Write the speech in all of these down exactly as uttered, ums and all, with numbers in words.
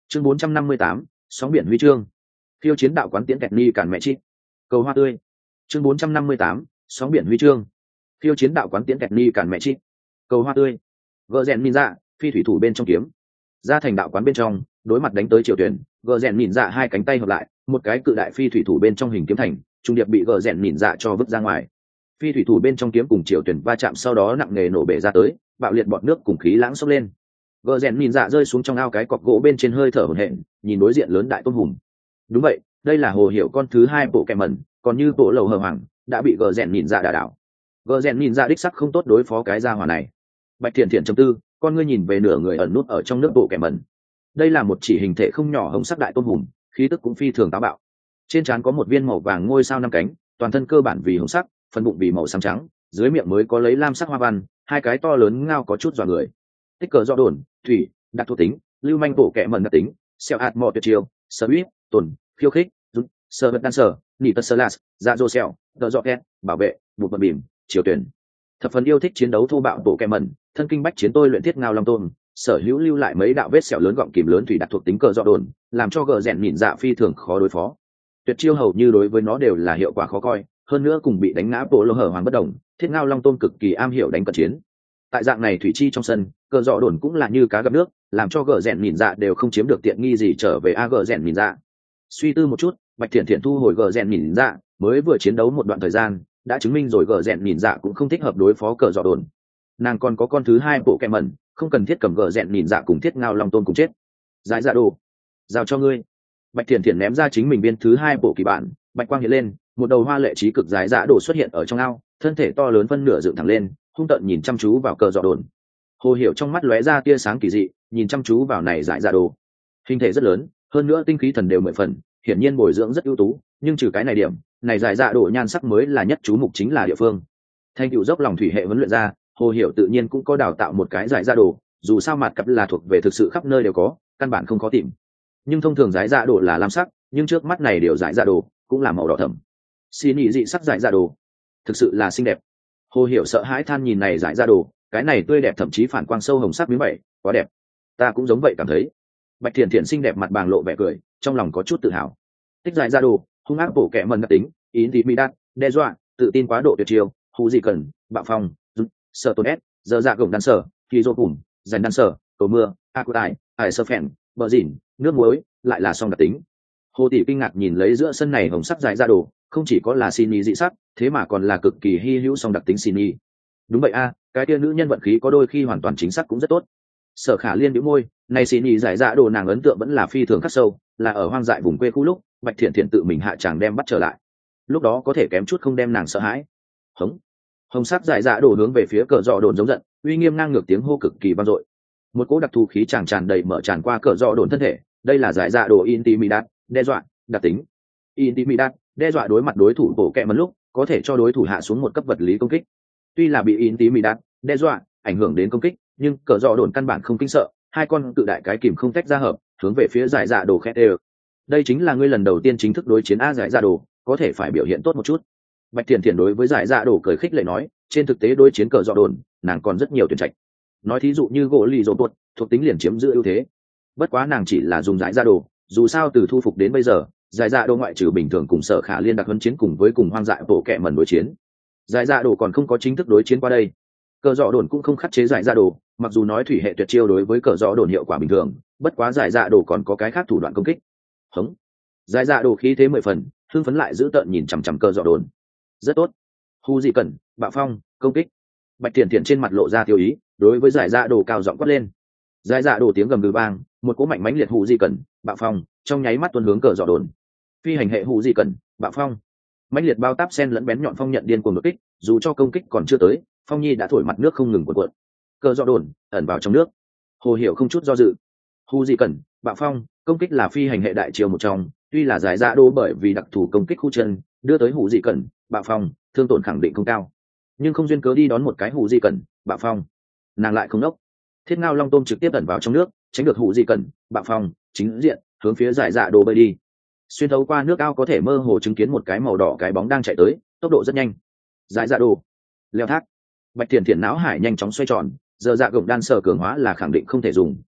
chương bốn trăm năm mươi tám, sóng biển huy chương. Khiêu chiến đạo quán tiễn kẹt ni cản mẹ chi. Cầu hoa tươi. chương bốn trăm năm mươi tám, sóng biển huy chương. Khiêu chiến đạo quán tiễn kẹt ni cản mẹ chi. Cầu hoa tươi. Gờ rèn nhìn dạ, phi thủy thủ bên trong kiếm. Ra thành đạo quán bên trong, đối mặt đánh tới Triều Tuyển, gờ rèn nhìn dạ hai cánh tay hợp lại, một cái cự đại phi thủy thủ bên trong hình kiếm thành, trung điệp bị gờ rèn nhìn dạ cho vứt ra ngoài. Phi thủy thủ bên trong kiếm cùng Triều Tuyển va chạm sau đó nặng nề nổ bể ra tới, bạo liệt bọt nước cùng khí lãng xốc lên. Gờ rèn nhìn dạ rơi xuống trong ao cái cọc gỗ bên trên hơi thở hổn hển, nhìn đối diện lớn đại tôm hùm. Đúng vậy, đây là hồ hiệu con thứ hai bộ kẹm mẩn, còn như bộ lầu hờ hoàng đã bị gờ rèn nhìn dạ đả đảo. Gờ rèn nhìn dạ đích sắc không tốt đối phó cái gia hỏa này. Bạch Thiện Thiện chấm tư, con ngươi nhìn về nửa người ẩn nút ở trong nước bộ kẹm mẩn. Đây là một chỉ hình thể không nhỏ hồng sắc đại tôm hùm, khí tức cũng phi thường táo bạo. Trên trán có một viên màu vàng ngôi sao năm cánh, toàn thân cơ bản vì hồng sắc, phần bụng vì màu xám trắng, dưới miệng mới có lấy lam sắc hoa văn, hai cái to lớn ngao có chút dọa người. Tích cờ do đồn, thủy, đặc thuộc tính, lưu manh bộ kẹm mẩn đặc tính, xeo hạt mọ tuyệt chiêu, sơ uýt, tồn, khiêu khích, rút, sơ vật đan sở, nỉ tật sơ lát, dạ dô xeo, đờ dọ két, bảo vệ, bụt bật bìm, chiều tuyển. Thập phần yêu thích chiến đấu thô bạo bộ kẹm mẩn, thân kinh bách chiến tôi luyện thiết ngao long tôm, sở hữu lưu lại mấy đạo vết sẹo lớn gọng kìm lớn thủy đặc thuộc tính cờ dọ đồn, làm cho gờ rèn nhìn dạ phi thường khó đối phó. Tuyệt chiêu hầu như đối với nó đều là hiệu quả khó coi, hơn nữa cùng bị đánh ngã bộ lô hở hoàng bất đồng, thiết ngao long tôm cực kỳ am hiểu đánh cận chiến. Tại dạng này thủy chi trong sân, cờ dọ đồn cũng là như cá gặp nước, làm cho gờ rèn nhìn dạ đều không chiếm được tiện nghi gì trở về a gờ rèn nhìn dạ. Suy tư một chút, Bạch Thiện Thiện thu hồi gờ rèn nhìn dạ, mới vừa chiến đấu một đoạn thời gian, đã chứng minh rồi gờ rèn nhìn dạ cũng không thích hợp đối phó cờ dọ đồn. Nàng còn có con thứ hai bộ kẹm mẩn, không cần thiết cầm gờ rèn nhìn dạ cùng thiết ngao long tôm cùng chết. Giải dạ đồ, giao cho ngươi. Bạch Thiện Thiện ném ra chính mình biên thứ hai bộ kỳ bản, bạch quang hiện lên, một đầu hoa lệ trí cực giải dạ đồ xuất hiện ở trong ao, thân thể to lớn phân nửa dựng thẳng lên, hung tợn nhìn chăm chú vào cờ dọ đồn. Hồ Hiểu trong mắt lóe ra tia sáng kỳ dị, nhìn chăm chú vào này giải dạ đồ. Hình thể rất lớn, hơn nữa tinh khí thần đều mười phần, hiển nhiên bồi dưỡng rất ưu tú, nhưng trừ cái này điểm, này giải dạ đồ nhan sắc mới là nhất chú mục chính là địa phương. Thanh cựu dốc lòng thủy hệ huấn luyện ra, Hồ Hiểu tự nhiên cũng có đào tạo một cái giải dạ đồ, dù sao mặt cặp là thuộc về thực sự khắp nơi đều có, căn bản không khó tìm. Nhưng thông thường giải dạ đồ là lam sắc, nhưng trước mắt này điều giải dạ đồ cũng là màu đỏ thẫm. Xin ý dị sắc giải dạ đồ, thực sự là xinh đẹp. Hồ Hiểu sợ hãi than nhìn này giải dạ đồ, cái này tươi đẹp thậm chí phản quang sâu hồng sắc miếng vậy, quá đẹp. Ta cũng giống vậy cảm thấy. Bạch Thiện Thiện xinh đẹp mặt bàng lộ vẻ cười, trong lòng có chút tự hào. Tích giải dạ đồ, hung ác bổ kẻ mần đặc tính, ý tí mi đát, đe dọa, tự tin quá độ tuyệt chiêu, hù gì cần, bạo phong, sợ tổn ép, giờ dạ gồng đan sở, khi dô cùng, dành đan sở, cầu mưa, a cụ tài, hải sơ phèn, bờ dỉn, nước muối, lại là song đặc tính. Hồ tỷ kinh ngạc nhìn lấy giữa sân này hồng sắc giải ra đồ, không chỉ có là xin ý dị sắc, thế mà còn là cực kỳ hy hữu song đặc tính xin ý. Đúng vậy a, cái kia nữ nhân vận khí có đôi khi hoàn toàn chính xác cũng rất tốt. Sở Khả Liên bĩu môi, này xin ý giải dạ đồ nàng ấn tượng vẫn là phi thường khắc sâu, là ở hoang dại vùng quê khu lúc, Bạch Thiện Thiện tự mình hạ chàng đem bắt trở lại. Lúc đó có thể kém chút không đem nàng sợ hãi. Hống. Hồng sắc giải dạ đồ hướng về phía cờ dọ đồn giống giận, uy nghiêm ngang ngược tiếng hô cực kỳ vang dội. Một cỗ đặc thù khí tràn tràn đầy mở tràn qua cờ dọ đồn thân thể, đây là giải dạ đồ Intimidat, đe dọa, đặc tính. Intimidat, đe dọa đối mặt đối thủ bổ kẹ mần lúc, có thể cho đối thủ hạ xuống một cấp vật lý công kích. Tuy là bị Intimidat, đe dọa, ảnh hưởng đến công kích, nhưng cờ dọ đồn căn bản không kinh sợ, hai con tự đại cái kìm không tách ra hợp, hướng về phía giải dạ đồ khét đều. Đây chính là ngươi lần đầu tiên chính thức đối chiến a giải dạ đồ, có thể phải biểu hiện tốt một chút. Bạch Thiện Thiện đối với giải dạ đồ cười khích lệ nói, trên thực tế đối chiến cờ dọ đồn, nàng còn rất nhiều tuyển trạch. Nói thí dụ như gỗ lì rổ tuột, thuộc tính liền chiếm giữ ưu thế. Bất quá nàng chỉ là dùng giải dạ đồ, dù sao từ thu phục đến bây giờ, giải dạ đồ ngoại trừ bình thường cùng Sở Khả Liên đặc huấn chiến cùng với cùng hoang dại bộ kệ mẩn đối chiến. Giải dạ đồ còn không có chính thức đối chiến qua đây. Cờ dọ đồn cũng không khắc chế giải dạ đồ, mặc dù nói thủy hệ tuyệt chiêu đối với cờ dọ đồn hiệu quả bình thường, bất quá giải dạ đồ còn có cái khác thủ đoạn công kích. Hống. Giải dạ đồ khí thế mười phần, hưng phấn lại giữ tợn nhìn chằm chằm cờ dọ đồn. Rất tốt. Hu gì cần, bạo phong, công kích. Bạch Thiện Thiện trên mặt lộ ra tiêu ý, đối với giải dạ đồ cao giọng quát lên. Giải dạ đồ tiếng gầm gừ vang, một cỗ mạnh mãnh liệt hụ di cần, bạo phong, trong nháy mắt tuôn hướng cờ dọ đồn. Phi hành hệ hụ di cần, bạo phong. Mãnh liệt bao táp sen lẫn bén nhọn phong nhận điên cuồng đột kích, dù cho công kích còn chưa tới, phong nhi đã thổi mặt nước không ngừng cuộn cuộn. Cờ dọ đồn ẩn vào trong nước. Hồ Hiểu không chút do dự. Hụ di cần, bạo phong, công kích là phi hành hệ đại chiêu một trong, tuy là giải dạ đồ bởi vì đặc thù công kích khu chân, đưa tới hụ di cần, bạo phong, thương tổn khẳng định không cao, nhưng không duyên cớ đi đón một cái hụ di cần, bạo phong, nàng lại không nốc. Thiết ngao long tôm trực tiếp ẩn vào trong nước, tránh được hụ di cần, bạo phong, chính diện hướng phía giải dạ đồ bơi đi. Xuyên thấu qua nước ao có thể mơ hồ chứng kiến một cái màu đỏ cái bóng đang chạy tới, tốc độ rất nhanh. Giải dạ đồ leo thác. Bạch Thiện Thiện não hải nhanh chóng xoay tròn, giờ dạ gồng đan sở cường hóa là khẳng định không thể dùng,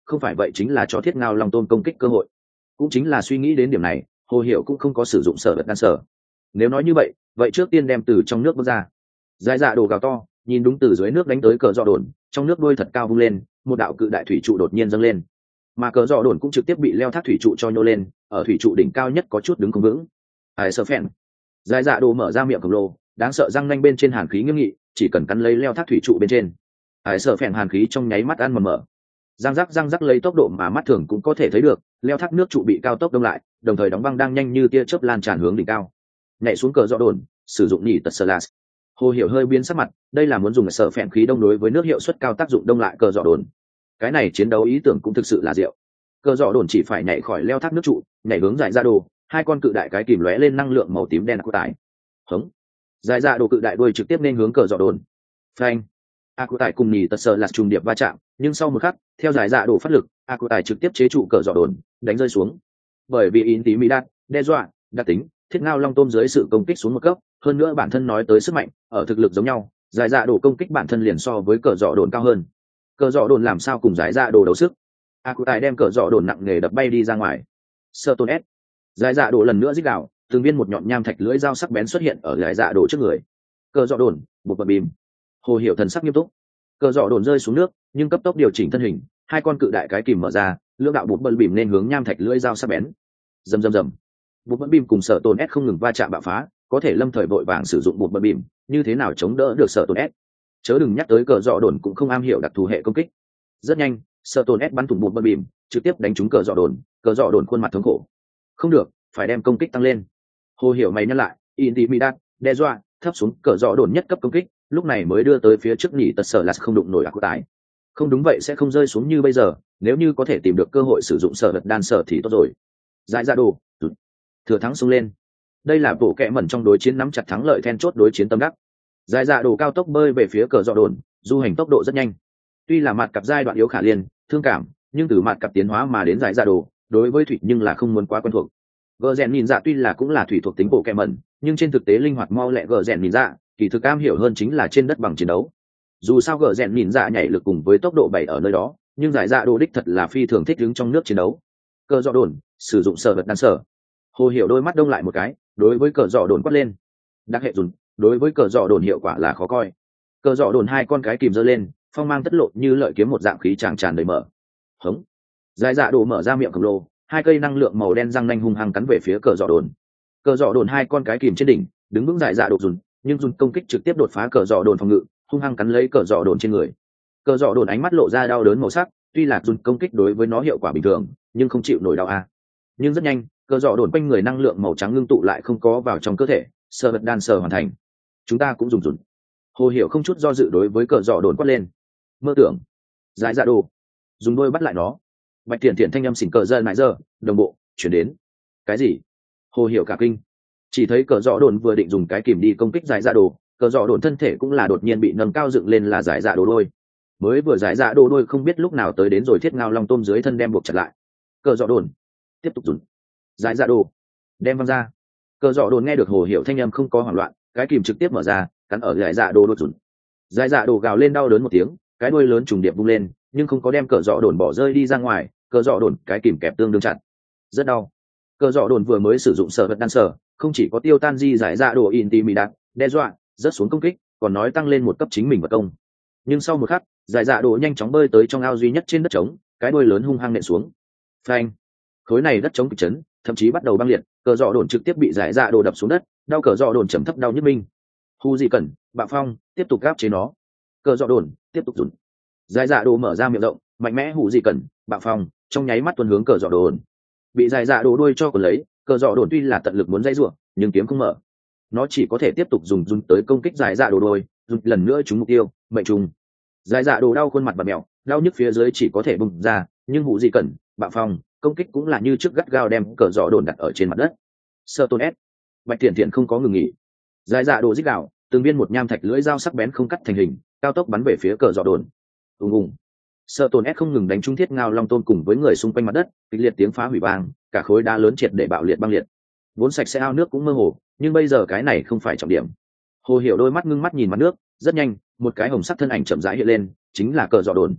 không phải vậy chính là cho thiết ngao long tôm công kích cơ hội. Cũng chính là suy nghĩ đến điểm này, hồ hiểu cũng không có sử dụng sở vật đan sở. Nếu nói như vậy vậy trước tiên đem từ trong nước bước ra. Dài dạ đồ gào to, nhìn đúng từ dưới nước đánh tới cờ dọ đồn, trong nước đuôi thật cao vung lên, một đạo cự đại thủy trụ đột nhiên dâng lên, mà cờ dọ đồn cũng trực tiếp bị leo thác thủy trụ cho nhô lên, ở thủy trụ đỉnh cao nhất có chút đứng không vững. Ai sơ phèn. Dài dạ đồ mở ra miệng khổng lồ, đáng sợ răng nanh bên trên hàn khí nghiêm nghị, chỉ cần cắn lấy leo thác thủy trụ bên trên. Ai sơ phèn hàn khí trong nháy mắt ăn mờ mờ. Răng rắc răng rắc lấy tốc độ mà mắt thường cũng có thể thấy được, leo thác nước trụ bị cao tốc đông lại, đồng thời đóng băng đang nhanh như tia chớp lan tràn hướng đỉnh cao. Nhảy xuống cờ dọ đồn, sử dụng nhị tật sơ las. Hồ hiểu hơi biến sắc mặt, đây là muốn dùng sở phèn khí đông đối với nước hiệu suất cao tác dụng đông lại cờ dọ đồn. Cái này chiến đấu ý tưởng cũng thực sự là diệu. Cờ dọ đồn chỉ phải nhảy khỏi leo thác nước trụ, nhảy hướng dài ra đồ, hai con cự đại cái kìm lóe lên năng lượng màu tím đen của tải. Hống. Dài ra đồ cự đại đuôi trực tiếp nên hướng cờ dọ đồn. Phanh. A cụ tải cùng nhì tật sơ là trùng điệp va chạm, nhưng sau một khắc, theo dài dạ đồ phát lực, A cụ tải trực tiếp chế trụ cờ dọ đồn, đánh rơi xuống. Bởi vì in tí mỹ đạn, đe dọa, đặc tính, thiết ngao long tôm dưới sự công kích xuống một cấp, hơn nữa bản thân nói tới sức mạnh, ở thực lực giống nhau, dài dạ đồ công kích bản thân liền so với cờ dọ đồn cao hơn. Cờ dọ đồn làm sao cùng dài dạ đồ đấu sức? A cụ tải đem cờ dọ đồn nặng nề đập bay đi ra ngoài. Sơ tôn s. Dài dạ đồ lần nữa rít gào, từng viên một nhọn nham thạch lưỡi dao sắc bén xuất hiện ở dài dạ đồ trước người. Cờ dọ đồn, một bật bìm. Hồ hiểu thần sắc nghiêm túc. Cờ dọ đồn rơi xuống nước, nhưng cấp tốc điều chỉnh thân hình, hai con cự đại cái kìm mở ra, lưỡng đạo bụt bật bìm nên hướng nham thạch lưỡi dao sắc bén. Rầm rầm rầm. Bụt bật bìm cùng sở tôn s không ngừng va chạm bạo phá, có thể lâm thời vội vàng sử dụng bụt bật bìm, như thế nào chống đỡ được sở tôn s? Chớ đừng nhắc tới cờ dọ đồn cũng không am hiểu đặc thù hệ công kích. Rất nhanh, sở tôn s bắn thủng bụt bật bìm, trực tiếp đánh trúng cờ dọ đồn, cờ dọ đồn khuôn mặt thống khổ. Không được, phải đem công kích tăng lên. Hồ hiểu mày nhắc lại, intimidat, đe dọa, thấp xuống cờ dọ đồn nhất cấp công kích, lúc này mới đưa tới phía trước nhỉ tật sở là không đụng nổi ác tái. Không đúng vậy sẽ không rơi xuống như bây giờ, nếu như có thể tìm được cơ hội sử dụng sở vật đan sở thì tốt rồi. Dại ra đồ, thừa thắng xông lên. Đây là bộ kẽ mẩn trong đối chiến nắm chặt thắng lợi then chốt đối chiến tâm đắc. Dại dạ đồ cao tốc bơi về phía cờ dọ đồn, du hành tốc độ rất nhanh. Tuy là mặt cặp giai đoạn yếu khả liên, thương cảm, nhưng từ mặt cặp tiến hóa mà đến dại dạ đồ, đối với thủy nhưng là không muốn quá quen thuộc. Gờ rèn nhìn dạ tuy là cũng là thủy thuộc tính bộ kẽ mẩn, nhưng trên thực tế linh hoạt mau lẹ gờ rèn nhìn dạ, kỳ thực am hiểu hơn chính là trên đất bằng chiến đấu. Dù sao gờ rèn nhìn dạ nhảy lực cùng với tốc độ bảy ở nơi đó, nhưng giải dạ đồ đích thật là phi thường thích đứng trong nước chiến đấu. Cờ dọ đồn, sử dụng sở vật đan sở. Hồ hiểu đôi mắt đông lại một cái, đối với cờ dọ đồn quát lên. Đặc hệ dùn, đối với cờ dọ đồn hiệu quả là khó coi. Cờ dọ đồn hai con cái kìm giơ lên, phong mang tất lộ như lợi kiếm một dạng khí tràn tràn đầy mở. Hống. Giải dạ đồ mở ra miệng khổng lồ, hai cây năng lượng màu đen răng nanh hung hăng cắn về phía cờ dọ đồn. Cờ dọ đồn hai con cái kìm trên đỉnh, đứng vững giải dạ đồ dùn, nhưng dùn công kích trực tiếp đột phá cờ dọ đồn phòng ngự, hung hăng cắn lấy cờ dọ đồn trên người. Cờ dọ đồn ánh mắt lộ ra đau đớn màu sắc, tuy là dùn công kích đối với nó hiệu quả bình thường, nhưng không chịu nổi đau a. Nhưng rất nhanh, cờ dọ đồn quanh người năng lượng màu trắng ngưng tụ lại không có vào trong cơ thể, sơ vật đan sơ hoàn thành. Chúng ta cũng dùng dùn. Hồ hiểu không chút do dự đối với cờ dọ đồn quát lên. Mơ tưởng. Giải dạ đồ. Dùng đôi bắt lại nó. Bạch Tiện Tiện thanh âm xỉn cờ dân mãi giờ, đồng bộ, chuyển đến. Cái gì? Hồ hiểu cả kinh. Chỉ thấy cờ dọ đồn vừa định dùng cái kìm đi công kích giải dạ đồ, cờ dọ đồn thân thể cũng là đột nhiên bị nâng cao dựng lên là giải dạ đồ đôi. Mới vừa giải dạ đồ đôi không biết lúc nào tới đến rồi thiết ngao long tôm dưới thân đem buộc chặt lại. Cờ dọ đồn. Tiếp tục dùng. Giải dạ đồ. Đem văng ra. Cờ dọ đồn nghe được hồ hiểu thanh âm không có hoảng loạn, cái kìm trực tiếp mở ra, cắn ở giải dạ đồ đôi dùn. Giải dạ đồ gào lên đau đớn một tiếng, cái đuôi lớn trùng điệp vung lên, nhưng không có đem cờ dọ đồn bỏ rơi đi ra ngoài, cờ dọ đồn cái kìm kẹp tương đương chặt. Rất đau. Cờ dọ đồn vừa mới sử dụng sở vật đan sở, không chỉ có tiêu tan di giải dạ đồ intimidat, đe dọa, rớt xuống công kích, còn nói tăng lên một cấp chính mình vật công. Nhưng sau một khắc, giải dạ đồ nhanh chóng bơi tới trong ao duy nhất trên đất trống, cái đuôi lớn hung hăng nện xuống. Phanh. Khối này đất trống kịch chấn, thậm chí bắt đầu băng liệt, cờ dọ đồn trực tiếp bị giải dạ đồ đập xuống đất, đau cờ dọ đồn trầm thấp đau nhức minh. Hu Dị Cẩn, Bạo Phong, tiếp tục gáp chế nó. Cờ dọ đồn, tiếp tục dùn. Giải dạ đồ mở ra miệng rộng, mạnh mẽ Hu Dị Cẩn, Bạo Phong, trong nháy mắt tuần hướng cờ dọ đồn. Bị giải dạ đồ đuôi cho còn lấy, cờ dọ đồn tuy là tận lực muốn dây rủa, nhưng kiếm không mở. Nó chỉ có thể tiếp tục dùng dùn tới công kích giải dạ đồ đuôi, dùn lần nữa trúng mục tiêu, mệnh trùng. Giải dạ đồ đau khuôn mặt bặm mèo, đau nhức phía dưới chỉ có thể bùng ra, nhưng Hu Dị Cẩn, Bạo Phong, công kích cũng là như trước gắt gao đem cờ dọ đồn đặt ở trên mặt đất. Sơ tôn s. Bạch Tiện Tiện không có ngừng nghỉ. Giải dạ đồ rít gào, từng viên một nham thạch lưỡi dao sắc bén không cắt thành hình, cao tốc bắn về phía cờ dọ đồn. Ùng ùng. Sơ tôn s không ngừng đánh trúng thiết ngao long tôn cùng với người xung quanh mặt đất, kịch liệt tiếng phá hủy vang, cả khối đá lớn triệt để bạo liệt băng liệt. Vốn sạch sẽ ao nước cũng mơ hồ, nhưng bây giờ cái này không phải trọng điểm. Hồ hiểu đôi mắt ngưng mắt nhìn mặt nước, rất nhanh, một cái hồng sắc thân ảnh chậm rãi hiện lên, chính là cờ dọ đồn.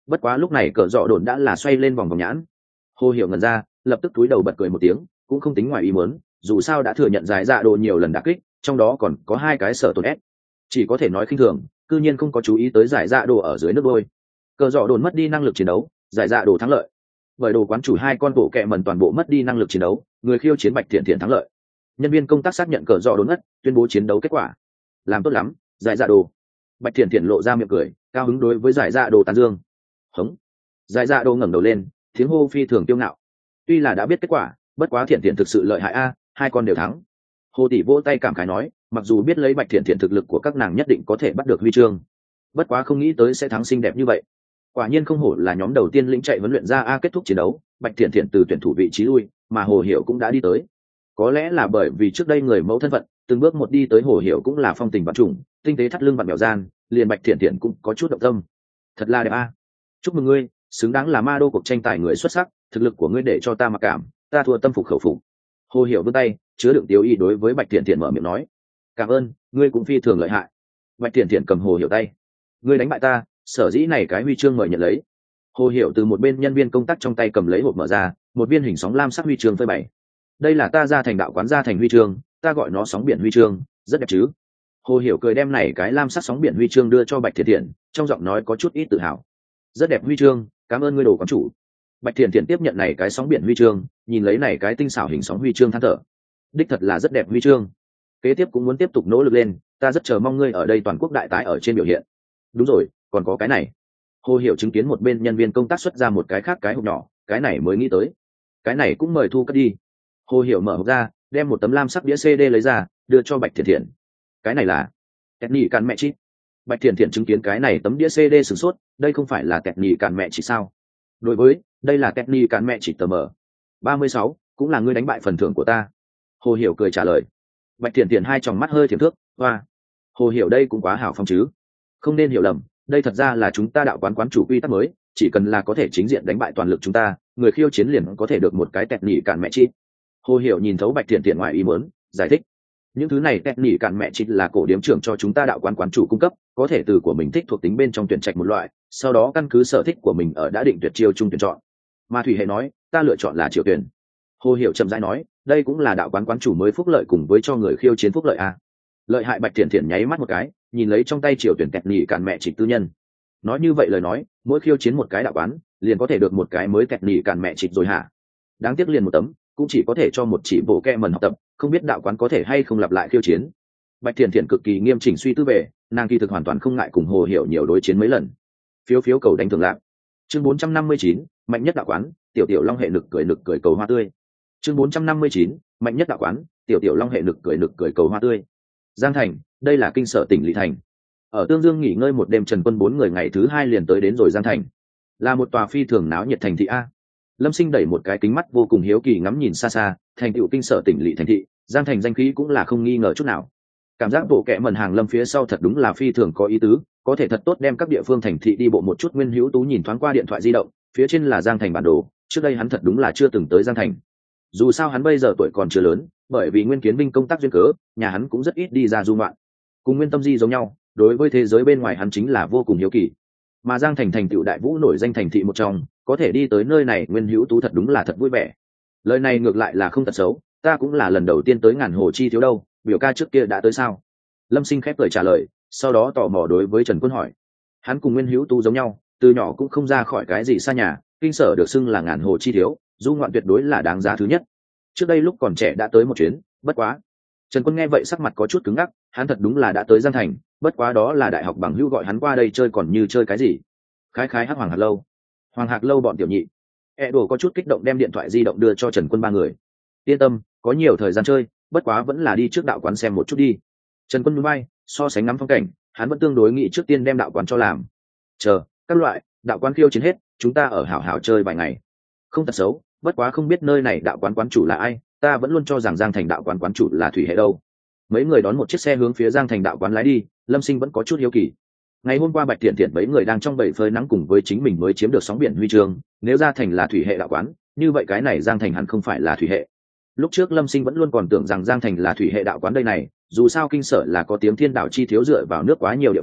bất quá lúc này cờ dọ đồn đã là xoay lên vòng vòng nhãn. Hồ Hiểu ngẩn ra, lập tức túi đầu bật cười một tiếng, cũng không tính ngoài ý muốn, dù sao đã thừa nhận giải dạ đồ nhiều lần đả kích, trong đó còn có hai cái sở tổn ép, chỉ có thể nói khinh thường, cư nhiên không có chú ý tới giải dạ đồ ở dưới nước đôi. Cờ dọ đồn mất đi năng lực chiến đấu, giải dạ đồ thắng lợi. Bởi đồ quán chủ hai con bộ kẹ mần toàn bộ mất đi năng lực chiến đấu, người khiêu chiến Bạch Thiện Thiện thắng lợi. Nhân viên công tác xác nhận cờ dọ đồn ngất, tuyên bố chiến đấu kết quả. Làm tốt lắm, giải dạ đồ. Bạch Thiện Thiện lộ ra miệng cười, cao hứng đối với giải dạ đồ tán dương. Hống. Giải dạ đồ ngẩng đầu lên, tiếng hô phi thường kiêu ngạo. Tuy là đã biết kết quả, bất quá Thiện Thiện thực sự lợi hại a, hai con đều thắng. Hồ tỷ vỗ tay cảm khái nói, mặc dù biết lấy Bạch Thiện Thiện thực lực của các nàng nhất định có thể bắt được huy chương, bất quá không nghĩ tới sẽ thắng xinh đẹp như vậy. Quả nhiên không hổ là nhóm đầu tiên lĩnh chạy huấn luyện ra a. Kết thúc chiến đấu, Bạch Thiện Thiện từ tuyển thủ vị trí lui, mà Hồ Hiểu cũng đã đi tới. Có lẽ là bởi vì trước đây người mẫu thân phận, từng bước một đi tới Hồ Hiểu cũng là phong tình vạn trùng, tinh tế thắt lưng vặn bèo gian, liền Bạch Thiện Thiện cũng có chút động tâm. Thật là đẹp a. Chúc mừng ngươi, xứng đáng là ma đô cuộc tranh tài người xuất sắc, thực lực của ngươi để cho ta mặc cảm, ta thua tâm phục khẩu phục. Hồ Hiểu vươn tay, chứa đựng tiêu y đối với Bạch Thiện Thiện mở miệng nói, cảm ơn, ngươi cũng phi thường lợi hại. Bạch Thiện Thiện cầm Hồ Hiểu tay, ngươi đánh bại ta, sở dĩ này cái huy chương mời nhận lấy. Hồ Hiểu từ một bên nhân viên công tác trong tay cầm lấy hộp mở ra, một viên hình sóng lam sắc huy chương phơi bày. Đây là ta ra thành đạo quán ra thành huy chương, ta gọi nó sóng biển huy chương, rất đẹp chứ. Hồ Hiểu cười đem này cái lam sắc sóng biển huy chương đưa cho Bạch Thiện Thiện, trong giọng nói có chút ít tự hào. Rất đẹp huy chương, cảm ơn ngươi đồ quán chủ. Bạch Thiện Thiện tiếp nhận này cái sóng biển huy chương, nhìn lấy này cái tinh xảo hình sóng huy chương than thở. Đích thật là rất đẹp huy chương. Kế tiếp cũng muốn tiếp tục nỗ lực lên, ta rất chờ mong ngươi ở đây toàn quốc đại tái ở trên biểu hiện. Đúng rồi, còn có cái này. Hồ Hiểu chứng kiến một bên nhân viên công tác xuất ra một cái khác cái hộp nhỏ, cái này mới nghĩ tới. Cái này cũng mời thu cất đi. Hồ Hiểu mở hộp ra, đem một tấm lam sắc đĩa xê đê lấy ra, đưa cho Bạch Thiện Thiện. Cái này là Tẹt nhì càn mẹ chít. Bạch Thiện Thiện chứng kiến cái này tấm đĩa xê đê sửng sốt, đây không phải là Tẹt nhì càn mẹ chít sao? Đối với, đây là Tẹt nhì càn mẹ chít tờ mờ. ba mươi sáu, cũng là ngươi đánh bại phần thưởng của ta. Hồ Hiểu cười trả lời. Bạch Thiện Thiện hai tròng mắt hơi thiểm thước, hoa. Hồ Hiểu đây cũng quá hào phóng chứ. Không nên hiểu lầm, đây thật ra là chúng ta đạo quán quán chủ quy tắc mới, chỉ cần là có thể chính diện đánh bại toàn lực chúng ta, người khiêu chiến liền có thể được một cái tẹt nhì cản mẹ chít. Hồ Hiểu nhìn thấu Bạch Thiện Thiện ngoài ý muốn, giải thích, những thứ này tẹt nhì cản mẹ chít là cổ điếm trưởng cho chúng ta đạo quán quán chủ cung cấp, có thể từ của mình thích thuộc tính bên trong tuyển trạch một loại, sau đó căn cứ sở thích của mình ở đã định tuyệt chiêu chung tuyển chọn. Mà Thủy Hệ nói, ta lựa chọn là Triều Tuyển. Hồ Hiểu chậm rãi nói, đây cũng là đạo quán quán chủ mới phúc lợi cùng với cho người khiêu chiến phúc lợi a. Lợi hại. Bạch Thiện Thiện nháy mắt một cái, nhìn lấy trong tay Triều Tuyển tẹt nhì cản mẹ chít tư nhân. Nói như vậy lời nói, mỗi khiêu chiến một cái đạo quán, liền có thể được một cái mới tẹt nhì cản mẹ chít rồi hả? Đáng tiếc liền một tấm, cũng chỉ có thể cho một chỉ bộ kẹ mần học tập, không biết đạo quán có thể hay không lặp lại khiêu chiến. Bạch Thiện Thiện cực kỳ nghiêm chỉnh suy tư về, nàng kỳ thực hoàn toàn không ngại cùng Hồ Hiểu nhiều đối chiến mấy lần. Phiếu phiếu cầu đánh thường lạc. Chương bốn trăm năm mươi chín, mạnh nhất đạo quán, tiểu tiểu long hệ nực cười nực cười cầu hoa tươi. Chương bốn trăm năm mươi chín, mạnh nhất đạo quán, tiểu tiểu long hệ nực cười nực cười cầu hoa tươi. Giang Thành, đây là kinh sở tỉnh Lý Thành. Ở Tương Dương nghỉ ngơi một đêm, Trần Quân bốn người ngày thứ hai liền tới đến rồi Giang Thành. Là một tòa phi thường náo nhiệt thành thị a. Lâm Sinh đẩy một cái kính mắt vô cùng hiếu kỳ ngắm nhìn xa xa, thành tựu kinh sở tỉnh Lý thành thị, Giang Thành danh khí cũng là không nghi ngờ chút nào. Cảm giác bộ kệ mần hàng lâm phía sau thật đúng là phi thường có ý tứ, có thể thật tốt đem các địa phương thành thị đi bộ một chút. Nguyên Hữu Tú nhìn thoáng qua điện thoại di động, phía trên là Giang Thành bản đồ, trước đây hắn thật đúng là chưa từng tới Giang Thành. Dù sao hắn bây giờ tuổi còn chưa lớn, bởi vì Nguyên Kiến Binh công tác duyên cớ, nhà hắn cũng rất ít đi ra du ngoạn. Cùng Nguyên Tâm Di giống nhau, đối với thế giới bên ngoài hắn chính là vô cùng hiếu kỳ. Mà Giang Thành thành tựu đại vũ nổi danh thành thị một trong, có thể đi tới nơi này, Nguyên Hữu Tú thật đúng là thật vui vẻ. Lời này ngược lại là không thật xấu, ta cũng là lần đầu tiên tới Ngàn Hồ Chi thiếu đâu, biểu ca trước kia đã tới sao? Lâm Sinh khép cười trả lời, sau đó tò mò đối với Trần Quân hỏi. Hắn cùng Nguyên Hữu Tú giống nhau, từ nhỏ cũng không ra khỏi cái gì xa nhà, kinh sở được xưng là Ngàn Hồ Chi thiếu, du ngoạn tuyệt đối là đáng giá thứ nhất. Trước đây lúc còn trẻ đã tới một chuyến, bất quá. Trần Quân nghe vậy sắc mặt có chút cứng ngắc, hắn thật đúng là đã tới Giang Thành, bất quá đó là đại học bằng hữu gọi hắn qua đây chơi còn như chơi cái gì. Khái khái hắc Hoàng Hạc Lâu. Hoàng Hạc Lâu bọn tiểu nhị. E đồ có chút kích động đem điện thoại di động đưa cho Trần Quân ba người. Yên tâm, có nhiều thời gian chơi, bất quá vẫn là đi trước đạo quán xem một chút đi. Trần Quân nhún vai, so sánh ngắm phong cảnh, hắn vẫn tương đối nghĩ trước tiên đem đạo quán cho làm. Chờ, các loại, đạo quán khiêu chiến hết, chúng ta ở hảo hảo chơi vài ngày. Không thật xấu, bất quá không biết nơi này đạo quán quán chủ là ai, ta vẫn luôn cho rằng Giang Thành đạo quán quán chủ là Thủy Hệ đâu. Mấy người đón một chiếc xe hướng phía Giang Thành đạo quán lái đi, Lâm Sinh vẫn có chút hiếu kỳ. Ngày hôm qua Bạch Thiện Thiện mấy người đang trong bầy phơi nắng cùng với chính mình mới chiếm được sóng biển huy chương, nếu Giang Thành là Thủy Hệ đạo quán, như vậy cái này Giang Thành hẳn không phải là Thủy Hệ. Lúc trước Lâm Sinh vẫn luôn còn tưởng rằng Giang Thành là Thủy Hệ đạo quán đây này, dù sao kinh sở là có tiếng thiên đạo chi thiếu dựa vào nước quá nhiều địa phương,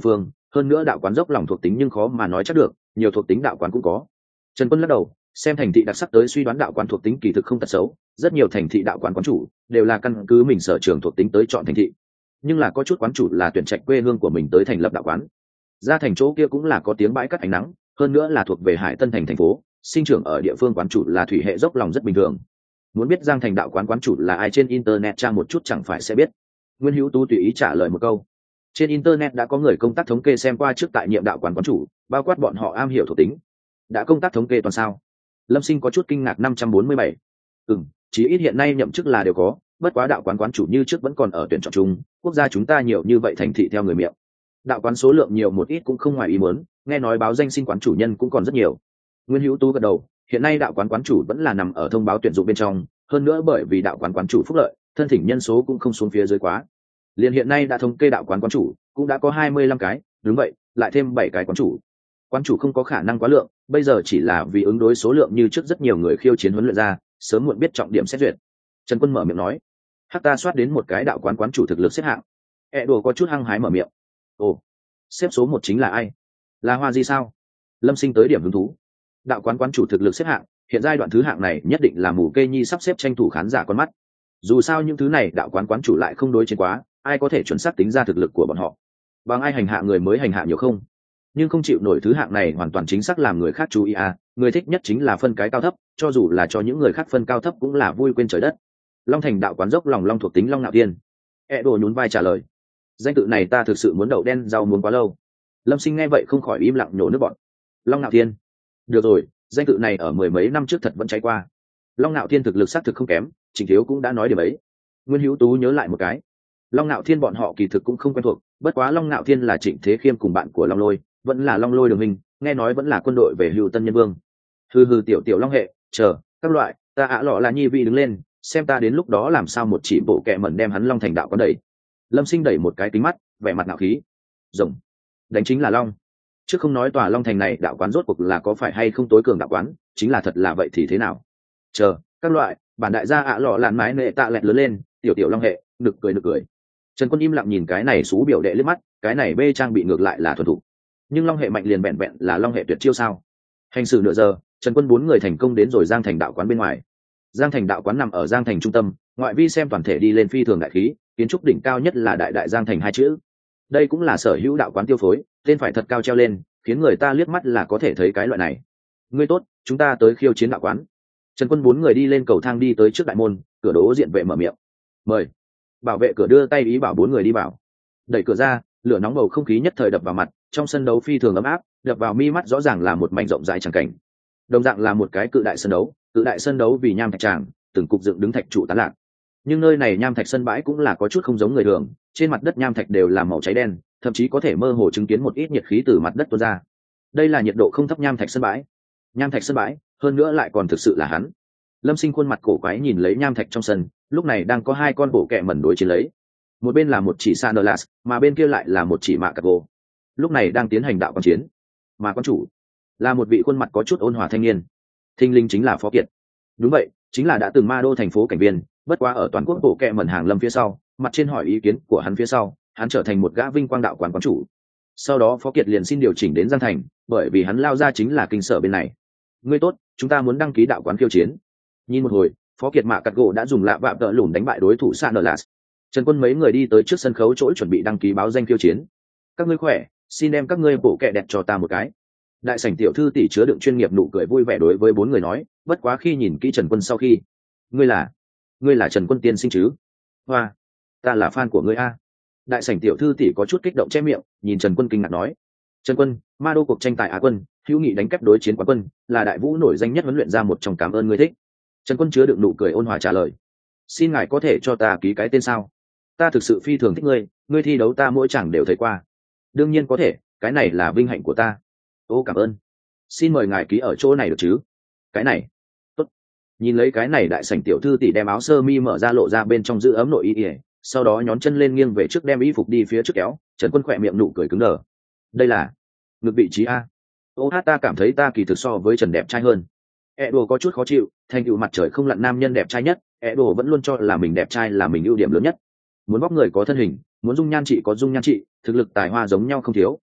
hơn nữa đạo quán dốc lòng thuộc tính nhưng khó mà nói chắc được, nhiều thuộc tính đạo quán cũng có. Trần Quân lắc đầu, xem thành thị đặc sắc tới suy đoán đạo quán thuộc tính kỳ thực không tật xấu, rất nhiều thành thị đạo quán quán chủ đều là căn cứ mình sở trường thuộc tính tới chọn thành thị, nhưng là có chút quán chủ là tuyển trạch quê hương của mình tới thành lập đạo quán. Ra thành chỗ kia cũng là có tiếng bãi cắt ánh nắng, hơn nữa là thuộc về Hải Tân thành thành phố, sinh trưởng ở địa phương quán chủ là thủy hệ dốc lòng rất bình thường. Muốn biết Giang Thành đạo quán quán chủ là ai trên internet tra một chút chẳng phải sẽ biết. Nguyên Hữu Tú tùy ý trả lời một câu. Trên internet đã có người công tác thống kê xem qua trước tại nhiệm đạo quán quán chủ, bao quát bọn họ am hiểu thuộc tính. Đã công tác thống kê toàn sao? Lâm Sinh có chút kinh ngạc. Năm trăm bốn mươi bảy. Ừm, chí ít hiện nay nhậm chức là đều có, bất quá đạo quán quán chủ như trước vẫn còn ở tuyển chọn chung, quốc gia chúng ta nhiều như vậy thành thị theo người miệng. Đạo quán số lượng nhiều một ít cũng không ngoài ý muốn, nghe nói báo danh xin quán chủ nhân cũng còn rất nhiều. Nguyên Hữu Tú gật đầu, hiện nay đạo quán quán chủ vẫn là nằm ở thông báo tuyển dụng bên trong, hơn nữa bởi vì đạo quán quán chủ phúc lợi, thân thỉnh nhân số cũng không xuống phía dưới quá. Liên hiện nay đã thống kê đạo quán quán chủ cũng đã có hai mươi lăm cái, đúng vậy, lại thêm bảy cái quán chủ. Quán chủ không có khả năng quá lượng, bây giờ chỉ là vì ứng đối số lượng như trước rất nhiều người khiêu chiến huấn luyện ra, sớm muộn biết trọng điểm xét duyệt. Trần Quân mở miệng nói, hắc ta soát đến một cái đạo quán quán chủ thực lực xếp hạng. E đồ có chút hăng hái mở miệng. Ồ, xếp số một chính là ai? Là Hoa Di sao? Lâm Sinh tới điểm hứng thú. Đạo quán quán chủ thực lực xếp hạng, hiện giai đoạn thứ hạng này nhất định là Mù Kê Nhi sắp xếp tranh thủ khán giả con mắt. Dù sao những thứ này đạo quán quán chủ lại không đối chiến quá, ai có thể chuẩn xác tính ra thực lực của bọn họ? Bằng ai hành hạ người mới hành hạ nhiều không? Nhưng không chịu nổi thứ hạng này hoàn toàn chính xác làm người khác chú ý à, người thích nhất chính là phân cái cao thấp, cho dù là cho những người khác phân cao thấp cũng là vui quên trời đất. Long Thành đạo quán dốc lòng long thuộc tính Long Nạo Thiên. E đồ nhún vai trả lời. Danh tự này ta thực sự muốn đậu đen rau muống quá lâu. Lâm Sinh nghe vậy không khỏi im lặng nhổ nước bọn. Long Nạo Thiên. Được rồi, danh tự này ở mười mấy năm trước thật vẫn cháy qua. Long Nạo Thiên thực lực xác thực không kém, Trịnh Thiếu cũng đã nói điểm ấy. Nguyên Hữu Tú nhớ lại một cái. Long Nạo Thiên bọn họ kỳ thực cũng không quen thuộc, bất quá Long Nạo Thiên là Trịnh Thế Khiêm cùng bạn của Long Lôi, vẫn là Long Lôi đường hình, nghe nói vẫn là quân đội về hưu tân nhân vương. Hừ hừ tiểu tiểu Long hệ, chờ, các loại, ta ạ lọ là Nhi vị đứng lên, xem ta đến lúc đó làm sao một chỉ bộ kẹ mẩn đem hắn Long Thành đạo có đẩy. Lâm Sinh đẩy một cái kính mắt, vẻ mặt ngạo khí. Rồng, đánh chính là Long. Chứ không nói tòa Long Thành này đạo quán rốt cuộc là có phải hay không tối cường đạo quán, chính là thật là vậy thì thế nào? Chờ, các loại, bản đại gia ạ lọ lạn mái nệ tạ lẹt lớn lên, tiểu tiểu Long hệ, nực cười nực cười. Trần Quân im lặng nhìn cái này xú biểu đệ liếc mắt, cái này bê trang bị ngược lại là thuần thủ. Nhưng Long hệ mạnh liền vẹn vẹn là Long hệ tuyệt chiêu sao? Hành xử nửa giờ, Trần Quân bốn người thành công đến rồi Giang Thành đạo quán bên ngoài. Giang Thành đạo quán nằm ở Giang Thành trung tâm, ngoại vi xem toàn thể đi lên phi thường đại khí, kiến trúc đỉnh cao nhất là đại đại Giang Thành hai chữ. Đây cũng là sở hữu đạo quán tiêu phối, tên phải thật cao treo lên, khiến người ta liếc mắt là có thể thấy cái loại này. Ngươi tốt, chúng ta tới khiêu chiến đạo quán. Trần Quân bốn người đi lên cầu thang đi tới trước đại môn, cửa đỗ diện vệ mở miệng. Mời. Bảo vệ cửa đưa tay ý bảo bốn người đi vào. Đẩy cửa ra, lửa nóng bầu không khí nhất thời đập vào mặt, trong sân đấu phi thường ấm áp, đập vào mi mắt rõ ràng là một mảnh rộng rãi chẳng cảnh. Đồng dạng là một cái cự đại sân đấu, cự đại sân đấu vì nham thạch tràng, từng cục dựng đứng thạch trụ tán lạc. Nhưng nơi này nham thạch sân bãi cũng là có chút không giống người thường, trên mặt đất nham thạch đều là màu cháy đen, thậm chí có thể mơ hồ chứng kiến một ít nhiệt khí từ mặt đất tuôn ra. Đây là nhiệt độ không thấp nham thạch sân bãi. Nham thạch sân bãi, hơn nữa lại còn thực sự là hắn. Lâm Sinh khuôn mặt cổ quái nhìn lấy nham thạch trong sân, lúc này đang có hai con bộ kẹ mẩn đối chiến lấy. Một bên là một chỉ Sanerlas, mà bên kia lại là một chỉ Mạ Cạc Gỗ. Lúc này đang tiến hành đạo quan chiến. Mà quan chủ là một vị khuôn mặt có chút ôn hòa thanh niên. Thinh linh chính là Phó Kiệt. Đúng vậy, chính là đã từng ma đô thành phố cảnh viên, bất quá ở toàn quốc bộ kẹ mẩn hàng lâm phía sau, mặt trên hỏi ý kiến của hắn phía sau, hắn trở thành một gã vinh quang đạo quán quán chủ. Sau đó Phó Kiệt liền xin điều chỉnh đến Giang Thành, bởi vì hắn lao ra chính là kinh sở bên này. Ngươi tốt, chúng ta muốn đăng ký đạo quán khiêu chiến. Nhìn một hồi, Phó Kiệt Mạ Cạc Gỗ đã dùng lạ vạm tợ lùn đánh bại đối thủ Sanerlas. Trần Quân mấy người đi tới trước sân khấu chỗ chuẩn bị đăng ký báo danh khiêu chiến. Các ngươi khỏe, xin đem các ngươi bộ kẹ đẹp cho ta một cái. Đại sảnh tiểu thư tỷ chứa đựng chuyên nghiệp nụ cười vui vẻ đối với bốn người nói, bất quá khi nhìn kỹ Trần Quân sau khi, ngươi là, ngươi là Trần Quân tiên sinh chứ? Hoa, ta là fan của ngươi a. Đại sảnh tiểu thư tỷ có chút kích động che miệng, nhìn Trần Quân kinh ngạc nói, Trần Quân, ma đô cuộc tranh tài Á quân, hữu nghị đánh kép đối chiến quán quân, là đại vũ nổi danh nhất huấn luyện ra một trong cảm ơn ngươi thích. Trần Quân chứa đựng nụ cười ôn hòa trả lời, xin ngài có thể cho ta ký cái tên sao? Ta thực sự phi thường thích ngươi, ngươi thi đấu ta mỗi chẳng đều thấy qua. Đương nhiên có thể, cái này là vinh hạnh của ta. Ô cảm ơn. Xin mời ngài ký ở chỗ này được chứ? Cái này. Tốt. Nhìn lấy cái này đại sảnh tiểu thư tỷ đem áo sơ mi mở ra lộ ra bên trong giữ ấm nội y ỉa, sau đó nhón chân lên nghiêng về trước đem y phục đi phía trước kéo. Trần Quân khỏe miệng nụ cười cứng đờ. Đây là ngực vị trí a. Ô hát ta cảm thấy ta kỳ thực so với Trần đẹp trai hơn. E đồ có chút khó chịu, thành tựu mặt trời không lặn nam nhân đẹp trai nhất, E đồ vẫn luôn cho là mình đẹp trai là mình ưu điểm lớn nhất. Muốn vóc người có thân hình, muốn dung nhan trị có dung nhan trị, thực lực tài hoa giống nhau không thiếu,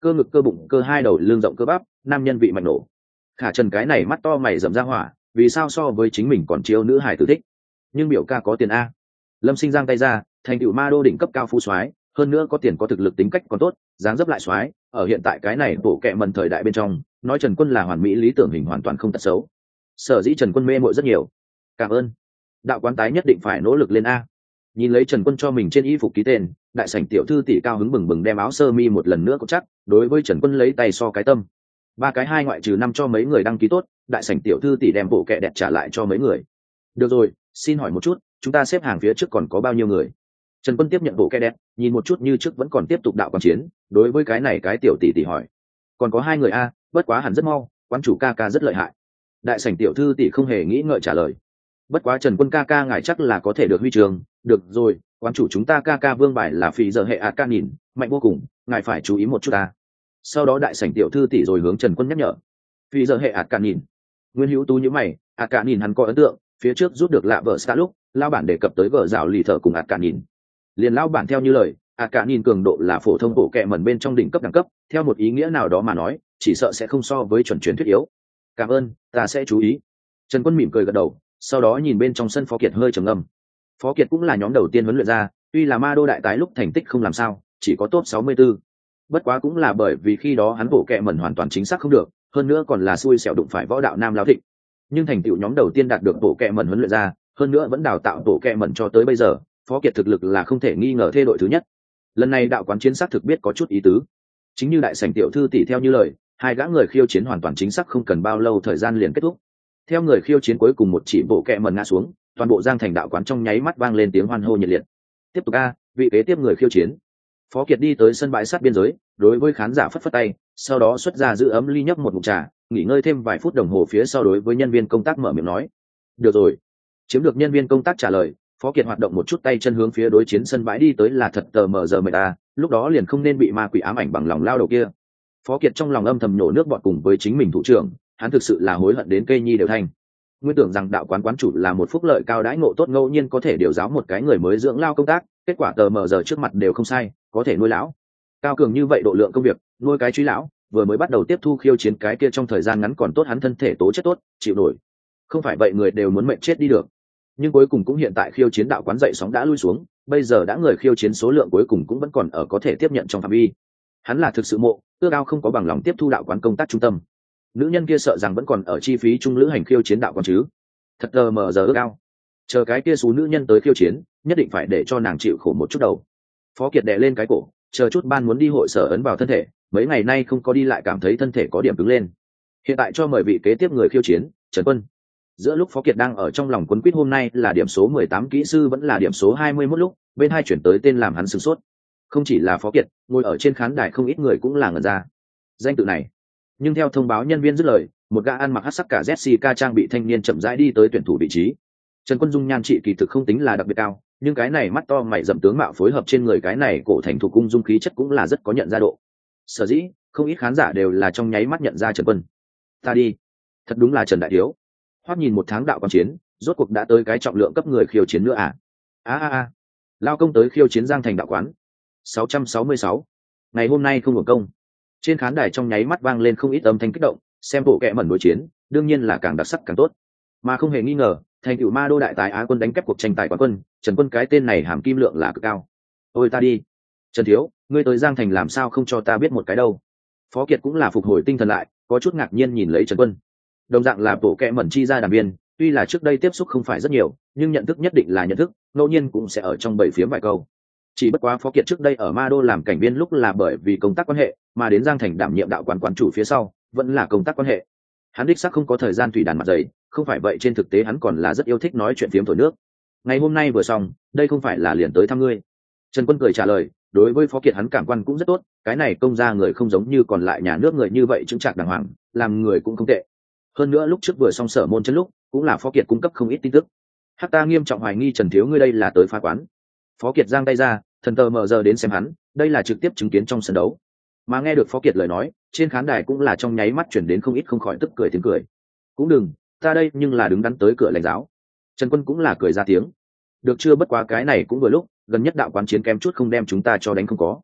cơ ngực cơ bụng cơ hai đầu lưng rộng cơ bắp, nam nhân vị mạnh nổ. Khả Trần cái này mắt to mày rậm ra hỏa, vì sao so với chính mình còn chiêu nữ hài tử thích? Nhưng biểu ca có tiền a. Lâm Sinh giang tay ra, thành tựu ma đô đỉnh cấp cao phú soái, hơn nữa có tiền có thực lực tính cách còn tốt, dáng dấp lại soái, ở hiện tại cái này bộ kệ mần thời đại bên trong, nói Trần Quân là hoàn mỹ lý tưởng hình hoàn toàn không tật xấu. Sở dĩ Trần Quân mê muội rất nhiều. Cảm ơn. Đạo quán tái nhất định phải nỗ lực lên a. Nhìn lấy Trần Quân cho mình trên y phục ký tên, đại sảnh tiểu thư tỷ cao hứng bừng bừng đem áo sơ mi một lần nữa cột chắc, đối với Trần Quân lấy tay so cái tâm. Ba cái hai ngoại trừ năm cho mấy người đăng ký tốt, đại sảnh tiểu thư tỷ đem bộ kệ đẹp trả lại cho mấy người. Được rồi, xin hỏi một chút, chúng ta xếp hàng phía trước còn có bao nhiêu người? Trần Quân tiếp nhận bộ kệ đẹp, nhìn một chút như trước vẫn còn tiếp tục đạo quán chiến, đối với cái này cái tiểu tỷ tỷ hỏi. Còn có hai người a, bất quá hẳn rất mau, quán chủ ca ca rất lợi hại. Đại sảnh tiểu thư tỷ không hề nghĩ ngợi trả lời. Bất quá Trần Quân ca ca ngài chắc là có thể được huy trường, được rồi, quán chủ chúng ta ca ca vương bài là phi giờ hệ ạt ca nhìn, mạnh vô cùng, ngài phải chú ý một chút ta. Sau đó đại sảnh tiểu thư tỷ rồi hướng Trần Quân nhắc nhở. Phi giờ hệ ạt ca nhìn. Nguyên Hữu Tú nhíu mày, ạt ca nhìn hắn có ấn tượng, phía trước rút được lạ vợ Star lúc, lao bản đề cập tới vợ rào lì thở cùng ạt ca nhìn. Liền lao bản theo như lời, ạt ca nhìn cường độ là phổ thông bộ kệ mẩn bên trong đỉnh cấp đẳng cấp, theo một ý nghĩa nào đó mà nói, chỉ sợ sẽ không so với chuẩn truyền thuyết yếu. Cảm ơn, ta sẽ chú ý. Trần Quân mỉm cười gật đầu, sau đó nhìn bên trong sân Phó Kiệt hơi trầm ngâm. Phó Kiệt cũng là nhóm đầu tiên huấn luyện ra, tuy là ma đô đại tái lúc thành tích không làm sao, chỉ có top sáu mươi tư. Bất quá cũng là bởi vì khi đó hắn bộ kệ mẩn hoàn toàn chính xác không được, hơn nữa còn là xui xẻo đụng phải võ đạo nam lão thịnh. Nhưng thành tựu nhóm đầu tiên đạt được bộ kệ mẩn huấn luyện ra, hơn nữa vẫn đào tạo bộ kệ mẩn cho tới bây giờ, Phó Kiệt thực lực là không thể nghi ngờ thê đội thứ nhất. Lần này đạo quán chiến xác thực biết có chút ý tứ. Chính như đại sảnh tiểu thư tỷ theo như lời, hai gã người khiêu chiến hoàn toàn chính xác không cần bao lâu thời gian liền kết thúc. Theo người khiêu chiến cuối cùng một chỉ bộ kệ mẩn ngã xuống, toàn bộ Giang Thành đạo quán trong nháy mắt vang lên tiếng hoan hô nhiệt liệt. Tiếp tục a, vị kế tiếp người khiêu chiến. Phó Kiệt đi tới sân bãi sát biên giới, đối với khán giả phất phất tay, sau đó xuất ra giữ ấm ly nhấp một ngụm trà, nghỉ ngơi thêm vài phút đồng hồ phía sau đối với nhân viên công tác mở miệng nói. Được rồi. Chiếm được nhân viên công tác trả lời, Phó Kiệt hoạt động một chút tay chân hướng phía đối chiến sân bãi đi tới là thật tờ mờ giờ mệt ta, lúc đó liền không nên bị ma quỷ ám ảnh bằng lòng lao đầu kia. Phó Kiệt trong lòng âm thầm nhổ nước bọt cùng với chính mình thủ trưởng, hắn thực sự là hối hận đến cây nhi đều thành. Nguyên tưởng rằng đạo quán quán chủ là một phúc lợi cao đãi ngộ tốt ngẫu nhiên có thể điều giáo một cái người mới dưỡng lao công tác, kết quả tờ mờ giờ trước mặt đều không sai, có thể nuôi lão. Cao cường như vậy độ lượng công việc, nuôi cái truy lão, vừa mới bắt đầu tiếp thu khiêu chiến cái kia trong thời gian ngắn còn tốt hắn thân thể tố chất tốt, chịu nổi. Không phải vậy người đều muốn mệnh chết đi được. Nhưng cuối cùng cũng hiện tại khiêu chiến đạo quán dậy sóng đã lui xuống, bây giờ đã người khiêu chiến số lượng cuối cùng cũng vẫn còn ở có thể tiếp nhận trong phạm vi. Hắn là thực sự mộ, ước ao không có bằng lòng tiếp thu đạo quán công tác trung tâm. Nữ nhân kia sợ rằng vẫn còn ở chi phí trung lữ hành khiêu chiến đạo quán chứ. Thật tờ mờ giờ ước ao. Chờ cái kia số nữ nhân tới khiêu chiến, nhất định phải để cho nàng chịu khổ một chút đầu. Phó Kiệt đè lên cái cổ, chờ chút ban muốn đi hội sở ấn vào thân thể, mấy ngày nay không có đi lại cảm thấy thân thể có điểm cứng lên. Hiện tại cho mời vị kế tiếp người khiêu chiến, Trần Quân. Giữa lúc Phó Kiệt đang ở trong lòng quấn quýt hôm nay là điểm số mười tám kỹ sư vẫn là điểm số hai mươi mốt lúc, bên hai chuyển tới tên làm hắn sửng sốt. Không chỉ là Phó Kiệt, ngồi ở trên khán đài không ít người cũng là ngẩn ra. Danh tự này. Nhưng theo thông báo nhân viên dứt lời, một gã ăn mặc hắc sắc cả Jessica trang bị thanh niên chậm rãi đi tới tuyển thủ vị trí. Trần Quân dung nhan trị kỳ thực không tính là đặc biệt cao, nhưng cái này mắt to mày rậm tướng mạo phối hợp trên người cái này cổ thành thủ cung dung khí chất cũng là rất có nhận ra độ. Sở dĩ, không ít khán giả đều là trong nháy mắt nhận ra Trần Quân. Ta đi, thật đúng là Trần đại thiếu. Hoắc nhìn một tháng đạo quan chiến, rốt cuộc đã tới cái trọng lượng cấp người khiêu chiến nữa à? A a a. Lao công tới khiêu chiến Giang Thành đạo quán. sáu trăm sáu mươi sáu. Ngày hôm nay không hưởng công. Trên khán đài trong nháy mắt vang lên không ít âm thanh kích động, xem bộ kệ mẩn đối chiến, đương nhiên là càng đặc sắc càng tốt. Mà không hề nghi ngờ, thành tựu ma đô đại tài Á quân đánh kép cuộc tranh tài quán quân, Trần Quân cái tên này hàm kim lượng là cực cao. Ôi ta đi. Trần thiếu, ngươi tới Giang Thành làm sao không cho ta biết một cái đâu? Phó Kiệt cũng là phục hồi tinh thần lại, có chút ngạc nhiên nhìn lấy Trần Quân. Đồng dạng là bộ kệ mẩn chi ra đàm viên, tuy là trước đây tiếp xúc không phải rất nhiều, nhưng nhận thức nhất định là nhận thức, ngẫu nhiên cũng sẽ ở trong bảy phiếm vài câu. Chỉ bất quá Phó Kiệt trước đây ở Ma Đô làm cảnh viên lúc là bởi vì công tác quan hệ, mà đến Giang Thành đảm nhiệm đạo quán quán chủ phía sau, vẫn là công tác quan hệ. Hắn đích xác không có thời gian tùy đàn mặt dày, không phải vậy trên thực tế hắn còn là rất yêu thích nói chuyện phiếm thổi nước. Ngày hôm nay vừa xong, đây không phải là liền tới thăm ngươi. Trần Quân cười trả lời, đối với Phó Kiệt hắn cảm quan cũng rất tốt, cái này công gia người không giống như còn lại nhà nước người như vậy chứng trạc đàng hoàng, làm người cũng không tệ. Hơn nữa lúc trước vừa xong sở môn chân lúc, cũng là Phó Kiệt cung cấp không ít tin tức. Hắc ta nghiêm trọng hoài nghi Trần thiếu ngươi đây là tới phá quán. Phó Kiệt giang tay ra, thần tờ mở giờ đến xem hắn, đây là trực tiếp chứng kiến trong sân đấu. Mà nghe được Phó Kiệt lời nói, trên khán đài cũng là trong nháy mắt chuyển đến không ít không khỏi tức cười tiếng cười. Cũng đừng, ta đây nhưng là đứng đắn tới cửa lãnh giáo. Trần Quân cũng là cười ra tiếng. Được chưa, bất quá cái này cũng vừa lúc, gần nhất đạo quán chiến kém chút không đem chúng ta cho đánh không có.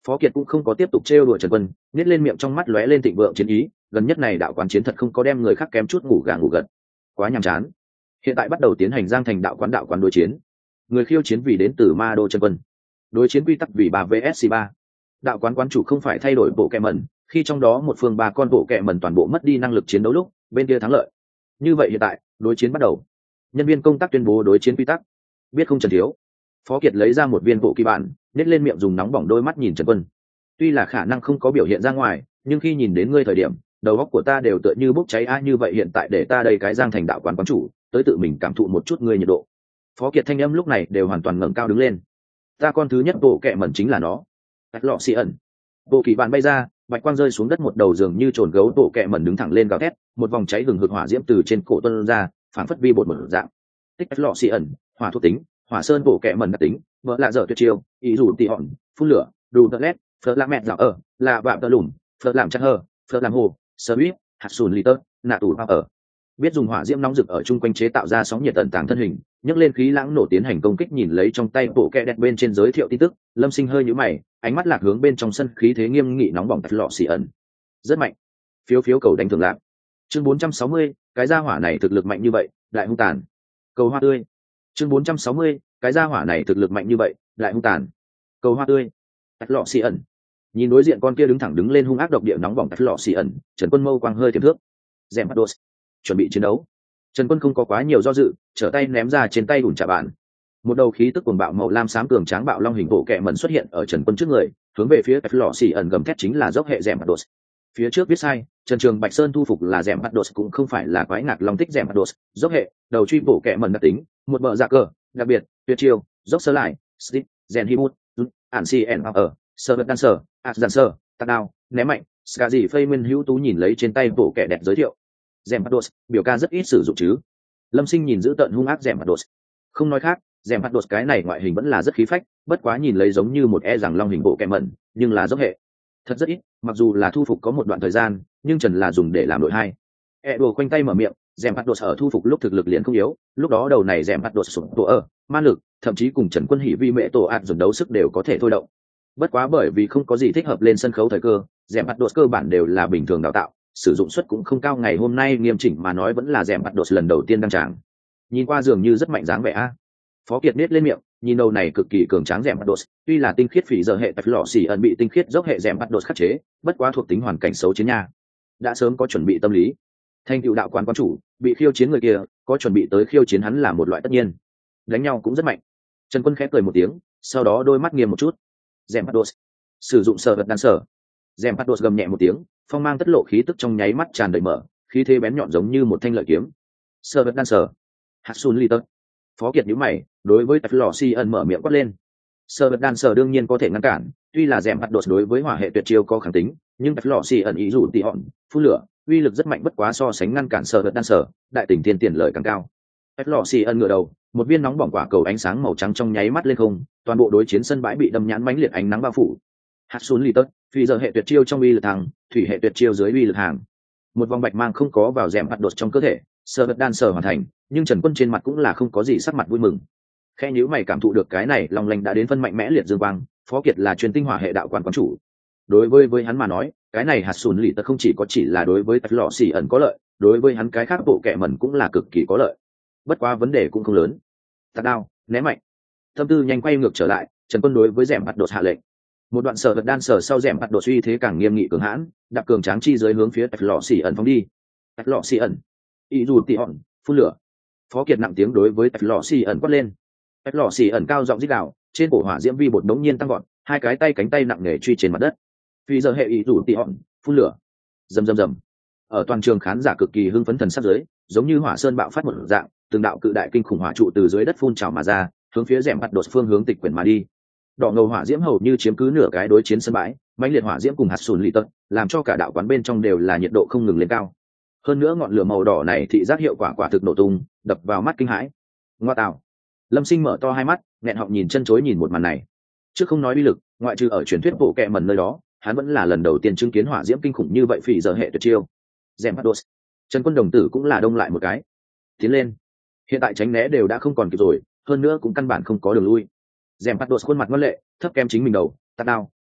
Phó Kiệt cũng không có tiếp tục trêu đùa Trần Quân, nhếch lên miệng trong mắt lóe lên thịnh vượng chiến ý, gần nhất này đạo quán chiến thật không có đem người khác kém chút ngủ gà ngủ gật. Quá nhàm chán. Hiện tại bắt đầu tiến hành Giang Thành đạo quán đạo quán đối chiến. Người khiêu chiến vì đến từ Ma Đô Trần Quân. Đối chiến quy tắc vì ba vs ba. Đạo quán quán chủ không phải thay đổi bộ kệ mẩn, khi trong đó một phương ba con bộ kệ mẩn toàn bộ mất đi năng lực chiến đấu lúc, bên kia thắng lợi. Như vậy hiện tại, đối chiến bắt đầu. Nhân viên công tác tuyên bố đối chiến quy tắc. Biết không Trần Thiếu? Phó Kiệt lấy ra một viên bộ kỳ bản, nhét lên miệng dùng nóng bỏng đôi mắt nhìn Trần Quân. Tuy là khả năng không có biểu hiện ra ngoài, nhưng khi nhìn đến ngươi thời điểm, đầu óc của ta đều tựa như bốc cháy a, như vậy hiện tại để ta đây cái Giang Thành đạo quán quán chủ, tới tự mình cảm thụ một chút ngươi nhiệt độ. Phó Kiệt thanh âm lúc này đều hoàn toàn ngẩng cao đứng lên. Ta con thứ nhất bộ kệ mẩn chính là nó. Bạch lọ xì ẩn. Bộ kỳ bản bay ra, bạch quang rơi xuống đất, một đầu giường như trồn gấu bộ kệ mẩn đứng thẳng lên gào thét, một vòng cháy hừng hực hỏa diễm từ trên cổ tuôn ra, phảng phất vi bột một dạng. Tích bạch lọ xì ẩn, hỏa thuộc tính, hỏa sơn bộ kệ mẩn đặc tính, vợ lạ dở tuyệt chiêu, ý dù tỉ hòn, phun lửa, đủ tơ lét, phở làm mẹ dạo ở, là vạm tơ lùm, phở làm chắc hơ, phở làm hồ, sơ bít, hạt sùn lì tơ, nạ tủ bao ở. Biết dùng hỏa diễm nóng rực ở chung quanh chế tạo ra sóng nhiệt tận tàng thân hình, nhấc lên khí lãng nổ tiến hành công kích. Nhìn lấy trong tay bộ kẹ đẹp bên trên giới thiệu tin tức, Lâm Sinh hơi nhíu mày, ánh mắt lạc hướng bên trong sân, khí thế nghiêm nghị nóng bỏng tạch lọ xì ẩn. Rất mạnh. Phiếu phiếu cầu đánh thường lạc. Chương bốn trăm sáu mươi, cái gia hỏa này thực lực mạnh như vậy, lại hung tàn. Cầu hoa tươi. Chương bốn trăm sáu mươi, cái gia hỏa này thực lực mạnh như vậy, lại hung tàn. Cầu hoa tươi. Tạch lọ xì ẩn. Nhìn đối diện con kia đứng thẳng đứng lên hung ác độc địa nóng bỏng tạch lọ xì ẩn, Trần Quân mâu quang hơi tiềm thước. Dèm bắt đột. Chuẩn bị chiến đấu. Trần Quân không có quá nhiều do dự, trở tay ném ra trên tay ủn trả bạn. Một đầu khí tức cuồng bạo màu lam xám cường tráng bạo long hình bộ kệ mẩn xuất hiện ở Trần Quân trước người, hướng về phía Bạch Lọ Xỉ ẩn gầm thét chính là dốc hệ Dẻm Bắt Đột. Phía trước viết sai, Trần Trường Bạch Sơn thu phục là Dẻm Bắt Đột cũng không phải là quái ngạc long tích Dẻm Bắt Đột, dốc hệ, đầu truy bộ kệ mẩn đặc tính, một bờ dạ cờ, đặc biệt, tuyệt chiêu, dốc sơ lại, slip, Zen Hibut, ản si en ở, sơ vật đan sở, ạt giàn sơ, tạt đao, ném mạnh, ska gì phây nguyên hữu tú nhìn lấy trên tay bộ kệ đẹp giới thiệu. Dẻm Bắt Đột, biểu ca rất ít sử dụng chứ. Lâm Sinh nhìn giữ tận hung ác Dẻm Bắt Đột. Không nói khác, Dẻm Bắt Đột cái này ngoại hình vẫn là rất khí phách, bất quá nhìn lấy giống như một e rằng long hình bộ kệ mẩn, nhưng là dốc hệ. Thật rất ít, mặc dù là thu phục có một đoạn thời gian, nhưng Trần là dùng để làm đội hai. E đùa quanh tay mở miệng, Dẻm Bắt Đột ở thu phục lúc thực lực liền không yếu, lúc đó đầu này Dẻm Bắt Đột sụp tổ ở, ma lực, thậm chí cùng Trần Quân Hỉ vi mẹ tổ ạt dồn đấu sức đều có thể thôi động. Bất quá bởi vì không có gì thích hợp lên sân khấu thời cơ, Dẻm Bắt Đột cơ bản đều là bình thường đào tạo, sử dụng suất cũng không cao. Ngày hôm nay nghiêm chỉnh mà nói vẫn là Dẻm Bắt Đột lần đầu tiên đăng tràng. Nhìn qua dường như rất mạnh dáng vẻ a. Phó Kiệt nết lên miệng, nhìn đầu này cực kỳ cường tráng Dẻm Bắt Đột, tuy là tinh khiết phỉ giờ hệ Bạch Lọ Xỉ ẩn bị tinh khiết dốc hệ Dẻm Bắt Đột khắc chế, bất quá thuộc tính hoàn cảnh xấu chiến nha. Đã sớm có chuẩn bị tâm lý. Thanh cựu đạo quán quán chủ, bị khiêu chiến người kia, có chuẩn bị tới khiêu chiến hắn là một loại tất nhiên. Đánh nhau cũng rất mạnh. Trần Quân khẽ cười một tiếng, sau đó đôi mắt nghiêm một chút. Dẻm Bắt Đột, sử dụng sở vật đan sở. Dẻm Bắt Đột gầm nhẹ một tiếng, phong mang tất lộ khí tức trong nháy mắt tràn đầy mở, khí thế bén nhọn giống như một thanh lợi kiếm. Sở vật đan sở. Hatsun Li Tật. Phó Kiệt nhíu mày, đối với Bạch Lọ Xỉ ẩn mở miệng quát lên. Sở vật đan sở đương nhiên có thể ngăn cản, tuy là Dẻm Bắt Đột đối với hỏa hệ tuyệt chiêu có kháng tính, nhưng Bạch Lọ Xỉ ẩn ý rủ tỉ hòn, phun lửa, uy lực rất mạnh, bất quá so sánh ngăn cản sở vật đan sở, đại tình thiên tiền lợi càng cao. Bạch Lọ Xỉ ẩn ngửa đầu, một viên nóng bỏng quả cầu ánh sáng màu trắng trong nháy mắt lên không, toàn bộ đối chiến sân bãi bị đâm nhãn mãnh liệt ánh nắng bao phủ. Hatsun Li Tật, phi giờ hệ tuyệt chiêu trong uy lực thăng, thủy hệ tuyệt chiêu dưới uy lực hàng. Một vòng bạch mang không có vào Dẻm Bắt Đột trong cơ thể, sở vật đan sở hoàn thành, nhưng Trần Quân trên mặt cũng là không có gì sắc mặt vui mừng. Khẽ nhíu mày cảm thụ được cái này long lanh đã đến phân mạnh mẽ liệt dương quang, Phó Kiệt là truyền tinh hỏa hệ đạo quán quán chủ. Đối với với hắn mà nói, cái này Hatsun Li Tật không chỉ có chỉ là đối với Bạch Lọ Xỉ ẩn có lợi, đối với hắn cái khác bộ kệ mẩn cũng là cực kỳ có lợi. Bất quá vấn đề cũng không lớn. Tạt đao, ném mạnh. Tâm tư nhanh quay ngược trở lại, Trần Quân đối với Dẻm Bắt Đột hạ lệnh. Một đoạn sở vật đan sở sau Dẻm Bắt Đột uy thế càng nghiêm nghị cường hãn, đạp cường tráng chi dưới hướng phía Bạch Lọ Xỉ ẩn phóng đi. Bạch Lọ Xỉ ẩn, ý dù tỉ hòn, phun lửa. Phó Kiệt nặng tiếng đối với Bạch Lọ Xỉ ẩn quát lên. Bạch Lọ Xỉ ẩn cao giọng rít gào, trên cổ hỏa diễm vi bột đống nhiên tăng vọt, hai cái tay cánh tay nặng nề truy trên mặt đất. Phi giờ hệ ý dù tỉ hòn, phun lửa. Rầm rầm rầm. Ở toàn trường khán giả cực kỳ hưng phấn thần sắc dưới, giống như hỏa sơn bạo phát một dạng, từng đạo cự đại kinh khủng hỏa trụ từ dưới đất phun trào mà ra, hướng phía Dẻm Bắt Đột phương hướng tịch quyển mà đi. Đỏ ngầu hỏa diễm hầu như chiếm cứ nửa cái đối chiến sân bãi, mãnh liệt hỏa diễm cùng Hatsun Li Tật, làm cho cả đạo quán bên trong đều là nhiệt độ không ngừng lên cao. Hơn nữa ngọn lửa màu đỏ này thị giác hiệu quả quả thực nổ tung, đập vào mắt kinh hãi. Ngoa tạo! Lâm Sinh mở to hai mắt, nghẹn họng nhìn chân chối nhìn một màn này. Trước không nói uy lực, ngoại trừ ở truyền thuyết bộ kệ mẩn nơi đó, hắn vẫn là lần đầu tiên chứng kiến hỏa diễm kinh khủng như vậy. Phỉ giờ hệ tuyệt chiêu. Dẻm Bắt Đột. Trần Quân đồng tử cũng là đông lại một cái. Tiến lên. Hiện tại tránh né đều đã không còn kịp rồi, hơn nữa cũng căn bản không có đường lui. Dẻm Bắt Đột khuôn mặt ngoan lệ, thấp kém chính mình đầu, tạt đao,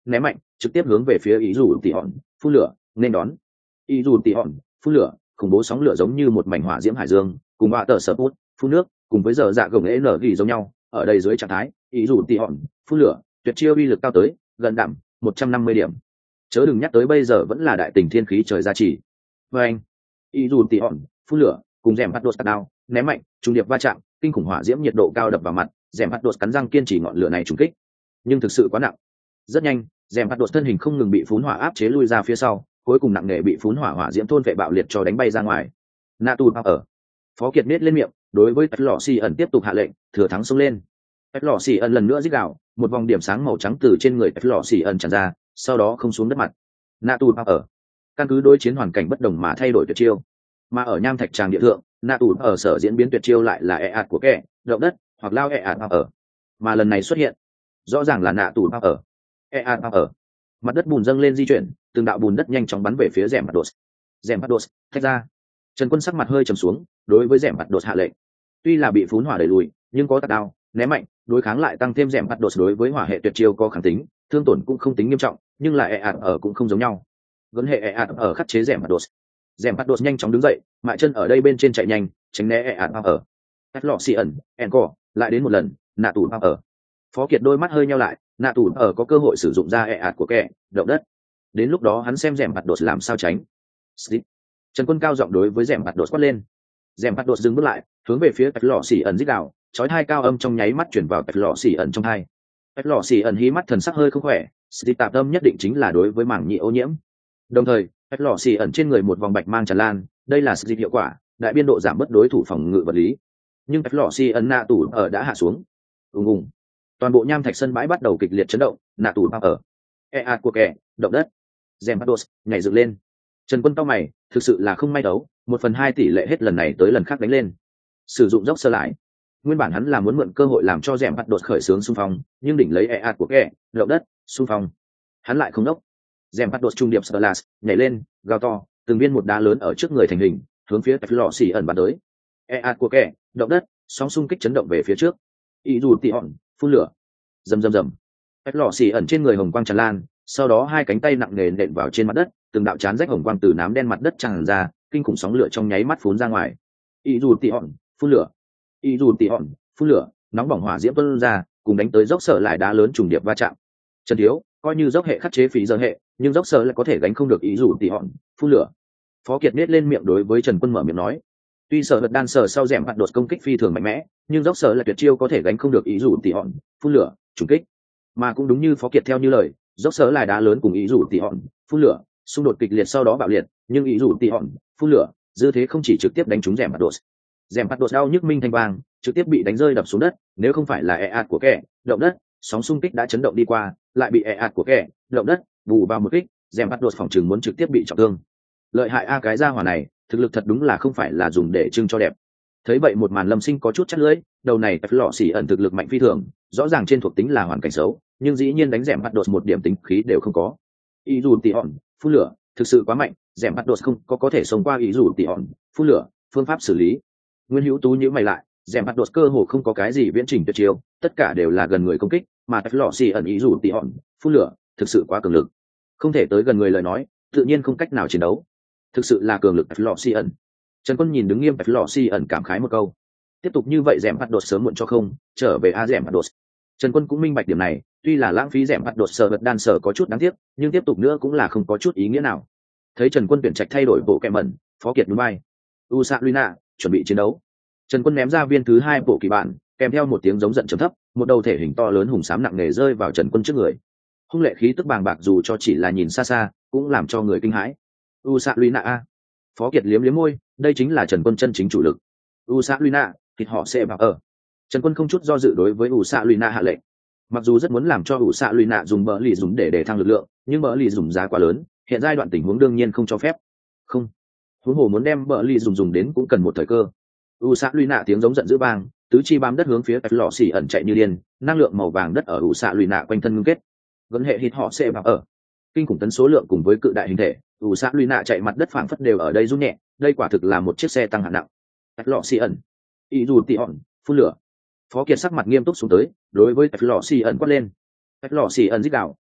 ném mạnh trực tiếp hướng về phía ý dù tỉ hòn phun lửa nên đón ý dù tỉ hòn phun lửa khủng bố sóng lửa giống như một mảnh hỏa diễm hải dương cùng bạ tờ sập bút phun nước cùng với giờ dạ gồng ế nở ghi giống nhau ở đây dưới trạng thái ý dù tỉ hòn phun lửa tuyệt chiêu uy lực cao tới gần đạm một trăm năm mươi điểm, chớ đừng nhắc tới bây giờ vẫn là đại tình thiên khí trời gia trì. Và anh ý dù tỉ hòn phun lửa cùng rèm bắt đột đao ném mạnh trùng điệp va chạm kinh khủng hỏa diễm nhiệt độ cao đập vào mặt, rèm bắt đột cắn răng kiên trì ngọn lửa này trùng kích nhưng thực sự quá nặng. Rất nhanh rèm bắt đột thân hình không ngừng bị phun hỏa áp chế lui ra phía sau, cuối cùng nặng nề bị phun hỏa hỏa diễm thôn vệ bạo liệt cho đánh bay ra ngoài. Na tu ở Phó Kiệt nết lên miệng, đối với Tách Lọ Xì ẩn tiếp tục hạ lệnh, thừa thắng xông lên. Tách Lọ Xì ẩn lần nữa rít gào, một vòng điểm sáng màu trắng từ trên người Tách Lọ Xì ẩn tràn ra, sau đó không xuống đất mặt. Na tu ở căn cứ đối chiến hoàn cảnh bất đồng mà thay đổi tuyệt chiêu, mà ở nham thạch tràng địa thượng, Na tu ở sở diễn biến tuyệt chiêu lại là e ạt của kẻ động đất hoặc lao e ạt ở, mà lần này xuất hiện rõ ràng là Na tu ở e ạt ở. Mặt đất bùn dâng lên di chuyển, từng đạo bùn đất nhanh chóng bắn về phía rèm bắt đột. Rèm bắt đột thách ra. Trần Quân sắc mặt hơi trầm xuống, đối với rèm bắt đột hạ lệnh. Tuy là bị phún hỏa đẩy lùi, nhưng có tạt đao ném mạnh đối kháng lại tăng thêm rèm bắt đột đối với hỏa hệ tuyệt chiêu có kháng tính, thương tổn cũng không tính nghiêm trọng, nhưng là e ạt ở cũng không giống nhau. Vấn hệ e ạt ở khắc chế rèm bắt đột. Rèm bắt đột nhanh chóng đứng dậy, mại chân ở đây bên trên chạy nhanh, tránh né e ạt ở. Cắt lọ xì ẩn, encore, lại đến một lần, nạ tủ ở. Phó Kiệt đôi mắt hơi nheo lại, nạ tủ ở có cơ hội sử dụng ra e ạt của kẻ động đất. Đến lúc đó hắn xem rèm bắt đột làm sao tránh. Slip. Trần Quân cao giọng đối với rèm bắt đột quát lên. Rèm bắt đột dừng bước lại, hướng về phía Cắt lọ xì ẩn rít gào, chói tai cao âm trong nháy mắt chuyển vào Cắt lọ xì ẩn trong tai. Cắt lọ xì ẩn hí mắt thần sắc hơi không khỏe, Slip tạp âm nhất định chính là đối với mảng nhị ô nhiễm. Đồng thời, Cắt lọ xì ẩn trên người một vòng bạch mang tràn lan, đây là Slip hiệu quả, đại biên độ giảm bớt đối thủ phòng ngự vật lý. Nhưng Cắt lọ xì ẩn nạ tủ ở đã hạ xuống. Ùng ùng. Toàn bộ nham thạch sân bãi bắt đầu kịch liệt chấn động, nạ tủ ở e ạt của kẻ động đất. Rèm bắt đột nhảy dựng lên. Trần Quân cao mày, thực sự là không may đấu, một phần hai tỷ lệ hết lần này tới lần khác đánh lên. Sử dụng dốc sơ lại. Nguyên bản hắn là muốn mượn cơ hội làm cho rèm bắt đột khởi xướng xung phong, nhưng đỉnh lấy e ạt của kẻ động đất xung phong. Hắn lại không đốc. Rèm bắt đột trung điệp sơ lạt, nhảy lên, gào to, từng viên một đá lớn ở trước người thành hình, hướng phía Tách Lọ Xì ẩn bắn tới. E ạt của kẻ động đất, sóng xung kích chấn động về phía trước. Ý dù tỉ hòn phun lửa, rầm rầm rầm. Tách Lọ Xì ẩn trên người hồng quang tràn lan, sau đó hai cánh tay nặng nề nện vào trên mặt đất, từng đạo chán rách hồng quang từ nám đen mặt đất tràn ra, kinh khủng sóng lửa trong nháy mắt phun ra ngoài. Ý dù tỉ hòn phun lửa, ý dù tỉ hòn phun lửa, nóng bỏng hỏa diễm tuôn ra, cùng đánh tới dốc sở lại đá lớn trùng điệp va chạm. Trần Thiếu, coi như dốc hệ khắc chế phí giờ hệ, nhưng dốc sở lại có thể gánh không được ý dù tỉ hòn phun lửa. Phó Kiệt nết lên miệng đối với Trần Quân mở miệng nói. Tuy sở vật đan sở sau rèm bắt đột công kích phi thường mạnh mẽ, nhưng dốc sở là tuyệt chiêu có thể gánh không được ý dù tỉ hòn phun lửa trùng kích. Mà cũng đúng như Phó Kiệt theo như lời, dốc sở lại đá lớn cùng ý dù tỉ hòn phun lửa xung đột kịch liệt sau đó bạo liệt, nhưng ý dù tỉ hòn phun lửa dư thế không chỉ trực tiếp đánh trúng rèm bắt đột. Rèm bắt đột đau nhức minh thanh vang, trực tiếp bị đánh rơi đập xuống đất, nếu không phải là e ạt của kẻ động đất, sóng xung kích đã chấn động đi qua, lại bị e ạt của kẻ động đất bù vào một kích, rèm bắt đột phòng trường muốn trực tiếp bị trọng thương. Lợi hại a cái gia hỏa này, thực lực thật đúng là không phải là dùng để trưng cho đẹp. Thấy vậy một màn Lâm Sinh có chút chắc lưỡi, đầu này Tách Lọ Xì ẩn thực lực mạnh phi thường, rõ ràng trên thuộc tính là hoàn cảnh xấu, nhưng dĩ nhiên đánh rèm bắt đột một điểm tính khí đều không có. Ý dù tỉ hòn phun lửa thực sự quá mạnh, rèm bắt đột không có có thể sống qua ý dù tỉ hòn phun lửa phương pháp xử lý. Nguyên Hữu Tú nhíu mày lại, rèm bắt đột cơ hồ không có cái gì viễn trình tuyệt chiêu, tất cả đều là gần người công kích, mà Tách Lọ Xì ẩn ý dù tỉ hòn phun lửa thực sự quá cường lực, không thể tới gần người lời nói, tự nhiên không cách nào chiến đấu. Thực sự là cường lực Tách Lọ Xì ẩn. Trần Quân nhìn đứng nghiêm Tách Lọ Xì ẩn cảm khái một câu. Tiếp tục như vậy rèm bắt đột sớm muộn cho không trở về a rèm bắt đột. Trần Quân cũng minh bạch điểm này, tuy là lãng phí rèm bắt đột sở vật đan sở có chút đáng tiếc, nhưng tiếp tục nữa cũng là không có chút ý nghĩa nào. Thấy Trần Quân tuyển trạch thay đổi bộ kẹm mẩn, Phó Kiệt nhún vai. Usa Luna chuẩn bị chiến đấu. Trần Quân ném ra viên thứ hai bộ kỳ bản, kèm theo một tiếng giống giận trầm thấp, một đầu thể hình to lớn hùng xám nặng nề rơi vào Trần Quân trước người. Hung lệ khí tức bàng bạc dù cho chỉ là nhìn xa xa, cũng làm cho người kinh hãi. Usa Luna a. Phó Kiệt liếm liếm môi, đây chính là Trần Quân chân chính chủ lực. Usa Luna, thịt họ sẽ vào ở. Trần Quân không chút do dự đối với Usa Luna hạ lệnh. Mặc dù rất muốn làm cho Usa Luna dùng bờ lì dùng để để thăng lực lượng, nhưng bờ lì dùng giá quá lớn, hiện giai đoạn tình huống đương nhiên không cho phép. Không, huống hồ muốn đem bờ lì dùng dùng đến cũng cần một thời cơ. Usa Luna tiếng giống giận dữ vang, tứ chi bám đất hướng phía Tách Lọ Xì ẩn chạy như điên, năng lượng màu vàng đất ở Usa Luna quanh thân ngưng kết. Vẫn hệ hít họ sẽ vào ở. Kinh khủng tấn số lượng cùng với cự đại hình thể, Usa Luna chạy mặt đất phảng phất đều ở đây run nhẹ, đây quả thực là một chiếc xe tăng hạng nặng. Tách Lọ Xì ẩn, ý dù tỉ hòn phun lửa. Phó Kiệt sắc mặt nghiêm túc xuống tới, đối với Tách Lọ Xì ẩn quát lên. Tách Lọ Xì ẩn rít gào,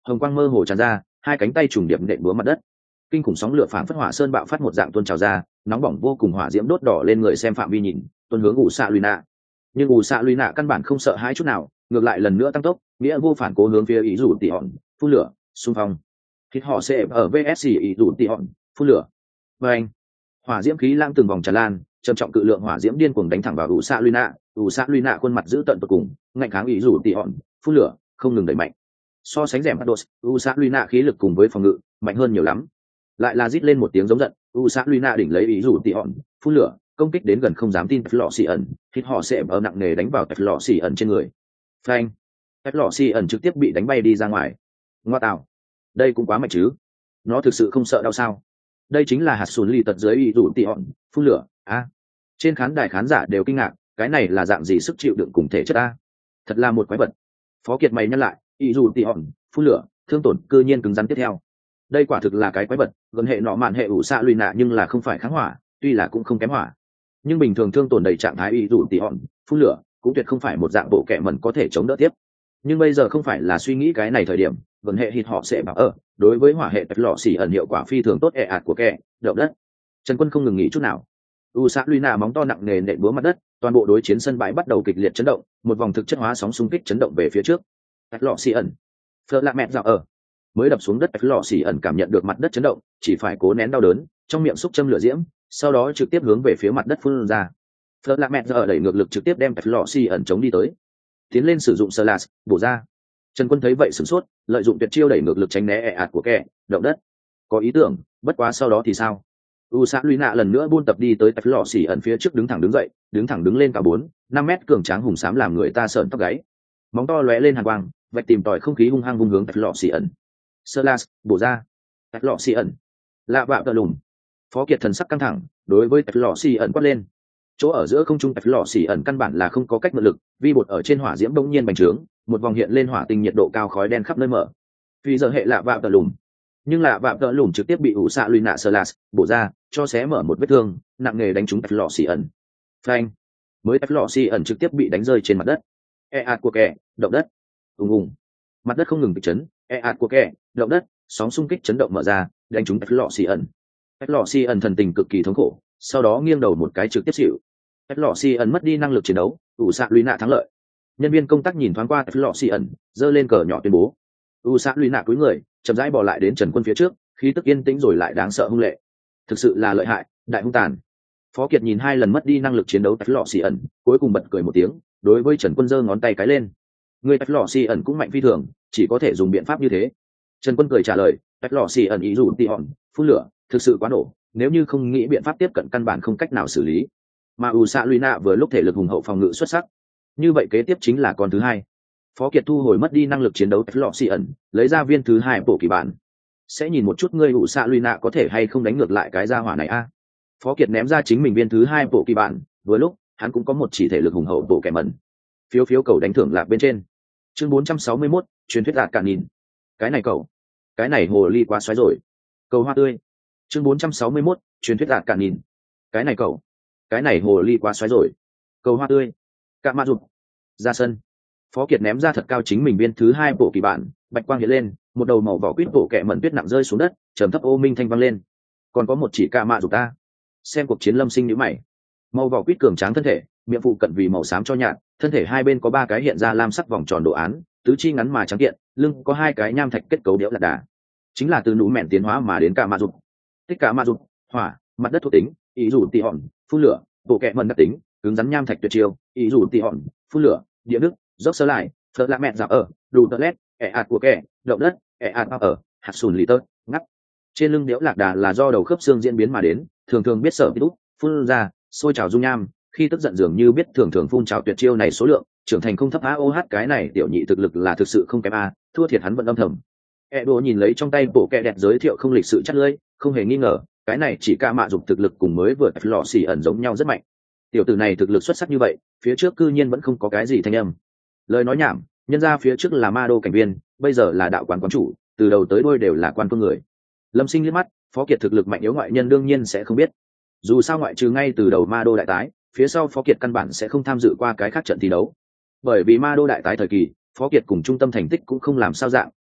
hồng quang mơ hồ tràn ra, hai cánh tay trùng điệp nện búa mặt đất, kinh khủng sóng lửa phảng phất hỏa sơn bạo phát một dạng tuôn trào ra, nóng bỏng vô cùng, hỏa diễm đốt đỏ lên người xem phạm vi nhìn, tuôn hướng ủ xạ lùi nạ. Nhưng ủ xạ lùi nạ căn bản không sợ hãi chút nào, ngược lại lần nữa tăng tốc, nghĩa vô phản cố hướng phía ý rủ tỉ hòn phun lửa xung phong. Thịt họ sẽ ở vê ét ý rủ tỉ hòn phun lửa, và anh hỏa diễm khí lang từng vòng tràn lan, trầm trọng cự lượng hỏa diễm điên cuồng đánh thẳng vào ủ xạ lùi nạ. Ủ xạ lùi nạ khuôn mặt giữ tận tột cùng, ngạnh kháng ý rủ tỉ hòn phun lửa, không ngừng đẩy mạnh. So sánh rèm bắt đột, ủ xạ lùi nạ khí lực cùng với phòng ngự mạnh hơn nhiều lắm. Lại là rít lên một tiếng giống giận, ủ xạ lùi nạ đỉnh lấy ý rủ tỉ hòn phun lửa, công kích đến gần không dám tin. Lọ xì ẩn thịt họ sẽ ở nặng nề đánh vào lọ xì ẩn trên người. Phanh, lọ xì ẩn trực tiếp bị đánh bay đi ra ngoài. Ngoa tạo, đây cũng quá mạnh chứ, nó thực sự không sợ đau sao? Đây chính là hạt sùn lì tật dưới ý rủ tỉ hòn phun lửa a. À, trên khán đài khán giả đều kinh ngạc, cái này là dạng gì sức chịu đựng cùng thể chất a? Thật là một quái vật. Phó Kiệt mày nhăn lại, ý rủ tỉ hòn phun lửa, thương tổn cư nhiên cứng rắn tiếp theo. Đây quả thực là cái quái vật, gần hệ nọ mạn hệ ủ xạ lùi nạ nhưng là không phải kháng hỏa, tuy là cũng không kém hỏa, nhưng bình thường thương tổn đầy trạng thái ý rủ tỉ hòn phun lửa cũng tuyệt không phải một dạng bộ kệ mẩn có thể chống đỡ tiếp. Nhưng bây giờ không phải là suy nghĩ cái này thời điểm, gần hệ hít họ sẽ bảo ở đối với hỏa hệ tạch lọ xỉ ẩn hiệu quả phi thường tốt. ẹ ạt của kẻ động đất. Trần Quân không ngừng nghỉ chút nào, u xạ lùi nạ móng to nặng nề nện búa mặt đất, toàn bộ đối chiến sân bãi bắt đầu kịch liệt chấn động, một vòng thực chất hóa sóng xung kích chấn động về phía trước. Tạch lọ xỉ ẩn phở lạ mẹ dạo ở mới đập xuống đất, tạch lọ xỉ ẩn cảm nhận được mặt đất chấn động, chỉ phải cố nén đau đớn, trong miệng xúc châm lửa diễm, sau đó trực tiếp hướng về phía mặt đất phun ra. Phở lạ mẹ dạo ở đẩy ngược lực trực tiếp đem tạch lọ xỉ ẩn chống đi tới, tiến lên sử dụng sơ lạt bổ ra. Trần Quân thấy vậy sửng sốt, lợi dụng tuyệt chiêu đẩy ngược lực tránh né ẹ ạt của kẻ động đất. Có ý tưởng, bất quá sau đó thì sao? U Sa Luy Nạ lần nữa buôn tập đi tới tạch lọ xỉ ẩn phía trước, đứng thẳng đứng dậy, đứng thẳng đứng lên cả bốn năm mét cường tráng hùng xám làm người ta sởn tóc gáy. Móng to lóe lên hàn quang, vạch tìm tòi không khí hung hăng vung hướng tạch lọ xỉ ẩn. Slas bổ ra. Tạch lọ xỉ ẩn lạ bạo tợ lùm. Phó Kiệt thần sắc căng thẳng, đối với tạch lọ xỉ ẩn quát lên. Chỗ ở giữa không trung tạch lọ xỉ ẩn căn bản là không có cách mượn lực, vi bột ở trên hỏa diễm bỗng nhiên bành trướng, một vòng hiện lên hỏa tinh, nhiệt độ cao, khói đen khắp nơi mở. Vì giờ hệ lạ vạm tợ lùm, nhưng lạ vạm tợ lùm trực tiếp bị ủ xạ lùi nạ sơ lạt bổ ra, cho xé mở một vết thương nặng nề đánh trúng tạch lọ xỉ ẩn. Phanh, mới tạch lọ xỉ ẩn trực tiếp bị đánh rơi trên mặt đất. E ạt của kẻ động đất, ùng ùng, mặt đất không ngừng bị chấn. E ạt của kẻ động đất, sóng xung kích chấn động mở ra, đánh trúng tạch lọ xỉ ẩn. Tạch lọ xỉ ẩn thần tình cực kỳ thống khổ, sau đó nghiêng đầu một cái trực tiếp xỉu. Tạch lọ xỉ ẩn mất đi năng lực chiến đấu, ủ xạ lùi nạ thắng lợi. Nhân viên công tác nhìn thoáng qua tạch lọ xỉ ẩn, giơ lên cờ nhỏ tuyên bố. U xạ lùi nạ cúi người, chậm rãi bò lại đến Trần Quân phía trước, khí tức yên tĩnh rồi lại đáng sợ hung lệ. Thực sự là lợi hại, đại hung tàn. Phó Kiệt nhìn hai lần mất đi năng lực chiến đấu tạch lọ xỉ ẩn, cuối cùng bật cười một tiếng, đối với Trần Quân giơ ngón tay cái lên. Người tạch lọ xỉ ẩn cũng mạnh phi thường, chỉ có thể dùng biện pháp như thế. Trần Quân cười trả lời, tạch lọ xỉ ẩn ý dù tỉ hòn phun lửa, thực sự quá nổ, nếu như không nghĩ biện pháp tiếp cận căn bản không cách nào xử lý. Mà U xạ lùi nạ vừa lúc thể lực hùng hậu, phòng ngự xuất sắc, như vậy kế tiếp chính là con thứ hai. Phó Kiệt thu hồi mất đi năng lực chiến đấu tạch lọ xỉ ẩn, lấy ra viên thứ hai bộ kỳ bản. Sẽ nhìn một chút ngươi ủ xạ lùi nạ có thể hay không đánh ngược lại cái gia hỏa này a. Phó Kiệt ném ra chính mình viên thứ hai bộ kỳ bản, vừa lúc hắn cũng có một chỉ thể lực hùng hậu bộ kẻ mẩn. Phiếu phiếu cầu đánh thưởng lạc bên trên. Chương bốn trăm sáu mươi mốt, truyền thuyết đạt cả nhìn. Cái này cậu, cái này hồ ly quá xoáy rồi. Cầu hoa tươi. Chương bốn trăm sáu mươi mốt, truyền thuyết đạt cả nhìn. Cái này cậu, cái này hồ ly quá xoáy rồi. Cầu hoa tươi. Cạ mạ rụt. Ra sân. Phó Kiệt ném ra thật cao chính mình viên thứ hai bộ kỳ bản, bạch quang hiện lên, một đầu màu vỏ quýt bộ kẹ mẩn tuyết nặng rơi xuống đất, trầm thấp ô minh thanh vang lên. Còn có một chỉ cạ mạ rụt ta. Xem cuộc chiến lâm sinh nhíu mày. Màu vỏ quýt cường tráng thân thể, miệng phụ cận vì màu xám cho nhạt, thân thể hai bên có ba cái hiện ra lam sắc vòng tròn đồ án, tứ chi ngắn mà trắng kiện, lưng có hai cái nham thạch kết cấu đẽo lạc đà, chính là từ nụ mẹn tiến hóa mà đến cạ mạ rụt. Tích cạ mạ rụt, hỏa, mặt đất thuộc tính, ý dù tỉ hòn, phun lửa, bộ kẹ mẩn đặc tính, cứng rắn nham thạch tuyệt chiêu, ý dù tỉ hòn, phun lửa, địa nước, dốc sơ lại, phật lạ mẹn dạo ở, đủ tơ lét, ẹ ạt của kẻ động đất, ẹ ạt ở, hạt sùn lì tơ ngắt. Trên lưng đẽo lạc đà là do đầu khớp xương diễn biến mà đến, thường thường biết sở biết út phun ra sôi trào dung nham, khi tức giận dường như biết thường thường phun trào tuyệt chiêu này số lượng trưởng thành không thấp. a ô hát cái này tiểu nhị thực lực là thực sự không kém a, thua thiệt hắn vẫn âm thầm. E đồ nhìn lấy trong tay bộ kẹ đẹp giới thiệu không lịch sự chắc lưỡi, không hề nghi ngờ cái này chỉ ca mạ dục thực lực cùng mới vừa lọ xỉ ẩn giống nhau rất mạnh. Tiểu tử này thực lực xuất sắc như vậy, phía trước cư nhiên vẫn không có cái gì thanh âm. Lời nói nhảm, nhân ra phía trước là ma đô cảnh viên, bây giờ là đạo quán quán chủ, từ đầu tới đuôi đều là quan phương người. Lâm Sinh liếc mắt, Phó Kiệt thực lực mạnh yếu ngoại nhân đương nhiên sẽ không biết. Dù sao ngoại trừ ngay từ đầu ma đô đại tái, phía sau Phó Kiệt căn bản sẽ không tham dự qua cái khác trận thi đấu. Bởi vì ma đô đại tái thời kỳ, Phó Kiệt cùng trung tâm thành tích cũng không làm sao dạng, ân,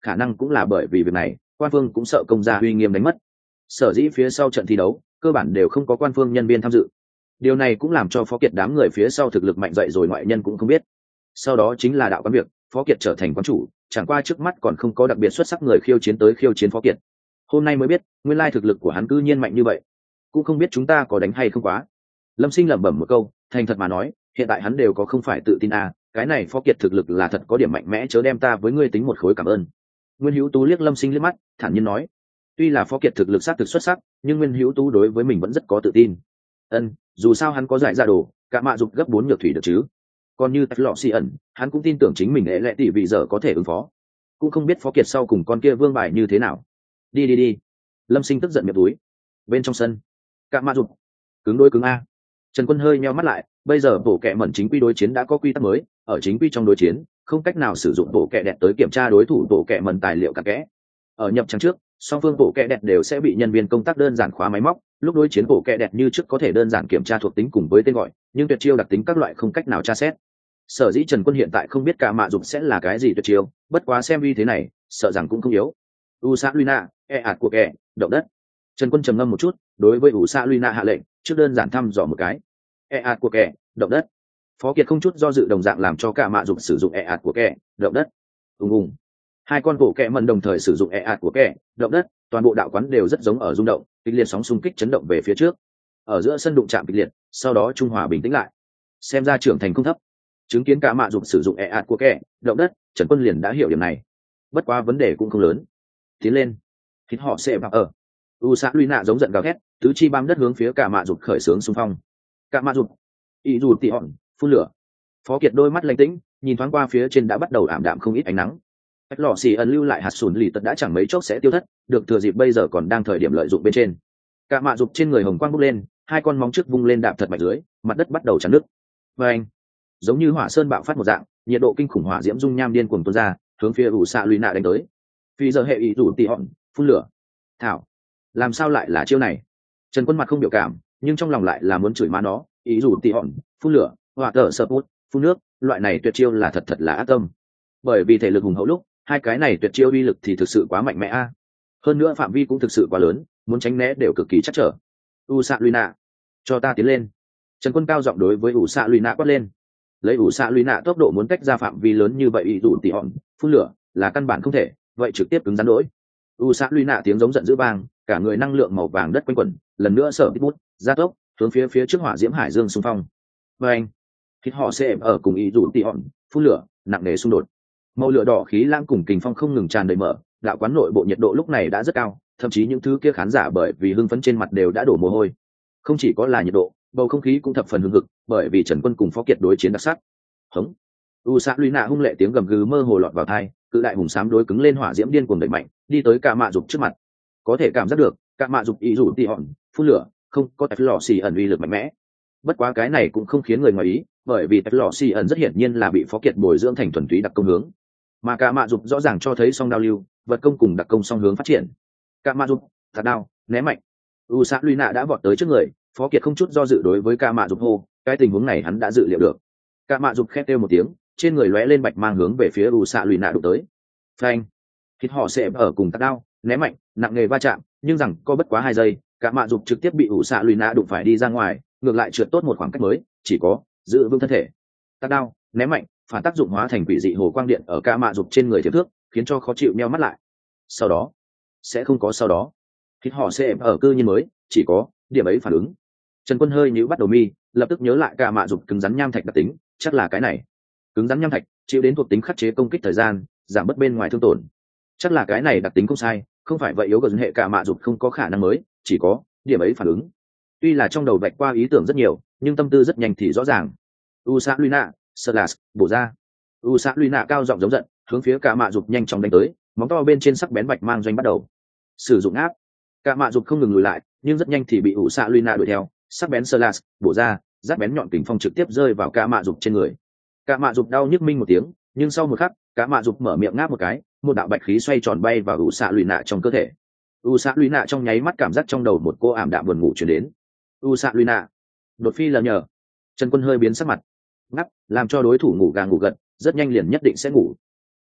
khả năng cũng là bởi vì việc này quan phương cũng sợ công gia uy nghiêm đánh mất, sở dĩ phía sau trận thi đấu cơ bản đều không có quan phương nhân viên tham dự. Điều này cũng làm cho Phó Kiệt đám người phía sau thực lực mạnh dậy rồi ngoại nhân cũng không biết. Sau đó chính là đạo quán việc, Phó Kiệt trở thành quán chủ, chẳng qua trước mắt còn không có đặc biệt xuất sắc người khiêu chiến tới khiêu chiến Phó Kiệt. Hôm nay mới biết, nguyên lai thực lực của hắn cư nhiên mạnh như vậy. Cũng không biết chúng ta có đánh hay không quá. Lâm Sinh lẩm bẩm một câu, thành thật mà nói, hiện tại hắn đều có không phải tự tin à, cái này Phó Kiệt thực lực là thật có điểm mạnh mẽ, chớ đem ta với ngươi tính một khối cảm ơn. Nguyên Hữu Tú liếc Lâm Sinh liếc mắt, thản nhiên nói, tuy là Phó Kiệt thực lực sát thực xuất sắc, nhưng Nguyên Hữu Tú đối với mình vẫn rất có tự tin. Ân, dù sao hắn có giải ra đồ, cả mạ dục gấp bốn nhược thủy được chứ. Còn như Tạch Lọ Xi ẩn, hắn cũng tin tưởng chính mình ế lệ tỷ vị giờ có thể ứng phó. Cũng không biết Phó Kiệt sau cùng con kia vương bài như thế nào. Đi đi đi. Lâm Sinh tức giận miệng túi. Bên trong sân, cả mạ dục cứng đôi cứng a. Trần Quân hơi nheo mắt lại, bây giờ bộ kệ mẩn chính quy đối chiến đã có quy tắc mới, ở chính quy trong đối chiến, không cách nào sử dụng bộ kệ đẹp tới kiểm tra đối thủ bộ kệ mẩn tài liệu cặn kẽ. Ở nhập trang trước, song phương bộ kệ đẹp đều sẽ bị nhân viên công tác đơn giản khóa máy móc, lúc đối chiến bộ kệ đẹp như trước có thể đơn giản kiểm tra thuộc tính cùng với tên gọi, nhưng tuyệt chiêu đặc tính các loại không cách nào tra xét. Sở dĩ Trần Quân hiện tại không biết cả mạ dục sẽ là cái gì tuyệt chiêu, bất quá xem uy thế này, sợ rằng cũng không yếu. Usa Luna, e ạt của kẻ, động đất. Trần Quân trầm ngâm một chút, đối với Usa Luna hạ lệnh, trước đơn giản thăm dò một cái. E ạt của kẻ, động đất. Phó Kiệt không chút do dự đồng dạng làm cho cả mạ dục sử dụng e ạt của kẻ, động đất. Ùng ùng. Hai con bộ kẻ mẩn đồng thời sử dụng e ạt của kẻ, động đất, toàn bộ đạo quán đều rất giống ở rung động, kịch liệt sóng xung kích chấn động về phía trước. Ở giữa sân đụng chạm kịch liệt, sau đó trung hòa bình tĩnh lại. Xem ra trưởng thành không thấp. Chứng kiến cả mạ dục sử dụng e ạt của kẻ, động đất, Trần Quân liền đã hiểu điểm này. Bất quá vấn đề cũng không lớn. Tiến lên. Thịt họ sẽ vào ở. U Sa Luna giống giận gào thét, tứ chi bám đất hướng phía cả mạ dục khởi xướng xung phong. Cả mạ dục, ý dù tị hòn, phun lửa. Phó Kiệt đôi mắt lạnh tĩnh, nhìn thoáng qua phía trên đã bắt đầu ảm đạm không ít ánh nắng. Cách lọ xì ẩn lưu lại hạt sùn lì tật đã chẳng mấy chốc sẽ tiêu thất, được thừa dịp bây giờ còn đang thời điểm lợi dụng bên trên. Cả mạ dục trên người hồng quang bốc lên, hai con móng trước vung lên đạp thật mạnh dưới, mặt đất bắt đầu chắn nước. Và anh, giống như hỏa sơn bạo phát một dạng, nhiệt độ kinh khủng hỏa diễm dung nham điên cuồng tuôn ra, hướng phía ủ xạ lùi nạ đánh tới. Phi giờ hệ ý rủ tị hòn, phun lửa. Thảo, làm sao lại là chiêu này? Trần Quân mặt không biểu cảm, nhưng trong lòng lại là muốn chửi má nó, ý rủ tị hòn, phun lửa, hỏa tở sập hút, phun nước, loại này tuyệt chiêu là thật thật là ác tâm. Bởi vì thể lực hùng hậu lúc, hai cái này tuyệt chiêu uy lực thì thực sự quá mạnh mẽ a. Hơn nữa phạm vi cũng thực sự quá lớn, muốn tránh né đều cực kỳ chắc trở. U Sa Luna, cho ta tiến lên. Trần Quân cao giọng đối với U Sa Luna quát lên. Lấy U Sa Luna tốc độ muốn tách ra phạm vi lớn như vậy ý dụ tỉ hòn, phun lửa là căn bản không thể, vậy trực tiếp cứng rắn đỗi. U Sa Luna tiếng giống giận dữ vang, cả người năng lượng màu vàng đất quanh quẩn, lần nữa sở bút, gia tốc, hướng phía phía trước hỏa diễm hải dương xung phong. Và anh, thịt họ sẽ ở cùng ý dụ tỉ hòn, phun lửa, nặng nề xung đột. Màu lửa đỏ khí lãng cùng kình phong không ngừng tràn đầy mở, đạo quán nội bộ nhiệt độ lúc này đã rất cao, thậm chí những thứ kia khán giả bởi vì hưng phấn trên mặt đều đã đổ mồ hôi. Không chỉ có là nhiệt độ, bầu không khí cũng thập phần hưng hực, bởi vì Trần Quân cùng Phó Kiệt đối chiến đặc sắc. Hống. U Sa Luna hung lệ tiếng gầm gừ mơ hồ lọt vào tai, cự đại hùng xám đối cứng lên hỏa diễm điên cuồng đẩy mạnh, đi tới cả mạ dục trước mặt. Có thể cảm giác được, cả mạ dục ý rủ tỉ hòn, phun lửa, không có tạch lò xì ẩn uy lực mạnh mẽ. Bất quá cái này cũng không khiến người ngoài ý, bởi vì tạch lò xì ẩn rất hiển nhiên là bị Phó Kiệt bồi dưỡng thành thuần túy đặc công hướng. Mà cả mạ dục rõ ràng cho thấy song đao lưu, vật công cùng đặc công song hướng phát triển. Cả mạ dục, thật đao, né mạnh. U Sa Luna đã vọt tới trước người, Phó Kiệt không chút do dự đối với cả mạ dục hô, cái tình huống này hắn đã dự liệu được. Cả mạ dục khét kêu một tiếng, trên người lóe lên bạch mang hướng về phía U Sa Luna đụng tới. Phanh. Thịt họ sẽ ở cùng tạt đao, né mạnh, nặng nghề va chạm, nhưng rằng có bất quá hai giây, cả mạ dục trực tiếp bị U Sa Luna đụng phải đi ra ngoài, ngược lại trượt tốt một khoảng cách mới, chỉ có giữ vững thân thể. Tạt đao, né mạnh, phản tác dụng hóa thành quỷ dị hồ quang điện ở cả mạ dục trên người thiếp thước, khiến cho khó chịu nheo mắt lại. Sau đó, sẽ không có sau đó. Thịt họ sẽ ở cư nhiên mới, chỉ có điểm ấy phản ứng. Trần Quân hơi nhíu bắt đầu mi, lập tức nhớ lại cả mạ dục cứng rắn nham thạch đặc tính, chắc là cái này. Cứng rắn nham thạch, chịu đến thuộc tính khắc chế công kích thời gian, giảm bớt bên ngoài thương tổn. Chắc là cái này đặc tính không sai, không phải vậy yếu gần hệ cả mạ dục không có khả năng mới, chỉ có điểm ấy phản ứng. Tuy là trong đầu vạch qua ý tưởng rất nhiều, nhưng tâm tư rất nhanh thì rõ ràng. Usa Luna, Slash, bổ ra. Usa Luna cao giọng giống giận, hướng phía cả mạ dục nhanh chóng đánh tới, móng to bên trên sắc bén bạch mang doanh bắt đầu. Sử dụng áp. Cả mạ dục không ngừng lùi lại, nhưng rất nhanh thì bị Usa Luna đuổi theo, sắc bén Slash, bổ ra, rát bén nhọn kình phong trực tiếp rơi vào cả mạ dục trên người. Cả mạ dục đau nhức minh một tiếng, nhưng sau một khắc, cả mạ dục mở miệng ngáp một cái, một đạo bạch khí xoay tròn bay vào Usa Luna trong cơ thể. Usa Luna trong nháy mắt cảm giác trong đầu một cô ảm đạm buồn ngủ truyền đến. Usa Luna, đột phi lờ nhờ. Trần Quân hơi biến sắc mặt, ngáp, làm cho đối thủ ngủ gà ngủ gật, rất nhanh liền nhất định sẽ ngủ.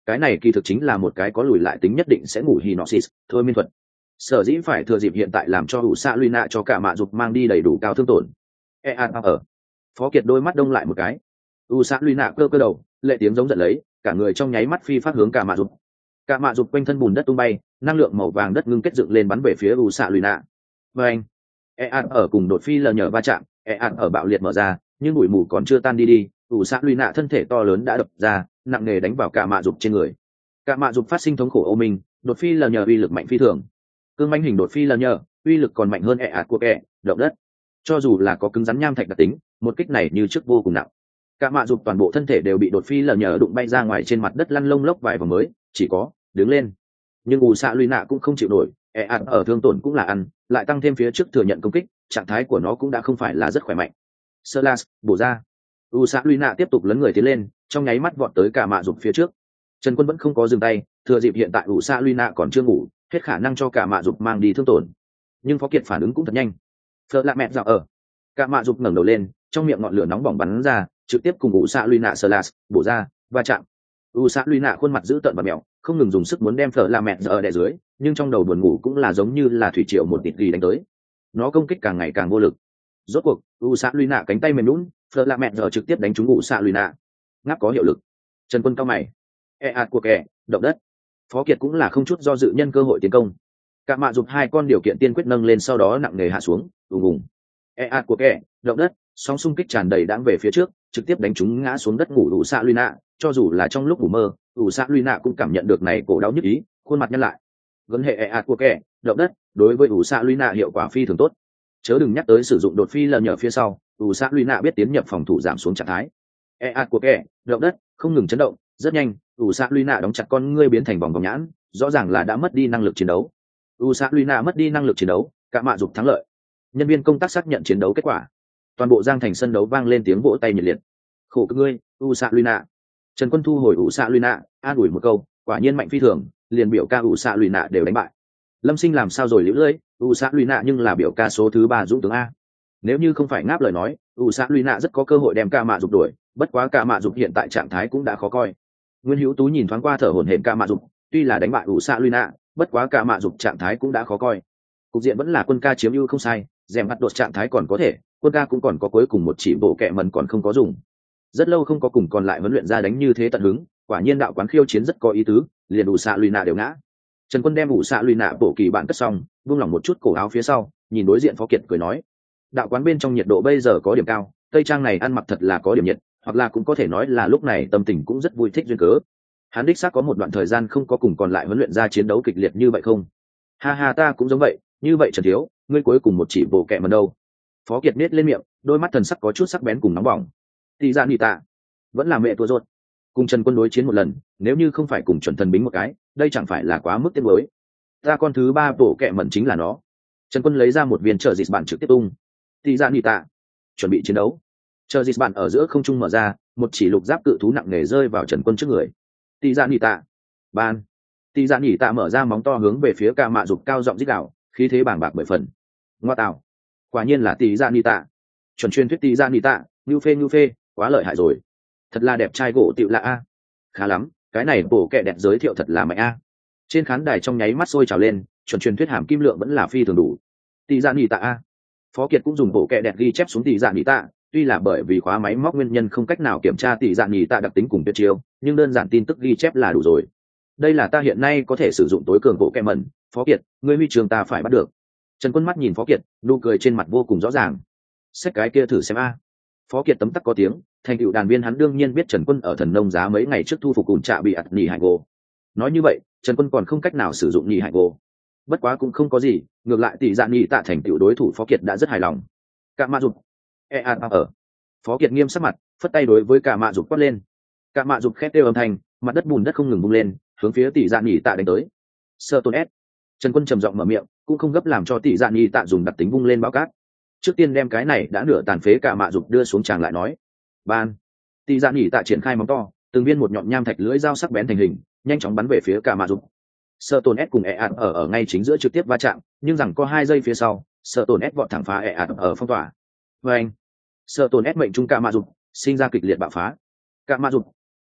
cái này kỳ thực chính là một cái có lùi lại tính nhất định sẽ ngủ hinoxis thôi miên thuật. Sở dĩ phải thừa dịp hiện tại làm cho ủ xạ luy nạ cho cả mạ dục mang đi đầy đủ cao thương tổn. E a ở Phó Kiệt đôi mắt đông lại một cái, u xạ luy nạ cơ cơ đầu, lệ tiếng giống giận lấy, cả người trong nháy mắt phi phát hướng cả mạ dục. Cả mạ dục quanh thân bùn đất tung bay, năng lượng màu vàng đất ngưng kết dựng lên bắn về phía u xạ luy nạ. Và anh, E a ở cùng đột phi lờ nhờ va chạm, E a ở bạo liệt mở ra, nhưng bụi mù còn chưa tan đi đi, u xạ luy nạ thân thể to lớn đã đập ra, nặng nề đánh vào cả mạ dục trên người. Cả mạ dục phát sinh thống khổ ô minh, đột phi lờ nhờ uy lực mạnh phi thường. Cương manh hình đột phi lờ nhờ, uy lực còn mạnh hơn E a của kẻ động đất. Cho dù là có cứng rắn nham thạch đặc tính, một kích này như trước vô cùng nặng. Cả mạ dục toàn bộ thân thể đều bị đột phi lờ nhờ đụng bay ra ngoài trên mặt đất lăn lông lốc vài vòng mới chỉ có đứng lên. Nhưng ủ xạ luy nạ cũng không chịu nổi, e ạt ở thương tổn cũng là ăn, lại tăng thêm phía trước thừa nhận công kích, trạng thái của nó cũng đã không phải là rất khỏe mạnh. Silas bổ ra, ủ xạ luy nạ tiếp tục lấn người tiến lên, trong nháy mắt vọt tới cả mạ dục phía trước. Trần Quân vẫn không có dừng tay, thừa dịp hiện tại ủ xạ luy nạ còn chưa ngủ, hết khả năng cho cả mạ dục mang đi thương tổn. Nhưng Phó Kiệt phản ứng cũng thật nhanh. Phở lạ mẹ dạo ở, cả mạ dục ngẩng đầu lên, trong miệng ngọn lửa nóng bỏng bắn ra, trực tiếp cùng ủ xạ luy nạ Silas bổ ra, va chạm. U xạ luy nạ khuôn mặt dữ tợn và mèo, không ngừng dùng sức muốn đem phở la mẹ giờ đè dưới, nhưng trong đầu buồn ngủ cũng là giống như là thủy triều một tịt ghi đánh tới. Nó công kích càng ngày càng vô lực. Rốt cuộc, U xạ luy nạ cánh tay mềm nhũn, phở la mẹ giờ trực tiếp đánh trúng U xạ luy nạ. Ngáp có hiệu lực. Trần Quân cao mày. E ạt của kẻ, động đất. Phó Kiệt cũng là không chút do dự nhân cơ hội tiến công. Cả mạ dục hai con điều kiện tiên quyết nâng lên sau đó nặng nề hạ xuống, ùng ùng. E ạt của kẻ, động đất, sóng xung kích tràn đầy đãng về phía trước, trực tiếp đánh trúng ngã xuống đất ngủ U xạ luy nạ. Cho dù là trong lúc ngủ mơ, ủ xạ luy nạ cũng cảm nhận được này cổ đau nhức ý, khuôn mặt nhăn lại. Vấn hệ e ạt của kẻ động đất đối với ủ xạ luy nạ hiệu quả phi thường tốt, chớ đừng nhắc tới sử dụng đột phi lờ nhờ phía sau, ủ xạ luy nạ biết tiến nhập phòng thủ giảm xuống trạng thái. E ạt của kẻ động đất không ngừng chấn động, rất nhanh ủ xạ luy nạ đóng chặt con ngươi biến thành vòng vòng nhãn, rõ ràng là đã mất đi năng lực chiến đấu. ủ xạ luy nạ mất đi năng lực chiến đấu, cả mạ dục thắng lợi. Nhân viên công tác xác nhận chiến đấu kết quả, toàn bộ giang thành sân đấu vang lên tiếng vỗ tay nhiệt liệt. Khổ cực ngươi, ủ xạ luy nạ. Trần Quân thu hồi ủ xạ luy nạ, an ủi một câu, quả nhiên mạnh phi thường, liền biểu ca ủ xạ luy nạ đều đánh bại. Lâm Sinh làm sao rồi liễu lưỡi, ủ xạ luy nạ nhưng là biểu ca số thứ ba dũng tướng a. Nếu như không phải ngáp lời nói, ủ xạ luy nạ rất có cơ hội đem ca mạ dục đuổi, bất quá ca mạ dục hiện tại trạng thái cũng đã khó coi. Nguyên Hữu Tú nhìn thoáng qua thở hổn hển ca mạ dục, tuy là đánh bại ủ xạ luy nạ, bất quá ca mạ dục trạng thái cũng đã khó coi. Cục diện vẫn là Quân ca chiếm ưu không sai, rèm bắt đột trạng thái còn có thể, Quân ca cũng còn có cuối cùng một chỉ bộ kẹ mần còn không có dùng. Rất lâu không có cùng còn lại huấn luyện ra đánh như thế tận hứng, quả nhiên đạo quán khiêu chiến rất có ý tứ, liền ủ xạ luy nạ đều ngã. Trần Quân đem ủ xạ luy nạ bổ kỳ bạn cất xong, buông lỏng một chút cổ áo phía sau, nhìn đối diện Phó Kiệt cười nói: đạo quán bên trong nhiệt độ bây giờ có điểm cao, tây trang này ăn mặc thật là có điểm nhiệt, hoặc là cũng có thể nói là lúc này tâm tình cũng rất vui thích duyên cớ. Hắn đích xác có một đoạn thời gian không có cùng còn lại huấn luyện ra chiến đấu kịch liệt như vậy không? Ha ha, ta cũng giống vậy, như vậy Trần thiếu, ngươi cuối cùng một chỉ bộ kẹ mần đâu? Phó Kiệt nết lên miệng, đôi mắt thần sắc có chút sắc bén cùng nóng bỏng. Tỷ dạ nị tạ, vẫn là mẹ tua ruột. Cùng Trần Quân đối chiến một lần, nếu như không phải cùng chuẩn thần bính một cái, đây chẳng phải là quá mức tiếc nuối. Ta con thứ ba bộ kẹ mẩn chính là nó. Trần Quân lấy ra một viên trợ dịch bản trực tiếp tung. Tỷ dạ nị tạ, chuẩn bị chiến đấu. Trợ dịch bản ở giữa không trung mở ra, một chỉ lục giáp cự thú nặng nề rơi vào Trần Quân trước người. Tỷ dạ nị tạ, ban. Tỷ dạ nị tạ mở ra móng to hướng về phía ca mạ dục cao giọng rít gào, khí thế bàng bạc bởi phần. Ngoa tạo, quả nhiên là tỷ dạ nị tạ. Chuẩn chuyên thuyết tỷ dạ nị tạ, như phê như phê, quá lợi hại rồi. Thật là đẹp trai gỗ tiểu lạ a. Khá lắm, cái này bổ kẹ đẹp giới thiệu thật là mạnh a. Trên khán đài trong nháy mắt sôi trào lên, chuẩn truyền thuyết hàm kim lượng vẫn là phi thường đủ. Tỷ dạ nị tạ a. Phó Kiệt cũng dùng bộ kẹ đẹp ghi chép xuống tỷ dạ nị tạ, tuy là bởi vì khóa máy móc nguyên nhân không cách nào kiểm tra tỷ dạ nị tạ đặc tính cùng tuyệt chiêu, nhưng đơn giản tin tức ghi chép là đủ rồi. Đây là ta hiện nay có thể sử dụng tối cường bộ kẹ mẩn, Phó Kiệt, ngươi huy trường ta phải bắt được. Trần Quân mắt nhìn Phó Kiệt, nụ cười trên mặt vô cùng rõ ràng. Xách cái kia thử xem a. Phó Kiệt tấm tắc có tiếng, thành tựu đàn viên hắn đương nhiên biết Trần Quân ở thần nông giá mấy ngày trước thu phục cùn trạ bị ạt nhì hải gỗ. Nói như vậy, Trần Quân còn không cách nào sử dụng nhì hải gỗ. Bất quá cũng không có gì, ngược lại tỷ dạ nhì tạ thành tựu đối thủ Phó Kiệt đã rất hài lòng. Cả mạ dục, e a ở. Phó Kiệt nghiêm sắc mặt, phất tay đối với cả mạ dục quát lên. Cả mạ dục khét kêu âm thanh, mặt đất bùn đất không ngừng bung lên, hướng phía tỷ dạ nhì tạ đánh tới. Sơ tôn S. Trần Quân trầm giọng mở miệng, cũng không gấp làm cho tỷ dạ nhì tạ dùng đặc tính vung lên bao cát. Trước tiên đem cái này đã nửa tàn phế cả mạ dục đưa xuống tràng lại nói: ban. Tỷ dạ nhì tạ triển khai móng to, từng viên một nhọn nham thạch lưỡi dao sắc bén thành hình, nhanh chóng bắn về phía cả mạ dục. Sợ tổn S cùng e ạt ở ở ngay chính giữa trực tiếp va chạm, nhưng rằng có hai giây phía sau, sợ tổn S vọt thẳng phá e ạt ở phong tỏa. Và anh, sợ tổn S mệnh trung cả mạ dục, sinh ra kịch liệt bạo phá. Cả mạ dục,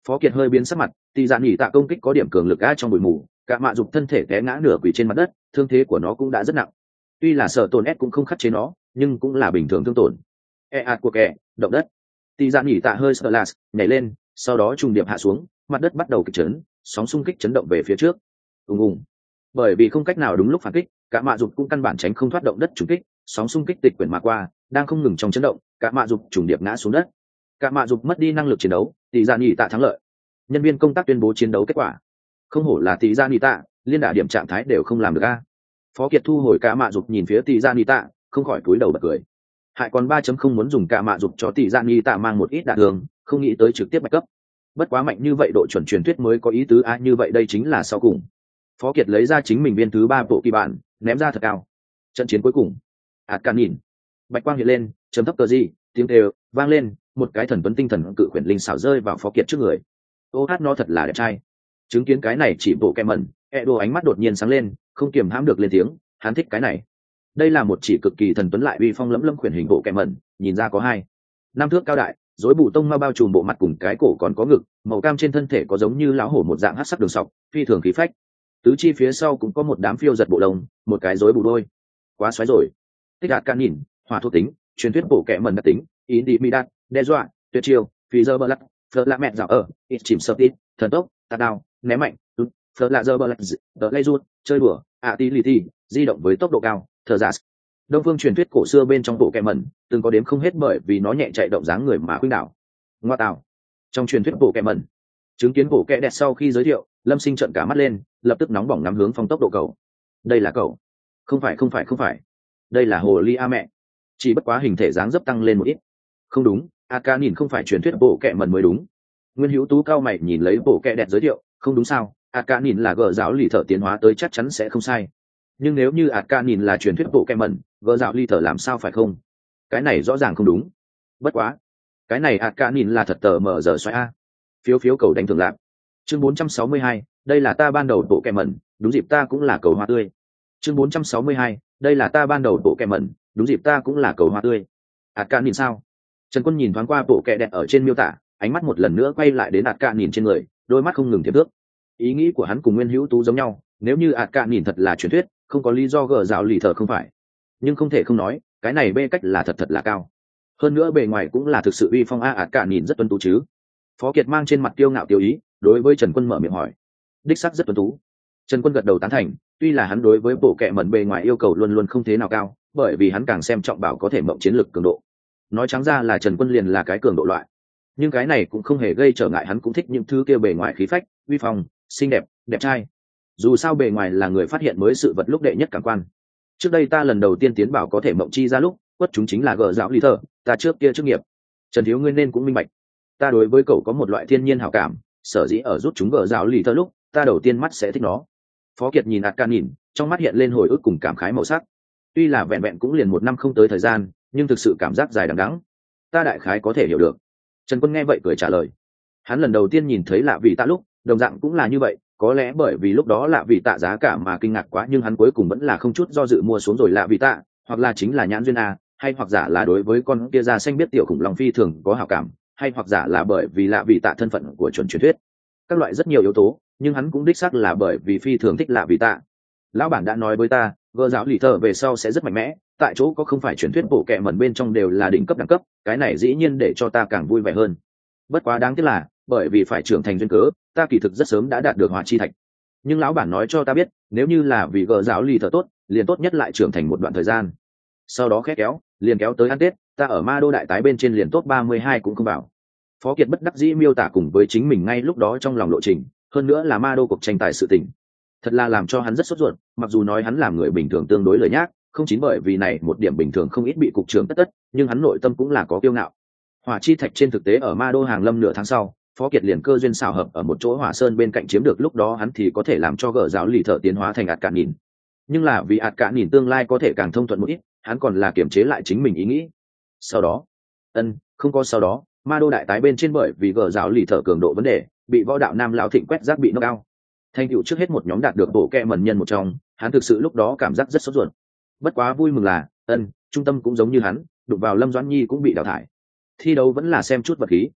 Phó Kiệt hơi biến sắc mặt, tỷ dạ nhỉ tạ công kích có điểm cường lực a trong bụi mù, cả mạ dục thân thể té ngã nửa quỳ trên mặt đất, thương thế của nó cũng đã rất nặng. Tuy là sợ tổn s cũng không khắc chế nó, nhưng cũng là bình thường thương tổn. E ạt của kẻ, động đất. Tỷ dạ nhỉ tạ hơi sợ lạt, nhảy lên, sau đó trùng điệp hạ xuống, mặt đất bắt đầu kịch chấn, sóng xung kích chấn động về phía trước. Ùng ùng. Bởi vì không cách nào đúng lúc phản kích, cả mạ dục cũng căn bản tránh không thoát động đất trùng kích, sóng xung kích tịch quyển mà qua, đang không ngừng trong chấn động, cả mạ dục trùng điệp ngã xuống đất. Cả mạ dục mất đi năng lực chiến đấu, tỷ dạ nhỉ tạ thắng lợi. Nhân viên công tác tuyên bố chiến đấu kết quả. Không hổ là tỷ dạ nhỉ tạ, liên đả điểm trạng thái đều không làm được a. Phó Kiệt thu hồi cả mạ dục nhìn phía tỷ dạ nhỉ tạ, không khỏi cúi đầu bật cười. Hại còn ba chấm không muốn dùng cả mạ dục cho tỷ dạ nhỉ tạ mang một ít đạn thường, không nghĩ tới trực tiếp bạch cấp. Bất quá mạnh như vậy độ chuẩn truyền thuyết mới có ý tứ a, như vậy đây chính là sau cùng. Phó Kiệt lấy ra chính mình viên thứ ba bộ kỳ bản, ném ra thật cao. Trận chiến cuối cùng. Hạt can nhìn. Bạch quang hiện lên, chấm thấp cờ gì, tiếng đều vang lên, một cái thần tuấn tinh thần cự quyển linh xảo rơi vào Phó Kiệt trước người. Ô hát nó thật là đẹp trai. Chứng kiến cái này chỉ bộ kẹ mẩn, Edo ánh mắt đột nhiên sáng lên, không kiềm hãm được lên tiếng, hắn thích cái này. Đây là một chỉ cực kỳ thần tuấn lại uy phong lẫm lâm quyển hình bộ kẹ mẩn, nhìn ra có hai năm thước cao đại, rối bù tông ma bao trùm bộ mặt cùng cái cổ còn có ngực, màu cam trên thân thể có giống như lão hổ một dạng hắc sắc đường sọc, phi thường khí phách. Tứ chi phía sau cũng có một đám phiêu giật bộ lông, một cái rối bù đôi. Quá xoáy rồi. Tích hạt can nhìn, hỏa thuộc tính, truyền thuyết bộ kẹ mẩn đặc tính, ý đi mi đát, đe dọa, tuyệt chiêu, phi giờ bờ lắc, phở lạ mẹ dạo ở, ít chìm sập ít, thần tốc, tạt đao, ném mạnh, phở lạ giờ bờ lắc, tờ lay rút, chơi đùa, ạ tí lì thi, di động với tốc độ cao, thở giả. Đông phương truyền thuyết cổ xưa bên trong bộ kẹ mẩn, từng có đếm không hết bởi vì nó nhẹ chạy động dáng người mà khuynh đảo. Ngoa tạo. Trong truyền thuyết bộ kẹ mẩn, chứng kiến bộ kẹ đẹp sau khi giới thiệu, Lâm Sinh trợn cả mắt lên, lập tức nóng bỏng ngắm hướng phong tốc độ cầu. Đây là cậu. Không phải không phải không phải. Đây là hồ ly a mẹ. Chỉ bất quá hình thể dáng dấp tăng lên một ít. Không đúng, Aka nhìn không phải truyền thuyết bộ kẹ mẩn mới đúng. Nguyên Hữu Tú cao mày nhìn lấy bộ kẹ đẹp giới thiệu, không đúng sao? Aka nhìn là gờ giáo lì thợ tiến hóa tới chắc chắn sẽ không sai. Nhưng nếu như Aka nhìn là truyền thuyết bộ kẹ mẩn, gờ giáo lì thợ làm sao phải không? Cái này rõ ràng không đúng. Bất quá, cái này Aka nhìn là thật tờ mở giờ xoay a. Phiếu phiếu cầu đánh thường lạc. Chương bốn trăm sáu mươi hai, đây là ta ban đầu bộ kẹ mẩn, đúng dịp ta cũng là cầu hoa tươi. Chương bốn trăm sáu mươi hai, đây là ta ban đầu bộ kẹ mẩn, đúng dịp ta cũng là cầu hoa tươi. Aka nhìn sao? Trần Quân nhìn thoáng qua bộ kẹ đẹp ở trên miêu tả, ánh mắt một lần nữa quay lại đến Aka nhìn trên người, đôi mắt không ngừng thiếp thước. Ý nghĩ của hắn cùng Nguyên Hữu Tú giống nhau, nếu như Aka nhìn thật là truyền thuyết, không có lý do gờ rào lì thờ không phải. Nhưng không thể không nói, cái này bê cách là thật thật là cao. Hơn nữa bề ngoài cũng là thực sự uy phong a, Aka nhìn rất tuấn tú chứ. Phó Kiệt mang trên mặt kiêu ngạo tiêu ý, đối với Trần Quân mở miệng hỏi. Đích xác rất tuấn tú. Trần Quân gật đầu tán thành, tuy là hắn đối với bộ kẹ mẩn bề ngoài yêu cầu luôn luôn không thế nào cao, bởi vì hắn càng xem trọng bảo có thể mộng chiến lực cường độ. Nói trắng ra là Trần Quân liền là cái cường độ loại. Nhưng cái này cũng không hề gây trở ngại, hắn cũng thích những thứ kia bề ngoài khí phách, uy phong, xinh đẹp, đẹp trai. Dù sao bề ngoài là người phát hiện mới sự vật lúc đệ nhất cảm quan. Trước đây ta lần đầu tiên tiến bảo có thể mộng chi ra lúc, quất chúng chính là gờ giáo lý thơ, ta trước kia chức nghiệp. Trần Thiếu Nguyên nên cũng minh bạch. Ta đối với cậu có một loại thiên nhiên hảo cảm, sở dĩ ở rút chúng gờ giáo lý thơ lúc, ta đầu tiên mắt sẽ thích nó. Phó Kiệt nhìn Aka nhìn, trong mắt hiện lên hồi ức cùng cảm khái màu sắc. Tuy là vẹn vẹn cũng liền một năm không tới thời gian, nhưng thực sự cảm giác dài đằng đẵng. Ta đại khái có thể hiểu được. Trần Quân nghe vậy cười trả lời. Hắn lần đầu tiên nhìn thấy Lạ Vị Tạ lúc, đồng dạng cũng là như vậy, có lẽ bởi vì lúc đó Lạ Vị Tạ giá cả mà kinh ngạc quá, nhưng hắn cuối cùng vẫn là không chút do dự mua xuống rồi Lạ Vị Tạ, hoặc là chính là nhãn duyên a, hay hoặc giả là đối với con kia da xanh biết tiểu khủng long phi thường có hảo cảm, hay hoặc giả là bởi vì Lạ Vị Tạ thân phận của chuẩn truyền thuyết. Các loại rất nhiều yếu tố, nhưng hắn cũng đích xác là bởi vì phi thường thích Lạ Vị Tạ. Lão bản đã nói với ta, gờ giáo lì thờ về sau sẽ rất mạnh mẽ, tại chỗ có không phải truyền thuyết bộ kệ mẩn bên trong đều là đỉnh cấp đẳng cấp, cái này dĩ nhiên để cho ta càng vui vẻ hơn. Bất quá đáng tiếc là, bởi vì phải trưởng thành duyên cớ, ta kỳ thực rất sớm đã đạt được hỏa chi thạch. Nhưng lão bản nói cho ta biết, nếu như là vì gờ giáo lì thờ tốt, liền tốt nhất lại trưởng thành một đoạn thời gian. Sau đó khét kéo, liền kéo tới ăn Tết, ta ở Ma Đô đại tái bên trên liền tốt ba mươi hai cũng không bảo. Phó Kiệt bất đắc dĩ miêu tả cùng với chính mình ngay lúc đó trong lòng lộ trình, hơn nữa là Ma Đô cuộc tranh tài sự tình. Thật là làm cho hắn rất sốt ruột, mặc dù nói hắn làm người bình thường tương đối lời nhác, không chính bởi vì này một điểm bình thường không ít bị cục trưởng tất tất, nhưng hắn nội tâm cũng là có kiêu ngạo. Hỏa chi thạch trên thực tế ở Ma Đô hàng lâm nửa tháng sau, Phó Kiệt liền cơ duyên xảo hợp ở một chỗ hỏa sơn bên cạnh chiếm được, lúc đó hắn thì có thể làm cho gở giáo lì thợ tiến hóa thành ạt cạn nhìn. Nhưng là vì ạt cạn nhìn tương lai có thể càng thông thuận một ít, hắn còn là kiềm chế lại chính mình ý nghĩ. Sau đó, ân, không có sau đó, Ma Đô đại tái bên trên bởi vì gở giáo lì thợ cường độ vấn đề, bị võ đạo nam lão thịnh quét rác bị knock out. Thành tựu trước hết một nhóm đạt được bộ kẹ mẩn nhân một trong, hắn thực sự lúc đó cảm giác rất sốt ruột. Bất quá vui mừng là, ân, trung tâm cũng giống như hắn, đụng vào Lâm Doãn Nhi cũng bị đào thải. Thi đấu vẫn là xem chút vật khí.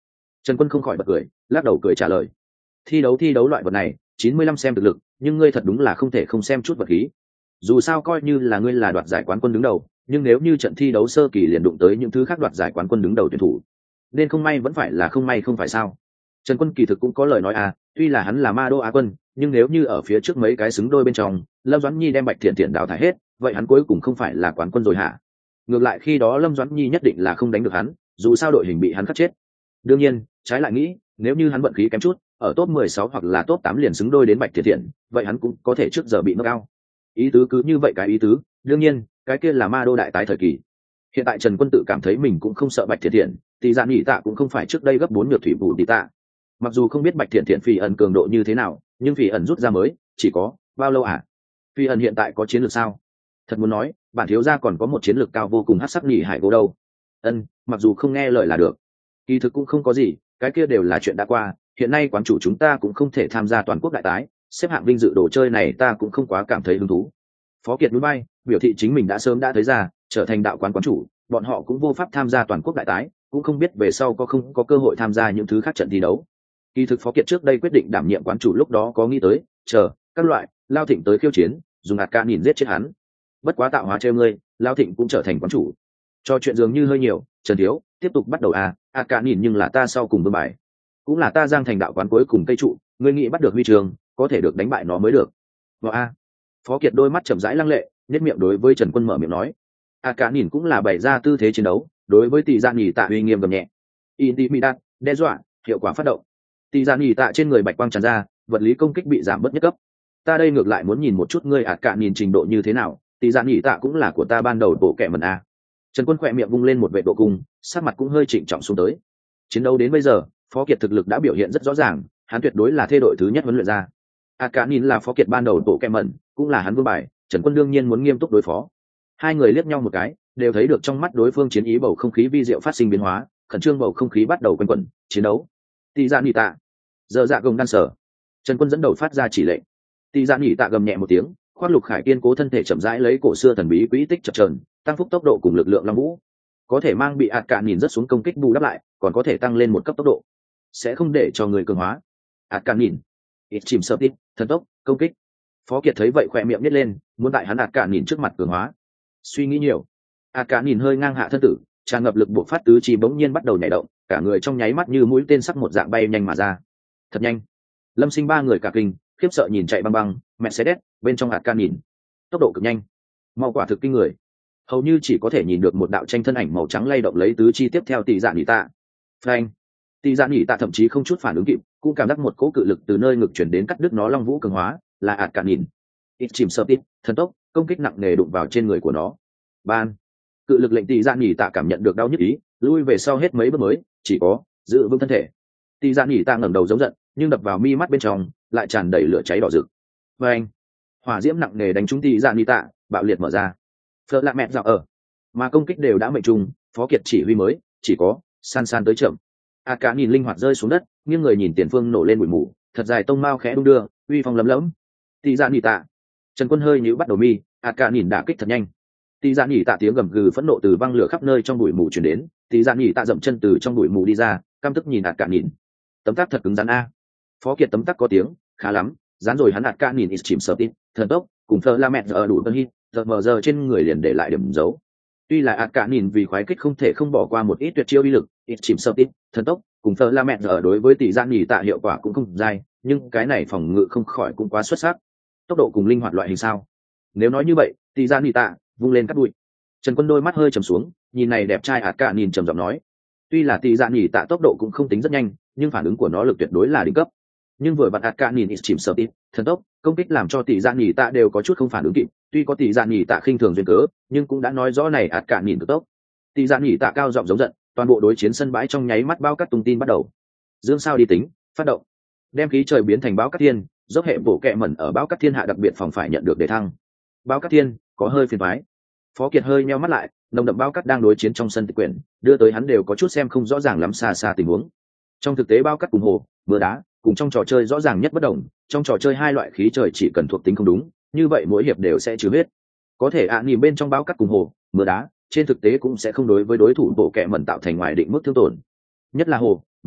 Trần Quân không khỏi bật cười, lắc đầu cười trả lời. Thi đấu thi đấu loại vật này, chín mươi lăm xem thực lực, nhưng ngươi thật đúng là không thể không xem chút vật khí. Dù sao coi như là ngươi là đoạt giải quán quân đứng đầu, nhưng nếu như trận thi đấu sơ kỳ liền đụng tới những thứ khác đoạt giải quán quân đứng đầu tuyển thủ, nên không may vẫn phải là không may không phải sao? Trần Quân kỳ thực cũng có lời nói à, tuy là hắn là ma đô á quân, nhưng nếu như ở phía trước mấy cái xứng đôi bên trong, Lâm Doãn Nhi đem Bạch Thiện Thiện đào thải hết, vậy hắn cuối cùng không phải là quán quân rồi hả? Ngược lại khi đó Lâm Doãn Nhi nhất định là không đánh được hắn, dù sao đội hình bị hắn cắt chết. Đương nhiên, trái lại nghĩ, nếu như hắn vận khí kém chút, ở top mười sáu hoặc là top tám liền xứng đôi đến Bạch Thiện Thiện, vậy hắn cũng có thể trước giờ bị knock out. Ý tứ cứ như vậy cái ý tứ, đương nhiên, cái kia là ma đô đại tái thời kỳ. Hiện tại Trần Quân tự cảm thấy mình cũng không sợ Bạch Thiện Thiện, thì Dạ Nhị Tạ cũng không phải trước đây gấp bốn nhược thủy vụ tỷ tạ. Mặc dù không biết Bạch Thiện Thiện Phỉ ẩn cường độ như thế nào, nhưng Phỉ ẩn rút ra mới, chỉ có bao lâu à? Phỉ ẩn hiện tại có chiến lược sao? Thật muốn nói, bản thiếu gia còn có một chiến lược cao vô cùng hắc sắc nhị hải gỗ đâu. Ân, mặc dù không nghe lời là được. Kỳ thực cũng không có gì, cái kia đều là chuyện đã qua, hiện nay quán chủ chúng ta cũng không thể tham gia toàn quốc đại tái, xếp hạng vinh dự đồ chơi này ta cũng không quá cảm thấy hứng thú. Phó Kiệt núi bay, biểu thị chính mình đã sớm đã thấy ra, trở thành đạo quán quán chủ, bọn họ cũng vô pháp tham gia toàn quốc đại tái, cũng không biết về sau có không có cơ hội tham gia những thứ khác trận thi đấu. Kỳ thực Phó Kiệt trước đây quyết định đảm nhiệm quán chủ lúc đó có nghĩ tới, chờ các loại Lao Thịnh tới khiêu chiến, dùng hạt ca nhìn giết chết hắn. Bất quá tạo hóa trêu ngươi, Lao Thịnh cũng trở thành quán chủ. Cho chuyện dường như hơi nhiều, Trần Thiếu tiếp tục bắt đầu à, hạt ca nhìn nhưng là ta sau cùng vương bài, cũng là ta giang thành đạo quán cuối cùng cây trụ, ngươi nghĩ bắt được huy trường, có thể được đánh bại nó mới được. Và a, Phó Kiệt đôi mắt chậm rãi lăng lệ, nhất miệng đối với Trần Quân mở miệng nói, hạt ca nhìn cũng là bày ra tư thế chiến đấu, đối với Tỷ Dạ Nhị Tạ uy nghiêm gầm nhẹ, intimidat, đe dọa, hiệu quả phát động. Tỷ Dạ Nhị Tạ trên người bạch quang tràn ra, vật lý công kích bị giảm bớt nhất cấp. Ta đây ngược lại muốn nhìn một chút ngươi ạt cả nhìn trình độ như thế nào, Tỷ Dạ Nhị Tạ cũng là của ta ban đầu bộ kệ mẩn a. Trần Quân khỏe miệng vung lên một vệ độ cung, sắc mặt cũng hơi trịnh trọng xuống tới. Chiến đấu đến bây giờ, Phó Kiệt thực lực đã biểu hiện rất rõ ràng, hắn tuyệt đối là thê đội thứ nhất huấn luyện ra. ạt cả nhìn là Phó Kiệt ban đầu bộ kệ mẩn, cũng là hắn vương bài, Trần Quân đương nhiên muốn nghiêm túc đối phó. Hai người liếc nhau một cái, đều thấy được trong mắt đối phương chiến ý bầu không khí vi diệu phát sinh biến hóa, khẩn trương bầu không khí bắt đầu quanh quẩn, chiến đấu. Tỷ Dạ Nhị Tạ, giờ dạ gồng đan sở. Trần Quân dẫn đầu phát ra chỉ lệnh. Tỷ Dạ Nhị Tạ gầm nhẹ một tiếng, khoác lục khải kiên cố thân thể chậm rãi lấy cổ xưa thần bí quỹ tích chập chờn, tăng phúc tốc độ cùng lực lượng long vũ. Có thể mang bị ạt cạn nhìn rất xuống công kích bù đắp lại, còn có thể tăng lên một cấp tốc độ, sẽ không để cho người cường hóa. ạt cạn nhìn, ít chìm sập ít, thần tốc, công kích. Phó Kiệt thấy vậy khỏe miệng nhếch lên, muốn tại hắn ạt cạn nhìn trước mặt cường hóa. Suy nghĩ nhiều, ạt cạn nhìn hơi ngang hạ thân tử, tràn ngập lực buộc phát tứ chi bỗng nhiên bắt đầu nhảy động, cả người trong nháy mắt như mũi tên sắc một dạng bay nhanh mà ra. Thật nhanh. Lâm Sinh ba người cả kinh, khiếp sợ nhìn chạy băng băng, Mercedes bên trong hạt can nhìn, tốc độ cực nhanh, mau quả thực kinh người, hầu như chỉ có thể nhìn được một đạo tranh thân ảnh màu trắng lay động lấy tứ chi tiếp theo Tỷ Dạ Nhị Tạ. Phanh. Tỷ Dạ Nhị Tạ thậm chí không chút phản ứng kịp, cũng cảm giác một cỗ cự lực từ nơi ngực chuyển đến cắt đứt nó long vũ cường hóa, là hạt can nhìn. Ít chìm sập ít, thần tốc, công kích nặng nề đụng vào trên người của nó. Ban. Cự lực lệnh Tỷ Dạ Nhị Tạ cảm nhận được đau nhức ý, lui về sau hết mấy bước mới, chỉ có giữ vững thân thể. Tỷ Dạ Nhị Tạ ngẩng đầu giống giận, nhưng đập vào mi mắt bên trong lại tràn đầy lửa cháy đỏ rực. Và anh, hỏa diễm nặng nề đánh trúng Tỷ Dạ Nhị Tạ, bạo liệt mở ra. Phật lạ mẹ dạo ở, mà công kích đều đã mệnh trùng, Phó Kiệt chỉ huy mới, chỉ có san san tới chậm. A Cá nhìn linh hoạt rơi xuống đất, nghiêng người nhìn tiền phương nổ lên bụi mù, thật dài tông mao khẽ đung đưa, uy phong lấm lấm. Tỷ Dạ Nhị Tạ, Trần Quân hơi nhíu bắt đầu mi, A Cá nhìn đả kích thật nhanh. Tỷ Dạ Nhị Tạ tiếng gầm gừ phẫn nộ từ băng lửa khắp nơi trong bụi mù truyền đến, Tỷ Dạ Nhị Tạ dậm chân từ trong bụi mù đi ra, căm tức nhìn A Cá nhìn. Tấm tắc thật cứng rắn a. Phó Kiệt tấm tắc có tiếng, khá lắm, dán rồi hắn A Cá nhìn ít chìm sập ít, thần tốc, cùng thơ la mẹ ở đủ tân hít, giờ mờ giờ trên người liền để lại điểm dấu. Tuy là A Cá nhìn vì khoái kích không thể không bỏ qua một ít tuyệt chiêu uy lực, ít chìm sập ít, thần tốc, cùng thơ la mẹ ở đối với Tỷ Dạ Nhị Tạ hiệu quả cũng không dai, nhưng cái này phòng ngự không khỏi cũng quá xuất sắc. Tốc độ cùng linh hoạt loại hình sao? Nếu nói như vậy, Tỷ Dạ Nhị Tạ vung lên cắt bụi. Trần Quân đôi mắt hơi trầm xuống, nhìn này đẹp trai A Cá nhìn trầm giọng nói, tuy là Tỷ Dạ Nhị Tạ tốc độ cũng không tính rất nhanh, nhưng phản ứng của nó lực tuyệt đối là đỉnh cấp. Nhưng vừa vặn A Cá nhìn ít chìm sập ít, thần tốc, công kích làm cho Tỷ Dạ Nhị Tạ đều có chút không phản ứng kịp, tuy có Tỷ Dạ Nhị Tạ khinh thường duyên cớ, nhưng cũng đã nói rõ này A Cá nhìn cực tốc. Tỷ Dạ Nhị Tạ cao giọng giống giận, toàn bộ đối chiến sân bãi trong nháy mắt bao cắt tung tin bắt đầu. Dương sao đi tính, phát động, đem khí trời biến thành báo cát thiên, dốc hệ bổ kẹ mẩn ở báo cát thiên hạ đặc biệt phòng phải nhận được đề thăng. Báo cát thiên có hơi phiền toái. Phó Kiệt hơi nheo mắt lại, nồng đậm báo cát đang đối chiến trong sân tịch quyển, đưa tới hắn đều có chút xem không rõ ràng lắm xa xa tình huống. Trong thực tế báo cát cùng hồ, mưa đá, cùng trong trò chơi rõ ràng nhất bất đồng, trong trò chơi hai loại khí trời chỉ cần thuộc tính không đúng, như vậy mỗi hiệp đều sẽ trừ huyết. Có thể ạ à, nhìn bên trong báo cát cùng hồ, mưa đá, trên thực tế cũng sẽ không đối với đối thủ bộ kẹ mẩn tạo thành ngoài định mức thương tổn. Nhất là hồ, mưa đá,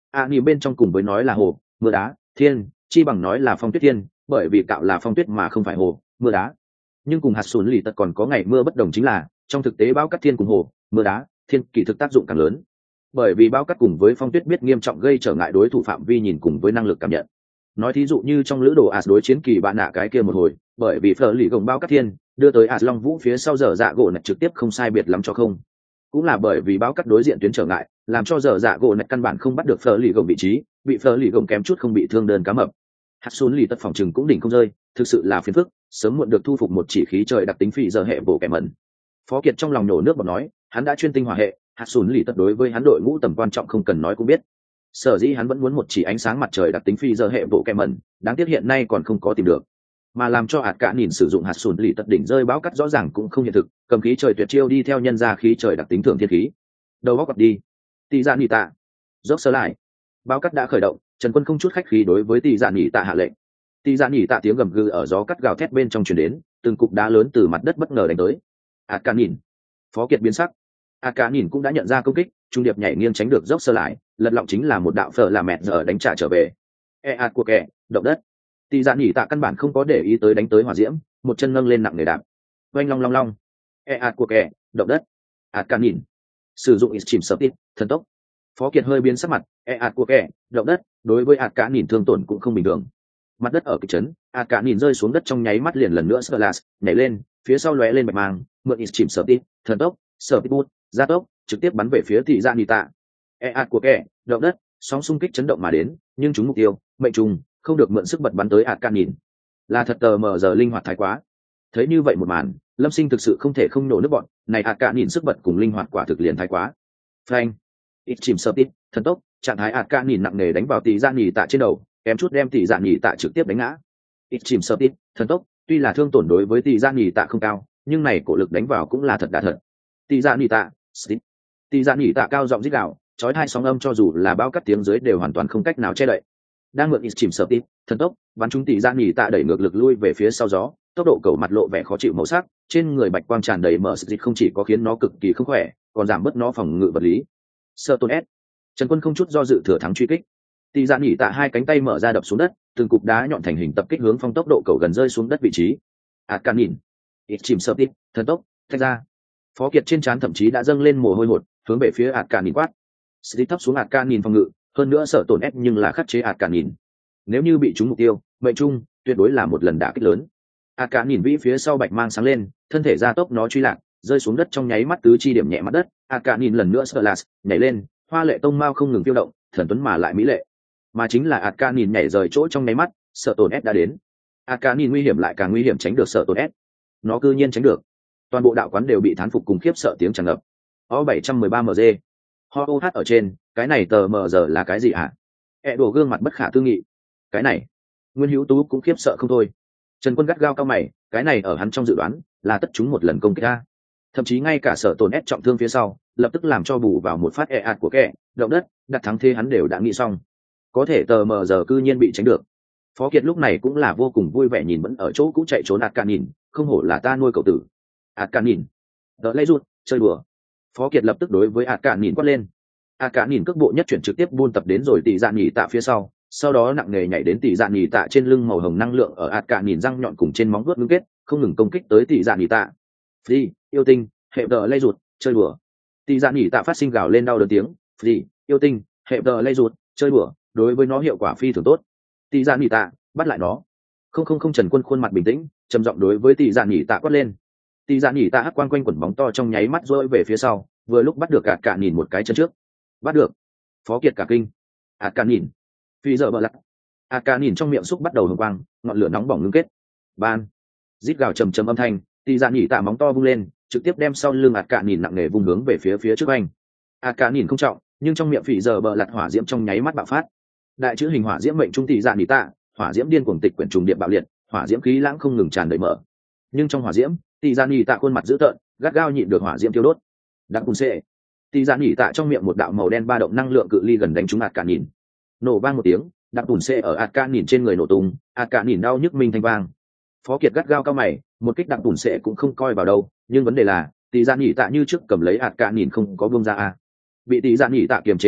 a ni bên trong cùng với nói là hồ mưa đá thiên, chi bằng nói là phong tuyết thiên, bởi vì cạo là phong tuyết mà không phải hồ mưa đá. Nhưng cùng hạt sùn lì tật còn có ngày mưa bất đồng chính là trong thực tế bão cát thiên cùng hồ mưa đá thiên kỳ thực tác dụng càng lớn, bởi vì bão cát cùng với phong tuyết biết nghiêm trọng gây trở ngại đối thủ phạm vi nhìn cùng với năng lực cảm nhận. Nói thí dụ như trong lữ đồ as đối chiến kỳ bạn nạ cái kia một hồi, bởi vì phở lì gồng bão cát thiên đưa tới as long vũ phía sau giờ dạ gỗ nạch trực tiếp không sai biệt lắm cho không, cũng là bởi vì bão cát đối diện tuyến trở ngại làm cho giờ dạ gỗ nạch căn bản không bắt được phở lì gồng vị trí, bị phở lì gồng kém chút không bị thương đơn cá mập. hạt sùn lì tất phòng chừng cũng đỉnh không rơi, thực sự là phiền phức, sớm muộn được thu phục một chỉ khí trời đặc tính phi giờ hệ bổ kẻ mẩn. Phó Kiệt trong lòng nổ nước bọt nói, hắn đã chuyên tinh hỏa hệ, hạt sùn lì tất đối với hắn đội ngũ tầm quan trọng không cần nói cũng biết. Sở dĩ hắn vẫn muốn một chỉ ánh sáng mặt trời đặc tính phi giờ hệ bổ kẻ mẩn, đáng tiếc hiện nay còn không có tìm được. Mà làm cho hạt cả nhìn sử dụng hạt sùn lì tất đỉnh rơi bão cắt rõ ràng cũng không hiện thực, cầm khí trời tuyệt chiêu đi theo nhân ra khí trời đặc tính thượng thiên khí. Đầu góc gập đi. Tỷ dạ nhị tạ. Dốc sơ lại. Bão cắt đã khởi động, Trần Quân không chút khách khí đối với tỷ dạ nhị tạ hạ lệnh. Tỷ dạ nhị tạ tiếng gầm gừ ở gió cắt gào thét bên trong truyền đến, từng cục đá lớn từ mặt đất bất ngờ đánh tới. Hạt cả nhìn. Phó Kiệt biến sắc. Hạt cả nhìn cũng đã nhận ra công kích, trung điệp nhảy nghiêng tránh được dốc sơ lại, lật lọng chính là một đạo phở là mẹt giờ đánh trả trở về. E ạt của kẻ, động đất. Tỷ dạ nhị tạ căn bản không có để ý tới đánh tới hỏa diễm, một chân nâng lên nặng nề đạp. Oanh long long long. E ạt của kẻ, động đất. Hạt cả nhìn. Sử dụng Extreme Speed, thần tốc. Phó Kiệt hơi biến sắc mặt, e ạt của kẻ, động đất, đối với hạt cả nhìn thương tổn cũng không bình thường. Mặt đất ở kịch trấn, hạt cả nhìn rơi xuống đất trong nháy mắt liền lần nữa Splash, nhảy lên, phía sau lóe lên bạch mang, mượn Extreme Speed, thần tốc, Speed Boost, gia tốc, trực tiếp bắn về phía tỷ dạ nhị tạ. E ạt của kẻ, động đất, sóng xung kích chấn động mà đến, nhưng chúng mục tiêu, mệnh trùng, không được mượn sức bật bắn tới hạt cả nhìn. Là thật tờ mờ giờ linh hoạt thái quá. Thấy như vậy một màn, Lâm Sinh thực sự không thể không nổ nước bọn, này hạt cả nhìn sức bật cùng linh hoạt quả thực liền thái quá. Phanh. Extreme Speed, thần tốc, trạng thái hạt cả nhìn nặng nề đánh vào tỷ dạ nhị tạ trên đầu, kém chút đem tỷ dạ nhị tạ trực tiếp đánh ngã. Extreme Speed, thần tốc, tuy là thương tổn đối với tỷ dạ nhị tạ không cao, nhưng này cổ lực đánh vào cũng là thật đả thật. Tỷ dạ nhị tạ, Speed. Tỷ dạ nhị tạ cao giọng rít gào, chói hai sóng âm cho dù là bao cắt tiếng dưới đều hoàn toàn không cách nào che đậy. Đang mượn Extreme Speed, thần tốc, bắn trúng tỷ dạ nhị tạ đẩy ngược lực lui về phía sau gió, tốc độ cầu mặt lộ vẻ khó chịu màu sắc, trên người bạch quang tràn đầy mở dịch không chỉ có khiến nó cực kỳ không khỏe, còn giảm bớt nó phòng ngự vật lý. Sơ tôn S. Trần Quân không chút do dự thừa thắng truy kích. Tỷ dạ nhị tạ hai cánh tay mở ra đập xuống đất, từng cục đá nhọn thành hình tập kích hướng phong tốc độ cầu gần rơi xuống đất vị trí. Ạt can nhìn. Extreme Speed, thần tốc, tách ra. Phó Kiệt trên trán thậm chí đã dâng lên mồ hôi hột, hướng về phía ạt can nhìn quát. Speed thấp xuống ạt can nhìn phòng ngự, hơn nữa sở tổn S nhưng là khắc chế ạt can nhìn. Nếu như bị trúng mục tiêu, mệnh trung, tuyệt đối là một lần đả kích lớn. ạt can nhìn vĩ phía sau bạch mang sáng lên, thân thể gia tốc nó truy lạc, rơi xuống đất trong nháy mắt tứ chi điểm nhẹ mặt đất. ạt can nhìn lần nữa Splash, nhảy lên, hoa lệ tông mao không ngừng tiêu động, thần tuấn mà lại mỹ lệ. Mà chính là ạt can nhìn nhảy rời chỗ trong nháy mắt, sở tổn S đã đến. ạt can nhìn nguy hiểm lại càng nguy hiểm tránh được sở tổn S. Nó cư nhiên tránh được. Toàn bộ đạo quán đều bị thán phục cùng khiếp sợ tiếng tràn ngập. O bảy trăm mười ba M G. Ho ô hát ở trên, cái này tờ mờ giờ là cái gì hả? E đổ gương mặt bất khả tư nghị. Cái này, Nguyên Hữu Tú cũng khiếp sợ không thôi. Trần Quân gắt gao cao mày, cái này ở hắn trong dự đoán là tất chúng một lần công kích a. Thậm chí ngay cả sở tổn S trọng thương phía sau, lập tức làm cho bù vào một phát e ạt của kẻ, động đất, đặt thắng thế hắn đều đã nghĩ xong. Có thể tờ mờ giờ cư nhiên bị tránh được. Phó Kiệt lúc này cũng là vô cùng vui vẻ nhìn vẫn ở chỗ cũ chạy trốn ạt can nhìn, không hổ là ta nuôi cậu tử. ạt can nhìn. Đỡ lấy rút, chơi đùa. Phó Kiệt lập tức đối với ạt can nhìn quát lên. ạt can nhìn cước bộ nhất chuyển trực tiếp buôn tập đến rồi tỷ dạ nhị tạ phía sau, sau đó nặng nề nhảy đến tỷ dạ nhị tạ trên lưng màu hồng năng lượng ở ạt can nhìn răng nhọn cùng trên móng vuốt ngưng kết, không ngừng công kích tới tỷ dạ nhị tạ. Free, yêu tinh, hệ đỡ lấy rút, chơi đùa. Tỷ dạ nhị tạ phát sinh gào lên đau đớn tiếng. Free, yêu tinh, hệ đỡ lấy rút, chơi đùa. Đối với nó hiệu quả phi thường tốt. Tỷ dạ nhị tạ, bắt lại nó. Không không không Trần Quân khuôn mặt bình tĩnh, trầm giọng đối với tỷ dạ nhị tạ quát lên. Tỷ dạ nhị tạ hắc quang quanh quẩn bóng to trong nháy mắt rơi về phía sau, vừa lúc bắt được ạt cả nhìn một cái chân trước. Bắt được. Phó Kiệt cả kinh. ạt cả nhìn. Phi giờ bờ lật. ạt cả nhìn trong miệng xúc bắt đầu hồng quang, ngọn lửa nóng bỏng ngưng kết. Ban. Rít gào trầm trầm âm thanh, tỷ dạ nhị tạ móng to vung lên, trực tiếp đem sau lưng ạt cả nhìn nặng nề vung hướng về phía phía trước anh. ạt cả nhìn không trọng, nhưng trong miệng phỉ giờ bờ lật hỏa diễm trong nháy mắt bạo phát. Đại chữ hình hỏa diễm mệnh trung tỷ dạ nhị tạ, hỏa diễm điên cuồng tịch quyển trùng điện bạo liệt, hỏa diễm khí lãng không ngừng tràn đầy mở. Nhưng trong hỏa diễm, tỷ dạ nhị tạ khuôn mặt dữ tợn, gắt gao nhịn được hỏa diễm tiêu đốt. Đặc cùn xệ. Tỷ dạ nhị tạ trong miệng một đạo màu đen ba động năng lượng cự ly gần đánh trúng ạt cả nhìn. Nổ vang một tiếng, đặc cùn xệ ở ạt cả nhìn trên người nổ tung, ạt cả nhìn đau nhức minh thanh vang. Phó Kiệt gắt gao cao mày, một kích đặc cùn xệ cũng không coi vào đâu, nhưng vấn đề là, tỷ dạ nhị tạ như trước cầm lấy ạt cả nhìn không có buông ra a. Bị tỷ dạ nhị tạ kiềm chế ở,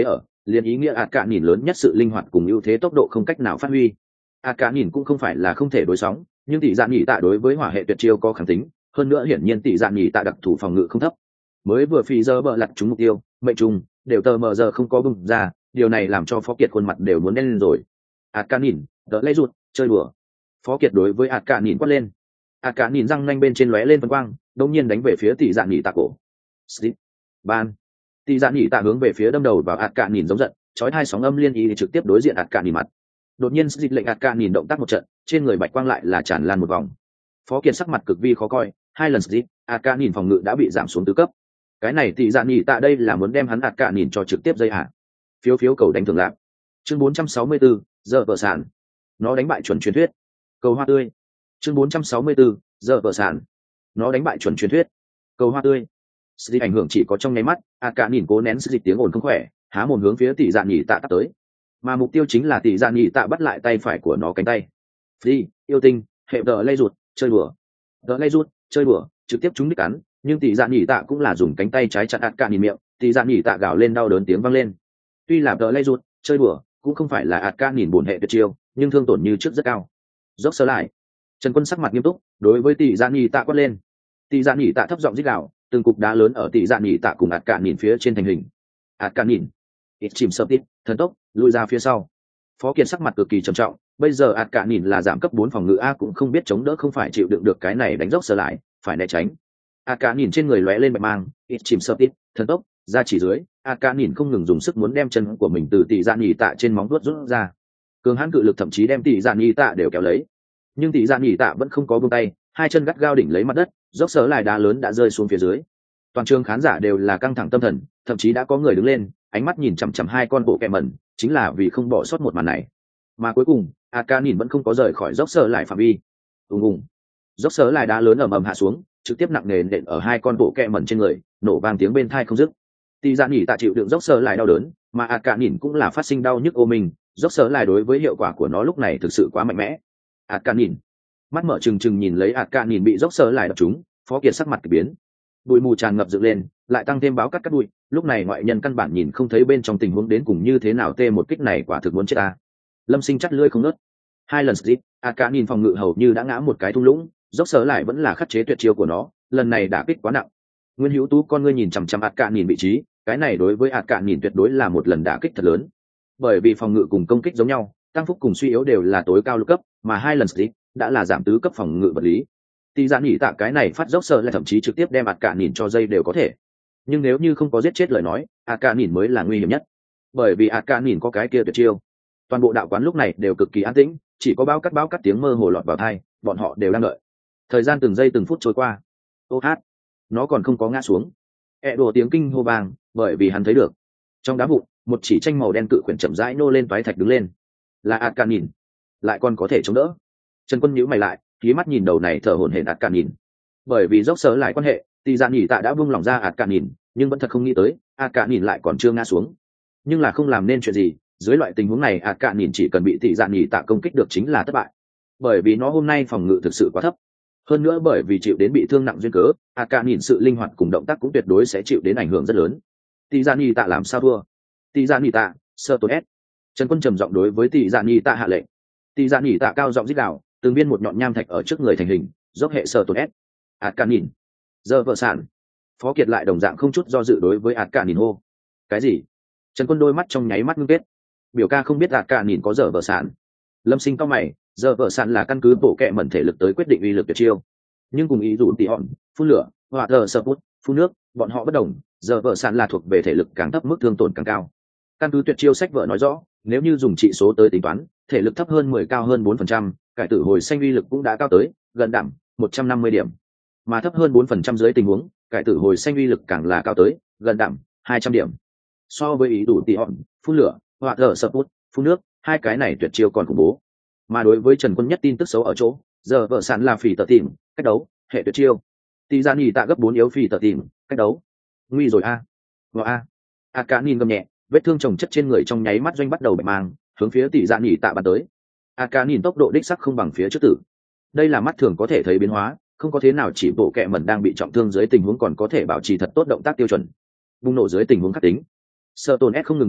liền ý nghĩa ạt cả nhìn lớn nhất sự linh hoạt cùng ưu thế tốc độ không cách nào phát huy. ạt cả nhìn cũng không phải là không thể đối sóng, nhưng tỷ dạn nhị tạ đối với hỏa hệ tuyệt chiêu có kháng tính, hơn nữa hiển nhiên tỷ dạn nhị tạ đặc thủ phòng ngự không thấp, mới vừa phi giờ bờ lặt trúng mục tiêu mệnh trùng đều tờ mờ giờ không có bung ra, điều này làm cho Phó Kiệt khuôn mặt đều muốn đen lên rồi. ạt cả nhìn đỡ lấy rụt chơi đùa. Phó Kiệt đối với ạt cả nhìn quát lên. ạt cả nhìn răng nanh bên trên lóe lên vân quang, đông nhiên đánh về phía tỷ dạn nhị tạ cổ. Slip. Ban. Tỷ dạn nhị tạ hướng về phía đâm đầu vào ạt cả nhìn giống giận, chói hai sóng âm liên ý trực tiếp đối diện ạt cả nhìn mặt. Đột nhiên dịch lệnh ạt cả nhìn động tác một trận, trên người bạch quang lại là tràn lan một vòng. Phó Kiệt sắc mặt cực vi khó coi, hai lần dịch ạt cả nhìn phòng ngự đã bị giảm xuống tứ cấp. Cái này tỷ dạn nhị tạ đây là muốn đem hắn ạt cả nhìn cho trực tiếp dây hạ. Phiếu phiếu cầu đánh thường lạc. Chương bốn trăm sáu mươi tư, giờ vợ sản. Nó đánh bại chuẩn truyền thuyết. Cầu hoa tươi. Chương bốn trăm sáu mươi tư, giờ vợ sản. Nó đánh bại chuẩn truyền thuyết. Cầu hoa tươi. Sự ảnh hưởng chỉ có trong nháy mắt, ạt cả nhìn cố nén sự dịch tiếng ồn không khỏe, há mồm hướng phía tỷ dạn nhị tạ tắt tới. Mà mục tiêu chính là tỷ dạn nhị tạ bắt lại tay phải của nó cánh tay. Đi, yêu tinh, hệ đỡ lay rụt, chơi đùa. Đỡ lay rụt, chơi đùa, trực tiếp trúng đích cắn, nhưng tỷ dạn nhị tạ cũng là dùng cánh tay trái chặn ạt cả nhìn miệng, tỷ dạn nhị tạ gào lên đau đớn tiếng vang lên. Tuy là đỡ lay rụt, chơi đùa, cũng không phải là ạt cả nhìn buồn hệ tuyệt chiêu, nhưng thương tổn như trước rất cao. Dốc sơ lại. Trần Quân sắc mặt nghiêm túc, đối với tỷ dạn nhị tạ quát lên. Tỷ dạn nhị tạ thấp giọng rít gào, từng cục đá lớn ở tỷ dạn nhị tạ cùng ạt cả nhìn phía trên thành hình. ạt cả nhìn ít chìm sập tít thần tốc lùi ra phía sau. Phó Kiệt sắc mặt cực kỳ trầm trọng, bây giờ ạt cả nhìn là giảm cấp bốn phòng ngự a cũng không biết chống đỡ không phải chịu đựng được cái này đánh dốc sơ lại, phải né tránh. ạt cả nhìn trên người lóe lên bạch mang, ít chìm sập tít thần tốc ra chỉ dưới, ạt cả nhìn không ngừng dùng sức muốn đem chân của mình từ tỷ dạn nhị tạ trên móng vuốt rút ra. Cường hãn cự lực thậm chí đem tỷ dạn nhị tạ đều kéo lấy, nhưng tỷ dạn nhị tạ vẫn không có buông tay, hai chân gắt gao đỉnh lấy mặt đất, dốc sớ lại đá lớn đã rơi xuống phía dưới. Toàn trường khán giả đều là căng thẳng tâm thần, thậm chí đã có người đứng lên, ánh mắt nhìn chằm chằm hai con bộ kẹ mẩn, chính là vì không bỏ sót một màn này. Mà cuối cùng, ạt cả nhìn vẫn không có rời khỏi dốc sớ lại phạm vi. Ùng ùng, dốc sớ lại đá lớn ầm ầm hạ xuống, trực tiếp nặng nề nện ở hai con bộ kẹ mẩn trên người, nổ vang tiếng bên tai không dứt. Tỷ dạn nhị tạ chịu đựng dốc sớ lại đau đớn, mà ạt cả nhìn cũng là phát sinh đau nhức ô mình, dốc sớ lại đối với hiệu quả của nó lúc này thực sự quá mạnh mẽ. ạt cả nhìn mắt mở trừng trừng nhìn lấy ạt cả nhìn bị dốc sớ lại đập trúng, Phó Kiệt sắc mặt kỳ biến. Bụi mù tràn ngập dựng lên, lại tăng thêm báo cắt cắt bụi, lúc này ngoại nhân căn bản nhìn không thấy bên trong tình huống đến cùng như thế nào, tê một kích này quả thực muốn chết ta. Lâm Sinh chắt lưỡi không ngớt. Hai lần slip, ạt cả nhìn phòng ngự hầu như đã ngã một cái thung lũng, dốc sớ lại vẫn là khắc chế tuyệt chiêu của nó, lần này đã kích quá nặng. Nguyên Hữu Tú con ngươi nhìn chằm chằm ạt cả nhìn vị trí, cái này đối với ạt cả nhìn tuyệt đối là một lần đả kích thật lớn. Bởi vì phòng ngự cùng công kích giống nhau, tăng phúc cùng suy yếu đều là tối cao lục cấp, mà hai lần slip đã là giảm tứ cấp phòng ngự vật lý. Tỷ dạn nhị tạ cái này phát dốc sơ lại thậm chí trực tiếp đem ạt cả nhìn cho dây đều có thể, nhưng nếu như không có giết chết lời nói, ạt cả nhìn mới là nguy hiểm nhất, bởi vì ạt cả nhìn có cái kia tuyệt chiêu. Toàn bộ đạo quán lúc này đều cực kỳ an tĩnh, chỉ có bao cắt bao cắt tiếng mơ hồ lọt vào tai, bọn họ đều đang đợi. Thời gian từng giây từng phút trôi qua. Ô hát, nó còn không có ngã xuống. E đồ tiếng kinh hô vang, bởi vì hắn thấy được trong đá vụn một chỉ tranh màu đen cự quyển chậm rãi nô lên toái thạch đứng lên, là ạt cả nhìn, lại còn có thể chống đỡ. Trần Quân nhíu mày lại, khí mắt nhìn đầu này thở hổn hển ạt cả nhìn, bởi vì dốc sớ lại quan hệ, tỷ dạn nhị tạ đã buông lỏng ra ạt cả nhìn, nhưng vẫn thật không nghĩ tới ạt cả nhìn lại còn chưa ngã xuống. Nhưng là không làm nên chuyện gì, dưới loại tình huống này ạt cả nhìn chỉ cần bị tỷ dạn nhị tạ công kích được chính là thất bại, bởi vì nó hôm nay phòng ngự thực sự quá thấp, hơn nữa bởi vì chịu đến bị thương nặng duyên cớ, ạt cả nhìn sự linh hoạt cùng động tác cũng tuyệt đối sẽ chịu đến ảnh hưởng rất lớn. Tỷ dạn nhị tạ làm sao thua? Tỷ dạn nhị tạ sơ tốt s. Trần Quân trầm giọng đối với tỷ dạn nhị tạ hạ lệnh. Tỷ dạn nhị tạ cao giọng rít gào, từng viên một nhọn nham thạch ở trước người thành hình, dốc hệ sơ tốt s. ạt cả nhìn giờ vợ sản. Phó Kiệt lại đồng dạng không chút do dự đối với ạt cả nhìn hô. Cái gì? Trần Quân đôi mắt trong nháy mắt ngưng kết. Biểu ca không biết ạt cả nhìn có giờ vợ sản. Lâm Sinh cao mày, giờ vợ sản là căn cứ bộ kệ mẩn thể lực tới quyết định uy lực tuyệt chiêu, nhưng cùng ý dụ tỉ hòn phun lửa hoặc giờ sập bút phun nước, bọn họ bất đồng. Giờ vợ sản là thuộc về thể lực càng thấp mức thương tổn càng cao. Căn cứ tuyệt chiêu sách vợ nói rõ, nếu như dùng trị số tới tính toán, thể lực thấp hơn mười cao hơn bốn phần trăm, cải tử hồi xanh uy lực cũng đã cao tới gần đảm một trăm năm mươi điểm, mà thấp hơn bốn phần trăm dưới tình huống, cải tử hồi xanh uy lực càng là cao tới gần đảm hai trăm điểm. So với ý đủ tỉ hòn phun lửa hoặc giờ sập bút phun nước, hai cái này tuyệt chiêu còn khủng bố. Mà đối với Trần Quân nhất tin tức xấu ở chỗ, giờ vợ sản là phỉ tờ tìm cách đấu hệ tuyệt chiêu, tỷ dạn nhị tạ gấp bốn yếu phỉ tờ tìm cách đấu. Nguy rồi a, vào a. ạt cả nhìn gầm nhẹ, vết thương chồng chất trên người trong nháy mắt doanh bắt đầu bạch mang, hướng phía tỷ dạn nhị tạ bắn tới. ạt cả nhìn tốc độ đích sắc không bằng phía trước tử, đây là mắt thường có thể thấy biến hóa, không có thế nào chỉ bộ kệ mẩn đang bị trọng thương dưới tình huống còn có thể bảo trì thật tốt động tác tiêu chuẩn, bùng nổ dưới tình huống khắc tính. Sợ tồn S không ngừng đánh tới,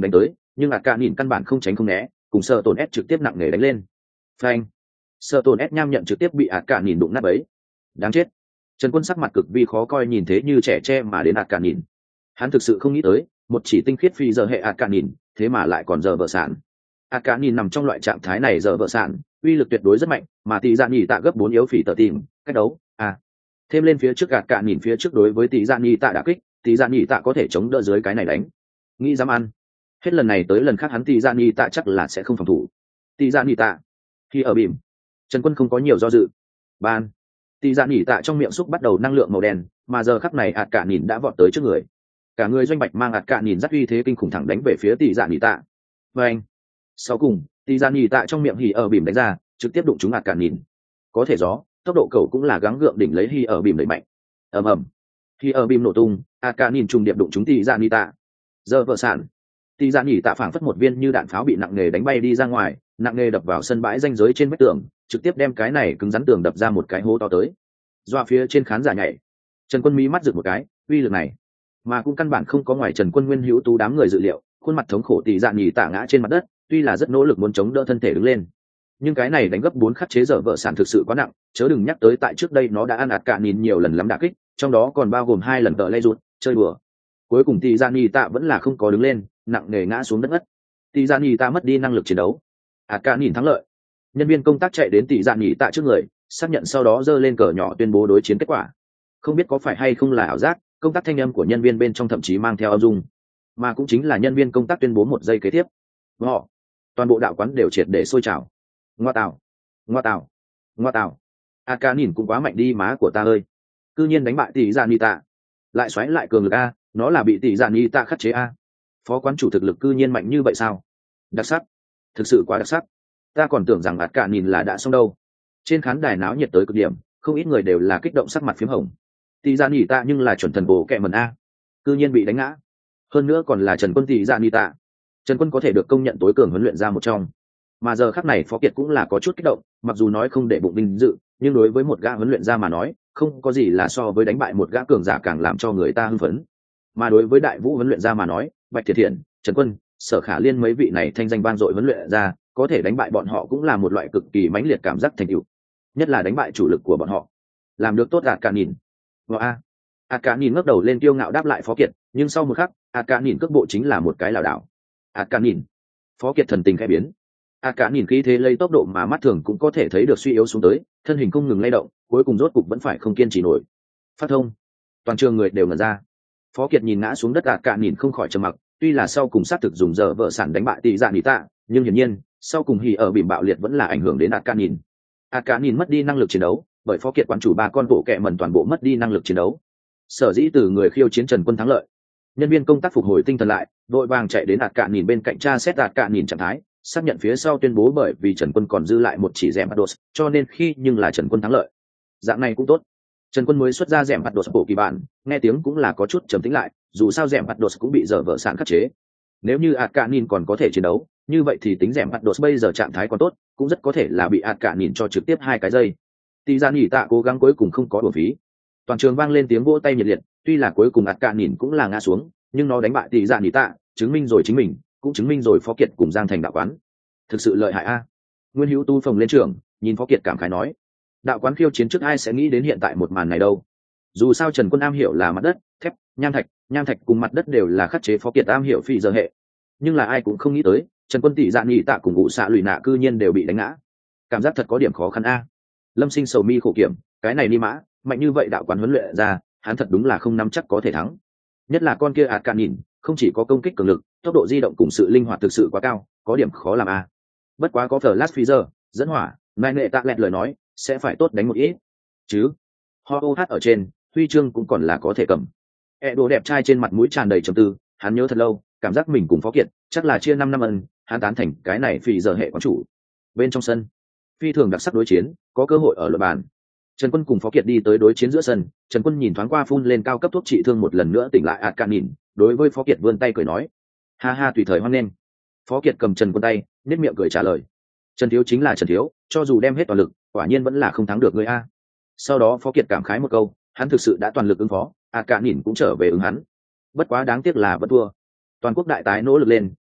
nhưng ạt cả nhìn căn bản không tránh không né, cùng sợ tổn ép trực tiếp nặng nề đánh lên. Phanh, sợ tổn ép nham nhận trực tiếp bị ạt cả nhìn đụng nát bấy. Đáng chết. Trần Quân sắc mặt cực vi khó coi nhìn thế như trẻ tre mà đến ạt cả nhìn. Hắn thực sự không nghĩ tới, một chỉ tinh khiết phi giờ hệ ạt cả nhìn, thế mà lại còn giờ vợ sản. ạt cả nhìn nằm trong loại trạng thái này giờ vợ sản, uy lực tuyệt đối rất mạnh, mà tỷ dạ nhỉ tạ gấp bốn yếu phỉ tờ tìm, cách đấu, à. Thêm lên phía trước ạt cả nhìn phía trước đối với tỷ dạ nhỉ tạ đả kích, tỷ dạ nhỉ tạ có thể chống đỡ dưới cái này đánh. Nghĩ dám ăn. Hết lần này tới lần khác hắn tỷ dạ nhỉ tạ chắc là sẽ không phòng thủ. Tỷ dạ nhỉ tạ. Khi ở bìm, Trần Quân không có nhiều do dự. Ban. Tỷ dạ nhỉ tạ trong miệng xúc bắt đầu năng lượng màu đen, mà giờ khắc này ạt cả nhìn đã vọt tới trước người. Cả người doanh bạch mang ạt cả nhìn rất uy thế kinh khủng thẳng đánh về phía tỷ dạ nhỉ tạ. Và anh. Sau cùng, tỷ dạ nhỉ tạ trong miệng hỉ ở bìm đánh ra, trực tiếp đụng trúng ạt cả nhìn. Có thể gió, tốc độ cầu cũng là gắng gượng đỉnh lấy hỉ ở bìm đẩy mạnh. Ầm ầm. Hỉ ở bìm nổ tung, ạt cả nhìn trùng điệp đụng trúng tỷ dạ nhỉ tạ. Giờ vợ sản. Tỷ dạ nhỉ tạ phảng phất một viên như đạn pháo bị nặng nề đánh bay đi ra ngoài, nặng nề đập vào sân bãi ranh giới trên vách tường, trực tiếp đem cái này cứng rắn tường đập ra một cái hố to tới. Doa phía trên khán giả nhảy. Trần Quân mí mắt rực một cái, uy lực này mà cũng căn bản không có ngoài Trần Quân nguyên hữu tú đám người dự liệu, khuôn mặt thống khổ tỷ dạ nhỉ tạ ngã trên mặt đất, tuy là rất nỗ lực muốn chống đỡ thân thể đứng lên, nhưng cái này đánh gấp bốn khắc chế dở vợ sản thực sự quá nặng, chớ đừng nhắc tới tại trước đây nó đã ăn ạt cả nhìn nhiều lần lắm đả kích, trong đó còn bao gồm hai lần tợ lay rụt, chơi đùa. Cuối cùng tỷ dạ nhỉ tạ vẫn là không có đứng lên, nặng nề ngã xuống đất ngất. Tỷ dạ nhỉ tạ mất đi năng lực chiến đấu. ạt cả nhìn thắng lợi. Nhân viên công tác chạy đến tỷ dạ nhỉ tạ trước người, xác nhận sau đó giơ lên cờ nhỏ tuyên bố đối chiến kết quả. Không biết có phải hay không là ảo giác, công tác thanh âm của nhân viên bên trong thậm chí mang theo âm dung, mà cũng chính là nhân viên công tác tuyên bố một giây kế tiếp. Họ, toàn bộ đạo quán đều triệt để sôi trào. Ngoa tào, ngoa tào, ngoa tào. ạt cả nhìn cũng quá mạnh đi má của ta ơi. Cư nhiên đánh bại tỷ dạ nhỉ tạ, lại xoáy lại cường lực a, nó là bị tỷ dạ nhỉ tạ khắc chế a. Phó quán chủ thực lực cư nhiên mạnh như vậy sao? Đặc sắc, thực sự quá đặc sắc. Ta còn tưởng rằng ạt cả nhìn là đã xong đâu. Trên khán đài náo nhiệt tới cực điểm, không ít người đều là kích động sắc mặt phím hồng. Tỷ dạ nhỉ tạ nhưng là chuẩn thần bổ kẹ mần a, cư nhiên bị đánh ngã, hơn nữa còn là Trần Quân tỷ dạ nhỉ tạ. Trần Quân có thể được công nhận tối cường huấn luyện ra một trong, mà giờ khắc này Phó Kiệt cũng là có chút kích động, mặc dù nói không để bụng vinh dự, nhưng đối với một gã huấn luyện ra mà nói, không có gì là so với đánh bại một gã cường giả càng làm cho người ta hưng phấn. Mà đối với đại vũ huấn luyện ra mà nói, Bạch Thiệt Thiện, Trần Quân, Sở Khả Liên mấy vị này thanh danh vang dội huấn luyện ra, có thể đánh bại bọn họ cũng là một loại cực kỳ mãnh liệt cảm giác thành tựu, nhất là đánh bại chủ lực của bọn họ, làm được tốt. ạt cả nhìn. Wow. ạt cả nhìn ngước đầu lên kiêu ngạo đáp lại Phó Kiệt, nhưng sau một khắc, ạt cả nhìn cước bộ chính là một cái lảo đảo. ạt cả nhìn. Phó Kiệt thần tình khẽ biến. ạt cả nhìn khí thế lấy tốc độ mà mắt thường cũng có thể thấy được suy yếu xuống tới, thân hình không ngừng lay động, cuối cùng rốt cục vẫn phải không kiên trì nổi. Phát thông. Toàn trường người đều ngẩn ra. Phó Kiệt nhìn ngã xuống đất ạt cả nhìn không khỏi trầm mặc, tuy là sau cùng sát thực dùng giờ vợ sản đánh bại tỷ dạ nhỉ tạ, nhưng hiển nhiên sau cùng hỉ ở bìm bạo liệt vẫn là ảnh hưởng đến ạt cả nhìn. ạt cả nhìn mất đi năng lực chiến đấu, bởi Phó Kiệt quán chủ ba con bộ kẹ mẩn toàn bộ mất đi năng lực chiến đấu. Sở dĩ từ người khiêu chiến Trần Quân thắng lợi. Nhân viên công tác phục hồi tinh thần lại, đội vàng chạy đến ạt cả nhìn bên cạnh tra xét ạt cả nhìn trạng thái, xác nhận phía sau tuyên bố bởi vì Trần Quân còn dư lại một chỉ rèm bắt đột, cho nên khi nhưng là Trần Quân thắng lợi. Dạng này cũng tốt. Trần Quân mới xuất ra rèm bắt đột bộ kỳ bản, nghe tiếng cũng là có chút trầm tĩnh lại, dù sao rèm bắt đột cũng bị dở vợ sản khắc chế. Nếu như ạt cả nhìn còn có thể chiến đấu, như vậy thì tính rèm bắt đột bây giờ trạng thái còn tốt, cũng rất có thể là bị ạt cả nhìn cho trực tiếp hai cái dây. Tỷ dạ nhỉ tạ cố gắng cuối cùng không có uổng phí. Toàn trường vang lên tiếng vỗ tay nhiệt liệt, tuy là cuối cùng ạt cả nhìn cũng là ngã xuống, nhưng nó đánh bại tỷ dạ nhỉ tạ, chứng minh rồi chính mình, cũng chứng minh rồi Phó Kiệt cùng Giang Thành đạo quán thực sự lợi hại a. Nguyên Hữu Tu phồng lên trưởng, nhìn Phó Kiệt cảm khái nói, đạo quán khiêu chiến trước ai sẽ nghĩ đến hiện tại một màn này đâu. Dù sao Trần Quân am hiểu là mặt đất, thép, nham thạch, nham thạch cùng mặt đất đều là khắc chế Phó Kiệt am hiểu phi giờ hệ, nhưng là ai cũng không nghĩ tới Trần Quân tỷ dạ nhỉ tạ cùng ngụ xạ lùi nạ cư nhiên đều bị đánh ngã, cảm giác thật có điểm khó khăn a. Lâm Sinh sầu mi khổ kiểm, cái này ni mã mạnh như vậy đạo quán huấn luyện ra, hắn thật đúng là không nắm chắc có thể thắng, nhất là con kia ạt cả nhìn, không chỉ có công kích cường lực, tốc độ di động cùng sự linh hoạt thực sự quá cao, có điểm khó làm a. Bất quá có Flash Freezer dẫn hỏa, mai nghệ tạ lẹt lời nói sẽ phải tốt đánh một ít chứ. Ho ô hát ở trên huy chương cũng còn là có thể cầm. E đồ đẹp trai trên mặt mũi tràn đầy trầm tư, hắn nhớ thật lâu, cảm giác mình cùng Phó Kiệt chắc là chia năm năm ân, hắn tán thành cái này phi giờ hệ quán chủ. Bên trong sân phi thường đặc sắc đối chiến, có cơ hội ở luật bàn. Trần Quân cùng Phó Kiệt đi tới đối chiến giữa sân, Trần Quân nhìn thoáng qua phun lên cao cấp thuốc trị thương một lần nữa tỉnh lại ạt can nhìn, đối với Phó Kiệt vươn tay cười nói, ha ha tùy thời hoan nghênh. Phó Kiệt cầm Trần Quân tay, nét miệng cười trả lời, Trần thiếu chính là Trần thiếu, cho dù đem hết toàn lực, quả nhiên vẫn là không thắng được người a. Sau đó Phó Kiệt cảm khái một câu, hắn thực sự đã toàn lực ứng phó, ạt can nhìn cũng trở về ứng hắn. Bất quá đáng tiếc là vẫn thua. Toàn quốc đại tái nỗ lực lên,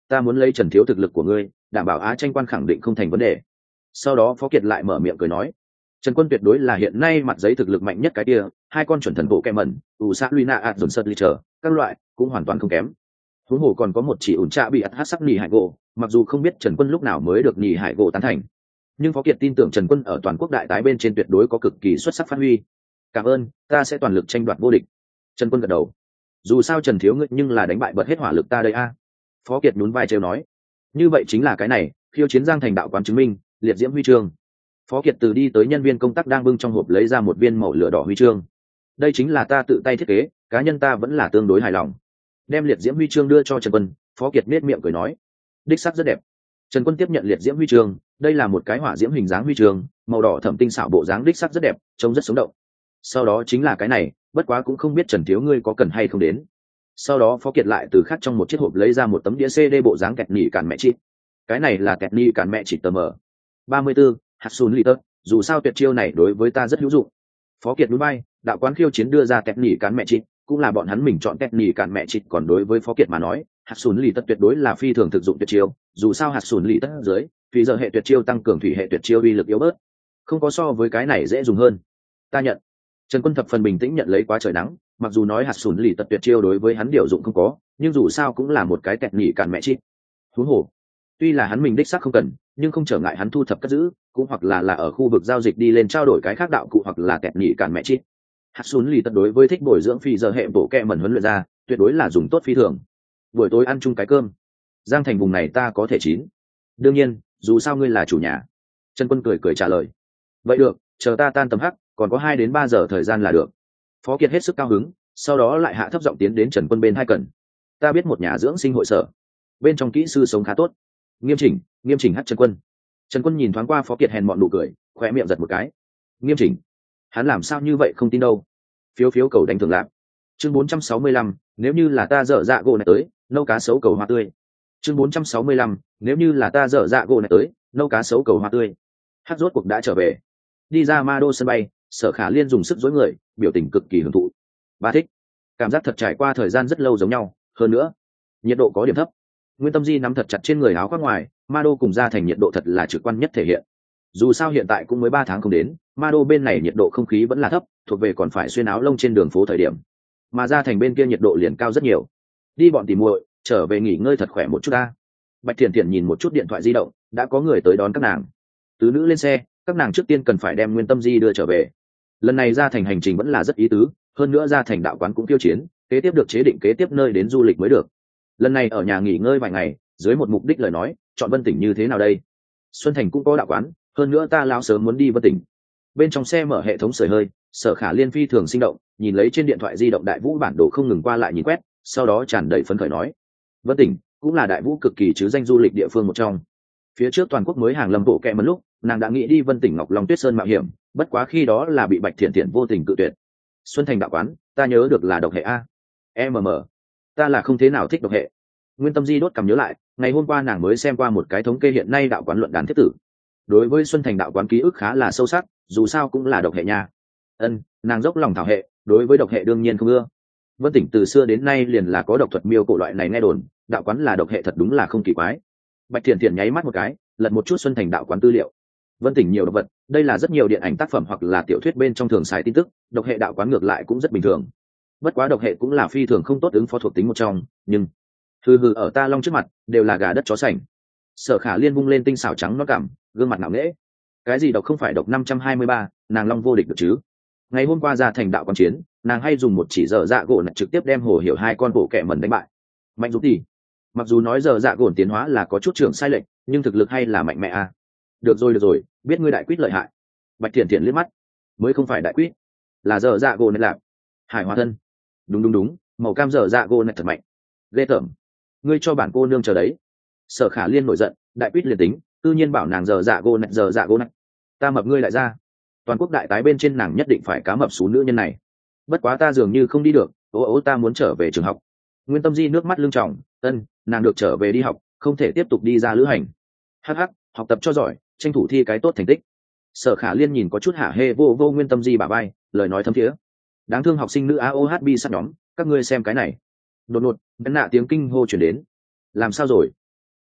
ta muốn lấy Trần thiếu thực lực của ngươi đảm bảo Á tranh quan khẳng định không thành vấn đề. Sau đó Phó Kiệt lại mở miệng cười nói, Trần Quân tuyệt đối là hiện nay mặt giấy thực lực mạnh nhất cái kia, hai con chuẩn thần bộ kẹm mẩn ủ sát Luna ạt dồn sật chờ các loại cũng hoàn toàn không kém. Huống hồ còn có một chỉ ủn trạ bị ắt hát sắc nỉ hải gỗ, mặc dù không biết Trần Quân lúc nào mới được nỉ hải gỗ tán thành, nhưng Phó Kiệt tin tưởng Trần Quân ở toàn quốc đại tái bên trên tuyệt đối có cực kỳ xuất sắc phát huy. Cảm ơn, ta sẽ toàn lực tranh đoạt vô địch. Trần Quân gật đầu. Dù sao Trần thiếu ngươi nhưng là đánh bại bật hết hỏa lực ta đây a. Phó Kiệt nhún vai trêu nói. Như vậy chính là cái này, khiêu chiến Giang Thành đạo quán chứng minh, liệt diễm huy chương. Phó Kiệt từ đi tới nhân viên công tác đang bưng trong hộp lấy ra một viên màu lửa đỏ huy chương. Đây chính là ta tự tay thiết kế, cá nhân ta vẫn là tương đối hài lòng. Đem liệt diễm huy chương đưa cho Trần Quân, Phó Kiệt nét miệng cười nói, đích sắc rất đẹp. Trần Quân tiếp nhận liệt diễm huy chương, đây là một cái hỏa diễm hình dáng huy chương, màu đỏ thẩm tinh xảo bộ dáng đích sắc rất đẹp, trông rất sống động. Sau đó chính là cái này, bất quá cũng không biết Trần thiếu ngươi có cần hay không đến. Sau đó Phó Kiệt lại từ khác trong một chiếc hộp lấy ra một tấm đĩa xê đê bộ dáng kẹt nỉ cản mẹ chít. Cái này là kẹt nỉ cản mẹ chít tờ mờ ba mươi tư Hatsun Liter, dù sao tuyệt chiêu này đối với ta rất hữu dụng. Phó Kiệt núi bay, đạo quán khiêu chiến đưa ra kẹt nỉ cản mẹ chít, cũng là bọn hắn mình chọn kẹt nỉ cản mẹ chít, còn đối với Phó Kiệt mà nói, Hatsun Liter tuyệt đối là phi thường thực dụng tuyệt chiêu, dù sao Hatsun Liter dưới, vì giờ hệ tuyệt chiêu tăng cường thủy hệ tuyệt chiêu uy lực yếu bớt, không có so với cái này dễ dùng hơn. Ta nhận. Trần Quân thập phần bình tĩnh nhận lấy quá trời nắng, mặc dù nói hạt sùn lì tật tuyệt chiêu đối với hắn điều dụng không có, nhưng dù sao cũng là một cái kẹt nỉ cản mẹ chít. Huống hồ, tuy là hắn mình đích xác không cần, nhưng không trở ngại hắn thu thập cất giữ, cũng hoặc là là ở khu vực giao dịch đi lên trao đổi cái khác đạo cụ hoặc là kẹt nỉ cản mẹ chít. Hạt sùn lì tật đối với thích bồi dưỡng phi giờ hệ bổ kẹ mẩn huấn luyện ra, tuyệt đối là dùng tốt phi thường. Buổi tối ăn chung cái cơm. Giang Thành vùng này ta có thể chín. Đương nhiên, dù sao ngươi là chủ nhà. Trần Quân cười cười trả lời. Vậy được, chờ ta tan tầm hắc, còn có hai đến ba giờ thời gian là được. Phó Kiệt hết sức cao hứng, sau đó lại hạ thấp giọng tiến đến Trần Quân bên hai cần. Ta biết một nhà dưỡng sinh hội sở, bên trong kỹ sư sống khá tốt. Nghiêm chỉnh, nghiêm chỉnh hát Trần Quân. Trần Quân nhìn thoáng qua Phó Kiệt hèn mọn nụ cười, khóe miệng giật một cái. Nghiêm chỉnh? Hắn làm sao như vậy không tin đâu. Phiếu phiếu cầu đánh thưởng lạc. Chương bốn trăm sáu mươi lăm, nếu như là ta dở dạ gỗ này tới, nấu cá sấu cầu hoa tươi. Chương bốn trăm sáu mươi lăm, nếu như là ta dở dạ gỗ này tới, nấu cá sấu cầu hoa tươi. Hát rốt cuộc đã trở về. Đi ra Ma Đô sân bay, Sở Khả Liên dùng sức dối người, biểu tình cực kỳ hưởng thụ. Ba thích, cảm giác thật trải qua thời gian rất lâu giống nhau. Hơn nữa, nhiệt độ có điểm thấp. Nguyên Tâm Di nắm thật chặt trên người áo khoác ngoài, Ma Đô cùng Gia Thành nhiệt độ thật là trực quan nhất thể hiện. Dù sao hiện tại cũng mới ba tháng không đến, Ma Đô bên này nhiệt độ không khí vẫn là thấp, thuộc về còn phải xuyên áo lông trên đường phố thời điểm. Mà Gia Thành bên kia nhiệt độ liền cao rất nhiều. Đi bọn tỉ muội, trở về nghỉ ngơi thật khỏe một chút ta. Bạch Thiện Thiện nhìn một chút điện thoại di động, đã có người tới đón các nàng. Tứ nữ lên xe, các nàng trước tiên cần phải đem Nguyên Tâm Di đưa trở về. Lần này Gia Thành hành trình vẫn là rất ý tứ, hơn nữa Gia Thành đạo quán cũng tiêu chiến, kế tiếp được chế định kế tiếp nơi đến du lịch mới được. Lần này ở nhà nghỉ ngơi vài ngày, dưới một mục đích lời nói, chọn Vân Tỉnh như thế nào đây? Xuân Thành cũng có đạo quán, hơn nữa ta lão sớm muốn đi Vân Tỉnh. Bên trong xe mở hệ thống sưởi hơi, Sở Khả Liên phi thường sinh động, nhìn lấy trên điện thoại di động Đại Vũ bản đồ không ngừng qua lại nhìn quét, sau đó tràn đầy phấn khởi nói: Vân Tỉnh cũng là Đại Vũ cực kỳ chứ danh du lịch địa phương một trong. Phía trước toàn quốc mới hàng lâm bộ kẹ một lúc, nàng đã nghĩ đi Vân Tỉnh Ngọc Long Tuyết Sơn mạo hiểm, bất quá khi đó là bị Bạch Thiện Thiện vô tình cự tuyệt. Xuân Thành đạo quán, ta nhớ được là độc hệ a. M M, ta là không thế nào thích độc hệ. Nguyên Tâm Di đốt cằm nhớ lại, ngày hôm qua nàng mới xem qua một cái thống kê hiện nay đạo quán luận đàn thiết tử. Đối với Xuân Thành đạo quán ký ức khá là sâu sắc, dù sao cũng là độc hệ nha. Ân, nàng dốc lòng thảo hệ, đối với độc hệ đương nhiên không ưa. Vân Tỉnh từ xưa đến nay liền là có độc thuật miêu cổ loại này nghe đồn, đạo quán là độc hệ thật đúng là không kỳ quái. Bạch Thiện Thiện nháy mắt một cái, lật một chút Xuân Thành đạo quán tư liệu. Vân Tỉnh nhiều độc vật, đây là rất nhiều điện ảnh tác phẩm hoặc là tiểu thuyết bên trong thường xài tin tức, độc hệ đạo quán ngược lại cũng rất bình thường. Bất quá độc hệ cũng là phi thường không tốt ứng phó thuộc tính một trong, nhưng hừ hừ ở ta long trước mặt đều là gà đất chó sành. Sở Khả Liên vung lên tinh xảo trắng nó cảm, gương mặt ngạo nghễ. Cái gì độc không phải độc năm trăm hai mươi ba, nàng long vô địch được chứ? Ngày hôm qua ra thành đạo quán chiến, nàng hay dùng một chỉ dở dạ gỗ nạch trực tiếp đem Hồ Hiểu hai con bộ kẻ mẩn đánh bại. Mạnh giúp thì mặc dù nói dở dạ gỗ tiến hóa là có chút trưởng sai lệch, nhưng thực lực hay là mạnh mẽ à. Được rồi được rồi, biết ngươi đại quýt lợi hại. Bạch Thiện Thiện liếc mắt, mới không phải đại quýt, là dở dạ gỗ nạch lạc. Hải hóa thân. Đúng đúng đúng, màu cam dở dạ gỗ nạch thật mạnh. Ghê tởm, ngươi cho bản cô nương chờ đấy. Sở Khả Liên nổi giận, đại quýt liền tính, tự nhiên bảo nàng dở dạ gỗ nạch dở dạ gỗ nạch. Ta mập ngươi lại ra. Toàn quốc đại tái bên trên nàng nhất định phải cá mập số nữ nhân này. Bất quá ta dường như không đi được, ố ố ta muốn trở về trường học. Nguyên Tâm Di nước mắt lưng tròng, ân, nàng được trở về đi học, không thể tiếp tục đi ra lữ hành. Hắc hắc, học tập cho giỏi, tranh thủ thi cái tốt thành tích. Sở Khả Liên nhìn có chút hả hê vô vô Nguyên Tâm Di bả vai, lời nói thấm thiế. Đáng thương học sinh nữ a o hát b sát nhóm, các ngươi xem cái này. Đột ngột, bén nạ tiếng kinh hô chuyển đến. Làm sao rồi?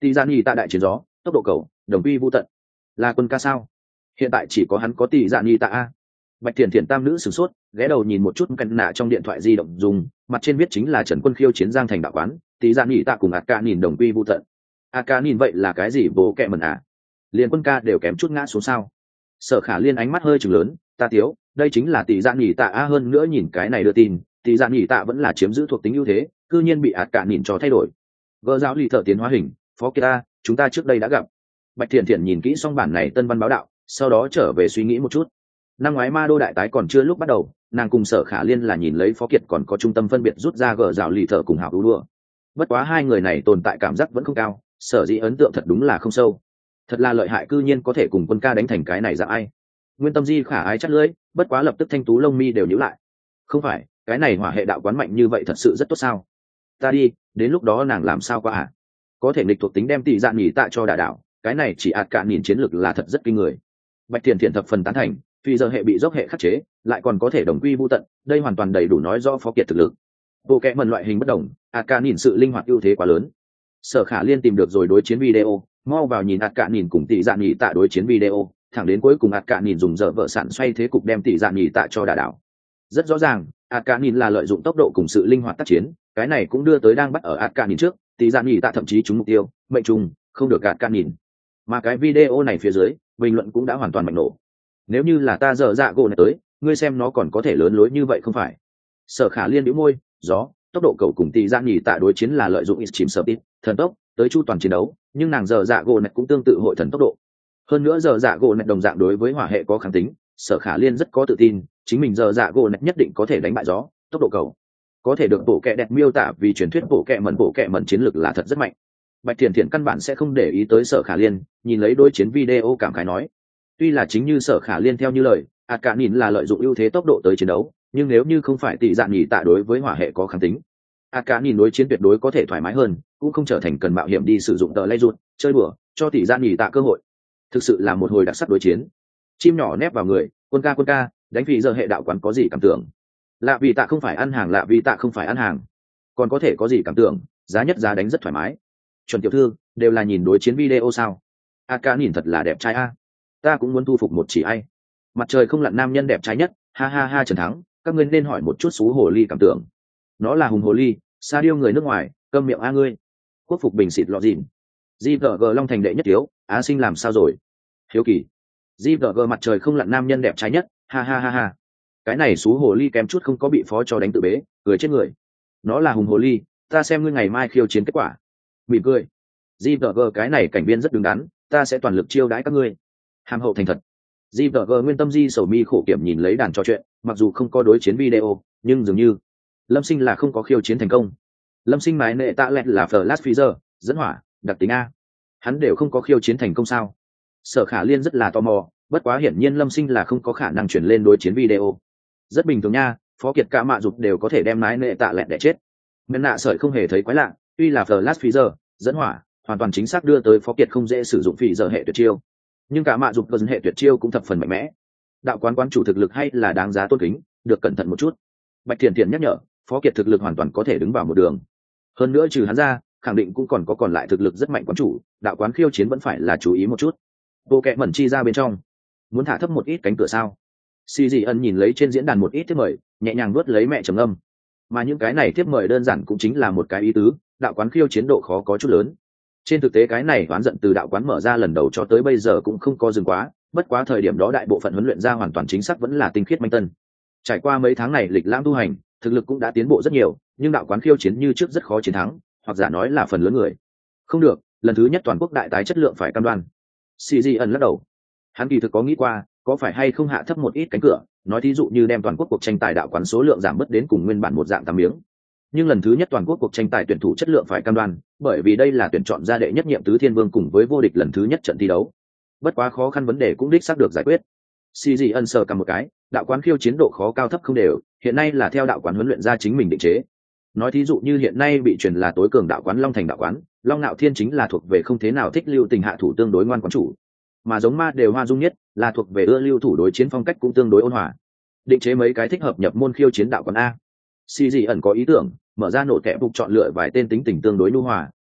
tỷ dạ nhì tạ đại chiến gió, tốc độ cầu, đồng quy vô tận. Là quân ca sao? Hiện tại chỉ có hắn có tỷ dạ nhì tạ a. Bạch Thiển Thiển tam nữ sửng sốt, ghé đầu nhìn một chút cạnh nạ trong điện thoại di động dùng, mặt trên viết chính là Trần Quân khiêu chiến Giang Thành đạo quán, tỷ dạ nhì tạ cùng ạt ca nhìn đồng quy vô tận. ạt ca nhìn vậy là cái gì bố kẹ mẩn à? Liên quân ca đều kém chút ngã xuống sao? Sở Khả Liên ánh mắt hơi trừng lớn, ta thiếu, đây chính là tỷ dạ nhì tạ a, hơn nữa nhìn cái này đưa tin, tỷ dạ nhì tạ vẫn là chiếm giữ thuộc tính ưu thế, cư nhiên bị ạt cả nhìn cho thay đổi. Gỡ giáo lì thợ tiến hóa hình, phó kia ta, chúng ta trước đây đã gặp. Bạch Thiện Thiện nhìn kỹ xong bản này tân văn báo đạo, sau đó trở về suy nghĩ một chút. Năm ngoái ma đô đại tái còn chưa lúc bắt đầu, nàng cùng Sở Khả Liên là nhìn lấy phó kiệt còn có trung tâm phân biệt rút ra gỡ giáo lì thợ cùng hảo ưu đua. Bất quá hai người này tồn tại cảm giác vẫn không cao, sở dĩ ấn tượng thật đúng là không sâu. Thật là lợi hại, cư nhiên có thể cùng quân ca đánh thành cái này dạng ai. Nguyên Tâm Di khả ái chắt lưỡi, bất quá lập tức thanh tú lông mi đều nhíu lại. Không phải, cái này hỏa hệ đạo quán mạnh như vậy thật sự rất tốt sao? Ta đi, đến lúc đó nàng làm sao qua à? Có thể nghịch thuộc tính đem tỷ dạ nhỉ tạ cho đả đảo, cái này chỉ ạt cả nhìn chiến lược là thật rất kinh người. Bạch Thiện Thiện thập phần tán thành, vì giờ hệ bị dốc hệ khắc chế, lại còn có thể đồng quy vu tận, đây hoàn toàn đầy đủ nói rõ phó kiệt thực lực. Bộ kẽ mần loại hình bất đồng, ạt cả nhìn sự linh hoạt ưu thế quá lớn. Sở Khả Liên tìm được rồi đối chiến video, mau vào nhìn ạt cả nhìn cùng tỷ dạ nhỉ tạ đối chiến video, thẳng đến cuối cùng ạt cả nhìn dùng dở vợ sản xoay thế cục đem tỷ dạ nhỉ tạ cho đả đảo. Rất rõ ràng, ạt cả nhìn là lợi dụng tốc độ cùng sự linh hoạt tác chiến, cái này cũng đưa tới đang bắt ở ạt cả nhìn trước, tỷ dạ nhỉ tạ thậm chí trúng mục tiêu, mệnh trùng, không được ạt cả nhìn. Mà cái video này phía dưới, bình luận cũng đã hoàn toàn mạnh nổ. Nếu như là ta dở dạ gỗ này tới, ngươi xem nó còn có thể lớn lối như vậy không phải? Sở Khả Liên bĩu môi, gió, tốc độ cầu cùng tỷ dạ nhỉ tạ đối chiến là lợi dụng extreme speed, thần tốc, tới chu toàn chiến đấu, nhưng nàng dở dạ gỗ này cũng tương tự hội thần tốc độ. Hơn nữa dở dạ gỗ này đồng dạng đối với hỏa hệ có kháng tính, Sở Khả Liên rất có tự tin, chính mình dở dạ gỗ này nhất định có thể đánh bại gió, tốc độ cầu. Có thể được bộ kệ đẹp miêu tả vì truyền thuyết bộ kệ mẩn bộ kệ mẩn chiến lược là thật rất mạnh. Bạch Thiện Thiện căn bản sẽ không để ý tới Sở Khả Liên, nhìn lấy đối chiến video cảm khái nói, tuy là chính như Sở Khả Liên theo như lời, ạt cả nhìn là lợi dụng ưu thế tốc độ tới chiến đấu, nhưng nếu như không phải tỷ dạ nhỉ tạ đối với hỏa hệ có kháng tính, ạt cả nhìn đối chiến tuyệt đối có thể thoải mái hơn, cũng không trở thành cần mạo hiểm đi sử dụng tờ lay rụt chơi bừa cho tỷ dạ nhỉ tạ cơ hội. Thực sự là một hồi đặc sắc đối chiến. Chim nhỏ nép vào người, quân ca quân ca, đánh vì giờ hệ đạo quán có gì cảm tưởng? Lạ vì tạ không phải ăn hàng, lạ vì tạ không phải ăn hàng, còn có thể có gì cảm tưởng? Giá nhất giá đánh rất thoải mái. Chuẩn tiểu thư đều là nhìn đối chiến video sao? Aka nhìn thật là đẹp trai a, ta cũng muốn thu phục một chỉ ai. Mặt trời không lặn nam nhân đẹp trai nhất, ha ha ha. Trần Thắng, các ngươi nên hỏi một chút xú hồ ly cảm tưởng. Nó là hùng hồ ly, sa điêu người nước ngoài, câm miệng a ngươi. Quốc phục bình xịt lọ dìn. giê vê giê Long Thành đệ nhất thiếu, Á Sinh làm sao rồi? Hiếu kỳ. giê vê giê mặt trời không lặn nam nhân đẹp trai nhất, ha ha ha ha. Cái này xú hồ ly kém chút không có bị phó cho đánh tự bế, cười chết người. Nó là hùng hồ ly, ta xem ngươi ngày mai khiêu chiến kết quả. Mỉm cười. giê vê giê cái này cảnh viên rất đứng đắn, ta sẽ toàn lực chiêu đãi các ngươi. Hàm hậu thành thật. giê vê giê Nguyên Tâm Di sầu mi khổ kiểm nhìn lấy đàn trò chuyện, mặc dù không có đối chiến video, nhưng dường như Lâm Sinh là không có khiêu chiến thành công. Lâm Sinh mái nệ tạ lẹt là Flash Freezer, dẫn hỏa, đặc tính a. Hắn đều không có khiêu chiến thành công sao? Sở Khả Liên rất là tò mò, bất quá hiển nhiên Lâm Sinh là không có khả năng chuyển lên đối chiến video. Rất bình thường nha, Phó Kiệt cả mạ dục đều có thể đem mái nệ tạ lẹt để chết. Men nạ sợi không hề thấy quái lạ, tuy là Flash Freezer, dẫn hỏa, hoàn toàn chính xác đưa tới Phó Kiệt không dễ sử dụng phỉ giờ hệ tuyệt chiêu. Nhưng cả mạ dục và hệ tuyệt chiêu cũng thập phần mạnh mẽ. Đạo quán quán chủ thực lực hay là đáng giá tôn kính, được cẩn thận một chút. Bạch Thiện Thiện nhắc nhở, Phó Kiệt thực lực hoàn toàn có thể đứng vào một đường. Hơn nữa trừ hắn ra, khẳng định cũng còn có còn lại thực lực rất mạnh quán chủ, đạo quán khiêu chiến vẫn phải là chú ý một chút. Bộ kệ mẩn chi ra bên trong, muốn thả thấp một ít cánh cửa sao? Xì Dị Ân nhìn lấy trên diễn đàn một ít tiếp mời, nhẹ nhàng nuốt lấy mẹ trầm âm. Mà những cái này tiếp mời đơn giản cũng chính là một cái ý tứ, đạo quán khiêu chiến độ khó có chút lớn. Trên thực tế cái này oán giận từ đạo quán mở ra lần đầu cho tới bây giờ cũng không có dừng quá, bất quá thời điểm đó đại bộ phận huấn luyện ra hoàn toàn chính xác vẫn là tinh khiết manh tân. Trải qua mấy tháng này lịch lãm tu hành, thực lực cũng đã tiến bộ rất nhiều, nhưng đạo quán khiêu chiến như trước rất khó chiến thắng, hoặc giả nói là phần lớn người. Không được, lần thứ nhất toàn quốc đại tái chất lượng phải cam đoan. Xì Dị Ân lắc đầu. Hắn kỳ thực có nghĩ qua, có phải hay không hạ thấp một ít cánh cửa, nói thí dụ như đem toàn quốc cuộc tranh tài đạo quán số lượng giảm bớt đến cùng nguyên bản một dạng tám miếng. Nhưng lần thứ nhất toàn quốc cuộc tranh tài tuyển thủ chất lượng phải cam đoan, bởi vì đây là tuyển chọn ra đệ nhất nhiệm tứ thiên vương cùng với vô địch lần thứ nhất trận thi đấu. Bất quá khó khăn vấn đề cũng đích xác được giải quyết. Xì Dị Ân sờ cầm một cái, đạo quán khiêu chiến độ khó cao thấp không đều, hiện nay là theo đạo quán huấn luyện ra chính mình định chế. Nói thí dụ như hiện nay bị truyền là tối cường đạo quán Long Thành đạo quán, Long Nạo Thiên chính là thuộc về không thế nào thích lưu tình hạ thủ tương đối ngoan quán chủ, mà giống ma đều hoa dung nhất là thuộc về ưa lưu thủ đối chiến phong cách cũng tương đối ôn hòa. Định chế mấy cái thích hợp nhập môn khiêu chiến đạo quán a. Xì Dị Ẩn có ý tưởng, mở ra nổ kẹp phục chọn lựa vài tên tính tình tương đối nhu hòa,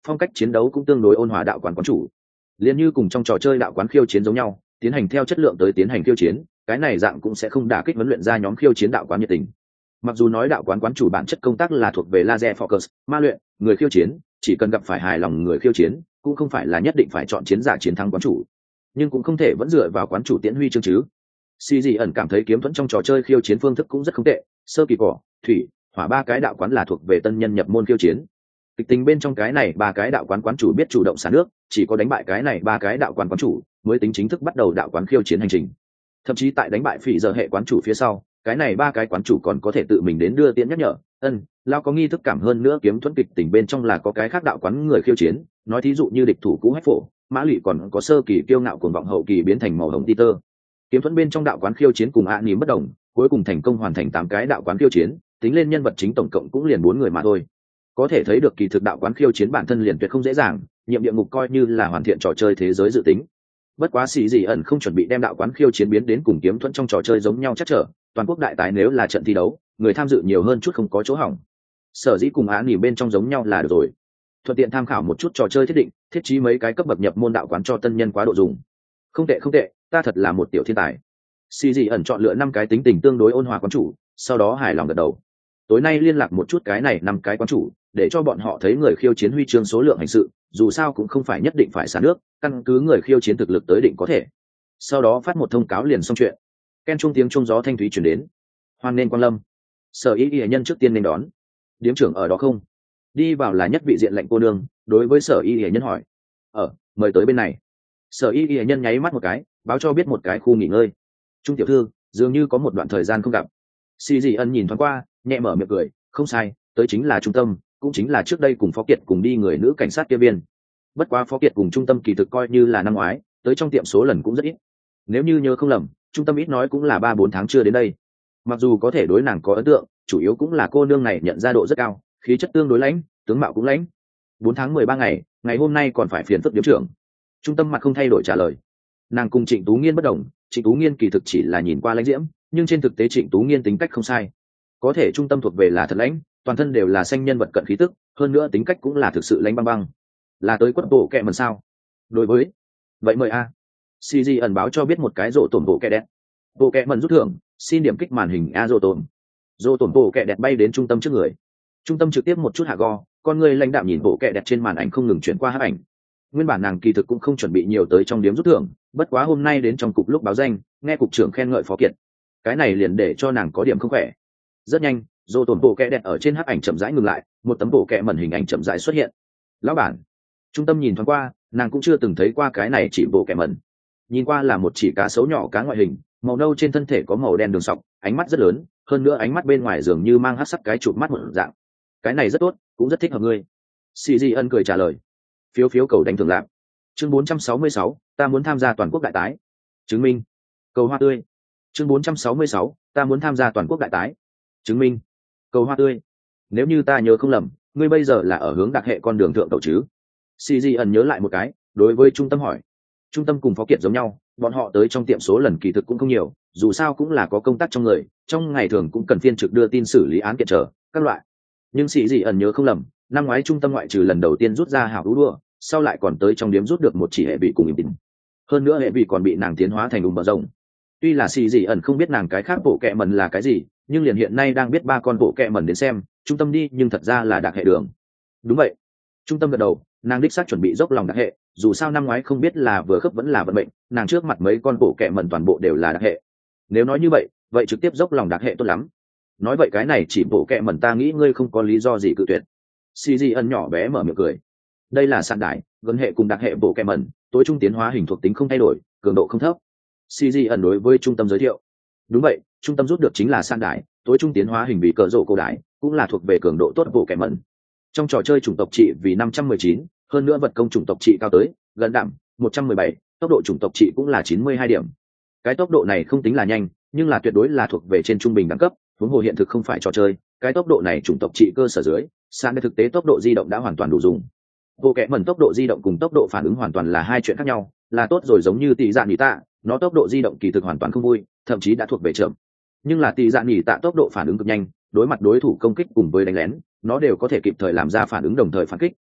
phong cách chiến đấu cũng tương đối ôn hòa đạo quán quán chủ. Liên như cùng trong trò chơi đạo quán khiêu chiến giống nhau, tiến hành theo chất lượng tới tiến hành khiêu chiến, cái này dạng cũng sẽ không đả kích huấn luyện ra nhóm khiêu chiến đạo quán nhiệt tình. Mặc dù nói đạo quán quán chủ bản chất công tác là thuộc về laser focus, ma luyện, người khiêu chiến, chỉ cần gặp phải hài lòng người khiêu chiến, cũng không phải là nhất định phải chọn chiến giả chiến thắng quán chủ, nhưng cũng không thể vẫn dựa vào quán chủ tiễn huy chương chứ. Xì Dị ẩn cảm thấy kiếm thuẫn trong trò chơi khiêu chiến phương thức cũng rất không tệ, sơ kỳ cỏ, thủy, hỏa ba cái đạo quán là thuộc về tân nhân nhập môn khiêu chiến. Kịch tính bên trong cái này ba cái đạo quán quán chủ biết chủ động xả nước, chỉ có đánh bại cái này ba cái đạo quán quán chủ mới tính chính thức bắt đầu đạo quán khiêu chiến hành trình. Thậm chí tại đánh bại phỉ giờ hệ quán chủ phía sau, cái này ba cái quán chủ còn có thể tự mình đến đưa tiễn nhắc nhở. Ân, lao có nghi thức cảm hơn nữa, kiếm thuẫn kịch tình bên trong là có cái khác đạo quán người khiêu chiến, nói thí dụ như địch thủ cũ hách phổ, mã lụy, còn có sơ kỳ kiêu ngạo cuồng vọng, hậu kỳ biến thành màu hồng ti tơ. Kiếm thuẫn bên trong đạo quán khiêu chiến cùng ạ nỉm bất đồng, cuối cùng thành công hoàn thành tám cái đạo quán khiêu chiến, tính lên nhân vật chính tổng cộng cũng liền bốn người mà thôi. Có thể thấy được kỳ thực đạo quán khiêu chiến bản thân liền tuyệt không dễ dàng, nhiệm địa ngục coi như là hoàn thiện trò chơi thế giới dự tính. Bất quá Xỉ Dị ẩn không chuẩn bị đem đạo quán khiêu chiến biến đến cùng kiếm thuẫn trong trò chơi giống nhau chắc trở, toàn quốc đại tái nếu là trận thi đấu, người tham dự nhiều hơn chút không có chỗ hỏng. Sở dĩ cùng án nỉ bên trong giống nhau là được rồi. Thuận tiện tham khảo một chút trò chơi thiết định, thiết trí mấy cái cấp bậc nhập môn đạo quán cho tân nhân quá độ dùng. Không tệ không tệ, ta thật là một tiểu thiên tài. Xỉ Dị ẩn chọn lựa năm cái tính tình tương đối ôn hòa quán chủ, sau đó hài lòng gật đầu. Tối nay liên lạc một chút cái này năm cái quán chủ, để cho bọn họ thấy người khiêu chiến huy chương số lượng hành sự, dù sao cũng không phải nhất định phải xả nước, căn cứ người khiêu chiến thực lực tới định có thể. Sau đó phát một thông cáo liền xong chuyện. Ken trung tiếng trung gió thanh thúy chuyển đến. Hoan nên quang lâm. Sở y y nhân trước tiên nên đón. Điếm trưởng ở đó không? Đi vào là nhất vị diện lệnh cô nương, đối với sở y y nhân hỏi. Ở, mời tới bên này. Sở y y nhân nháy mắt một cái, báo cho biết một cái khu nghỉ ngơi. Trung tiểu thư, dường như có một đoạn thời gian không gặp. Xì Dị ân nhìn thoáng qua, nhẹ mở miệng cười, không sai, tới chính là trung tâm, cũng chính là trước đây cùng Phó Kiệt cùng đi người nữ cảnh sát kia viên. Bất quá Phó Kiệt cùng trung tâm kỳ thực coi như là năm ngoái, tới trong tiệm số lần cũng rất ít. Nếu như nhớ không lầm, trung tâm ít nói cũng là ba bốn tháng chưa đến đây. Mặc dù có thể đối nàng có ấn tượng, chủ yếu cũng là cô nương này nhận ra độ rất cao, khí chất tương đối lãnh, tướng mạo cũng lãnh. Bốn tháng mười ba ngày, ngày hôm nay còn phải phiền phức điếm trưởng. Trung tâm mặt không thay đổi trả lời. Nàng cùng Trịnh Tú Nghiên bất đồng, Trịnh Tú Nghiên kỳ thực chỉ là nhìn qua lãnh diễm, nhưng trên thực tế Trịnh Tú Nghiên tính cách không sai. Có thể trung tâm thuộc về là thật lãnh, toàn thân đều là xanh nhân vật cận khí tức, hơn nữa tính cách cũng là thực sự lãnh băng băng. Là tới quất bộ kẹ mần sao? Đối với vậy mời a. xê giê ẩn báo cho biết một cái rộ tổn bộ kẹ đẹp. Bộ kẹ mần rút thưởng, xin điểm kích màn hình a rộ tổn. Rộ tổn bộ kẹ đẹp bay đến trung tâm trước người. Trung tâm trực tiếp một chút hạ go, con người lãnh đạm nhìn bộ kẹ đẹp trên màn ảnh không ngừng chuyển qua hấp ảnh. Nguyên bản nàng kỳ thực cũng không chuẩn bị nhiều tới trong điểm rút thưởng, bất quá hôm nay đến trong cục lúc báo danh, nghe cục trưởng khen ngợi Phó Kiệt, cái này liền để cho nàng có điểm không khỏe. Rất nhanh, dô tổn bộ kẹ đẹp ở trên hấp ảnh chậm rãi ngừng lại, một tấm bộ kẹ mẩn hình ảnh chậm rãi xuất hiện. Lão bản. Trung tâm nhìn thoáng qua, nàng cũng chưa từng thấy qua cái này chỉ bộ kẹ mẩn. Nhìn qua là một chỉ cá sấu nhỏ cá ngoại hình, màu nâu trên thân thể có màu đen đường sọc, ánh mắt rất lớn, hơn nữa ánh mắt bên ngoài dường như mang hắc sắc cái chụp mắt một dạng. Cái này rất tốt, cũng rất thích hợp ngươi. Xì Di ân cười trả lời. Phiếu phiếu cầu đánh thưởng lạc. Chương bốn trăm sáu mươi sáu, ta muốn tham gia toàn quốc đại tái. Chứng minh. Cầu hoa tươi. Chương bốn trăm sáu mươi sáu, ta muốn tham gia toàn quốc đại tái. Chứng minh. Cầu hoa tươi. Nếu như ta nhớ không lầm, ngươi bây giờ là ở hướng đặc hệ con đường thượng tàu chứ? xê giê ẩn nhớ lại một cái, đối với trung tâm hỏi. Trung tâm cùng Phó Kiệt giống nhau, bọn họ tới trong tiệm số lần kỳ thực cũng không nhiều, dù sao cũng là có công tác trong người, trong ngày thường cũng cần phiên trực đưa tin xử lý án kiện trở các loại. Nhưng xì gì ẩn nhớ không lầm, năm ngoái trung tâm ngoại trừ lần đầu tiên rút ra hảo hữu đua, sau lại còn tới trong điếm rút được một chỉ hệ bị cùng im tình. Hơn nữa hệ bị còn bị nàng tiến hóa thành ùm bờ rồng. Tuy là xì gì ẩn không biết nàng cái khác bộ kệ mần là cái gì, nhưng liền hiện nay đang biết ba con bộ kệ mần đến xem, trung tâm đi nhưng thật ra là đặc hệ đường. Đúng vậy. Trung tâm gật đầu, nàng đích xác chuẩn bị dốc lòng đặc hệ, dù sao năm ngoái không biết là vừa khớp vẫn là vận mệnh, nàng trước mặt mấy con bộ kệ mần toàn bộ đều là đặc hệ. Nếu nói như vậy, vậy trực tiếp dốc lòng đặc hệ tốt lắm. Nói vậy cái này chỉ bộ kệ mần ta nghĩ ngươi không có lý do gì cự tuyệt. xê giê ẩn nhỏ bé mở miệng cười. Đây là sạn đái, gần hệ cùng đặc hệ bộ kệ mần, tối trung tiến hóa hình thuộc tính không thay đổi, cường độ không thấp. xê giê ẩn đối với trung tâm giới thiệu. Đúng vậy, trung tâm rút được chính là sạn đái, tối trung tiến hóa hình vì cờ rộ cổ đái, cũng là thuộc về cường độ tốt bộ kệ mần. Trong trò chơi chủng tộc trị vì năm trăm mười chín, hơn nữa vật công chủng tộc trị cao tới gần đạm một trăm mười bảy, tốc độ chủng tộc trị cũng là chín mươi hai điểm. Cái tốc độ này không tính là nhanh, nhưng là tuyệt đối là thuộc về trên trung bình đẳng cấp, huống hồ hiện thực không phải trò chơi, cái tốc độ này chủng tộc trị cơ sở dưới, sang thực tế tốc độ di động đã hoàn toàn đủ dùng. Bộ kệ mẩn tốc độ di động cùng tốc độ phản ứng hoàn toàn là hai chuyện khác nhau, là tốt rồi giống như tỷ dạng nhị tạ, nó tốc độ di động kỳ thực hoàn toàn không vui, thậm chí đã thuộc về chậm. Nhưng là tỷ dạng nhị tạ tốc độ phản ứng cực nhanh, đối mặt đối thủ công kích cùng với đánh lén, nó đều có thể kịp thời làm ra phản ứng đồng thời phản kích,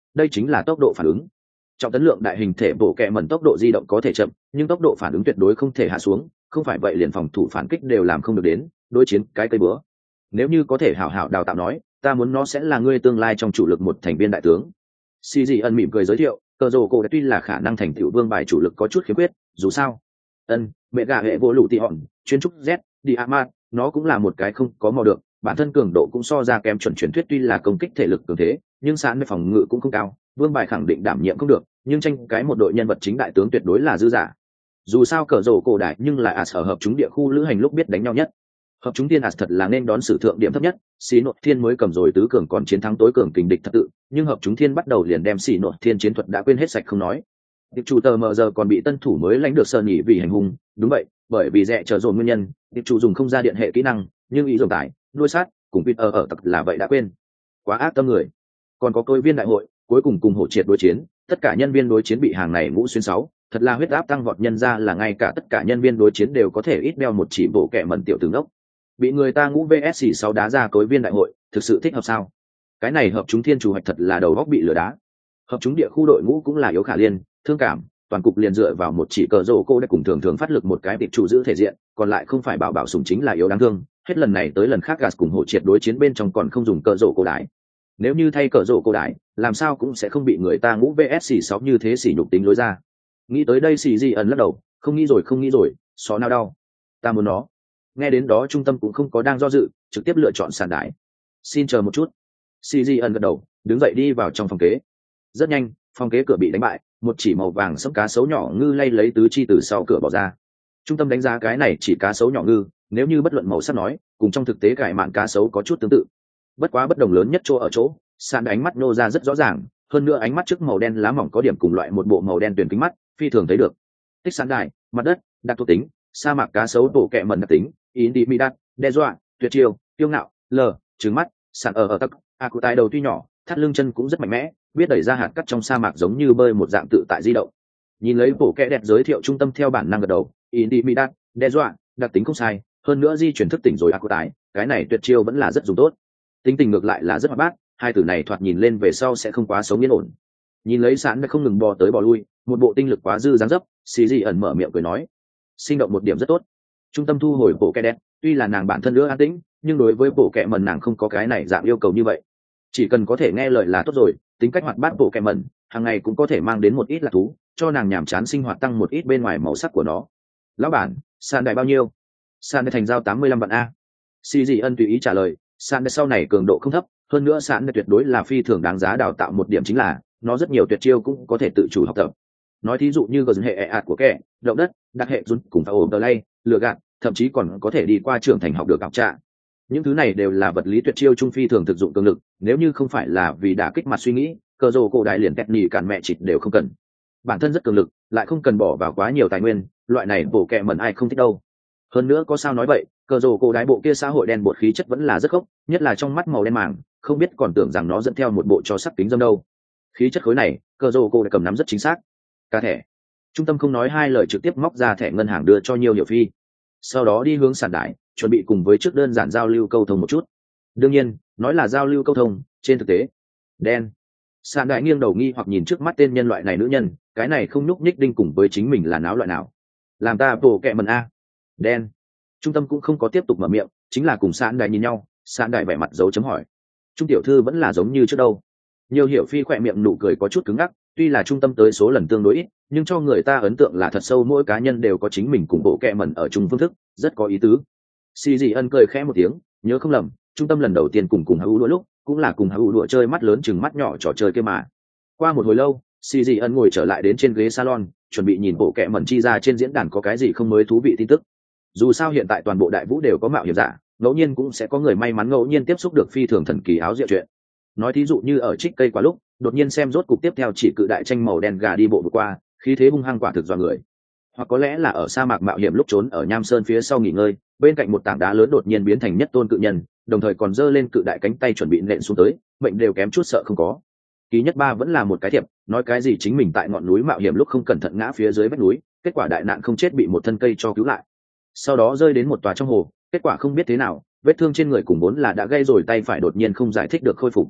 đây chính là tốc độ phản ứng. Trọng tấn lượng đại hình thể bộ kẹ mẩn tốc độ di động có thể chậm, nhưng tốc độ phản ứng tuyệt đối không thể hạ xuống, không phải vậy liền phòng thủ phản kích đều làm không được đến, đối chiến cái cây búa. Nếu như có thể hảo hảo đào tạo nói, ta muốn nó sẽ là ngươi tương lai trong chủ lực một thành viên đại tướng. Xì Dị ẩn mỉm cười giới thiệu, cờ rồ cổ tuy là khả năng thành tựu vương bài chủ lực có chút khiếm khuyết, dù sao ân mẹ gà hệ vô lũ tị hòn chuyên trúc z đi amat nó cũng là một cái không có mò được, bản thân cường độ cũng so ra kém chuẩn truyền thuyết, tuy là công kích thể lực cường thế nhưng sẵn với phòng ngự cũng không cao, vương bài khẳng định đảm nhiệm không được, nhưng tranh cái một đội nhân vật chính đại tướng tuyệt đối là dư giả. Dù sao cờ rồ cổ đại nhưng là as ở hợp chúng địa khu lữ hành lúc biết đánh nhau nhất, hợp chúng thiên as thật là nên đón sử thượng điểm thấp nhất, xì nội thiên mới cầm rồi tứ cường còn chiến thắng tối cường kình địch thật tự, nhưng hợp chúng thiên bắt đầu liền đem xì nội thiên chiến thuật đã quên hết sạch không nói. Tiệp chủ tờ mờ giờ còn bị tân thủ mới lãnh được sơn nhỉ vì hành hung, đúng vậy, bởi vì rẻ chờ dồn nguyên nhân, tiệp chủ dùng không ra điện hệ kỹ năng, nhưng ý dùng tải, nuôi sát, cùng Peter ở tập là vậy đã quên. Quá ác tâm người. Còn có tôi viên đại hội, cuối cùng cùng hổ triệt đối chiến, tất cả nhân viên đối chiến bị hàng này ngũ xuyên sáu, thật là huyết áp tăng vọt, nhân ra là ngay cả tất cả nhân viên đối chiến đều có thể ít đeo một chỉ bộ kẻ mẩn tiểu tướng đốc. Bị người ta ngũ vs sáu đá ra tối viên đại hội, thực sự thích hợp sao? Cái này hợp chúng thiên chủ hoạch thật là đầu góc bị lửa đá. Hợp chúng địa khu đội ngũ cũng là yếu khả liên, thương cảm, toàn cục liền dựa vào một chỉ cờ rổ cô đã cùng thường thường phát lực một cái tiệp chủ giữ thể diện, còn lại không phải bảo bảo sùng chính là yếu đáng thương, hết lần này tới lần khác gas cùng hổ triệt đối chiến bên trong còn không dùng cờ rổ cô đái. Nếu như thay cờ rổ cô đái, làm sao cũng sẽ không bị người ta ngũ vs sáu như thế sỉ nhục tính lối ra. Nghĩ tới đây xì gì ẩn lắc đầu, không nghĩ rồi không nghĩ rồi, xó nào đau, ta muốn nó. Nghe đến đó trung tâm cũng không có đang do dự, trực tiếp lựa chọn sàn đái. Xin chờ một chút. xê giê ẩn gật đầu, đứng dậy đi vào trong phòng kế. Rất nhanh, phòng kế cửa bị đánh bại, một chỉ màu vàng sẫm cá sấu nhỏ ngư lay lấy tứ chi từ sau cửa bỏ ra. Trung tâm đánh giá cái này chỉ cá sấu nhỏ ngư, nếu như bất luận màu sắc nói, cùng trong thực tế cải mạn cá sấu có chút tương tự. Bất quá bất đồng lớn nhất chỗ ở chỗ, sàn ánh mắt nô ra rất rõ ràng, hơn nữa ánh mắt trước màu đen lá mỏng có điểm cùng loại một bộ màu đen tuyển kính mắt, phi thường thấy được. Tích sàn đài, mặt đất, đặc thuộc tính, sa mạc cá sấu tổ kẹ mẩn đặc tính, intimidat, đe dọa, tuyệt chiêu, tiêu ngạo, lờ, trứng mắt, sàn ở ở tắc, a cụ tai đầu tuy nhỏ, thắt lưng chân cũng rất mạnh mẽ, biết đẩy ra hạt cắt trong sa mạc giống như bơi một dạng tự tại di động. Nhìn lấy bộ kẹ đẹp giới thiệu trung tâm theo bản năng gật đầu, intimidat, đe dọa, đặc tính không sai, hơn nữa di chuyển thức tỉnh rồi a cụ tai, cái này tuyệt chiêu vẫn là rất dùng tốt. Tính tình ngược lại là rất hoạt bát, hai từ này thoạt nhìn lên về sau sẽ không quá sống yên ổn. Nhìn lấy sẵn đã không ngừng bò tới bò lui, một bộ tinh lực quá dư dáng dấp, xì gì ẩn mở miệng cười nói, sinh động một điểm rất tốt. Trung tâm thu hồi bộ kẹ đẹp, tuy là nàng bản thân nữa an tĩnh, nhưng đối với bộ kẹ mẩn nàng không có cái này dạng yêu cầu như vậy, chỉ cần có thể nghe lời là tốt rồi. Tính cách hoạt bát bộ kẹ mẩn hàng ngày cũng có thể mang đến một ít lạc thú, cho nàng nhàm chán sinh hoạt tăng một ít bên ngoài màu sắc của nó. Lão bản, sàn đại bao nhiêu? Sàn đại thành giao tám mươi lăm vạn a. Xì gì ân tùy ý trả lời, sàn đại sau này cường độ không thấp, hơn nữa sàn đại tuyệt đối là phi thường đáng giá đào tạo, một điểm chính là nó rất nhiều tuyệt chiêu cũng có thể tự chủ học tập. Nói thí dụ như gờ hệ ẹ ạt của kẻ động đất, đặc hệ run cùng phá ổ tờ lay, lừa gạt, thậm chí còn có thể đi qua trưởng thành học được học trạ. Những thứ này đều là vật lý tuyệt chiêu trung phi thường thực dụng cường lực, nếu như không phải là vì đả kích mặt suy nghĩ, cờ rồ cổ đại liền tẹt nỉ cản mẹ chịt đều không cần. Bản thân rất cường lực, lại không cần bỏ vào quá nhiều tài nguyên, loại này bộ kẹ mẩn ai không thích đâu. Hơn nữa có sao nói vậy, cờ rồ cổ đại bộ kia xã hội đen bột khí chất vẫn là rất khốc, nhất là trong mắt màu đen màng, không biết còn tưởng rằng nó dẫn theo một bộ cho sắc kính dâm đâu. Khí chất khối này, cờ rồ cổ đại cầm nắm rất chính xác. Cả thẻ. Trung tâm không nói hai lời trực tiếp móc ra thẻ ngân hàng đưa cho nhiều hiểu phi, sau đó đi hướng sàn đại, chuẩn bị cùng với trước đơn giản giao lưu câu thông một chút. Đương nhiên, nói là giao lưu câu thông, trên thực tế đen. Sàn đại nghiêng đầu nghi hoặc nhìn trước mắt tên nhân loại này nữ nhân, cái này không nhúc nhích đinh cùng với chính mình là náo loại nào, làm ta bổ kẹ mần a. Đen. Trung tâm cũng không có tiếp tục mở miệng, chính là cùng sàn đại nhìn nhau, sàn đại vẻ mặt dấu chấm hỏi. Trung tiểu thư vẫn là giống như trước đâu. Nhiều hiểu phi khỏe miệng nụ cười có chút cứng ngắc, tuy là trung tâm tới số lần tương đối ít, nhưng cho người ta ấn tượng là thật sâu, mỗi cá nhân đều có chính mình cùng bộ kẹ mẩn ở chung phương thức, rất có ý tứ. Xì dị ân cười khẽ một tiếng, nhớ không lầm, trung tâm lần đầu tiên cùng cùng hữu đũa lúc, cũng là cùng hữu đũa chơi mắt lớn chừng mắt nhỏ trò chơi kia mà. Qua một hồi lâu, xì dị ân ngồi trở lại đến trên ghế salon, chuẩn bị nhìn bộ kẹ mẩn chi ra trên diễn đàn có cái gì không mới thú vị tin tức. Dù sao hiện tại toàn bộ đại vũ đều có mạo hiểm giả, ngẫu nhiên cũng sẽ có người may mắn ngẫu nhiên tiếp xúc được phi thường thần kỳ áo diệu chuyện. Nói thí dụ như ở trích cây quá lúc, đột nhiên xem rốt cục tiếp theo chỉ cự đại tranh màu đen gà đi bộ vượt qua, khí thế hung hăng quả thực dọa người. Hoặc có lẽ là ở sa mạc mạo hiểm lúc trốn ở nham sơn phía sau nghỉ ngơi, bên cạnh một tảng đá lớn đột nhiên biến thành nhất tôn cự nhân, đồng thời còn giơ lên cự đại cánh tay chuẩn bị nện xuống tới, mệnh đều kém chút sợ không có. Ký nhất ba vẫn là một cái thiệp, nói cái gì chính mình tại ngọn núi mạo hiểm lúc không cẩn thận ngã phía dưới vách núi, kết quả đại nạn không chết bị một thân cây cho cứu lại. Sau đó rơi đến một tòa trong hồ, kết quả không biết thế nào, vết thương trên người cùng vốn là đã gây rồi tay phải đột nhiên không giải thích được khôi phục.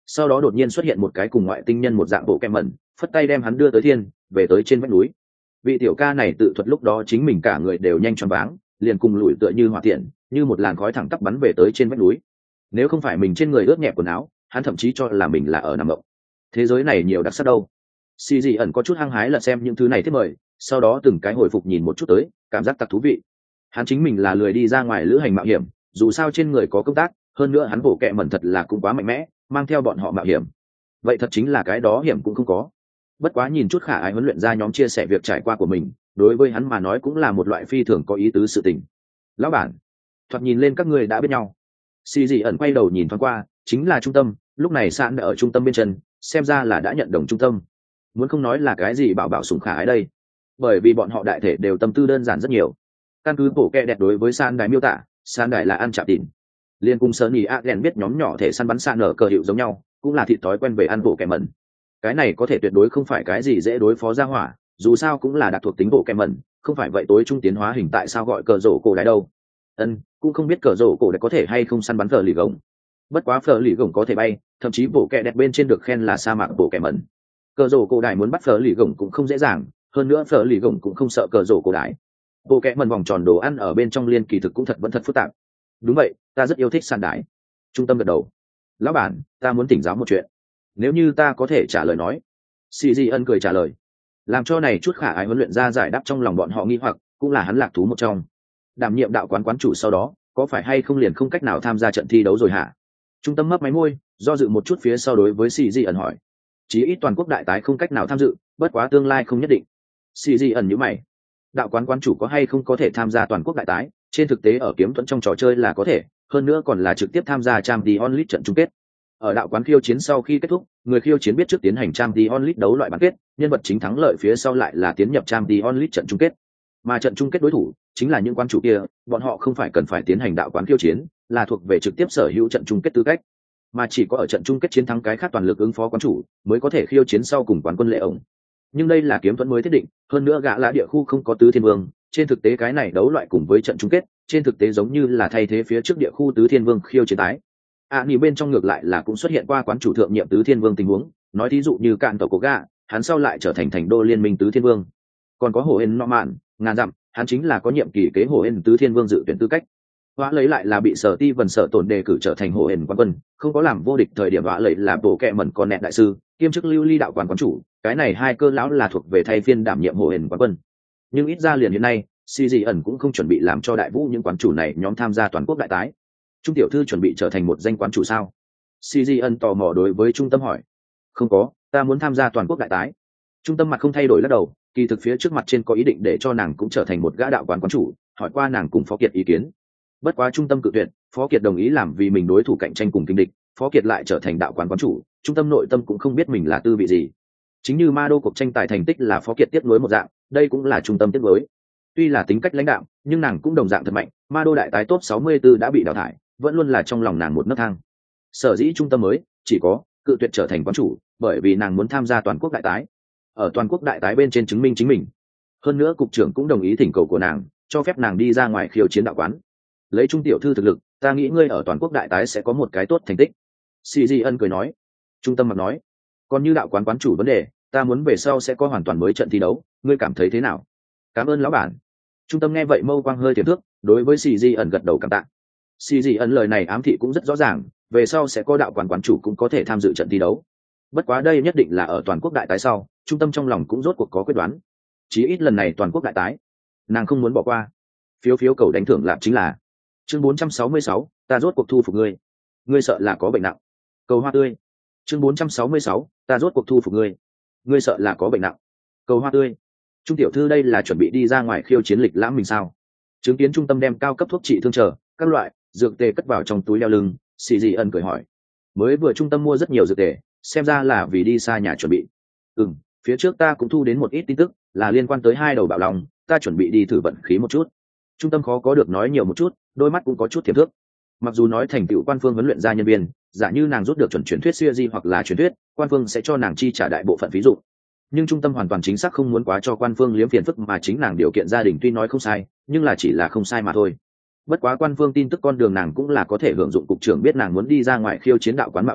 sau đó đột nhiên xuất hiện một cái cùng ngoại tinh nhân một dạng bộ kem mẩn, phất tay đem hắn đưa tới thiên về tới trên vách núi. Vị tiểu ca này tự thuật lúc đó chính mình cả người đều nhanh choáng váng, liền cùng lùi tựa như hỏa tiễn, như một làn khói thẳng tắp bắn về tới trên vách núi. Nếu không phải mình trên người ướt nhẹp quần áo, hắn thậm chí cho là mình là ở nằm mộng. Thế giới này nhiều đặc sắc đâu. Xì Dị ẩn có chút hăng hái là xem những thứ này thiết mời, sau đó từng cái hồi phục nhìn một chút tới, cảm giác thật thú vị. Hắn chính mình là lười đi ra ngoài lữ hành mạo hiểm, dù sao trên người có công tác, hơn nữa hắn bổ kẹ mẩn thật là cũng quá mạnh mẽ, mang theo bọn họ mạo hiểm. Vậy thật chính là cái đó hiểm cũng không có. Bất quá nhìn chút khả ái huấn luyện ra nhóm chia sẻ việc trải qua của mình, đối với hắn mà nói cũng là một loại phi thường có ý tứ sự tình. Lão bản, thoạt nhìn lên các ngươi đã biết nhau. Xì Dị ẩn quay đầu nhìn thoáng qua, chính là trung tâm, lúc này Sạn đã ở trung tâm bên chân, xem ra là đã nhận đồng trung tâm. Muốn không nói là cái gì bảo bảo sủng khả ái đây, bởi vì bọn họ đại thể đều tâm tư đơn giản rất nhiều. Căn cứ bổ kẹ đẹp đối với San Đài miêu tả, San Đài là ăn chạm tỉn, liên cùng sơn ý Aden biết nhóm nhỏ thể săn bắn sạn ở cờ hiệu giống nhau, cũng là thịt thói quen về ăn bổ kẹ mẩn. Cái này có thể tuyệt đối không phải cái gì dễ đối phó ra hỏa, dù sao cũng là đặc thuộc tính bổ kẹ mẩn, không phải vậy tối trung tiến hóa hình tại sao gọi cờ rổ cổ đái đâu. Ân, cũng không biết cờ rổ cổ đái có thể hay không săn bắn cờ lì gồng. Bất quá phở lì gồng có thể bay, thậm chí bổ kẹ đẹp bên trên được khen là sa mạc bổ kẹ mẩn. Cờ rổ cổ đái muốn bắt phở lì gồng cũng không dễ dàng, hơn nữa phở lì gồng cũng không sợ cờ rổ cổ đái. Bộ kẹ mẩn vòng tròn đồ ăn ở bên trong liên kỳ thực cũng thật vẫn thật phức tạp. Đúng vậy, ta rất yêu thích săn đái. Trung tâm gật đầu. Lão bản, ta muốn tỉnh giáo một chuyện, nếu như ta có thể trả lời nói. Xì Dị ân cười trả lời, làm cho này chút khả ái huấn luyện ra giải đáp trong lòng bọn họ nghi hoặc, cũng là hắn lạc thú một trong. Đảm nhiệm đạo quán quán chủ sau đó, có phải hay không liền không cách nào tham gia trận thi đấu rồi hả? Trung tâm mấp máy môi, do dự một chút phía sau đối với Xì Dị ẩn hỏi. Chí ít toàn quốc đại tái không cách nào tham dự, bất quá tương lai không nhất định. Xì Dị ẩn nhíu mày. Đạo quán quán chủ có hay không có thể tham gia toàn quốc đại tái, trên thực tế ở kiếm thuẫn trong trò chơi là có thể, hơn nữa còn là trực tiếp tham gia Champions League trận chung kết. Ở đạo quán khiêu chiến sau khi kết thúc, người khiêu chiến biết trước tiến hành Champions League đấu loại bán kết, nhân vật chính thắng lợi phía sau lại là tiến nhập Champions League trận chung kết. Mà trận chung kết đối thủ chính là những quán chủ kia, bọn họ không phải cần phải tiến hành đạo quán khiêu chiến, là thuộc về trực tiếp sở hữu trận chung kết tư cách, mà chỉ có ở trận chung kết chiến thắng cái khác toàn lực ứng phó quán chủ mới có thể khiêu chiến sau cùng quán quân lệ ổng. Nhưng đây là kiếm thuẫn mới thiết định, hơn nữa gã lá địa khu không có tứ thiên vương, trên thực tế cái này đấu loại cùng với trận chung kết, trên thực tế giống như là thay thế phía trước địa khu tứ thiên vương khiêu chiến tái. À nỉ bên trong ngược lại là cũng xuất hiện qua quán chủ thượng nhiệm tứ thiên vương tình huống, nói thí dụ như cạn tàu của gã, hắn sau lại trở thành thành đô liên minh tứ thiên vương. Còn có hồ hên Norman, ngàn dặm, hắn chính là có nhiệm kỳ kế hồ hên tứ thiên vương dự tuyển tư cách. Hóa lấy lại là bị sở ti vần sở tổn đề cử trở thành hồ hên quán quân, không có làm vô địch thời điểm hóa lấy là bổ kẹ mẩn con nẹt đại sư, kiêm chức lưu ly đạo quán quán chủ, cái này hai cơ lão là thuộc về thay phiên đảm nhiệm hồ hên quán quân. Nhưng ít ra liền hiện nay, Xì Dị ẩn cũng không chuẩn bị làm cho đại vũ những quán chủ này nhóm tham gia toàn quốc đại tái. Trung tiểu thư chuẩn bị trở thành một danh quán chủ sao? Xì Dị ẩn tò mò đối với trung tâm hỏi. Không có, ta muốn tham gia toàn quốc đại tái. Trung tâm mặt không thay đổi lắc đầu, kỳ thực phía trước mặt trên có ý định để cho nàng cũng trở thành một gã đạo quán quán chủ, hỏi qua nàng cùng Phó Kiệt ý kiến. Bất quá trung tâm cự tuyệt, Phó Kiệt đồng ý làm vì mình đối thủ cạnh tranh cùng kinh địch, Phó Kiệt lại trở thành đạo quán quán chủ, trung tâm nội tâm cũng không biết mình là tư vị gì. Chính như ma đô cuộc tranh tài thành tích là Phó Kiệt tiếp nối một dạng, đây cũng là trung tâm tiếp nối. Tuy là tính cách lãnh đạo, nhưng nàng cũng đồng dạng thật mạnh, ma đô đại tái top sáu mươi tư đã bị đào thải, vẫn luôn là trong lòng nàng một nấc thang. Sở dĩ trung tâm mới chỉ có cự tuyệt trở thành quán chủ, bởi vì nàng muốn tham gia toàn quốc đại tái, ở toàn quốc đại tái bên trên chứng minh chính mình. Hơn nữa cục trưởng cũng đồng ý thỉnh cầu của nàng, cho phép nàng đi ra ngoài khiêu chiến đạo quán. Lấy trung tiểu thư thực lực, ta nghĩ ngươi ở toàn quốc đại tái sẽ có một cái tốt thành tích. Xì Dị ân cười nói. Trung tâm mặt nói, còn như đạo quán quán chủ vấn đề, ta muốn về sau sẽ có hoàn toàn mới trận thi đấu, ngươi cảm thấy thế nào? Cảm ơn lão bản. Trung tâm nghe vậy mâu quang hơi tiềm thước, đối với Xì Dị ẩn gật đầu cảm tạ. Xì Dị ẩn lời này ám thị cũng rất rõ ràng, về sau sẽ có đạo quán quán chủ cũng có thể tham dự trận thi đấu. Bất quá đây nhất định là ở toàn quốc đại tái sau, trung tâm trong lòng cũng rốt cuộc có quyết đoán. Chí ít lần này toàn quốc đại tái, nàng không muốn bỏ qua. Phiếu phiếu cầu đánh thưởng lạp chính là chương bốn trăm sáu mươi sáu, ta rốt cuộc thu phục ngươi. Ngươi sợ là có bệnh nặng. Cầu hoa tươi. Chương bốn trăm sáu mươi sáu, ta rốt cuộc thu phục ngươi. Ngươi sợ là có bệnh nặng. Cầu hoa tươi. Trung tiểu thư đây là chuẩn bị đi ra ngoài khiêu chiến lịch lãm mình sao? Chứng kiến trung tâm đem cao cấp thuốc trị thương chờ các loại dược tề cất vào trong túi đeo lưng, Xì Dị ân cười hỏi. Mới vừa trung tâm mua rất nhiều dược tề, xem ra là vì đi xa nhà chuẩn bị. Ừm, phía trước ta cũng thu đến một ít tin tức, là liên quan tới hai đầu bạo lòng, ta chuẩn bị đi thử vận khí một chút. Trung tâm khó có được nói nhiều một chút, đôi mắt cũng có chút thiệp thước. Mặc dù nói thành tựu quan phương huấn luyện gia nhân viên, giả như nàng rút được chuẩn truyền thuyết siêu di hoặc là truyền thuyết, quan phương sẽ cho nàng chi trả đại bộ phận ví dụ. Nhưng trung tâm hoàn toàn chính xác không muốn quá cho quan phương liếm phiền phức, mà chính nàng điều kiện gia đình tuy nói không sai, nhưng là chỉ là không sai mà thôi. Bất quá quan phương tin tức con đường nàng cũng là có thể hưởng dụng, cục trưởng biết nàng muốn đi ra ngoài khiêu chiến đạo quán mạo hiểm,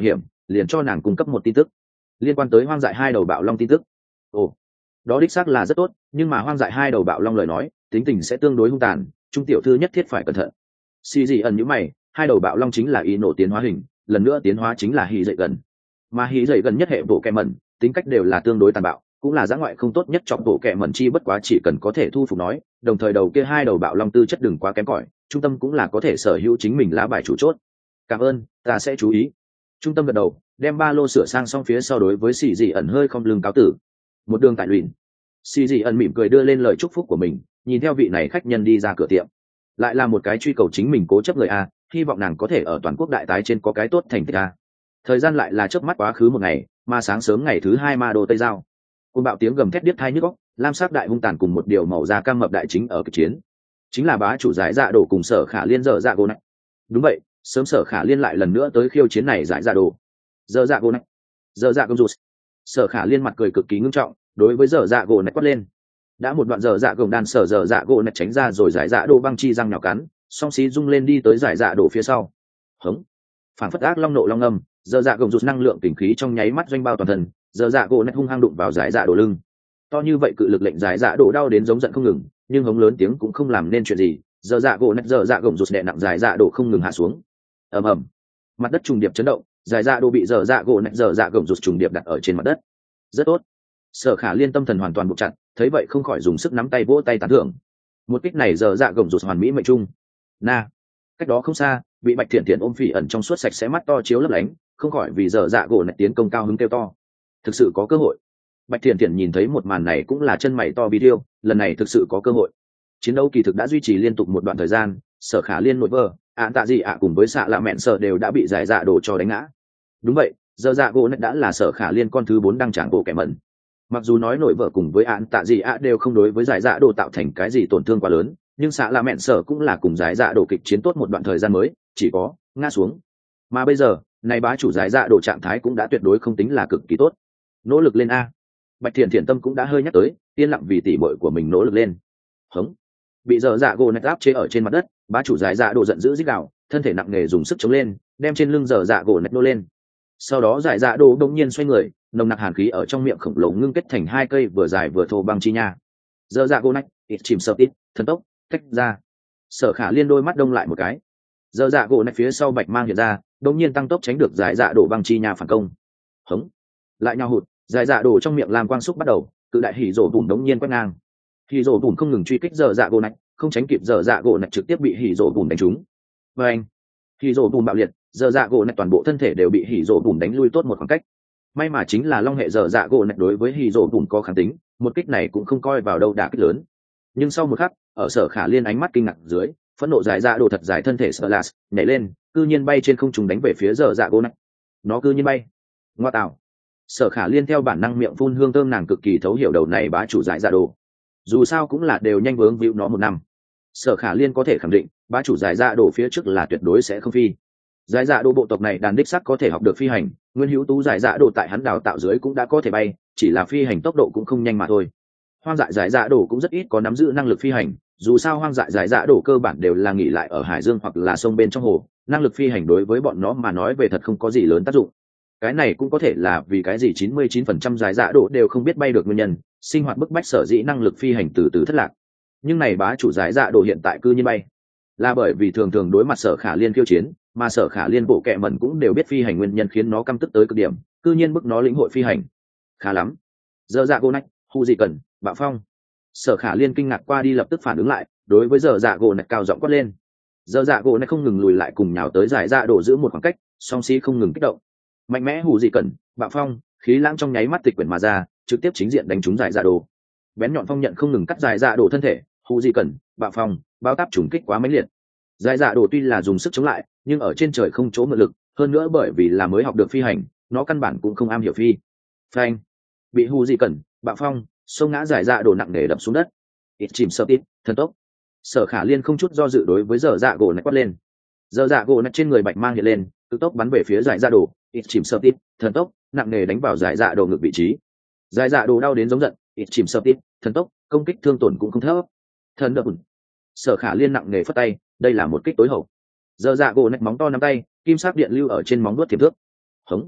liền cho nàng cung cấp một tin tức liên quan tới hoang dại hai đầu bạo long tin tức. Ồ, đó đích xác là rất tốt, nhưng mà hoang dại hai đầu bạo long lời nói tính tình sẽ tương đối hung tàn, trung tiểu thư nhất thiết phải cẩn thận. Xì gì ẩn nhíu mày, hai đầu bạo long chính là ý nổ tiến hóa hình, lần nữa tiến hóa chính là hỉ dậy gần, mà hỉ dậy gần nhất hệ bộ kẹ mẩn tính cách đều là tương đối tàn bạo, cũng là dã ngoại không tốt nhất chọc bộ kẹ mẩn chi, bất quá chỉ cần có thể thu phục nói, đồng thời đầu kia hai đầu bạo long tư chất đừng quá kém cỏi, trung tâm cũng là có thể sở hữu chính mình lá bài chủ chốt. Cảm ơn, ta sẽ chú ý. Trung tâm gật đầu, đem ba lô sửa sang xong phía sau đối với xì dị ẩn hơi không lưng cáo tử. Một đường tại luyện, xì dị ẩn mỉm cười đưa lên lời chúc phúc của mình, nhìn theo vị này khách nhân đi ra cửa tiệm. Lại là một cái truy cầu chính mình cố chấp người a, hy vọng nàng có thể ở toàn quốc đại tái trên có cái tốt thành tích a. Thời gian lại là chớp mắt quá khứ một ngày, mà sáng sớm ngày thứ hai ma đô tây giao. Côn bạo tiếng gầm thét điếc tai nhức óc, lam sắc đại hung tàn cùng một điều màu da cam mập đại chính ở cực chiến. Chính là bá chủ giải dạ đổ cùng Sở Khả Liên dở dạ gỗ này. Đúng vậy, sớm Sở Khả Liên lại lần nữa tới khiêu chiến này giải dạ đồ. Dở dạ gỗ này, dở dạ gỗ rụt. Sở Khả Liên mặt cười cực kỳ ngưng trọng, đối với dở dạ gỗ này quát lên. Đã một đoạn dở dạ gồng đàn sở dở dạ gỗ này tránh ra rồi giải dạ đồ băng chi răng nhào cắn, song xí rung lên đi tới giải dạ đồ phía sau. Hống, phản phất ác long nộ long âm, dở dạ gồng rụt năng lượng kình khí trong nháy mắt doanh bao toàn thân, dở dạ gỗ này hung hăng đụng vào giải dạ đồ lưng. To như vậy cự lực lệnh giải dạ đồ đau đến giống giận không ngừng, nhưng hống lớn tiếng cũng không làm nên chuyện gì. Dở dạ gỗ này dở dạ gồng rụt đè nặng giải dạ đồ không ngừng hạ xuống. Ầm ầm, mặt đất trùng điệp chấn động, giải dạ đồ bị dở dạ gỗ này dở dạ gồng rụt trùng điệp đặt ở trên mặt đất. Rất tốt. Sở Khả Liên tâm thần hoàn toàn buộc chặt, thấy vậy không khỏi dùng sức nắm tay vỗ tay tán thưởng. Một kích này dở dạ gồng rụt hoàn mỹ mệnh trung. Na, cách đó không xa, bị Bạch Thiện Thiện ôm phỉ ẩn trong suốt sạch sẽ mắt to chiếu lấp lánh, không khỏi vì dở dạ gỗ này tiến công cao hứng kêu to. Thực sự có cơ hội. Bạch Thiện Thiện nhìn thấy một màn này cũng là chân mày to video, lần này thực sự có cơ hội. Chiến đấu kỳ thực đã duy trì liên tục một đoạn thời gian, Sở Khả Liên nội vơ, án tạ gì ạ cùng với xạ lạ mẹn sở đều đã bị giải dạ đổ cho đánh ngã. Đúng vậy, dở dạ gỗ này đã là Sở Khả Liên con thứ bốn đăng tràng bộ kẻ mẩn. Mặc dù nói nội vợ cùng với án tạ gì ạ đều không đối với giải dạ đồ tạo thành cái gì tổn thương quá lớn, nhưng xạ là mẹn sở cũng là cùng giải dạ đồ kịch chiến tốt một đoạn thời gian mới chỉ có ngã xuống. Mà bây giờ này bá chủ giải dạ đồ trạng thái cũng đã tuyệt đối không tính là cực kỳ tốt, nỗ lực lên a. Bạch Thiện Thiện tâm cũng đã hơi nhắc tới, yên lặng vì tỷ muội của mình nỗ lực lên. Hống, bị dở dạ gỗ nạch áp chế ở trên mặt đất, bá chủ giải dạ đồ giận dữ rít gào, thân thể nặng nề dùng sức chống lên, đem trên lưng dở dạ gỗ nạch nô lên. Sau đó giải dạ đồ đột nhiên xoay người, nồng nặc hàn khí ở trong miệng khổng lồ ngưng kết thành hai cây vừa dài vừa thô băng chi nha. Dở dạ gỗ nạch ít chìm sập ít, thần tốc tách ra. Sở Khả Liên đôi mắt đông lại một cái. Dở dạ gỗ nạch phía sau bạch mang hiện ra, đột nhiên tăng tốc tránh được giải dạ đồ băng chi nha phản công. Hống, lại nhau hụt, giải dạ đồ trong miệng làm quang xúc bắt đầu, cự đại hỉ rổ bùn đống nhiên quét ngang. Hỉ rổ bùn không ngừng truy kích dở dạ gỗ nạch, không tránh kịp dở dạ gỗ nạch trực tiếp bị hỉ rổ bùn đánh trúng. Và anh, hỉ rổ bùn bạo liệt, dở dạ gỗ nạch toàn bộ thân thể đều bị hỉ rổ bùn đánh lui tốt một khoảng cách. May mà chính là long hệ dở dạ gỗ nạch đối với hỉ rổ bùn có kháng tính, một kích này cũng không coi vào đâu đả kích lớn. Nhưng sau một khắc, ở Sở Khả Liên ánh mắt kinh ngạc dưới, phẫn nộ giải dạ đồ thật dài thân thể sợ lạt nhảy lên, cư nhiên bay trên không trung đánh về phía dở dạ gỗ nạch. Nó cư nhiên bay. Ngoa tạo. Sở Khả Liên theo bản năng miệng phun hương thơm, nàng cực kỳ thấu hiểu đầu này bá chủ giải dạ đồ. Dù sao cũng là đều nhanh vướng víu nó một năm. Sở Khả Liên có thể khẳng định, bá chủ giải dạ đồ phía trước là tuyệt đối sẽ không phi. Giải dạ đồ bộ tộc này đàn đích sắc có thể học được phi hành, Nguyên Hữu Tú giải dạ đồ tại hắn đào tạo dưới cũng đã có thể bay, chỉ là phi hành tốc độ cũng không nhanh mà thôi. Hoang dại giải dạ đồ cũng rất ít có nắm giữ năng lực phi hành, dù sao hoang dại giải dạ đồ cơ bản đều là nghỉ lại ở hải dương hoặc là sông bên trong hồ, năng lực phi hành đối với bọn nó mà nói về thật không có gì lớn tác dụng. Cái này cũng có thể là vì cái gì chín mươi chín phần trăm giải dạ đồ đều không biết bay được nguyên nhân, sinh hoạt bức bách sở dĩ năng lực phi hành từ từ thất lạc. Nhưng này bá chủ giải dạ đồ hiện tại cư nhiên bay, là bởi vì thường thường đối mặt Sở Khả Liên khiêu chiến, mà Sở Khả Liên bộ kệ mẩn cũng đều biết phi hành nguyên nhân khiến nó căm tức tới cực điểm, cư nhiên bức nó lĩnh hội phi hành. Khá lắm. Dở dạ gỗ nạch, hu gì cần, bạo phong. Sở Khả Liên kinh ngạc qua đi lập tức phản ứng lại, đối với dở dạ gỗ nạch cao giọng quát lên. Dở dạ gỗ nạch không ngừng lùi lại cùng nhào tới giải dạ đổ giữ một khoảng cách, song xí không ngừng kích động. Mạnh mẽ hù gì cần, bạo phong, khí lãng trong nháy mắt tịch quyển mà ra, trực tiếp chính diện đánh trúng giải dạ đồ. Bén nhọn phong nhận không ngừng cắt giải dạ đồ thân thể, hù gì cần, bạo phong, bao táp trùng kích quá mãnh liệt. Giải dạ đồ tuy là dùng sức chống lại, nhưng ở trên trời không chỗ mượn lực, hơn nữa bởi vì là mới học được phi hành, nó căn bản cũng không am hiểu phi. Phanh, bị hù gì cần, bạo phong, xông ngã giải dạ đồ nặng nề đập xuống đất. Ít chìm sập ít, thần tốc. Sở Khả Liên không chút do dự đối với dở dạ gỗ này quát lên. Dở dạ gỗ này trên người bạch mang hiện lên, cực tốc bắn về phía giải dạ đồ. Ít chìm sập ít, thần tốc, nặng nề đánh vào giải dạ đồ ngực vị trí. Giải dạ đồ đau đến giống giận, ít chìm sập ít, thần tốc, công kích thương tổn cũng không thấp. Thần đập. Sở Khả Liên nặng nề phất tay, đây là một kích tối hậu. Dở dạ gỗ này móng to nắm tay, kim sắc điện lưu ở trên móng vuốt thiệp thước. Hống.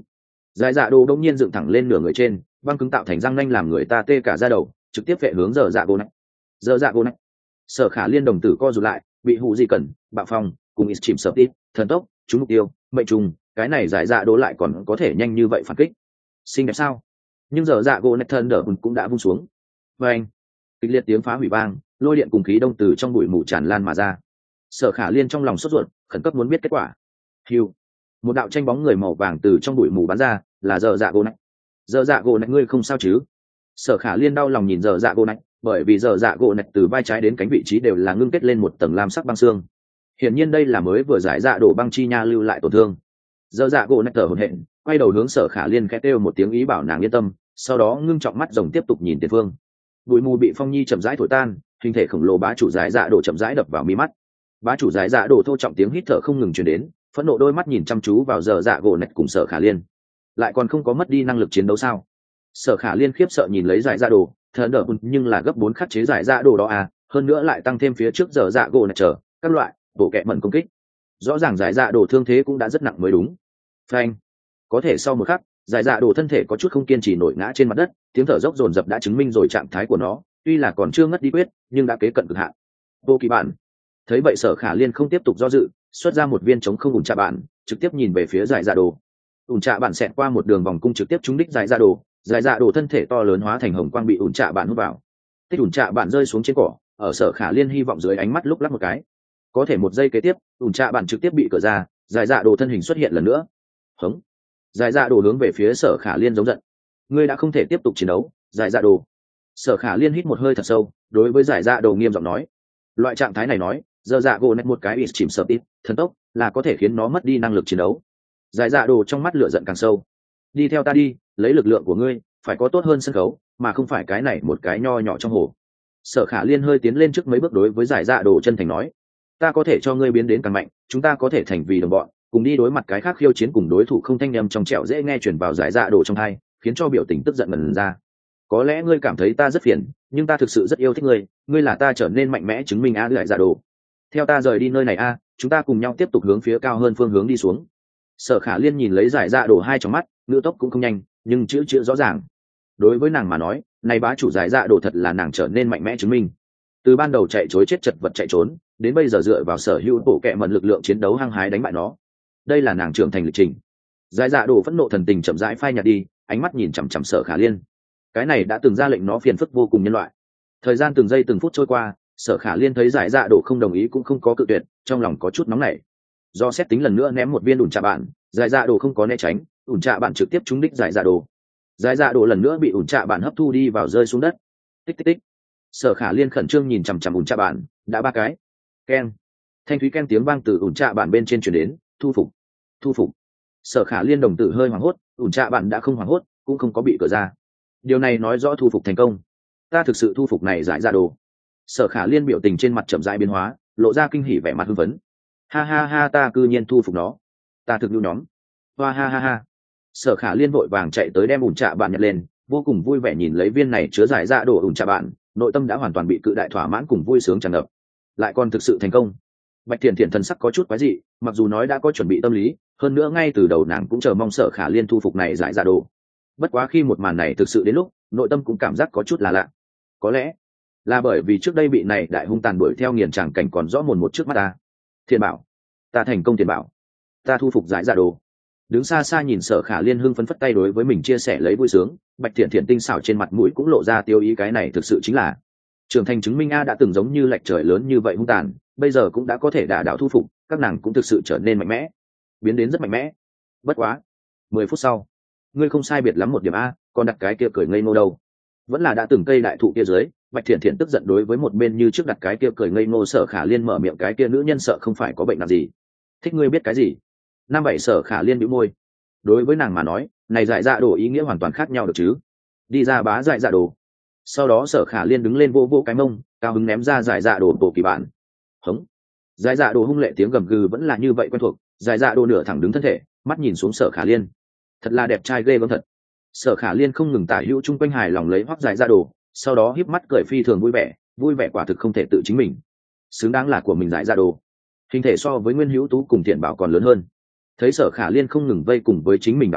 Giải dạ đồ đông nhiên dựng thẳng lên nửa người trên, băng cứng tạo thành răng nanh làm người ta tê cả da đầu, trực tiếp vệ hướng giờ dạ gỗ nách. Giờ dạ gỗ nách. Sở Khả Liên đồng tử co rụt lại, bị hụ gì cần, bạo phong, cùng ít chìm sập ít, thần tốc, trúng mục tiêu, mệnh trùng, cái này giải dạ đồ lại còn có thể nhanh như vậy phản kích. Xinh đẹp sao? Nhưng giờ dạ gỗ nách thân đỡ cũng đã vung xuống. Và anh, kịch liệt tiếng phá hủy vang, lôi điện cùng khí đông từ trong bụi mù tràn lan mà ra. Sở Khả Liên trong lòng sốt ruột, khẩn cấp muốn biết kết quả. Hiu, một đạo tranh bóng người màu vàng từ trong bụi mù bắn ra, là giờ dạ gỗ nách. Giờ dạ gỗ nách, ngươi không sao chứ? Sở Khả Liên đau lòng nhìn giờ dạ gỗ nách, bởi vì giờ dạ gỗ nách từ vai trái đến cánh vị trí đều là ngưng kết lên một tầng lam sắc băng xương. Hiển nhiên đây là mới vừa giải dạ đổ băng chi nha lưu lại tổn thương. Giờ dạ gỗ nách thở hổn hển, quay đầu hướng Sở Khả Liên khẽ kêu một tiếng ý bảo nàng yên tâm, sau đó ngưng trọng mắt rồng tiếp tục nhìn tiền phương. Bụi mù bị phong nhi chậm rãi thổi tan, hình thể khổng lồ bá chủ giải dạ đổ chậm rãi đập vào mi mắt. Bá chủ giải dạ đổ thô trọng tiếng hít thở không ngừng truyền đến, phẫn nộ đôi mắt nhìn chăm chú vào giờ dạ gỗ nách cùng Sở Khả Liên. Lại còn không có mất đi năng lực chiến đấu sao? Sở Khả Liên khiếp sợ nhìn lấy giải dạ đồ, thần đỡ nhưng là gấp bốn khắc chế giải dạ đồ đó à, hơn nữa lại tăng thêm phía trước giờ dạ gỗ nách chờ các loại bộ kệ mẩn công kích. Rõ ràng giải dạ đồ thương thế cũng đã rất nặng mới đúng. Phanh. Có thể sau một khắc, giải dạ đồ thân thể có chút không kiên trì nổi ngã trên mặt đất, tiếng thở dốc dồn dập đã chứng minh rồi trạng thái của nó, tuy là còn chưa ngất đi quyết, nhưng đã kế cận cực hạn. Vô kỳ bản. Thấy vậy Sở Khả Liên không tiếp tục do dự, xuất ra một viên chống không ủn trạ bản, trực tiếp nhìn về phía giải dạ đồ. Ủn trạ bản xẹt qua một đường vòng cung trực tiếp trúng đích giải dạ đồ, giải dạ đồ thân thể to lớn hóa thành hồng quang bị ủn trạ bản hút vào. Tích ủn trạ bản rơi xuống trên cỏ, ở Sở Khả Liên hy vọng dưới ánh mắt lúc lắc một cái. Có thể một giây kế tiếp, ủn trạ bản trực tiếp bị cởi ra, giải dạ đồ thân hình xuất hiện lần nữa. Hống. Giải dạ đồ hướng về phía Sở Khả Liên giống giận. Ngươi đã không thể tiếp tục chiến đấu, giải dạ đồ. Sở Khả Liên hít một hơi thật sâu, đối với giải dạ đồ nghiêm giọng nói. Loại trạng thái này nói, giờ dạ gỗ nách một cái ít chìm sợ ít, thần tốc, là có thể khiến nó mất đi năng lực chiến đấu. Giải dạ đồ trong mắt lửa giận càng sâu. Đi theo ta đi, lấy lực lượng của ngươi, phải có tốt hơn sân khấu, mà không phải cái này một cái nho nhỏ trong hồ. Sở Khả Liên hơi tiến lên trước mấy bước đối với giải dạ đồ chân thành nói. Ta có thể cho ngươi biến đến càng mạnh, chúng ta có thể thành vì đồng bọn, cùng đi đối mặt cái khác khiêu chiến cùng đối thủ không thanh âm trong trẻo dễ nghe truyền vào giải dạ đồ trong tai, khiến cho biểu tình tức giận ngần ra. Có lẽ ngươi cảm thấy ta rất phiền, nhưng ta thực sự rất yêu thích ngươi, ngươi là ta trở nên mạnh mẽ chứng minh a giải dạ đồ. Theo ta rời đi nơi này a, chúng ta cùng nhau tiếp tục hướng phía cao hơn phương hướng đi xuống. Sở Khả Liên nhìn lấy giải dạ đồ hai trong mắt, ngữ tốc cũng không nhanh, nhưng chữ chữ rõ ràng. Đối với nàng mà nói, này bá chủ giải dạ đồ thật là nàng trở nên mạnh mẽ chứng minh. Từ ban đầu chạy chối chết chật vật chạy trốn, đến bây giờ dựa vào sở hữu bộ kệ mẩn lực lượng chiến đấu hăng hái đánh bại nó. Đây là nàng trưởng thành lịch trình. Giải dạ đồ phẫn nộ thần tình chậm rãi phai nhạt đi, ánh mắt nhìn chằm chằm Sở Khả Liên. Cái này đã từng ra lệnh nó phiền phức vô cùng nhân loại. Thời gian từng giây từng phút trôi qua, Sở Khả Liên thấy giải dạ đồ không đồng ý cũng không có cự tuyệt, trong lòng có chút nóng nảy. Do xét tính lần nữa ném một viên ủn trạ bạn, giải dạ đồ không có né tránh, ủn trạ bạn trực tiếp trúng đích giải dạ đồ. Giải dạ đồ lần nữa bị ủn trạ bạn hấp thu đi vào rơi xuống đất. Tích tích tích. Sở Khả Liên khẩn trương nhìn chằm chằm ủn trạ bạn, đã ba cái. Keng. Thanh thúy keng tiếng vang từ ủn trạ bạn bên trên truyền đến, thu phục, thu phục. Sở Khả Liên đồng tử hơi hoảng hốt, ủn trạ bạn đã không hoảng hốt, cũng không có bị cửa ra. Điều này nói rõ thu phục thành công. Ta thực sự thu phục này giải dạ đồ. Sở Khả Liên biểu tình trên mặt chậm rãi biến hóa, lộ ra kinh hỉ vẻ mặt hưng phấn. Ha ha ha, ta cư nhiên thu phục nó, ta thực lưu nhóm. Hoa ha ha ha. Sở Khả Liên vội vàng chạy tới đem ủn trạ bạn nhặt lên, vô cùng vui vẻ nhìn lấy viên này chứa giải dạ đồ ủn trạ bạn, nội tâm đã hoàn toàn bị cự đại thỏa mãn cùng vui sướng tràn ngập. Lại còn thực sự thành công. Bạch Thiện Thiện thần sắc có chút quái dị, mặc dù nói đã có chuẩn bị tâm lý, hơn nữa ngay từ đầu nàng cũng chờ mong Sở Khả Liên thu phục này giải dạ đồ. Bất quá khi một màn này thực sự đến lúc, nội tâm cũng cảm giác có chút là lạ. Có lẽ là bởi vì trước đây bị này đại hung tàn đuổi theo nghiền tràng cảnh còn rõ mồn một trước mắt ta. Thiên bảo, ta thành công, Thiên bảo, ta thu phục giải dạ đồ. Đứng xa xa nhìn Sở Khả Liên hưng phấn phất tay đối với mình chia sẻ lấy vui sướng, Bạch Thiện Thiện tinh xảo trên mặt mũi cũng lộ ra tiêu ý, cái này thực sự chính là trưởng thành chứng minh a, đã từng giống như lệch trời lớn như vậy hung tàn, bây giờ cũng đã có thể đả đảo thu phục, các nàng cũng thực sự trở nên mạnh mẽ, biến đến rất mạnh mẽ. Bất quá mười phút sau, ngươi không sai biệt lắm một điểm a, còn đặt cái kia cười ngây ngô đâu? Vẫn là đã từng cây đại thụ kia dưới. Bạch Thiện Thiện tức giận đối với một bên như trước đặt cái kia cười ngây ngô Sở Khả Liên mở miệng, cái kia nữ nhân sợ không phải có bệnh nào gì. Thích ngươi biết cái gì? Năm bảy Sở Khả Liên bĩu môi. Đối với nàng mà nói, này giải dạ đồ ý nghĩa hoàn toàn khác nhau được chứ. Đi ra bá giải dạ đồ. Sau đó Sở Khả Liên đứng lên vô vô cái mông, cao hứng ném ra giải dạ đồ bộ kỳ bản. Hống. Giải dạ đồ hung lệ tiếng gầm gừ vẫn là như vậy quen thuộc, giải dạ đồ nửa thẳng đứng thân thể, mắt nhìn xuống Sở Khả Liên. Thật là đẹp trai ghê gớm thật. Sở Khả Liên không ngừng tả hữu chung quanh hài lòng lấy hoắc giải dạ đồ, sau đó híp mắt cười phi thường vui vẻ, vui vẻ quả thực không thể tự chính mình. Xứng đáng là của mình giải dạ đồ. Hình thể so với Nguyên Hữu Tú cùng Thiện Bảo còn lớn hơn. Thấy Sở Khả Liên không ngừng vây cùng với chính mình bảo quanh,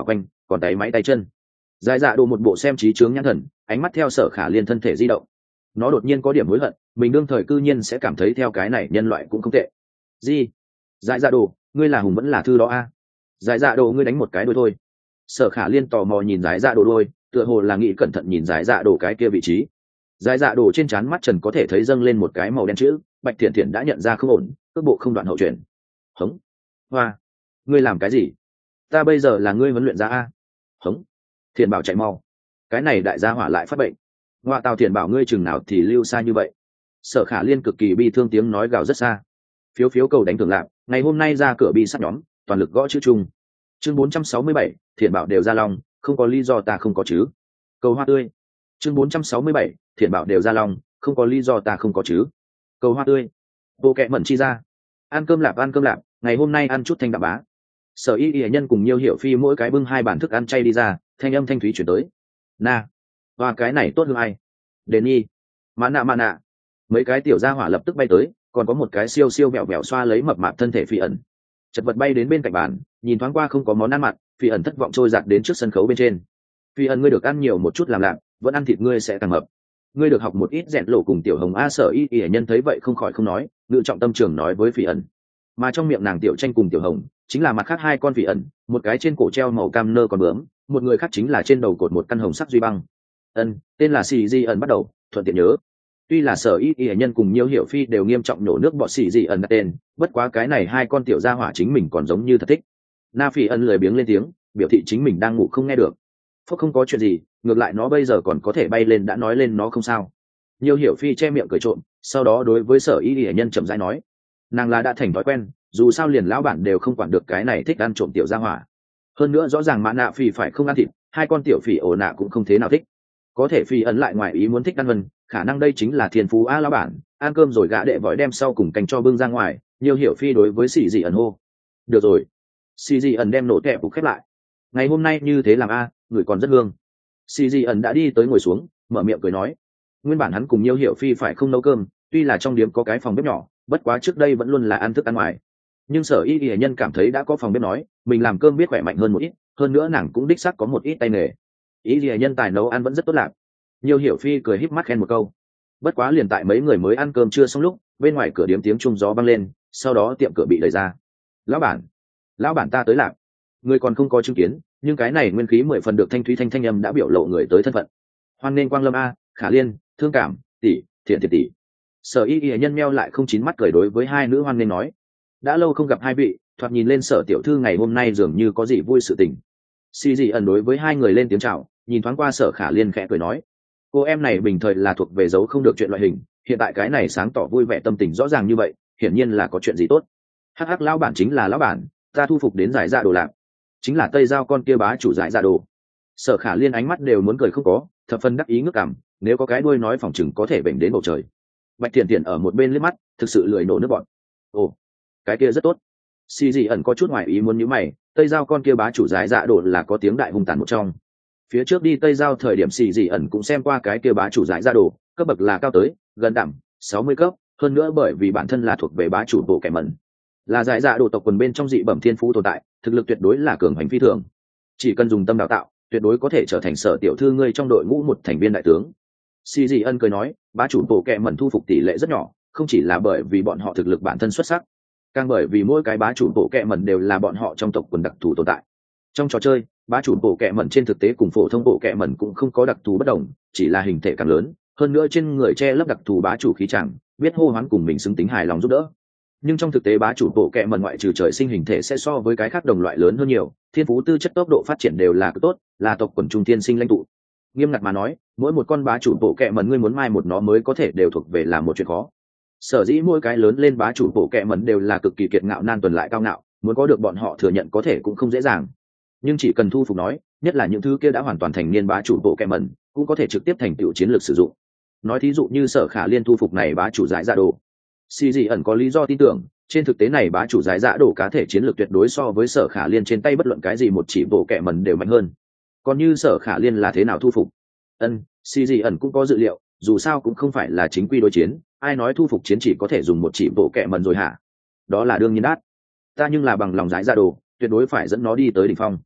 còn tay máy tay chân. Giải dạ đồ một bộ xem trí chướng nhãn thần, ánh mắt theo Sở Khả Liên thân thể di động. Nó đột nhiên có điểm hối hận, mình đương thời cư nhiên sẽ cảm thấy theo cái này nhân loại cũng không tệ. Gì? Giải dạ đồ, ngươi là hùng vẫn là thư đó a? À? Giải dạ đồ ngươi đánh một cái đôi thôi. Sở Khả Liên tò mò nhìn giải dạ đồ đôi, tựa hồ là nghĩ cẩn thận nhìn giải dạ đồ cái kia vị trí. Giải dạ đồ trên trán mắt trần có thể thấy dâng lên một cái màu đen chữ, Bạch Thiện Thiện đã nhận ra không ổn, cước bộ không đoạn hậu chuyển. Hống. Hoa. Ngươi làm cái gì? Ta bây giờ là ngươi huấn luyện ra a. Hống. Thiện Bảo chạy mau. Cái này đại gia hỏa lại phát bệnh. Ngoại tào Thiện Bảo ngươi chừng nào thì lưu xa như vậy. Sở Khả Liên cực kỳ bi thương tiếng nói gào rất xa. Phiếu phiếu cầu đánh thưởng lạc, ngày hôm nay ra cửa bi sắt nhóm, toàn lực gõ chữ chung. Chương bốn trăm sáu mươi bảy, Thiện Bảo đều ra lòng, không có lý do ta không có chứ. Cầu hoa tươi. Chương bốn trăm sáu mươi bảy, Thiện Bảo đều ra lòng, không có lý do ta không có chứ. Cầu hoa tươi. Bộ kẹ mẩn chi ra. Ăn cơm lạp ăn cơm lạp, ngày hôm nay ăn chút thanh đạm bá. Sở Y Y nhân cùng Nhiêu Hiểu Phi mỗi cái bưng hai bản thức ăn chay đi ra, thanh âm thanh thúy chuyển tới. Na, và cái này tốt hơn ai? Đến nhi. Mã nạ mã nạ. Mấy cái tiểu gia hỏa lập tức bay tới, còn có một cái siêu siêu vẹo vẹo xoa lấy mập mạp thân thể Phi ẩn. Chật vật bay đến bên cạnh bàn, nhìn thoáng qua không có món ăn mặn, Phi ẩn thất vọng trôi giạt đến trước sân khấu bên trên. Phi ẩn ngươi được ăn nhiều một chút làm lạng, vẫn ăn thịt ngươi sẽ càng mập. Ngươi được học một ít rèn lộ cùng tiểu hồng a. Sở Y Y nhân thấy vậy không khỏi không nói, ngự trọng tâm trường nói với Phi ẩn. Mà trong miệng nàng tiểu tranh cùng tiểu hồng chính là mặt khác hai con Phi ẩn, một cái trên cổ treo màu cam nơ còn bướm, một người khác chính là trên đầu cột một căn hồng sắc duy băng. Ân, tên là Xì Di ẩn bắt đầu, thuận tiện nhớ. Tuy là Sở Y Y nhân cùng Nhiêu Hiểu Phi đều nghiêm trọng nổ nước bọt Xì Di ẩn đặt tên, bất quá cái này hai con tiểu gia hỏa chính mình còn giống như thật thích. Na Phi ẩn lười biếng lên tiếng, biểu thị chính mình đang ngủ không nghe được. Phúc không có chuyện gì, ngược lại nó bây giờ còn có thể bay lên, đã nói lên nó không sao. Nhiêu Hiểu Phi che miệng cười trộm, sau đó đối với Sở Y Y nhân chậm rãi nói, nàng là đã thành thói quen, dù sao liền lão bản đều không quản được cái này thích ăn trộm tiểu gia hỏa. Hơn nữa rõ ràng Mã Nạ Phi phải không ăn thịt, hai con tiểu phỉ ổ nạ cũng không thế nào thích. Có thể Phi ẩn lại ngoài ý muốn thích ăn vân, khả năng đây chính là thiên phú a. Lão bản, ăn cơm rồi gã đệ vói đem sau cùng canh cho bưng ra ngoài. Nhiêu Hiểu Phi đối với Xì Dị ẩn hô, được rồi. Xì Dị ẩn đem nổ kẹp phục khép lại. Ngày hôm nay như thế làm a, người còn rất hương. Xì Dị ẩn đã đi tới ngồi xuống, mở miệng cười nói, nguyên bản hắn cùng Nhiêu Hiểu Phi phải không nấu cơm, tuy là trong điếm có cái phòng bếp nhỏ, bất quá trước đây vẫn luôn là ăn thức ăn ngoài. Nhưng Sở Y Y nhân cảm thấy đã có phòng bếp nói, mình làm cơm biết khỏe mạnh hơn một ít, hơn nữa nàng cũng đích xác có một ít tay nghề. Y Y nhân tài nấu ăn vẫn rất tốt lạc. Nhiêu Hiểu Phi cười híp mắt khen một câu. Bất quá liền tại mấy người mới ăn cơm chưa xong lúc, bên ngoài cửa điếm tiếng trung gió vang lên, sau đó tiệm cửa bị đẩy ra. Lão bản, lão bản ta tới lạc. Người còn không có chứng kiến, nhưng cái này nguyên khí mười phần được thanh thúy thanh thanh âm đã biểu lộ người tới thân phận. Hoan nên Quang Lâm a, Khả Liên, Thương Cảm, tỷ, Thiện Thiện tỷ. Sở Y Y nhân meo lại không chín mắt cười đối với hai nữ hoan nên nói, đã lâu không gặp hai vị, thoạt nhìn lên Sở tiểu thư ngày hôm nay dường như có gì vui sự tình. Xì Dị ẩn đối với hai người lên tiếng chào, nhìn thoáng qua Sở Khả Liên khẽ cười nói, cô em này bình thời là thuộc về giấu không được chuyện loại hình, hiện tại cái này sáng tỏ vui vẻ tâm tình rõ ràng như vậy, hiển nhiên là có chuyện gì tốt. Hắc hắc, lão bản chính là lão bản, ta thu phục đến giải dạ đồ lạc, chính là Tây Giao con kia bá chủ giải dạ đồ. Sở Khả Liên ánh mắt đều muốn cười không có, thập phần đắc ý ngước cảm, nếu có cái đuôi nói phòng chừng có thể bệnh đến bầu trời. Bạch Thiện Thiện ở một bên liếc mắt, thực sự lười nổ nước bọn. Ồ, cái kia rất tốt. Xì Dị ẩn có chút ngoài ý muốn nhíu mày, Tây Giao con kia bá chủ giải dạ đồ là có tiếng đại hung tàn một trong. Phía trước đi Tây Giao thời điểm Xì Dị ẩn cũng xem qua cái kia bá chủ giải dạ đồ, cấp bậc là cao tới gần đẳng sáu mươi cấp, hơn nữa bởi vì bản thân là thuộc về bá chủ bộ kẻ mẩn, là giải dạ đồ tộc quần bên trong dị bẩm thiên phú tồn tại, thực lực tuyệt đối là cường hành phi thường. Chỉ cần dùng tâm đào tạo, tuyệt đối có thể trở thành Sở tiểu thư ngươi trong đội ngũ một thành viên đại tướng. Xì Dị ân cười nói, bá chủ bộ kẻ mẩn thu phục tỷ lệ rất nhỏ, không chỉ là bởi vì bọn họ thực lực bản thân xuất sắc, càng bởi vì mỗi cái bá chủ bộ kẻ mẩn đều là bọn họ trong tộc quần đặc thù tồn tại. Trong trò chơi, bá chủ bộ kẻ mẩn trên thực tế cùng phổ thông bộ kẻ mẩn cũng không có đặc thù bất đồng, chỉ là hình thể càng lớn, hơn nữa trên người che lấp đặc thù bá chủ khí chẳng, biết hô hoán cùng mình xứng tính hài lòng giúp đỡ. Nhưng trong thực tế bá chủ bộ kẻ mẩn ngoại trừ trời sinh hình thể sẽ so với cái khác đồng loại lớn hơn nhiều, thiên phú tư chất tốc độ phát triển đều là cực tốt, là tộc quần trung thiên sinh lãnh tụ. Nghiêm ngặt mà nói, mỗi một con bá chủ bộ kẻ mẩn ngươi muốn mai một nó mới có thể đều thuộc về là một chuyện khó. Sở dĩ mỗi cái lớn lên bá chủ bộ kẻ mẩn đều là cực kỳ kiệt ngạo nan tuần lại cao ngạo, muốn có được bọn họ thừa nhận có thể cũng không dễ dàng. Nhưng chỉ cần thu phục nói, nhất là những thứ kia đã hoàn toàn thành niên bá chủ bộ kẻ mẩn, cũng có thể trực tiếp thành tựu chiến lược sử dụng. Nói thí dụ như Sở Khả Liên thu phục này bá chủ giải dạ đồ. Xì Dị ẩn có lý do tin tưởng, trên thực tế này bá chủ giải dạ đồ cá thể chiến lược tuyệt đối so với Sở Khả Liên trên tay bất luận cái gì một chỉ bộ kẻ mẩn đều mạnh hơn. Còn như Sở Khả Liên là thế nào thu phục? Ân, Xì Dị ẩn cũng có dự liệu, dù sao cũng không phải là chính quy đối chiến, ai nói thu phục chiến chỉ có thể dùng một chỉ bộ kẻ mẩn rồi hả? Đó là đương nhiên đát. Ta nhưng là bằng lòng giải dạ đồ, tuyệt đối phải dẫn nó đi tới đỉnh phong.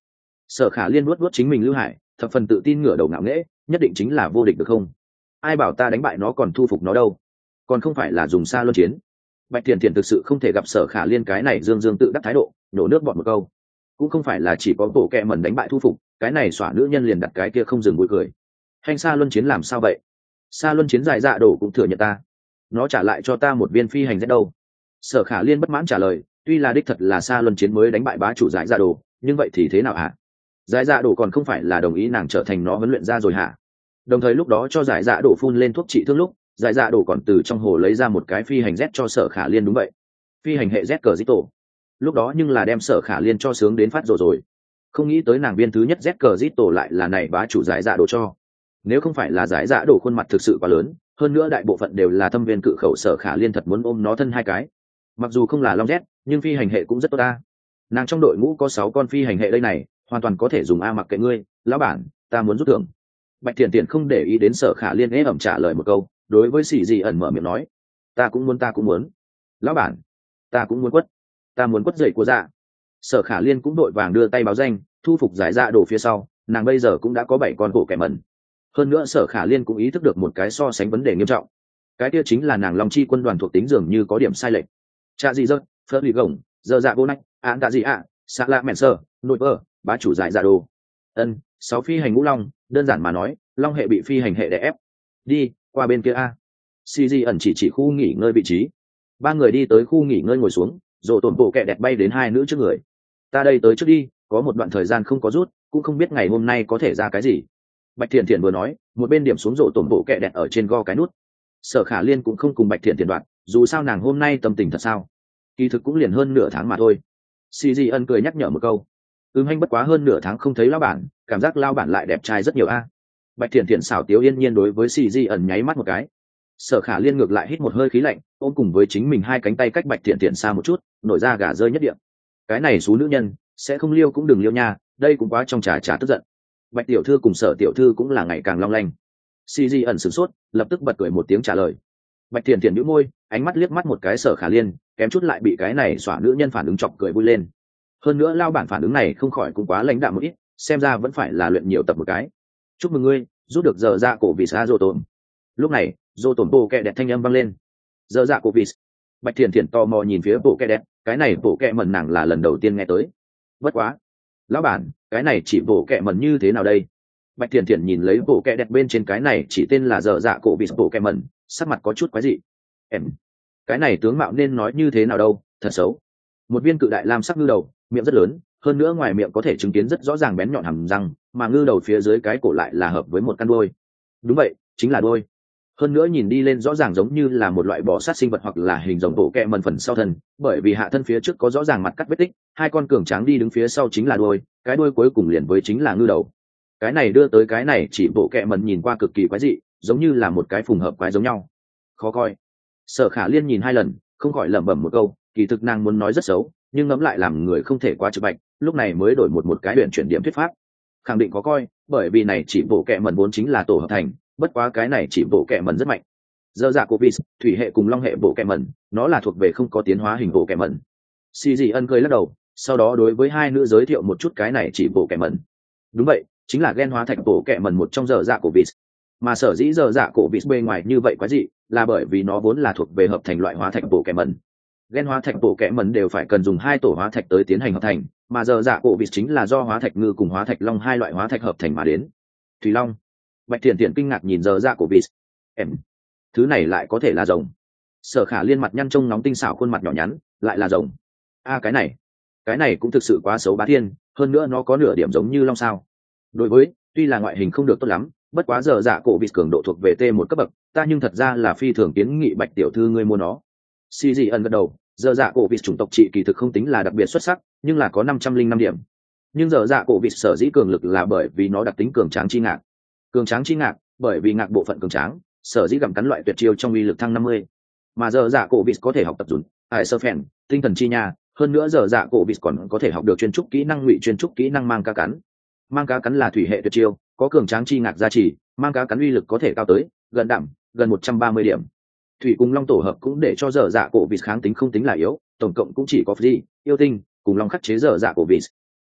Sở Khả Liên nuốt nuốt chính mình lưu hải, thập phần tự tin ngửa đầu ngạo nghễ, nhất định chính là vô địch được không? Ai bảo ta đánh bại nó còn thu phục nó đâu? Còn không phải là dùng xa luân chiến. Bạch Thiền Thiền thực sự không thể gặp Sở Khả Liên cái này dương dương tự đắc thái độ, nổ nước bọt một câu. Cũng không phải là chỉ có bộ kẹ mẩn đánh bại thu phục, cái này xỏa nữ nhân liền đặt cái kia không dừng vui cười. Hành xa luân chiến làm sao vậy? Xa luân chiến dài dạ đổ cũng thừa nhận ta. Nó trả lại cho ta một viên phi hành Z đâu? Sở Khả Liên bất mãn trả lời, tuy là đích thật là xa luân chiến mới đánh bại bá chủ giải dạ đồ, nhưng vậy thì thế nào hả? Giải dạ đổ còn không phải là đồng ý nàng trở thành nó huấn luyện ra rồi hả? Đồng thời lúc đó cho giải dạ đổ phun lên thuốc trị thương lúc, giải dạ đổ còn từ trong hồ lấy ra một cái phi hành Z cho Sở Khả Liên. Đúng vậy, phi hành hệ Z cờ dít tổ. Lúc đó nhưng là đem Sở Khả Liên cho sướng đến phát rồi rồi. Không nghĩ tới nàng viên thứ nhất Z cờ dít tổ lại là này bá chủ giải dạ đổ cho. Nếu không phải là giải dạ đổ khuôn mặt thực sự quá lớn, hơn nữa đại bộ phận đều là thâm viên cự khẩu, Sở Khả Liên thật muốn ôm nó thân hai cái. Mặc dù không là long Z, nhưng phi hành hệ cũng rất tốt ta. Nàng trong đội ngũ có sáu con phi hành hệ đây này, hoàn toàn có thể dùng. A mặc kệ ngươi, lão bản, ta muốn rút thưởng. Bạch Thiền Thiền không để ý đến Sở Khả Liên, ế ẩm trả lời một câu, đối với Sĩ Dị ẩn mở miệng nói, ta cũng muốn ta cũng muốn lão bản, ta cũng muốn quất, ta muốn quất dậy của dạ. Sở Khả Liên cũng đội vàng đưa tay báo danh, thu phục giải dạ đổ phía sau, nàng bây giờ cũng đã có bảy con bộ kẻ mẩn. Hơn nữa Sở Khả Liên cũng ý thức được một cái so sánh vấn đề nghiêm trọng, cái kia chính là nàng Long Chi quân đoàn thuộc tính dường như có điểm sai lệch. Cha gì rớt, phớt lì gồng, giờ dạ vô nách, án tạ gì ạ, xạ lạ mẹn sơ, nội vơ, bá chủ giải dạ đồ. Ân, sáu phi hành ngũ long, đơn giản mà nói, long hệ bị phi hành hệ đè ép. Đi qua bên kia a. Xì Di ẩn chỉ chỉ khu nghỉ ngơi vị trí. Ba người đi tới khu nghỉ ngơi ngồi xuống, rồi tổn bộ kẹ đẹp bay đến hai nữ trước người. Ta đây tới trước đi, có một đoạn thời gian không có rút, cũng không biết ngày hôm nay có thể ra cái gì. Bạch Thiện Thiện vừa nói, một bên điểm xuống rổ tổn bộ kẹ đẹp ở trên go cái nút. Sở Khả Liên cũng không cùng Bạch Thiện Thiện đoạn, dù sao nàng hôm nay tâm tình thật sao, kỳ thực cũng liền hơn nửa tháng mà thôi. Xì Di ân cười nhắc nhở một câu, ưng hanh bất quá hơn nửa tháng không thấy lão bản, cảm giác lão bản lại đẹp trai rất nhiều a. Bạch Thiện Thiện xảo tiếu yên nhiên đối với Xì Di ẩn nháy mắt một cái. Sở Khả Liên ngược lại hít một hơi khí lạnh, ôm cùng với chính mình hai cánh tay cách Bạch Thiện Thiện xa một chút, nổi ra gà rơi nhất địa. Cái này xú nữ nhân, sẽ không liêu cũng đừng liêu nha, đây cũng quá trong trà trà tức giận. Bạch tiểu thư cùng Sở tiểu thư cũng là ngày càng long lanh. Xì Di ẩn sửng sốt, lập tức bật cười một tiếng trả lời. Bạch Thiện Thiện nhíu môi, ánh mắt liếc mắt một cái Sở Khả Liên, kém chút lại bị cái này xỏa nữ nhân phản ứng chọc cười vui lên. Hơn nữa lao bản phản ứng này không khỏi cũng quá lãnh đạm một ít, xem ra vẫn phải là luyện nhiều tập một cái. Chúc mừng ngươi, rút được giờ dạ cổ vị xa rô tồn. Lúc này, rô tồn bộ kẹ đẹp thanh âm vang lên. Giờ dạ cổ vị. Bạch Thiện Thiện tò mò nhìn phía bộ kẹ đẹp, cái này bộ kẹ mẩn nàng là lần đầu tiên nghe tới. Bất quá, lão bản, cái này chỉ bộ kẹ mẩn như thế nào đây? Bạch Thiện Thiện nhìn lấy bộ kẹ đẹp bên trên cái này chỉ tên là giờ dạ cổ vị bộ kẹ mẩn, sắc mặt có chút quái dị. Em, cái này tướng mạo nên nói như thế nào đâu, thật xấu. Một viên cự đại lam sắc ngư đầu, miệng rất lớn, hơn nữa ngoài miệng có thể chứng kiến rất rõ ràng bén nhọn hàm răng, mà ngư đầu phía dưới cái cổ lại là hợp với một căn đuôi. Đúng vậy, chính là đuôi. Hơn nữa nhìn đi lên rõ ràng giống như là một loại bò sát sinh vật hoặc là hình rồng bộ kẹ mẩn phần sau thân, bởi vì hạ thân phía trước có rõ ràng mặt cắt vết tích, hai con cường tráng đi đứng phía sau chính là đuôi, cái đuôi cuối cùng liền với chính là ngư đầu. Cái này đưa tới cái này chỉ bộ kẹ mẩn nhìn qua cực kỳ quái dị, giống như là một cái phùng hợp quái giống nhau. Khó coi. Sở Khả Liên nhìn hai lần, không khỏi lẩm bẩm một câu, kỳ thực nàng muốn nói rất xấu, nhưng ngẫm lại làm người không thể quá trực bạch, lúc này mới đổi một một cái huyền chuyển điểm thuyết pháp. Khẳng định có coi, bởi vì này chỉ bộ kẹ mẩn vốn chính là tổ hợp thành, bất quá cái này chỉ bộ kẹ mẩn rất mạnh. Dơ dạ Covid, thủy hệ cùng long hệ bộ kẹ mẩn, nó là thuộc về không có tiến hóa hình bộ kẹ mẩn. Xì Dị ân cười lắc đầu, sau đó đối với hai nữ giới thiệu một chút cái này chỉ bộ kẹ mẩn. Đúng vậy, chính là gen hóa thạch bộ kẹ mẩn một trong dơ dạ Covid. Mà sở dĩ dơ dạ Covid bề ngoài như vậy quái dị, là bởi vì nó vốn là thuộc về hợp thành loại hóa thạch bộ kẹ mẩn. Gen hóa thạch bộ kẽ mẩn đều phải cần dùng hai tổ hóa thạch tới tiến hành hợp thành, mà giờ dạ cổ vịt chính là do hóa thạch ngư cùng hóa thạch long hai loại hóa thạch hợp thành mà đến. Thủy long. Bạch Thiện Thiện kinh ngạc nhìn giờ dạ cổ vịt. Em, thứ này lại có thể là rồng. Sở Khả Liên mặt nhăn trông nóng tinh xảo khuôn mặt nhỏ nhắn, lại là rồng. A cái này, cái này cũng thực sự quá xấu bá thiên, hơn nữa nó có nửa điểm giống như long sao. Đối với, tuy là ngoại hình không được tốt lắm, bất quá giờ dạ cổ vịt cường độ thuộc về T một cấp bậc, ta nhưng thật ra là phi thường kiến nghị Bạch tiểu thư ngươi mua nó. Xì Dị ẩn gật đầu, giờ dạ cổ vịt chủng tộc trị kỳ thực không tính là đặc biệt xuất sắc, nhưng là có năm trăm linh năm điểm. Nhưng giờ dạ cổ vịt sở dĩ cường lực là bởi vì nó đặc tính cường tráng chi ngạc. Cường tráng chi ngạc, bởi vì ngạc bộ phận cường tráng, sở dĩ gặm cắn loại tuyệt chiêu trong uy lực thăng năm mươi. Mà giờ dạ cổ vịt có thể học tập dùn, ải sơ phèn, tinh thần chi nha, hơn nữa giờ dạ cổ vịt còn có thể học được chuyên trúc kỹ năng ngụy chuyên trúc kỹ năng mang cá cắn. Mang cá cắn là thủy hệ tuyệt chiêu, có cường tráng chi ngạc gia trì, mang cá cắn uy lực có thể cao tới gần đẳng, gần một trăm ba mươi điểm. Thủy cùng long tổ hợp cũng để cho dở dạ cổ vịt kháng tính không tính là yếu, tổng cộng cũng chỉ có Free, yêu tinh cùng long khắc chế dở dạ cổ vịt.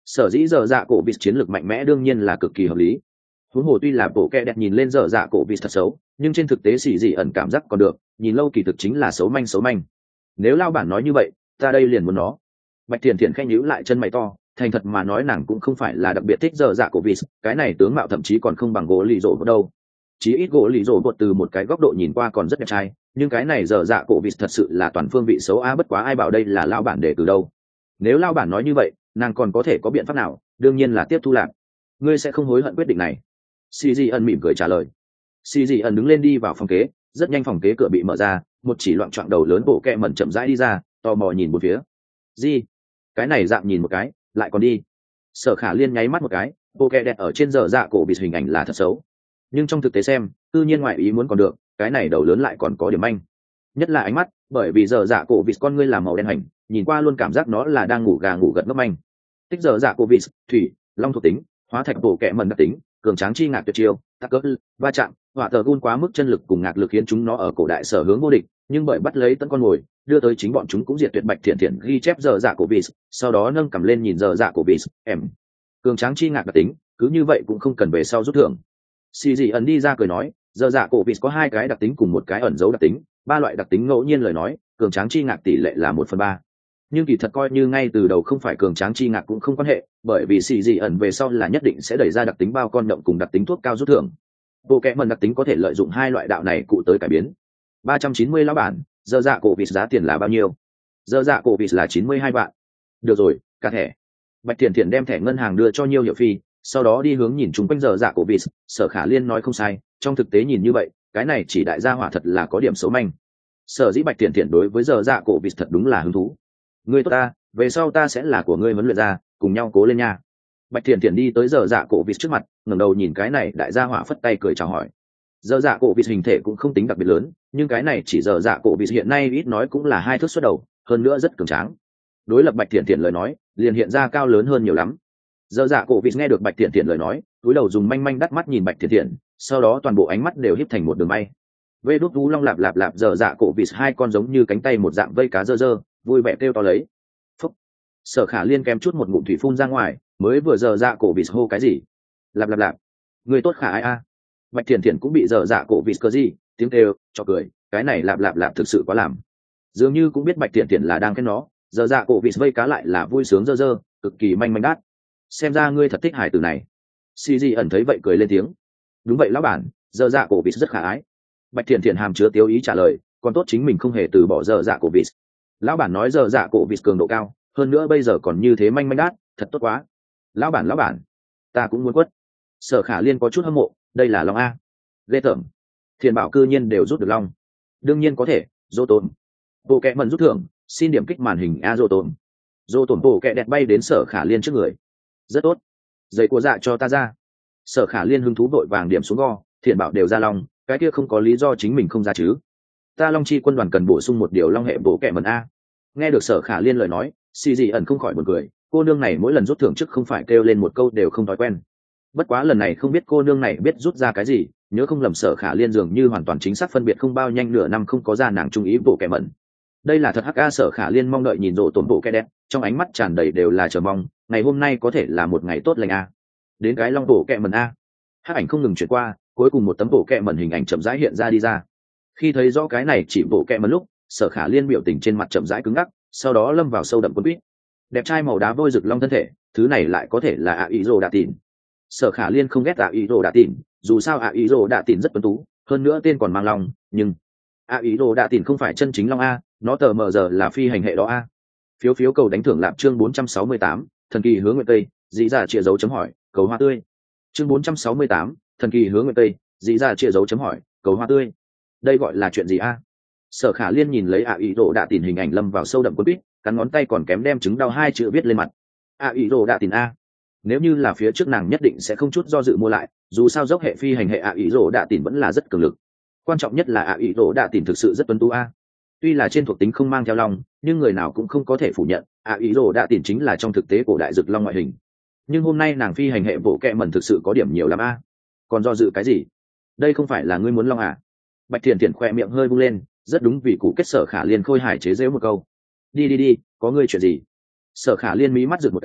Sở dĩ giờ dạ cổ vịt chiến lược mạnh mẽ đương nhiên là cực kỳ hợp lý. Huống hồ tuy là bộ kẹ đẹp nhìn lên giờ dạ cổ vịt thật xấu, nhưng trên thực tế xì dị ẩn cảm giác còn được, nhìn lâu kỳ thực chính là xấu manh xấu manh. Nếu lao bản nói như vậy, ta đây liền muốn nó. Bạch Thiền Thiền khẽ nhíu lại chân mày to, thành thật mà nói nàng cũng không phải là đặc biệt thích giờ dạ cổ vịt, cái này tướng mạo thậm chí còn không bằng gỗ lì rổ bột đâu. Chí ít gỗ lì rổ bột từ một cái góc độ nhìn qua còn rất đẹp trai, nhưng cái này giờ dạ cổ vịt thật sự là toàn phương vị xấu a, bất quá ai bảo đây là lao bản để từ đâu. Nếu lao bản nói như vậy, nàng còn có thể có biện pháp nào? Đương nhiên là tiếp thu lạc. Ngươi sẽ không hối hận quyết định này. Xì dị ẩn mỉm cười trả lời. Xì dị ẩn đứng lên đi vào phòng kế, rất nhanh phòng kế cửa bị mở ra, một chỉ loạn trọn đầu lớn bộ kẹ mẩn chậm rãi đi ra, tò mò nhìn một phía. Gì? Cái này dạng nhìn một cái, lại còn đi. Sở Khả Liên nháy mắt một cái, bộ kẹ đẹp ở trên giờ dạ cổ vịt hình ảnh là thật xấu, nhưng trong thực tế xem, tự nhiên ngoại ý muốn còn được, cái này đầu lớn lại còn có điểm manh. Nhất là ánh mắt, bởi vì giờ dạ cổ vịt con ngươi làm màu đen hành, nhìn qua luôn cảm giác nó là đang ngủ gà ngủ gật ngốc manh. Tích giờ dạ cổ vịt, thủy, long thuộc tính, hóa thạch bộ kẹ mẩn đặc tính, cường tráng chi ngạc tuyệt chiêu, tắc cỡ va chạm, hỏa tờ gun quá mức chân lực cùng ngạc lực khiến chúng nó ở cổ đại sở hướng vô địch, nhưng bởi bắt lấy tấn con mồi, đưa tới chính bọn chúng cũng diệt tuyệt. Bạch Thiện Thiện ghi chép giờ dạ cổ vịt, sau đó nâng cầm lên nhìn giờ dạ cổ vịt, em cường tráng chi ngạc đặc tính, cứ như vậy cũng không cần về sau rút thưởng. Xì dị ẩn đi ra cười nói, giờ dạ cổ vịt có hai cái đặc tính cùng một cái ẩn dấu đặc tính, ba loại đặc tính ngẫu nhiên lời nói, cường tráng chi ngạc tỷ lệ là một phần ba. Nhưng kỳ thật coi như ngay từ đầu không phải cường tráng chi ngạc cũng không quan hệ, bởi vì xì dị ẩn về sau là nhất định sẽ đẩy ra đặc tính bao con động cùng đặc tính thuốc cao rút thưởng. Bộ kẽ mần đặc tính có thể lợi dụng hai loại đạo này cụ tới cải biến. Ba trăm chín mươi lão bản, giờ dạ cổ vịt giá tiền là bao nhiêu? Giờ dạ cổ vịt là chín mươi hai vạn. Được rồi, cả thẻ. Bạch Thiện Thiện đem thẻ ngân hàng đưa cho Nhiêu Hiệu Phi, sau đó đi hướng nhìn chung quanh giờ dạ cổ vịt. Sở Khả Liên nói không sai, trong thực tế nhìn như vậy, cái này chỉ đại gia hỏa thật là có điểm xấu manh. Sở dĩ Bạch Thiện Thiện đối với giờ dạ cổ vịt thật đúng là hứng thú. Ngươi tốt ta, về sau ta sẽ là của ngươi huấn luyện ra, cùng nhau cố lên nha. Bạch Thiện Thiện đi tới giờ dạ cổ vịt trước mặt, ngẩng đầu nhìn cái này đại gia hỏa phất tay cười chào hỏi. Giờ dạ cổ vịt hình thể cũng không tính đặc biệt lớn, nhưng cái này chỉ giờ dạ cổ vịt hiện nay ít nói cũng là hai thước xuất đầu, hơn nữa rất cường tráng. Đối lập Bạch Thiện Thiện lời nói, liền hiện ra cao lớn hơn nhiều lắm. Giờ dạ cổ vịt nghe được Bạch Thiện Thiện lời nói, cúi đầu dùng manh manh đắt mắt nhìn Bạch Thiện Thiện, sau đó toàn bộ ánh mắt đều híp thành một đường bay. Vê đút vú long lạp lạp lạp giờ dạ cổ vịt hai con giống như cánh tay một dạng vây cá dơ dơ, vui vẻ kêu to lấy. Phúc. Sở Khả Liên kém chút một ngụm thủy phun ra ngoài, mới vừa giờ dạ cổ vịt hô cái gì? Lạp lạp lạp. Người tốt khả ai a? Bạch Thiện Thiện cũng bị giờ dạ cổ vịt cơ gì, tiếng kêu, cho cười, cái này lạp lạp lạp thực sự quá làm. Dường như cũng biết Bạch Thiện Thiện là đang khen nó, giờ dạ cổ vịt vây cá lại là vui sướng dơ dơ, cực kỳ manh manh đát. Xem ra ngươi thật thích hải từ này. Xì Di ẩn thấy vậy cười lên tiếng. Đúng vậy lão bản, giờ dạ cổ vịt rất khả ái. Bạch Thiện Thiện hàm chứa tiêu ý trả lời, còn tốt chính mình không hề từ bỏ giờ dạ cổ vịt. Lão bản nói giờ dạ cổ vịt cường độ cao, hơn nữa bây giờ còn như thế manh manh đát, thật tốt quá. Lão bản lão bản, ta cũng muốn quất. Sở Khả Liên có chút hâm mộ, đây là long a. Ghê tởm. Thiện bảo cư nhiên đều rút được long. Đương nhiên có thể, dô tồn. Bộ kẹ mần rút thưởng, xin điểm kích màn hình a dô tồn. Dô tồn bộ kẹ đẹp bay đến Sở Khả Liên trước người. Rất tốt. Giấy của dạ cho ta ra. Sở Khả Liên hứng thú vội vàng điểm xuống go, thiện bảo đều ra long, cái kia không có lý do chính mình không ra chứ. Ta long chi quân đoàn cần bổ sung một điều long hệ bộ kẹ mần a. Nghe được Sở Khả Liên lời nói, xì dị ẩn không khỏi buồn cười, cô nương này mỗi lần rút thưởng trước không phải kêu lên một câu đều không thói quen. Bất quá lần này không biết cô nương này biết rút ra cái gì, nhớ không lầm Sở Khả Liên dường như hoàn toàn chính xác phân biệt không bao nhanh nửa năm không có ra nàng trung ý bộ kẹ mẩn. Đây là thật hắc a. Sở Khả Liên mong đợi nhìn rộ tổn bộ kẹ đẹp, trong ánh mắt tràn đầy đều là chờ mong, ngày hôm nay có thể là một ngày tốt lành a. Đến cái long bộ kẹ mẩn a. Hắc ảnh không ngừng chuyển qua, cuối cùng một tấm bộ kẹ mẩn hình ảnh chậm rãi hiện ra đi ra. Khi thấy rõ cái này chỉ bộ kẹ mẩn lúc, Sở Khả Liên biểu tình trên mặt chậm rãi cứng ngắc, sau đó lâm vào sâu đậm quân quýt. Đẹp trai màu đá vôi rực long thân thể, thứ này lại có thể là ạ ý rồ đạ tỉn. Sở Khả Liên không ghét ạ ý rồ đạ tỉn, dù sao ạ ý rồ đạ tỉn rất tuấn tú, hơn nữa tên còn mang long, nhưng ạ ý rồ đạ tỉn không phải chân chính long a, nó tờ mờ giờ là phi hành hệ đó a. Phiếu phiếu cầu đánh thưởng lạp chương bốn trăm sáu mươi tám, thần kỳ hướng nguyện tây, dĩ ra chia dấu chấm hỏi, cầu hoa tươi. Chương bốn trăm sáu mươi tám, thần kỳ hướng nguyện tây, dĩ ra chia dấu chấm hỏi, cầu hoa tươi. Đây gọi là chuyện gì a? Sở Khả Liên nhìn lấy ạ ý rồ đạ tỉn hình ảnh lâm vào sâu đậm quân quýt, cắn ngón tay còn kém đem chứng đau hai chữ viết lên mặt. ạ ý rồ đạ tỉn a. Nếu như là phía trước nàng nhất định sẽ không chút do dự mua lại, dù sao dốc hệ phi hành hệ ạ ý rồ đạ tỉn vẫn là rất cường lực. Quan trọng nhất là ạ ý rồ đạ tỉn thực sự rất tuấn tú a. Tuy là trên thuộc tính không mang theo long, nhưng người nào cũng không có thể phủ nhận ạ ý rồ đạ tỉn chính là trong thực tế cổ đại dực long ngoại hình. Nhưng hôm nay nàng phi hành hệ bộ kẹ mẩn thực sự có điểm nhiều lắm a. Còn do dự cái gì? Đây không phải là ngươi muốn long à? Bạch Thiện Thiện khoe miệng hơi bung lên, rất đúng vì cụ kết Sở Khả Liên khôi hài chế giễu một câu. Đi đi đi, có ngươi chuyện gì? Sở Khả Liên mí mắt rực một cái,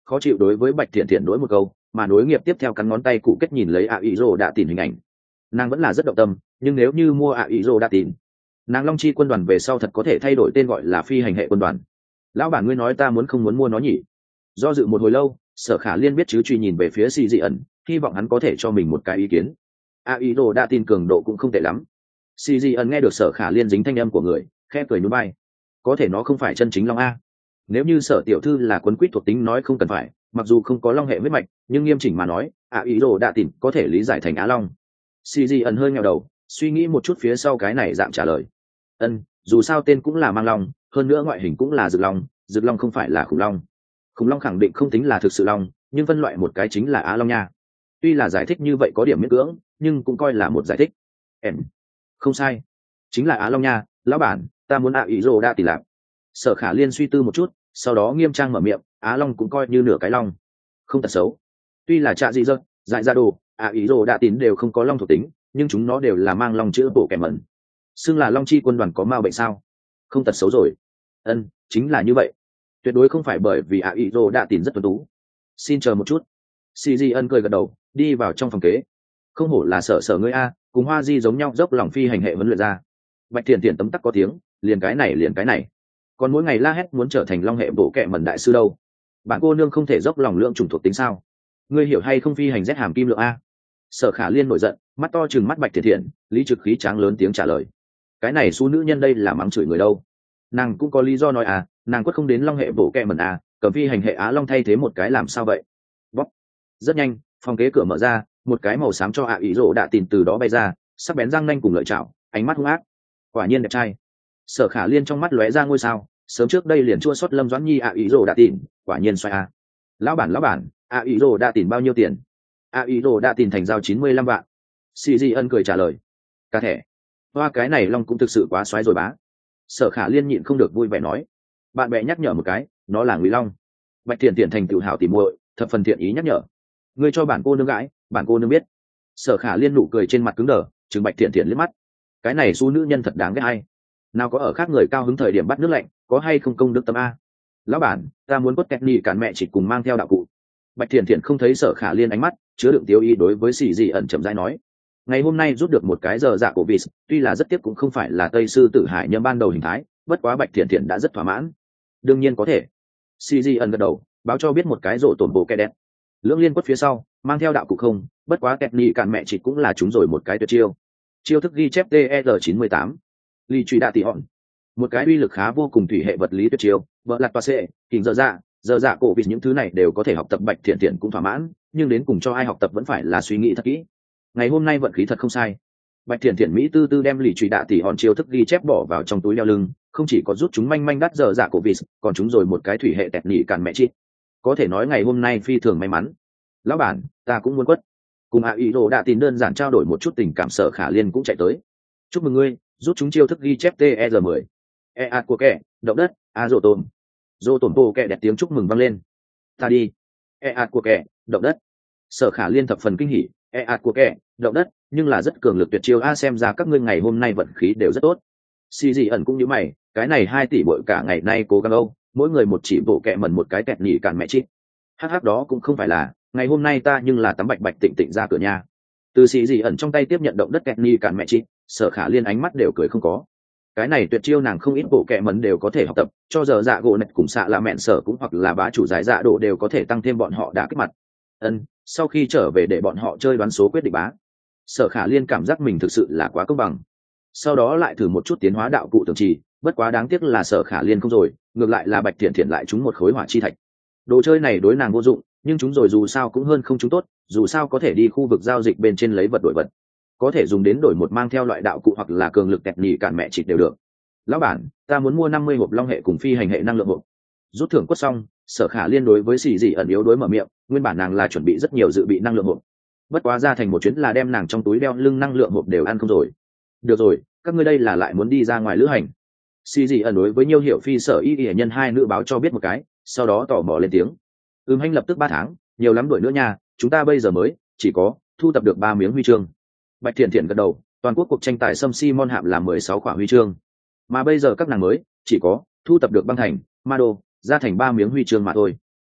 khó chịu đối với bạch thiện thiện đối một câu, mà nối nghiệp tiếp theo cắn ngón tay cụ kết nhìn lấy ạ ý rồ đã tìm hình ảnh. Nàng vẫn là rất động tâm, nhưng nếu như mua ạ ý rồ đã tìm, nàng long chi quân đoàn về sau thật có thể thay đổi tên gọi là phi hành hệ quân đoàn. Lão bản ngươi nói ta muốn không muốn mua nó nhỉ? Do dự một hồi lâu, Sở Khả Liên biết chứ truy nhìn về phía xì dị ẩn, hy vọng hắn có thể cho mình một cái ý kiến. ạ ý rồ đã tin cường độ cũng không tệ lắm. xì dị ẩn nghe được Sở Khả Liên dính thanh âm của người, khẽ cười nhún vai. Có thể nó không phải chân chính long a. Nếu như Sở tiểu thư là quấn quýt thuộc tính nói không cần phải, mặc dù không có long hệ huyết mạch, nhưng nghiêm chỉnh mà nói, ạ ý rồ đã tin có thể lý giải thành á long. xì dị ẩn hơi nghèo đầu, suy nghĩ một chút phía sau cái này dạng trả lời. Ân, dù sao tên cũng là mang long, hơn nữa ngoại hình cũng là rực long, rực long không phải là khủng long. Khủng long khẳng định không tính là thực sự long, nhưng phân loại một cái chính là á long nha. Tuy là giải thích như vậy có điểm miễn cưỡng, nhưng cũng coi là một giải thích. Em, không sai, chính là á long nha, lão bản, ta muốn ạ ý rồ đa tỷ lạp. Sở Khả Liên suy tư một chút, sau đó nghiêm trang mở miệng, á long cũng coi như nửa cái long, không tật xấu. Tuy là trạ dị dơ, dại ra đồ, ạ ý rồ đa tín đều không có long thuộc tính, nhưng chúng nó đều là mang long chữ bộ kèm mẩn. Xưng là long chi quân đoàn có ma bệnh sao? Không tật xấu rồi. Ân, chính là như vậy. Tuyệt đối không phải bởi vì ạ ý rồ đa tín rất tuấn tú. Xin chờ một chút. Si Di ân cười gật đầu, đi vào trong phòng kế. Không hổ là sở sở ngươi a, cùng Hoa Di giống nhau dốc lòng phi hành hệ huấn luyện ra. Bạch Thiện Thiện tấm tắc có tiếng, liền cái này liền cái này. Còn mỗi ngày la hét muốn trở thành long hệ bộ kệ mẩn đại sư đâu. Bạn cô nương không thể dốc lòng lượng chủng thuộc tính sao? Ngươi hiểu hay không phi hành rét hàm kim lượng a? Sở Khả Liên nổi giận, mắt to chừng mắt Bạch Thiện Thiện, lý trực khí tráng lớn tiếng trả lời. Cái này xú nữ nhân đây là mắng chửi người đâu? Nàng cũng có lý do nói à, nàng quất không đến long hệ bộ kệ mẩn a, cầm phi hành hệ á long thay thế một cái làm sao vậy? Bóp. Rất nhanh, phòng kế cửa mở ra, một cái màu xám cho ạ ý rỗ đã tìm từ đó bay ra, sắc bén răng nanh cùng lợi chảo, ánh mắt hung ác. Quả nhiên đẹp trai. Sở Khả Liên trong mắt lóe ra ngôi sao, sớm trước đây liền chua xót Lâm Doãn Nhi ạ ý rỗ đã tìm, quả nhiên xoay a. Lão bản lão bản, ạ ý rỗ đã tìm bao nhiêu tiền? ạ ý rỗ đã tìm thành giao chín mươi lăm vạn. Sĩ Di Ân cười trả lời. Cả thẻ. Hoa cái này long cũng thực sự quá xoáy rồi bá. Sở Khả Liên nhịn không được vui vẻ nói. Bạn bè nhắc nhở một cái, nó là Ngụy Long. Bạch Thiện Thiện thành tự hào tỉ muội, thập phần thiện ý nhắc nhở. Ngươi cho bản cô nương gãi, bản cô nương biết. Sở Khả Liên nụ cười trên mặt cứng đờ, trừng Bạch Thiện Thiện liếc mắt. Cái này xú nữ nhân thật đáng ghét hay. Nào có ở khác người cao hứng thời điểm bắt nước lạnh, có hay không công đức tâm a. Lão bản, ta muốn cốt kẹt nhì cản mẹ chỉ cùng mang theo đạo cụ. Bạch Thiện Thiện không thấy Sở Khả Liên ánh mắt chứa đựng tiêu ý đối với Sĩ Dị ẩn chậm rãi nói. Ngày hôm nay rút được một cái giờ dạ cổ vịt, tuy là rất tiếc cũng không phải là Tây sư tử hải nhâm ban đầu hình thái, bất quá Bạch Thiện Thiện đã rất thỏa mãn. Đương nhiên có thể. Sĩ Dị ẩn gật đầu, báo cho biết một cái rộ tổn bộ kẹt đẹp. Lưỡng liên quất phía sau, mang theo đạo cụ không, bất quá kẹt nhì cản mẹ chỉ cũng là chúng rồi một cái tuyệt chiêu. Chiêu thức ghi chép T R chín mươi tám. Ly truy đạ tỷ hòn. Một cái uy lực khá vô cùng thủy hệ vật lý tuyệt chiêu, vợ lạt toa xệ, hình giờ dạ, giờ dạ cổ vì những thứ này đều có thể học tập Bạch Thiện Thiện cũng thỏa mãn, nhưng đến cùng cho ai học tập vẫn phải là suy nghĩ thật kỹ. Ngày hôm nay vận khí thật không sai. Bạch Thiện Thiện mỹ tư tư đem lì truy đạ tỷ hòn chiêu thức ghi chép bỏ vào trong túi đeo lưng, không chỉ có rút chúng manh manh đắt giờ dạ cổ vì, còn chúng rồi một cái thủy hệ tẹt nhị càn mẹ chít. Có thể nói ngày hôm nay phi thường may mắn. Lão bản, ta cũng muốn quất. Cùng a ý đồ đã tin đơn giản trao đổi một chút tình cảm, Sở Khả Liên cũng chạy tới. Chúc mừng ngươi, rút chúng chiêu thức ghi chép T R mười. E ạt của kẻ, động đất, a rổ tồn. Rổ tồn bộ kẻ đẹp tiếng chúc mừng vang lên. Ta đi. E ạt của kẻ, động đất. Sở Khả Liên thập phần kinh hỉ, e ạt của kẻ, động đất, nhưng là rất cường lực tuyệt chiêu a, xem ra các ngươi ngày hôm nay vận khí đều rất tốt. Xì Dị ẩn cũng như mày, cái này hai tỷ bội cả ngày nay cố gắng âu, mỗi người một chỉ bộ kẹ mẩn một cái kẹt nhỉ càn mẹ chít. Hắc hắc đó cũng không phải là, ngày hôm nay ta nhưng là tắm bạch bạch tịnh tịnh ra cửa nhà. Từ Xì Dị ẩn trong tay tiếp nhận động đất kẹt nhỉ càn mẹ chít, Sở Khả Liên ánh mắt đều cười không có. Cái này tuyệt chiêu nàng không ít bộ kẹ mẩn đều có thể học tập, cho giờ dạ gỗ nạch cùng xạ là mẹn sở cũng hoặc là bá chủ giải dạ độ đều có thể tăng thêm bọn họ đã kích mặt. Ân, sau khi trở về để bọn họ chơi đoán số quyết định bá. Sở Khả Liên cảm giác mình thực sự là quá công bằng. Sau đó lại thử một chút tiến hóa đạo cụ tưởng trì, bất quá đáng tiếc là Sở Khả Liên không rồi, ngược lại là Bạch Thiện Thiện lại trúng một khối hỏa chi thạch. Đồ chơi này đối nàng vô dụng, nhưng chúng rồi dù sao cũng hơn không chúng tốt, dù sao có thể đi khu vực giao dịch bên trên lấy vật đổi vật, có thể dùng đến đổi một mang theo loại đạo cụ hoặc là cường lực kẹt nhì cản mẹ chịt đều được. Lão bản, ta muốn mua năm mươi hộp long hệ cùng phi hành hệ năng lượng hộp. Rút thưởng quất xong, Sở Khả Liên đối với Xì Dị ẩn yếu đối mở miệng, nguyên bản nàng là chuẩn bị rất nhiều dự bị năng lượng hộp, bất quá ra thành một chuyến là đem nàng trong túi đeo lưng năng lượng hộp đều ăn không rồi. Được rồi, các ngươi đây là lại muốn đi ra ngoài lữ hành. Xì Dị ẩn đối với Nhiêu Hiểu Phi Sở Y Y nhân hai nữ báo cho biết một cái, sau đó tỏ mò lên tiếng. Ừm Hành lập tức ba tháng, nhiều lắm đuổi nữa nha, chúng ta bây giờ mới chỉ có thu tập được ba miếng huy chương. Bạch Thiện Thiện gật đầu, toàn quốc cuộc tranh tài xâm Simon hạm là mười sáu quả huy chương, mà bây giờ các nàng mới chỉ có thu tập được băng thành, ma đô, ra thành ba miếng huy chương mà thôi.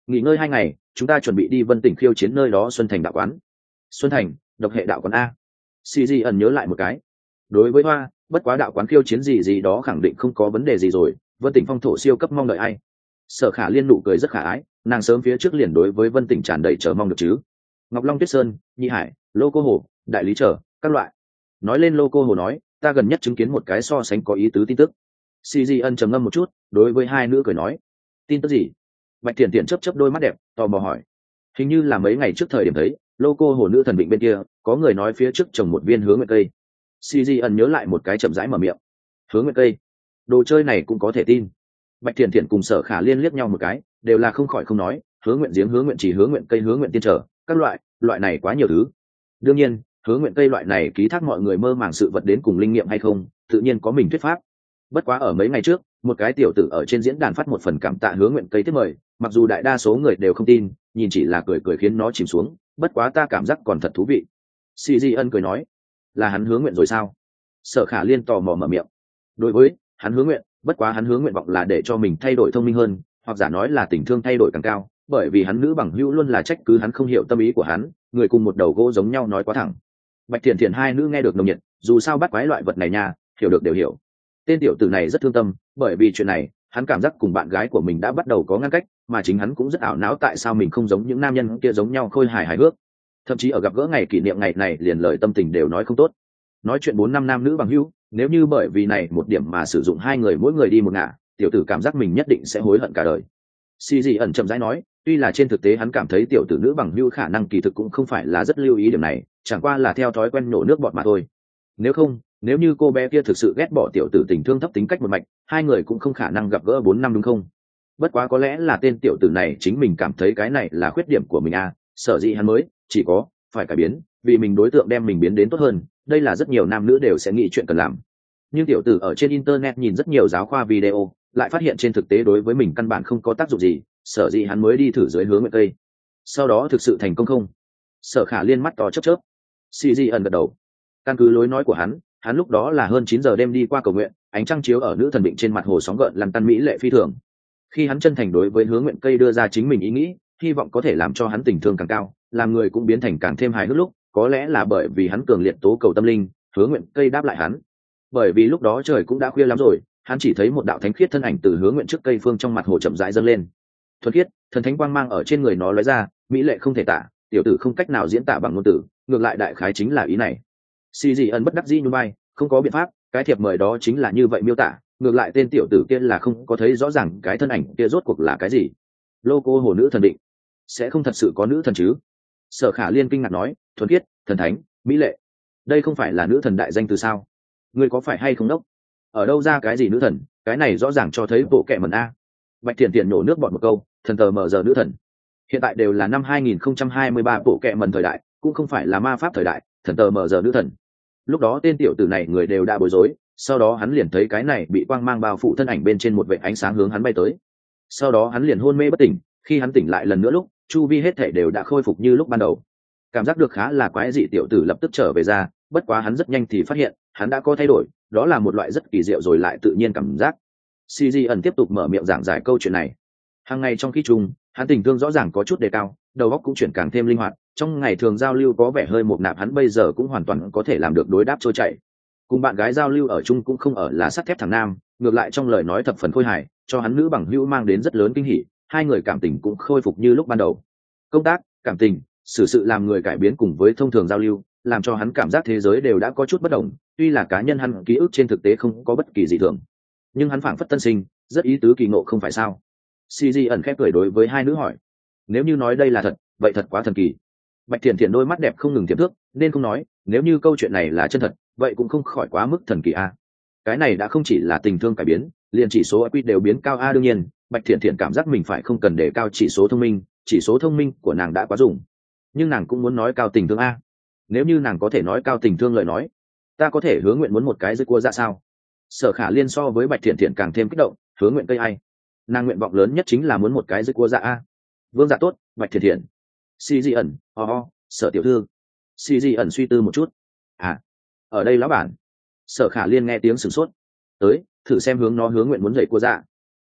nghỉ ngơi hai ngày chúng ta chuẩn bị đi Vân Tỉnh khiêu chiến nơi đó Xuân Thành đạo quán. Xuân Thành độc hệ đạo quán a? Xì Di ẩn nhớ lại một cái. Đối với hoa, bất quá đạo quán khiêu chiến gì gì đó khẳng định không có vấn đề gì rồi. Vân Tỉnh phong thổ siêu cấp mong đợi ai. Sở Khả Liên nụ cười rất khả ái, nàng sớm phía trước liền đối với Vân Tỉnh tràn đầy chờ mong được chứ. Ngọc Long Tuyết Sơn, Nhi Hải, Lô Cô Hồ, Đại Lý Trở, các loại. Nói lên Lô Cô Hồ nói, ta gần nhất chứng kiến một cái so sánh có ý tứ tin tức. Xì Di ân trầm ngâm một chút, đối với hai nữ cười nói, tin tức gì? Bạch Thiện Thiện chớp chớp đôi mắt đẹp, tò mò hỏi. Hình như là mấy ngày trước thời điểm thấy, Lô Cô Hồ nữ thần bệnh bên kia, có người nói phía trước trồng một viên hướng nguyệt cây. Xì Di ân nhớ lại một cái chậm rãi mở miệng. Hướng nguyệt cây, đồ chơi này cũng có thể tin. Bạch Thiện Thiện cùng Sở Khả Liên liếc nhau một cái, đều là không khỏi không nói, hướng nguyện giếng, hướng nguyện chỉ, hướng nguyện cây, hướng nguyện tiên trở, các loại, loại này quá nhiều thứ. Đương nhiên, hướng nguyện cây loại này ký thác mọi người mơ màng sự vật đến cùng linh nghiệm hay không, tự nhiên có mình thuyết pháp. Bất quá ở mấy ngày trước, một cái tiểu tử ở trên diễn đàn phát một phần cảm tạ hướng nguyện cây tiếp mời, mặc dù đại đa số người đều không tin, nhìn chỉ là cười cười khiến nó chìm xuống, bất quá ta cảm giác còn thật thú vị. Si Di ân cười nói, là hắn hướng nguyện rồi sao? Sở Khả Liên tò mò mở miệng. Đối với hắn hướng nguyện, bất quá hắn hướng nguyện vọng là để cho mình thay đổi thông minh hơn, hoặc giả nói là tình thương thay đổi càng cao, bởi vì hắn nữ bằng hữu luôn là trách cứ hắn không hiểu tâm ý của hắn, người cùng một đầu gỗ giống nhau nói quá thẳng. Bạch Thiện Thiện hai nữ nghe được nồng nhiệt, dù sao bắt quái loại vật này nha, hiểu được đều hiểu. Tên tiểu tử này rất thương tâm, bởi vì chuyện này, hắn cảm giác cùng bạn gái của mình đã bắt đầu có ngăn cách, mà chính hắn cũng rất ảo não tại sao mình không giống những nam nhân kia giống nhau khôi hài hài hước. Thậm chí ở gặp gỡ ngày kỷ niệm ngày này liền lời tâm tình đều nói không tốt. Nói chuyện bốn năm nam nữ bằng hữu, nếu như bởi vì này một điểm mà sử dụng hai người mỗi người đi một ngả, tiểu tử cảm giác mình nhất định sẽ hối hận cả đời. Si Di ẩn chậm rãi nói, tuy là trên thực tế hắn cảm thấy tiểu tử nữ bằng hữu khả năng kỳ thực cũng không phải là rất lưu ý điểm này, chẳng qua là theo thói quen nhổ nước bọt mà thôi. Nếu không, nếu như cô bé kia thực sự ghét bỏ tiểu tử tình thương thấp tính cách một mạch, hai người cũng không khả năng gặp gỡ bốn năm đúng không? Bất quá có lẽ là tên tiểu tử này chính mình cảm thấy cái này là khuyết điểm của mình à, sở dĩ hắn mới chỉ có phải cải biến, vì mình đối tượng đem mình biến đến tốt hơn, đây là rất nhiều nam nữ đều sẽ nghĩ chuyện cần làm. Nhưng tiểu tử ở trên internet nhìn rất nhiều giáo khoa video, lại phát hiện trên thực tế đối với mình căn bản không có tác dụng gì, sở dĩ hắn mới đi thử dưới hướng nguyện cây. Sau đó thực sự thành công không? Sở Khả Liên mắt to chớp chớp. Si Di ẩn gật đầu. Căn cứ lối nói của hắn, hắn lúc đó là hơn chín giờ đêm đi qua cầu nguyện, ánh trăng chiếu ở nữ thần định trên mặt hồ sóng gợn lăn tăn mỹ lệ phi thường. Khi hắn chân thành đối với hướng nguyện cây đưa ra chính mình ý nghĩ, hy vọng có thể làm cho hắn tình thương càng cao, làm người cũng biến thành càng thêm hài hước lúc, có lẽ là bởi vì hắn cường liệt tố cầu tâm linh, hướng nguyện cây đáp lại hắn. Bởi vì lúc đó trời cũng đã khuya lắm rồi, hắn chỉ thấy một đạo thánh khiết thân ảnh từ hướng nguyện trước cây phương trong mặt hồ chậm rãi dâng lên. Thuần khiết, thần thánh quang mang ở trên người nó lóe ra, mỹ lệ không thể tả, tiểu tử không cách nào diễn tả bằng ngôn từ, ngược lại đại khái chính là ý này. Si Di ân bất đắc dĩ nhún vai, không có biện pháp, cái thiệp mời đó chính là như vậy miêu tả, ngược lại tên tiểu tử kia là không có thấy rõ ràng cái thân ảnh kia rốt cuộc là cái gì. Lô Cô Hồ nữ thần định, sẽ không thật sự có nữ thần chứ? Sở Khả Liên kinh ngạc nói, thuần khiết, thần thánh, mỹ lệ, đây không phải là nữ thần đại danh từ sao? Ngươi có phải hay không đốc? Ở đâu ra cái gì nữ thần, cái này rõ ràng cho thấy bộ kệ mẩn a. Bạch Thiện Thiện nổ nước bọt một câu, thần tờ mở giờ nữ thần. Hiện tại đều là năm hai nghìn không trăm hai mươi ba, bộ kệ mẩn thời đại, cũng không phải là ma pháp thời đại, thần tờ mở giờ nữ thần. Lúc đó tên tiểu tử này người đều đã bối rối, sau đó hắn liền thấy cái này bị quang mang bao phủ thân ảnh bên trên một vệt ánh sáng hướng hắn bay tới. Sau đó hắn liền hôn mê bất tỉnh, khi hắn tỉnh lại lần nữa lúc, chu vi hết thể đều đã khôi phục như lúc ban đầu. Cảm giác được khá là quái dị, tiểu tử lập tức trở về ra, bất quá hắn rất nhanh thì phát hiện, hắn đã có thay đổi, đó là một loại rất kỳ diệu rồi lại tự nhiên cảm giác. Si Di ẩn tiếp tục mở miệng giảng giải câu chuyện này. Hàng ngày trong khi chung, hắn tình thương rõ ràng có chút đề cao, đầu óc cũng chuyển càng thêm linh hoạt, trong ngày thường giao lưu có vẻ hơi mộc nạp, hắn bây giờ cũng hoàn toàn có thể làm được đối đáp trôi chảy. Cùng bạn gái giao lưu ở chung cũng không ở là sắt thép thằng nam, ngược lại trong lời nói thập phần khôi hài, cho hắn nữ bằng hữu mang đến rất lớn kinh hỉ, hai người cảm tình cũng khôi phục như lúc ban đầu. Công tác, cảm tình, xử sự làm người cải biến cùng với thông thường giao lưu, làm cho hắn cảm giác thế giới đều đã có chút bất đồng, tuy là cá nhân hắn ký ức trên thực tế không có bất kỳ gì thường, nhưng hắn phảng phất tân sinh, rất ý tứ kỳ ngộ không phải sao? Si Di ẩn khép cười đối với hai nữ hỏi, nếu như nói đây là thật, vậy thật quá thần kỳ. Bạch Thiện Thiện đôi mắt đẹp không ngừng tiềm thước, nên không nói, nếu như câu chuyện này là chân thật, vậy cũng không khỏi quá mức thần kỳ a. Cái này đã không chỉ là tình thương cải biến, liền chỉ số i kiu đều biến cao a. Đương nhiên, Bạch Thiện Thiện cảm giác mình phải không cần để cao chỉ số thông minh, chỉ số thông minh của nàng đã quá dùng, nhưng nàng cũng muốn nói cao tình thương a. Nếu như nàng có thể nói cao tình thương lời nói, ta có thể hứa nguyện muốn một cái dưa cua ra sao? Sở Khả Liên so với Bạch Thiện Thiện càng thêm kích động, hứa nguyện cây ai? Nàng nguyện vọng lớn nhất chính là muốn một cái dưa cua dạ a. Vương dạ tốt, Bạch Thiện Thiện. Si Di ẩn, ho oh, oh, Sở tiểu thư. Si Di ẩn suy tư một chút. À, ở đây lão bản. Sở Khả Liên nghe tiếng sửng sốt. Tới, thử xem hướng nó hướng nguyện muốn dậy cua dạ.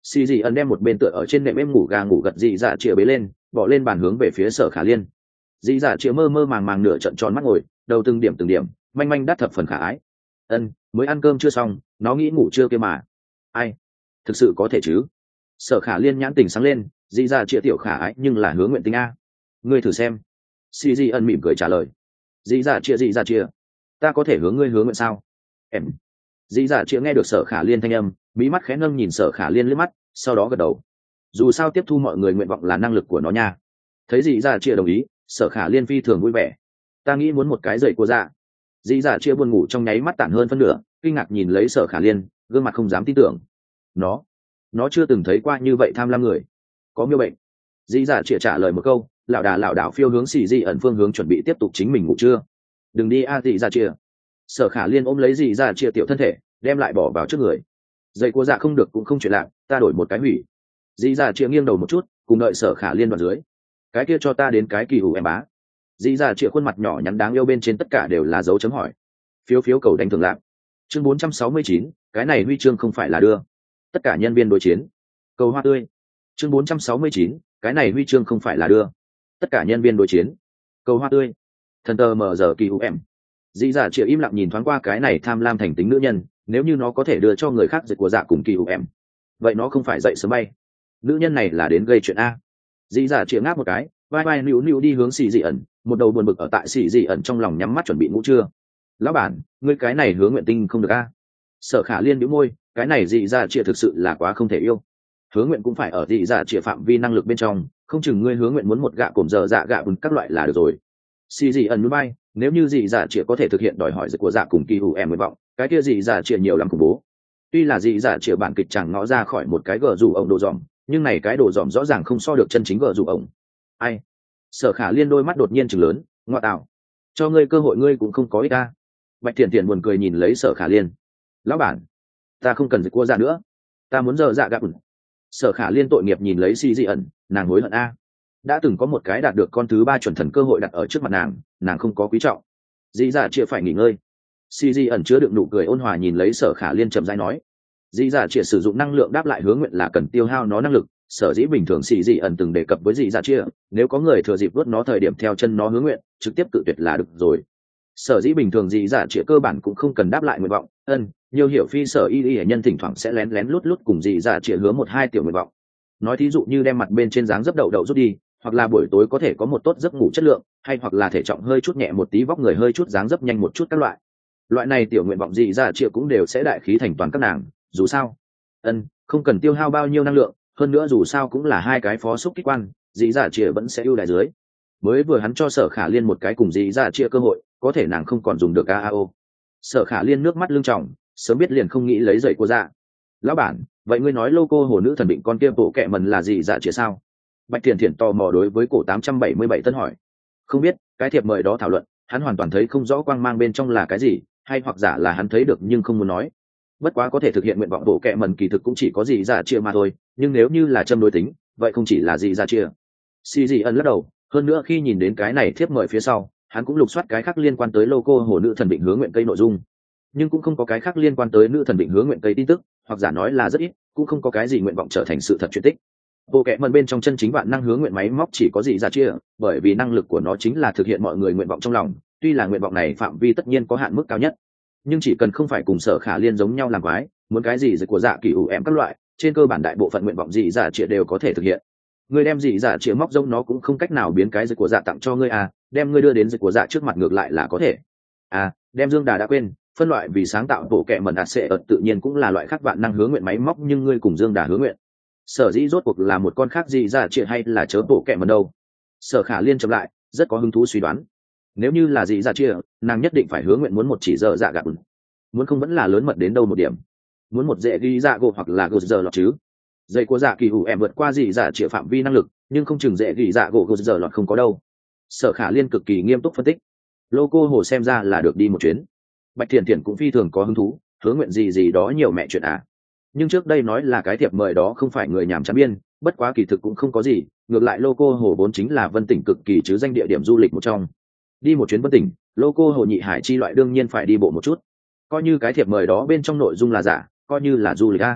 xì dị ẩn đem một bên tựa ở trên nệm em ngủ gà ngủ gật dị dạ chĩa bế lên, bỏ lên bàn hướng về phía Sở Khả Liên. Dị dạ chĩa mơ mơ màng màng nửa trận tròn mắt ngồi, đầu từng điểm từng điểm, manh manh đắt thập phần khả ái. Ân, mới ăn cơm chưa xong, nó nghĩ ngủ chưa kia mà. Ai, thực sự có thể chứ? Sở Khả Liên nhãn tình sáng lên, dị dạ chĩa tiểu khả ái nhưng là Hứa Nguyện Tinh a. Ngươi thử xem. Xì dị ẩn mỉm cười trả lời. Dị dạ chĩa dị dạ chĩa, ta có thể hướng ngươi hứa nguyện sao? Em. Dị dạ chĩa nghe được Sở Khả Liên thanh âm, mí mắt khẽ nâng nhìn Sở Khả Liên liếc mắt, sau đó gật đầu. Dù sao tiếp thu mọi người nguyện vọng là năng lực của nó nha. Thấy dị dạ chĩa đồng ý, Sở Khả Liên phi thường vui vẻ. Ta nghĩ muốn một cái giày của dạ. Dị dạ chĩa buồn ngủ trong nháy mắt tản hơn phân nửa, kinh ngạc nhìn lấy Sở Khả Liên, gương mặt không dám tin tưởng. Nó, nó chưa từng thấy qua như vậy tham lam người. Có miêu bệnh. Dị dạ chĩa trả lời một câu, lão đà lão đảo phiêu hướng xì dị ẩn phương hướng chuẩn bị tiếp tục chính mình ngủ trưa. Đừng đi a dị dạ chĩa. Sở Khả Liên ôm lấy dị dạ chĩa tiểu thân thể, đem lại bỏ vào trước người. Giày của dạ không được cũng không chuyện lạc, ta đổi một cái hủy. Dị dạ chĩa nghiêng đầu một chút, cùng đợi Sở Khả Liên đoạn dưới. Cái kia cho ta đến cái kỳ hủ em bá. Dị dạ chĩa khuôn mặt nhỏ nhắn đáng yêu bên trên tất cả đều là dấu chấm hỏi. Phiếu phiếu cầu đánh thưởng lạc. Chương bốn trăm sáu mươi chín, cái này huy chương không phải là đưa. Tất cả nhân viên đối chiến. Cầu hoa tươi. Chương bốn trăm sáu mươi chín, cái này huy chương không phải là đưa. Tất cả nhân viên đối chiến. Cầu hoa tươi. Thần tờ mở giờ kỳ hủ em. Dị dạ chĩa im lặng nhìn thoáng qua cái này tham lam thành tính nữ nhân, nếu như nó có thể đưa cho người khác dịch của dạ cùng kỳ hủ em, vậy nó không phải dậy sớm bay. Nữ nhân này là đến gây chuyện a. Dị dạ chĩa ngáp một cái, vai vai nữu nữu đi hướng xì dị ẩn, một đầu buồn bực ở tại xì dị ẩn trong lòng nhắm mắt chuẩn bị ngủ trưa. Lão bản, ngươi cái này Hứa Nguyện Tinh không được a. Sở Khả Liên bĩu môi, cái này dị dạ chĩa thực sự là quá không thể yêu. Hứa Nguyện cũng phải ở dị dạ chĩa phạm vi năng lực bên trong, không chừng ngươi Hứa Nguyện muốn một gạ cổm giờ dạ gạ bùn các loại là được rồi. Xì dị ẩn núi bay, nếu như dị dạ chĩa có thể thực hiện đòi hỏi dịch của dạ cùng kỳ hủ em nguyện vọng, cái kia dị dạ chĩa nhiều lắm khủng bố. Tuy là dị dạ chĩa bản kịch chẳng ngõ ra khỏi một cái gờ rủ ổng đồ dòm, nhưng này cái đồ dòm rõ ràng không so được chân chính gờ rủ ổng. Ai? Sở Khả Liên đôi mắt đột nhiên trừng lớn, ngoa tạo, cho ngươi cơ hội ngươi cũng không có ích ta. Bạch Thiện Thiện buồn cười nhìn lấy Sở Khả Liên. Lão bản, ta không cần dịch cua ra nữa, ta muốn giờ dạ gạ bùn. Sở Khả Liên tội nghiệp nhìn lấy xì dị ẩn, nàng hối hận a. Đã từng có một cái đạt được con thứ ba chuẩn thần cơ hội đặt ở trước mặt nàng, nàng không có quý trọng. Dị dạ chĩa phải nghỉ ngơi. Xì dị ẩn chứa đựng nụ cười ôn hòa nhìn lấy Sở Khả Liên chậm rãi nói. Dị dạ chĩa sử dụng năng lượng đáp lại Hứa Nguyện là cần tiêu hao nó năng lực, sở dĩ bình thường xì dị ẩn từng đề cập với dị dạ chĩa, nếu có người thừa dịp vớt nó thời điểm theo chân nó Hứa Nguyện, trực tiếp cự tuyệt là được rồi. Sở dĩ bình thường dị dạ chĩa cơ bản cũng không cần đáp lại nguyện vọng, ân, nhiều hiểu phi sở y y nhân thỉnh thoảng sẽ lén lén lút lút cùng dị dạ chĩa hứa một hai tiểu nguyện vọng. Nói thí dụ như đem mặt bên trên dáng dấp đậu đậu rút đi, hoặc là buổi tối có thể có một tốt giấc ngủ chất lượng, hay hoặc là thể trọng hơi chút nhẹ một tí, vóc người hơi chút dáng dấp nhanh một chút các loại. Loại này tiểu nguyện vọng dị dạ chĩa cũng đều sẽ đại khí thành toàn các nàng, dù sao, ân, không cần tiêu hao bao nhiêu năng lượng, hơn nữa dù sao cũng là hai cái phó xúc kích quan, dị dạ chĩa vẫn sẽ ưu đãi dưới. Mới vừa hắn cho Sở Khả Liên một cái cùng dị dạ chĩa cơ hội, có thể nàng không còn dùng được a a o. Sở Khả Liên nước mắt lưng tròng, sớm biết liền không nghĩ lấy giày của dạ. Lão bản, vậy ngươi nói logo hồ nữ thần định con kia bộ kệ mần là gì dạ chĩa sao? Bạch Thiện Thiện tò mò đối với cổ tám trăm bảy mươi bảy tân hỏi. Không biết, cái thiệp mời đó thảo luận, hắn hoàn toàn thấy không rõ quang mang bên trong là cái gì, hay hoặc giả là hắn thấy được nhưng không muốn nói. Bất quá có thể thực hiện nguyện vọng bộ kệ mần kỳ thực cũng chỉ có gì dạ chĩa mà thôi, nhưng nếu như là châm đối tính, vậy không chỉ là gì dạ chĩa. Xì dị ẩn lắc đầu, hơn nữa khi nhìn đến cái này thiệp mời phía sau, hắn cũng lục soát cái khác liên quan tới logo hồ nữ thần định hướng nguyện cây nội dung, nhưng cũng không có cái khác liên quan tới nữ thần định hướng nguyện cây tin tức, hoặc giả nói là rất ít, cũng không có cái gì nguyện vọng trở thành sự thật chuyện tích. Bộ kệ mần bên trong chân chính vạn năng hướng nguyện máy móc chỉ có gì ra chia, bởi vì năng lực của nó chính là thực hiện mọi người nguyện vọng trong lòng, tuy là nguyện vọng này phạm vi tất nhiên có hạn mức cao nhất, nhưng chỉ cần không phải cùng Sở Khả Liên giống nhau làm quái, muốn cái gì dịch của dạ kỳ ủ em các loại, trên cơ bản đại bộ phận nguyện vọng gì giả chia đều có thể thực hiện. Người đem gì giả chia móc giống nó cũng không cách nào biến cái dịch của dạ tặng cho ngươi à, đem ngươi đưa đến dịch của dạ trước mặt ngược lại là có thể. À, đem Dương Đà đã quên, phân loại vì sáng tạo bộ kệ mẩn ạt sẽ ợt tự nhiên cũng là loại khác vạn năng hướng nguyện máy móc, nhưng ngươi cùng Dương Đà hướng nguyện, sở dĩ rốt cuộc là một con khác gì giả chia hay là chớ bộ kệ mẩn đâu? Sở Khả Liên chậm lại, rất có hứng thú suy đoán. Nếu như là gì giả chia, nàng nhất định phải hướng nguyện muốn một chỉ giờ dạ gạt, muốn không vẫn là lớn mật đến đâu một điểm, muốn một dễ ghi dạ gỗ hoặc là gột giờ lọt chứ. Dây của dạ kỳ hủ em vượt qua gì giả chia phạm vi năng lực, nhưng không chừng dễ ghi dạ gỗ gột giờ lọt không có đâu. Sở Khả Liên cực kỳ nghiêm túc phân tích. Logo hồ xem ra là được đi một chuyến. Bạch Thiện Thiện cũng phi thường có hứng thú, hứa nguyện gì gì đó nhiều mẹ chuyện à. Nhưng trước đây nói là cái thiệp mời đó không phải người nhảm chán biên, bất quá kỳ thực cũng không có gì, ngược lại logo hồ vốn chính là Vân Tỉnh cực kỳ chứ danh địa điểm du lịch một trong. Đi một chuyến Vân Tỉnh, logo hồ nhị hải chi loại đương nhiên phải đi bộ một chút. Coi như cái thiệp mời đó bên trong nội dung là giả, coi như là du lịch a.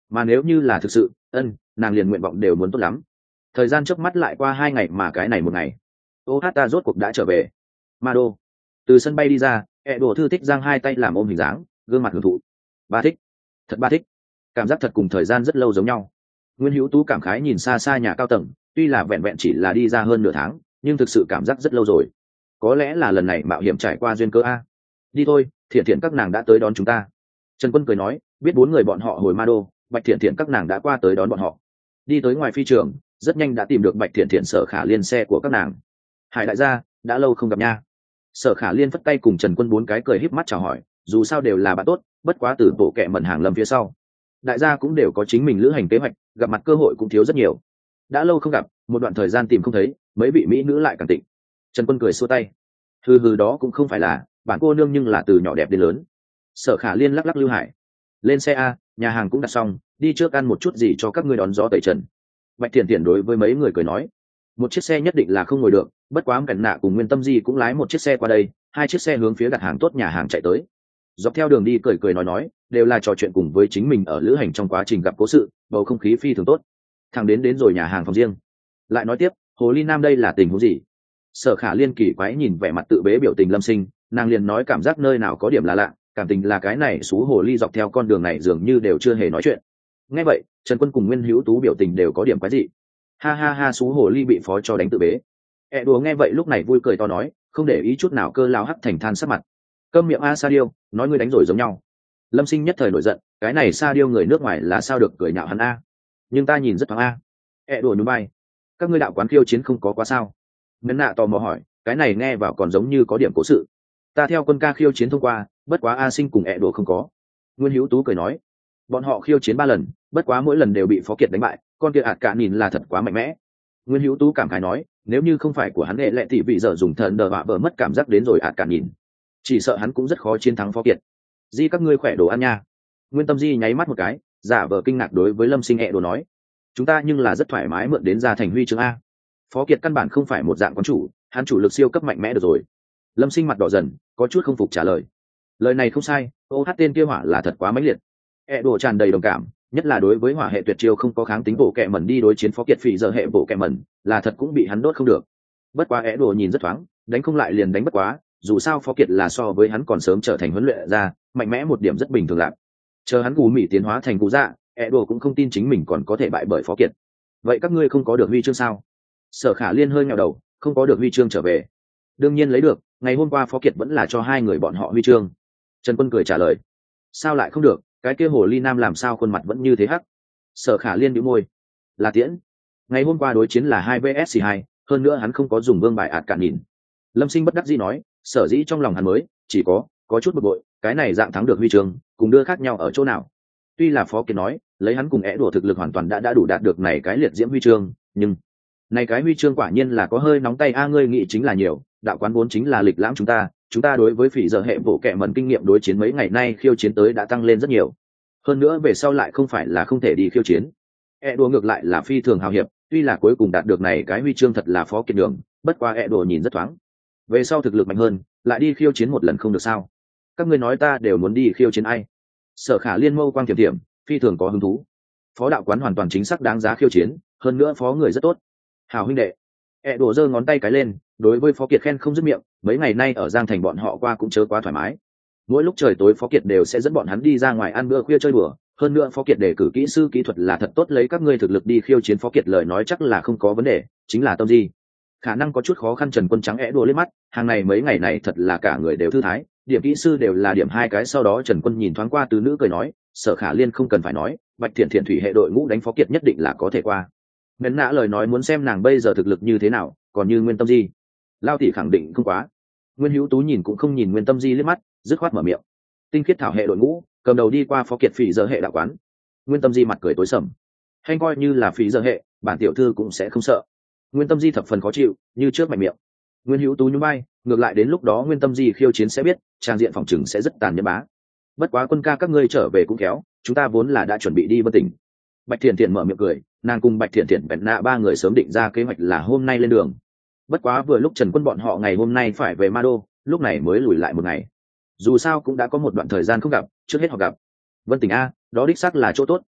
mà nếu như là thực sự ân nàng liền nguyện vọng đều muốn tốt lắm. Thời gian chớp mắt lại qua hai ngày mà cái này một ngày ô hát ta rốt cuộc đã trở về. Ma đô từ sân bay đi ra, ẹ đồ thư thích giang hai tay làm ôm hình dáng, gương mặt hưởng thụ. Ba thích, thật ba thích, cảm giác thật cùng thời gian rất lâu giống nhau. Nguyên Hữu Tú cảm khái nhìn xa xa nhà cao tầng, tuy là vẹn vẹn chỉ là đi ra hơn nửa tháng nhưng thực sự cảm giác rất lâu rồi. Có lẽ là lần này mạo hiểm trải qua duyên cơ a. Đi thôi, Thiện Thiện các nàng đã tới đón chúng ta. Trần Quân cười nói, biết bốn người bọn họ hồi Ma Đô, Bạch Thiện Thiện các nàng đã qua tới đón bọn họ. Đi tới ngoài phi trường, rất nhanh đã tìm được Bạch Thiện Thiện Sở Khả Liên xe của các nàng. Hải đại gia, đã lâu không gặp nha. Sở Khả Liên phất tay cùng Trần Quân bốn cái cười híp mắt chào hỏi, dù sao đều là bạn tốt, bất quá từ bộ kệ mẩn hàng lâm phía sau. Đại gia cũng đều có chính mình lữ hành kế hoạch, gặp mặt cơ hội cũng thiếu rất nhiều. Đã lâu không gặp, một đoạn thời gian tìm không thấy, mấy vị mỹ nữ lại càng tịnh. Trần Quân cười xua tay, hừ hừ, đó cũng không phải là, bản cô nương nhưng là từ nhỏ đẹp đến lớn. Sở Khả Liên lắc lắc Lưu Hải, lên xe a, nhà hàng cũng đặt xong, đi trước ăn một chút gì cho các ngươi đón gió tẩy trần. Bạch Thiện Thiện đối với mấy người cười nói, một chiếc xe nhất định là không ngồi được, bất quá Cảnh Nạ cùng Nguyên Tâm Di cũng lái một chiếc xe qua đây, hai chiếc xe hướng phía đặt hàng tốt nhà hàng chạy tới. Dọc theo đường đi cười cười nói nói, đều là trò chuyện cùng với chính mình ở lữ hành trong quá trình gặp cố sự, bầu không khí phi thường tốt. Thằng đến đến rồi nhà hàng phòng riêng, lại nói tiếp, Hồ Ly Nam đây là tình huống gì? Sở Khả Liên kỳ quái nhìn vẻ mặt tự bế biểu tình Lâm Sinh, nàng liền nói cảm giác nơi nào có điểm là lạ, cảm tình là cái này xú hồ ly dọc theo con đường này dường như đều chưa hề nói chuyện. Nghe vậy, Trần Quân cùng Nguyên Hữu Tú biểu tình đều có điểm quái dị. Ha ha ha, xú hồ ly bị phó cho đánh tự bế. E đùa nghe vậy lúc này vui cười to nói, không để ý chút nào cơ lao hắt thành than sắc mặt. Câm miệng a Sa Điêu, nói ngươi đánh rồi giống nhau. Lâm Sinh nhất thời nổi giận, cái này Sa Điêu người nước ngoài là sao được cười nhạo hắn a? Nhưng ta nhìn rất thoáng a. E đùa nhún vai, các ngươi đạo quán khiêu chiến không có quá sao? Ngân Nạ tò mò hỏi, cái này nghe vào còn giống như có điểm cố sự. Ta theo Quân ca khiêu chiến thông qua, bất quá A Sinh cùng E đùa không có. Nguyên Hữu Tú cười nói, bọn họ khiêu chiến ba lần, bất quá mỗi lần đều bị Phó Kiệt đánh bại, con kia ạt cả nhìn là thật quá mạnh mẽ. Nguyên Hữu Tú cảm khái nói, nếu như không phải của hắn hệ lệ thì vị giờ dùng thần đờ vạ vợ mất cảm giác đến rồi ạt cả nhìn, chỉ sợ hắn cũng rất khó chiến thắng Phó Kiệt. Di các ngươi khỏe đồ ăn nha. Nguyên Tâm Di nháy mắt một cái, giả vờ kinh ngạc đối với Lâm Sinh E đồ nói, chúng ta nhưng là rất thoải mái mượn đến ra thành huy chương a. Phó Kiệt căn bản không phải một dạng quán chủ, hắn chủ lực siêu cấp mạnh mẽ được rồi. Lâm Sinh mặt đỏ dần, có chút không phục trả lời. Lời này không sai, ô hát tên kia hỏa là thật quá mãnh liệt. E đồ tràn đầy đồng cảm, nhất là đối với hỏa hệ tuyệt chiêu không có kháng tính bộ kẹ mẩn đi đối chiến Phó Kiệt phỉ giờ hệ bộ kẹ mẩn, là thật cũng bị hắn đốt không được. Bất quá E đồ nhìn rất thoáng, đánh không lại liền đánh bất quá, dù sao Phó Kiệt là so với hắn còn sớm trở thành huấn luyện ra, mạnh mẽ một điểm rất bình thường lạc. Chờ hắn gù mỉ tiến hóa thành cụ dạ, E đồ cũng không tin chính mình còn có thể bại bởi Phó Kiệt. Vậy các ngươi không có được huy chương sao? Sở Khả Liên hơi nghèo đầu, không có được huy chương trở về. Đương nhiên lấy được, ngày hôm qua Phó Kiệt vẫn là cho hai người bọn họ huy chương. Trần Quân cười trả lời, sao lại không được, cái kia hồ ly nam làm sao khuôn mặt vẫn như thế hắc. Sở Khả Liên bĩu môi, là tiễn, ngày hôm qua đối chiến là hai vs hai, hơn nữa hắn không có dùng vương bài ạt cạn nhìn. Lâm Sinh bất đắc dĩ nói, sở dĩ trong lòng hắn mới chỉ có có chút bực bội, cái này dạng thắng được huy chương cùng đưa khác nhau ở chỗ nào. Tuy là Phó Kiệt nói lấy hắn cùng é đùa thực lực hoàn toàn đã đã đủ đạt được này cái liệt diễm huy chương, nhưng này cái huy chương quả nhiên là có hơi nóng tay a. Ngươi nghĩ chính là nhiều, đạo quán vốn chính là lịch lãm chúng ta, chúng ta đối với phỉ giờ hệ bộ kệ mẩn kinh nghiệm đối chiến mấy ngày nay khiêu chiến tới đã tăng lên rất nhiều, hơn nữa về sau lại không phải là không thể đi khiêu chiến. E đùa ngược lại là phi thường hào hiệp, tuy là cuối cùng đạt được này cái huy chương thật là Phó Kiệt đường, bất qua E đùa nhìn rất thoáng, về sau thực lực mạnh hơn lại đi khiêu chiến một lần không được sao? Các ngươi nói ta đều muốn đi khiêu chiến ai? Sở Khả Liên mâu quang tiềm tiềm, phi thường có hứng thú. Phó đạo quán hoàn toàn chính xác đáng giá khiêu chiến, hơn nữa Phó người rất tốt. Hào huynh đệ. E đùa giơ ngón tay cái lên, đối với Phó Kiệt khen không dứt miệng, mấy ngày nay ở Giang Thành bọn họ qua cũng chớ quá thoải mái. Mỗi lúc trời tối Phó Kiệt đều sẽ dẫn bọn hắn đi ra ngoài ăn bữa khuya chơi đùa, hơn nữa Phó Kiệt đề cử kỹ sư kỹ thuật là thật tốt, lấy các ngươi thực lực đi khiêu chiến Phó Kiệt lời nói chắc là không có vấn đề, chính là tâm gì khả năng có chút khó khăn. Trần Quân trắng é đùa lên mắt, hàng này mấy ngày này thật là cả người đều thư thái, điểm kỹ sư đều là điểm hai cái. Sau đó Trần Quân nhìn thoáng qua từ nữ cười nói, Sở Khả Liên không cần phải nói, Bạch Thiện Thiện thủy hệ đội ngũ đánh Phó Kiệt nhất định là có thể qua. Ngân Nã lời nói muốn xem nàng bây giờ thực lực như thế nào, còn như Nguyên Tâm Di, Lao tỷ khẳng định không quá. Nguyên Hữu Tú nhìn cũng không nhìn Nguyên Tâm Di liếc mắt, dứt khoát mở miệng, tinh khiết thảo hệ đội ngũ cầm đầu đi qua Phó Kiệt phỉ giờ hệ đạo quán. Nguyên Tâm Di mặt cười tối sầm, hay coi như là phỉ giờ hệ, bản tiểu thư cũng sẽ không sợ. Nguyên Tâm Di thập phần khó chịu, như trước mạnh miệng. Nguyên Hữu Tú nhún vai, ngược lại đến lúc đó Nguyên Tâm Di khiêu chiến sẽ biết, trang diện phòng trừng sẽ rất tàn nhẫn bá. Bất quá Quân ca các ngươi trở về cũng khéo, chúng ta vốn là đã chuẩn bị đi Vân Tỉnh. Bạch Thiện Thiện mở miệng cười, nàng cùng Bạch Thiện Thiện bèn nạ ba người sớm định ra kế hoạch là hôm nay lên đường. Bất quá vừa lúc Trần Quân bọn họ ngày hôm nay phải về Ma Đô, lúc này mới lùi lại một ngày. Dù sao cũng đã có một đoạn thời gian không gặp, trước hết họ gặp. Vân Tỉnh a, đó đích xác là chỗ tốt,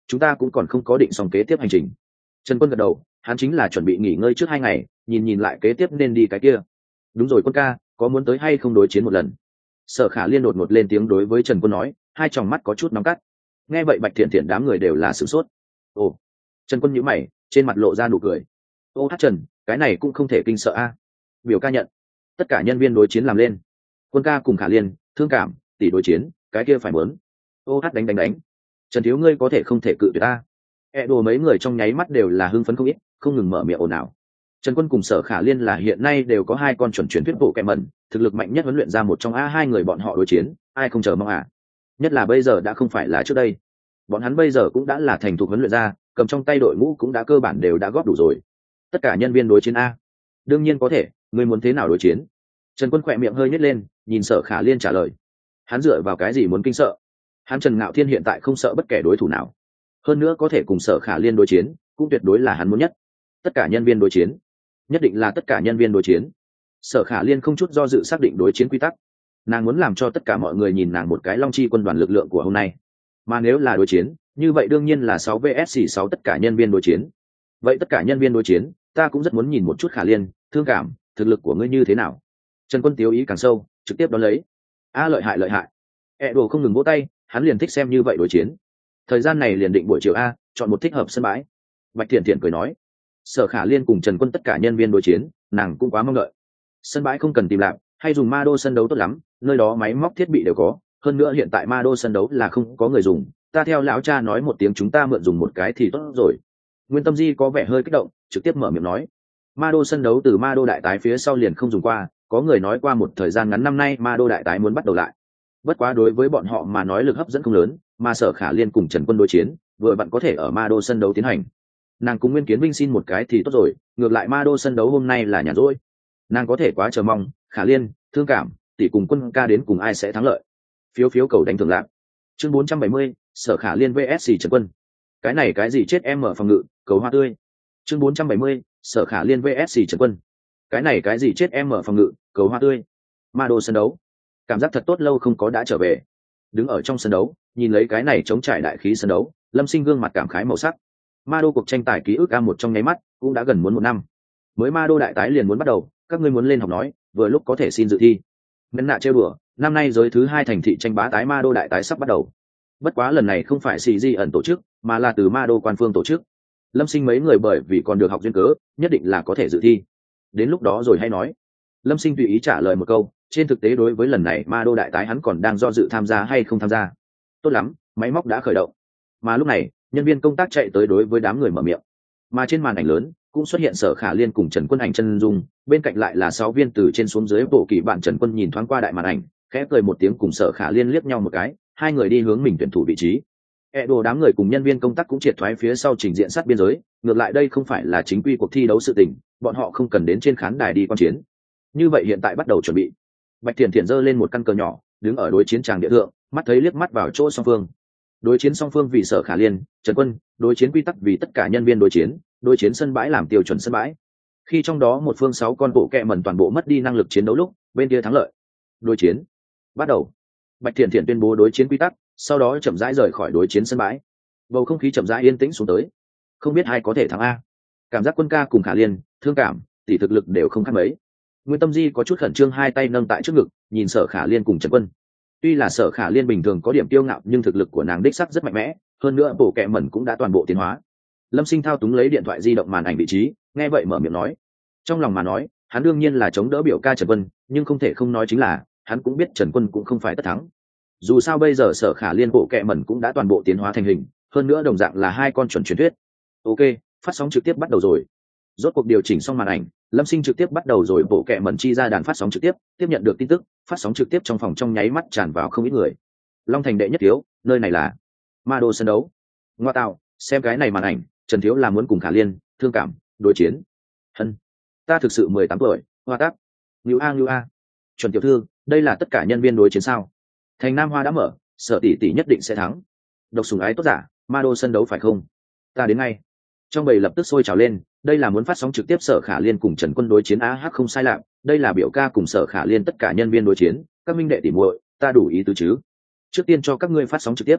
chúng ta cũng còn không có định xong kế tiếp hành trình. Trần Quân gật đầu, hắn chính là chuẩn bị nghỉ ngơi trước hai ngày, nhìn nhìn lại kế tiếp nên đi cái kia. Đúng rồi Quân ca, có muốn tới hay không đối chiến một lần? Sở Khả Liên đột ngột lên tiếng đối với Trần Quân nói, hai tròng mắt có chút nóng cắt. Nghe vậy Bạch Thiện Thiện đám người đều là sửng sốt. Ồ. Trần Quân nhíu mày, trên mặt lộ ra nụ cười. Ô hát Trần, cái này cũng không thể kinh sợ a. Biểu ca nhận. Tất cả nhân viên đối chiến làm lên. Quân ca cùng Khả Liên, Thương Cảm, tỷ đối chiến, cái kia phải muốn. Ô hát đánh đánh đánh. Trần thiếu ngươi có thể không thể cự tuyệt ta. E đồ mấy người trong nháy mắt đều là hưng phấn không ít, không ngừng mở miệng ồn ào. Trần Quân cùng Sở Khả Liên là hiện nay đều có hai con chuẩn truyền thuyết bộ kẹm mẩn, thực lực mạnh nhất huấn luyện ra một trong a hai người bọn họ đối chiến, ai không chờ mong à? Nhất là bây giờ đã không phải là trước đây. Bọn hắn bây giờ cũng đã là thành thục huấn luyện ra, cầm trong tay đội ngũ cũng đã cơ bản đều đã góp đủ rồi. Tất cả nhân viên đối chiến a. Đương nhiên có thể, ngươi muốn thế nào đối chiến? Trần Quân khỏe miệng hơi nhếch lên, nhìn Sở Khả Liên trả lời. Hắn dựa vào cái gì muốn kinh sợ? Hắn Trần Ngạo Thiên hiện tại không sợ bất kể đối thủ nào. Hơn nữa có thể cùng Sở Khả Liên đối chiến, cũng tuyệt đối là hắn muốn nhất. Tất cả nhân viên đối chiến, nhất định là tất cả nhân viên đối chiến. Sở Khả Liên không chút do dự xác định đối chiến quy tắc. Nàng muốn làm cho tất cả mọi người nhìn nàng một cái Long Chi quân đoàn lực lượng của hôm nay. Mà nếu là đối chiến, như vậy đương nhiên là sáu vs sáu tất cả nhân viên đối chiến. Vậy tất cả nhân viên đối chiến, ta cũng rất muốn nhìn một chút Khả Liên, Thương Cảm, thực lực của ngươi như thế nào. Trần Quân tiếu ý càng sâu, trực tiếp đón lấy. A lợi hại lợi hại. E đồ không ngừng vỗ tay, hắn liền thích xem như vậy đối chiến. Thời gian này liền định buổi chiều a, chọn một thích hợp sân bãi. Bạch Thiện Thiện cười nói. Sở Khả Liên cùng Trần Quân tất cả nhân viên đối chiến, nàng cũng quá mong đợi. Sân bãi không cần tìm lạc, hay dùng ma đô sân đấu tốt lắm, nơi đó máy móc thiết bị đều có. Hơn nữa hiện tại ma đô sân đấu là không có người dùng, ta theo lão cha nói một tiếng chúng ta mượn dùng một cái thì tốt rồi. Nguyên Tâm Di có vẻ hơi kích động, trực tiếp mở miệng nói. Ma đô sân đấu từ ma đô đại tái phía sau liền không dùng qua, có người nói qua một thời gian ngắn năm nay ma đô đại tái muốn bắt đầu lại. Bất quá đối với bọn họ mà nói lực hấp dẫn không lớn, mà Sở Khả Liên cùng Trần Quân đối chiến, vừa vặn có thể ở ma đô sân đấu tiến hành. Nàng cùng Nguyên Kiến Vinh xin một cái thì tốt rồi, ngược lại ma đô sân đấu hôm nay là nhàn rỗi. Nàng có thể quá chờ mong, Khả Liên, Thương Cảm, tỷ cùng Quân ca đến cùng ai sẽ thắng lợi. Phiếu phiếu cầu đánh thưởng lạc. Chương bốn trăm bảy mươi, Sở Khả Liên vs Trần Quân. Cái này cái gì chết em ở phòng ngự, cầu hoa tươi. Chương bốn trăm bảy mươi, Sở Khả Liên vs Trần Quân. Cái này cái gì chết em ở phòng ngự, cầu hoa tươi. Ma đô sân đấu. Cảm giác thật tốt lâu không có đã trở về. Đứng ở trong sân đấu, nhìn lấy cái này chống trải đại khí sân đấu, Lâm Sinh gương mặt cảm khái màu sắc. Ma đô cuộc tranh tài ký ức a một trong nháy mắt, cũng đã gần muốn một năm. Mới ma đô đại tái liền muốn bắt đầu, các ngươi muốn lên học nói, vừa lúc có thể xin dự thi. Ngân nạ trêu đùa, năm nay giới thứ hai thành thị tranh bá tái ma đô đại tái sắp bắt đầu. Bất quá lần này không phải xì di ẩn tổ chức, mà là từ ma đô quan phương tổ chức. Lâm Sinh mấy người bởi vì còn được học duyên cớ, nhất định là có thể dự thi. Đến lúc đó rồi hay nói. Lâm Sinh tùy ý trả lời một câu, trên thực tế đối với lần này ma đô đại tái hắn còn đang do dự tham gia hay không tham gia. Tốt lắm, máy móc đã khởi động. Mà lúc này, nhân viên công tác chạy tới đối với đám người mở miệng. Mà trên màn ảnh lớn cũng xuất hiện Sở Khả Liên cùng Trần Quân ảnh chân dung, bên cạnh lại là sáu viên từ trên xuống dưới bộ kỳ bạn. Trần Quân nhìn thoáng qua đại màn ảnh, khẽ cười một tiếng cùng Sở Khả Liên liếc nhau một cái, hai người đi hướng mình tuyển thủ vị trí. E đồ đám người cùng nhân viên công tác cũng triệt thoái phía sau trình diện sát biên giới, ngược lại đây không phải là chính quy cuộc thi đấu sự tình, bọn họ không cần đến trên khán đài đi quan chiến. Như vậy hiện tại bắt đầu chuẩn bị. Bạch Thiện Thiện giơ lên một căn cờ nhỏ, đứng ở đối chiến tràng địa thượng, mắt thấy liếc mắt vào chỗ song phương. Đối chiến song phương vì Sở Khả Liên, Trần Quân, đối chiến quy tắc vì tất cả nhân viên đối chiến, đối chiến sân bãi làm tiêu chuẩn sân bãi. Khi trong đó một phương sáu con bộ kẹ mẩn toàn bộ mất đi năng lực chiến đấu lúc, bên kia thắng lợi. Đối chiến bắt đầu. Bạch Thiện Thiện tuyên bố đối chiến quy tắc, sau đó chậm rãi rời khỏi đối chiến sân bãi. Bầu không khí chậm rãi yên tĩnh xuống tới. Không biết ai có thể thắng a. Cảm giác Quân ca cùng Khả Liên, Thương Cảm, tỷ thực lực đều không khác mấy. Nguyên Tâm Di có chút khẩn trương, hai tay nâng tại trước ngực, nhìn Sở Khả Liên cùng Trần Quân. Tuy là Sở Khả Liên bình thường có điểm kiêu ngạo, nhưng thực lực của nàng đích sắc rất mạnh mẽ, hơn nữa bộ kẹ mẩn cũng đã toàn bộ tiến hóa. Lâm Sinh thao túng lấy điện thoại di động màn ảnh vị trí, nghe vậy mở miệng nói. Trong lòng mà nói, hắn đương nhiên là chống đỡ biểu ca Trần Quân, nhưng không thể không nói chính là, hắn cũng biết Trần Quân cũng không phải tất thắng. Dù sao bây giờ Sở Khả Liên bộ kẹ mẩn cũng đã toàn bộ tiến hóa thành hình, hơn nữa đồng dạng là hai con chuẩn truyền thuyết. Ok, phát sóng trực tiếp bắt đầu rồi. Rốt cuộc điều chỉnh xong màn ảnh, Lâm Sinh trực tiếp bắt đầu rồi, bộ kẹ mẩn chi ra đàn phát sóng trực tiếp, tiếp nhận được tin tức, phát sóng trực tiếp trong phòng trong nháy mắt tràn vào không ít người. Long Thành đệ nhất thiếu, nơi này là ma đô sân đấu. Ngoa tạo, xem cái này màn ảnh, Trần thiếu là muốn cùng Khả Liên, Thương Cảm đối chiến. Hân, ta thực sự mười tám tuổi, hoa tác. Ngưu a ngưu a. Chuẩn tiểu thư, đây là tất cả nhân viên đối chiến sao? Thành Nam Hoa đã mở, Sở tỷ tỷ nhất định sẽ thắng. Độc sủng ái tốt giả, ma đô sân đấu phải không? Ta đến ngay. Trong bầy lập tức sôi trào lên, đây là muốn phát sóng trực tiếp Sở Khả Liên cùng Trần Quân đối chiến. A H không sai lạc, đây là biểu ca cùng Sở Khả Liên tất cả nhân viên đối chiến, các minh đệ tỉ muội, ta đủ ý tứ chứ? Trước tiên cho các ngươi phát sóng trực tiếp.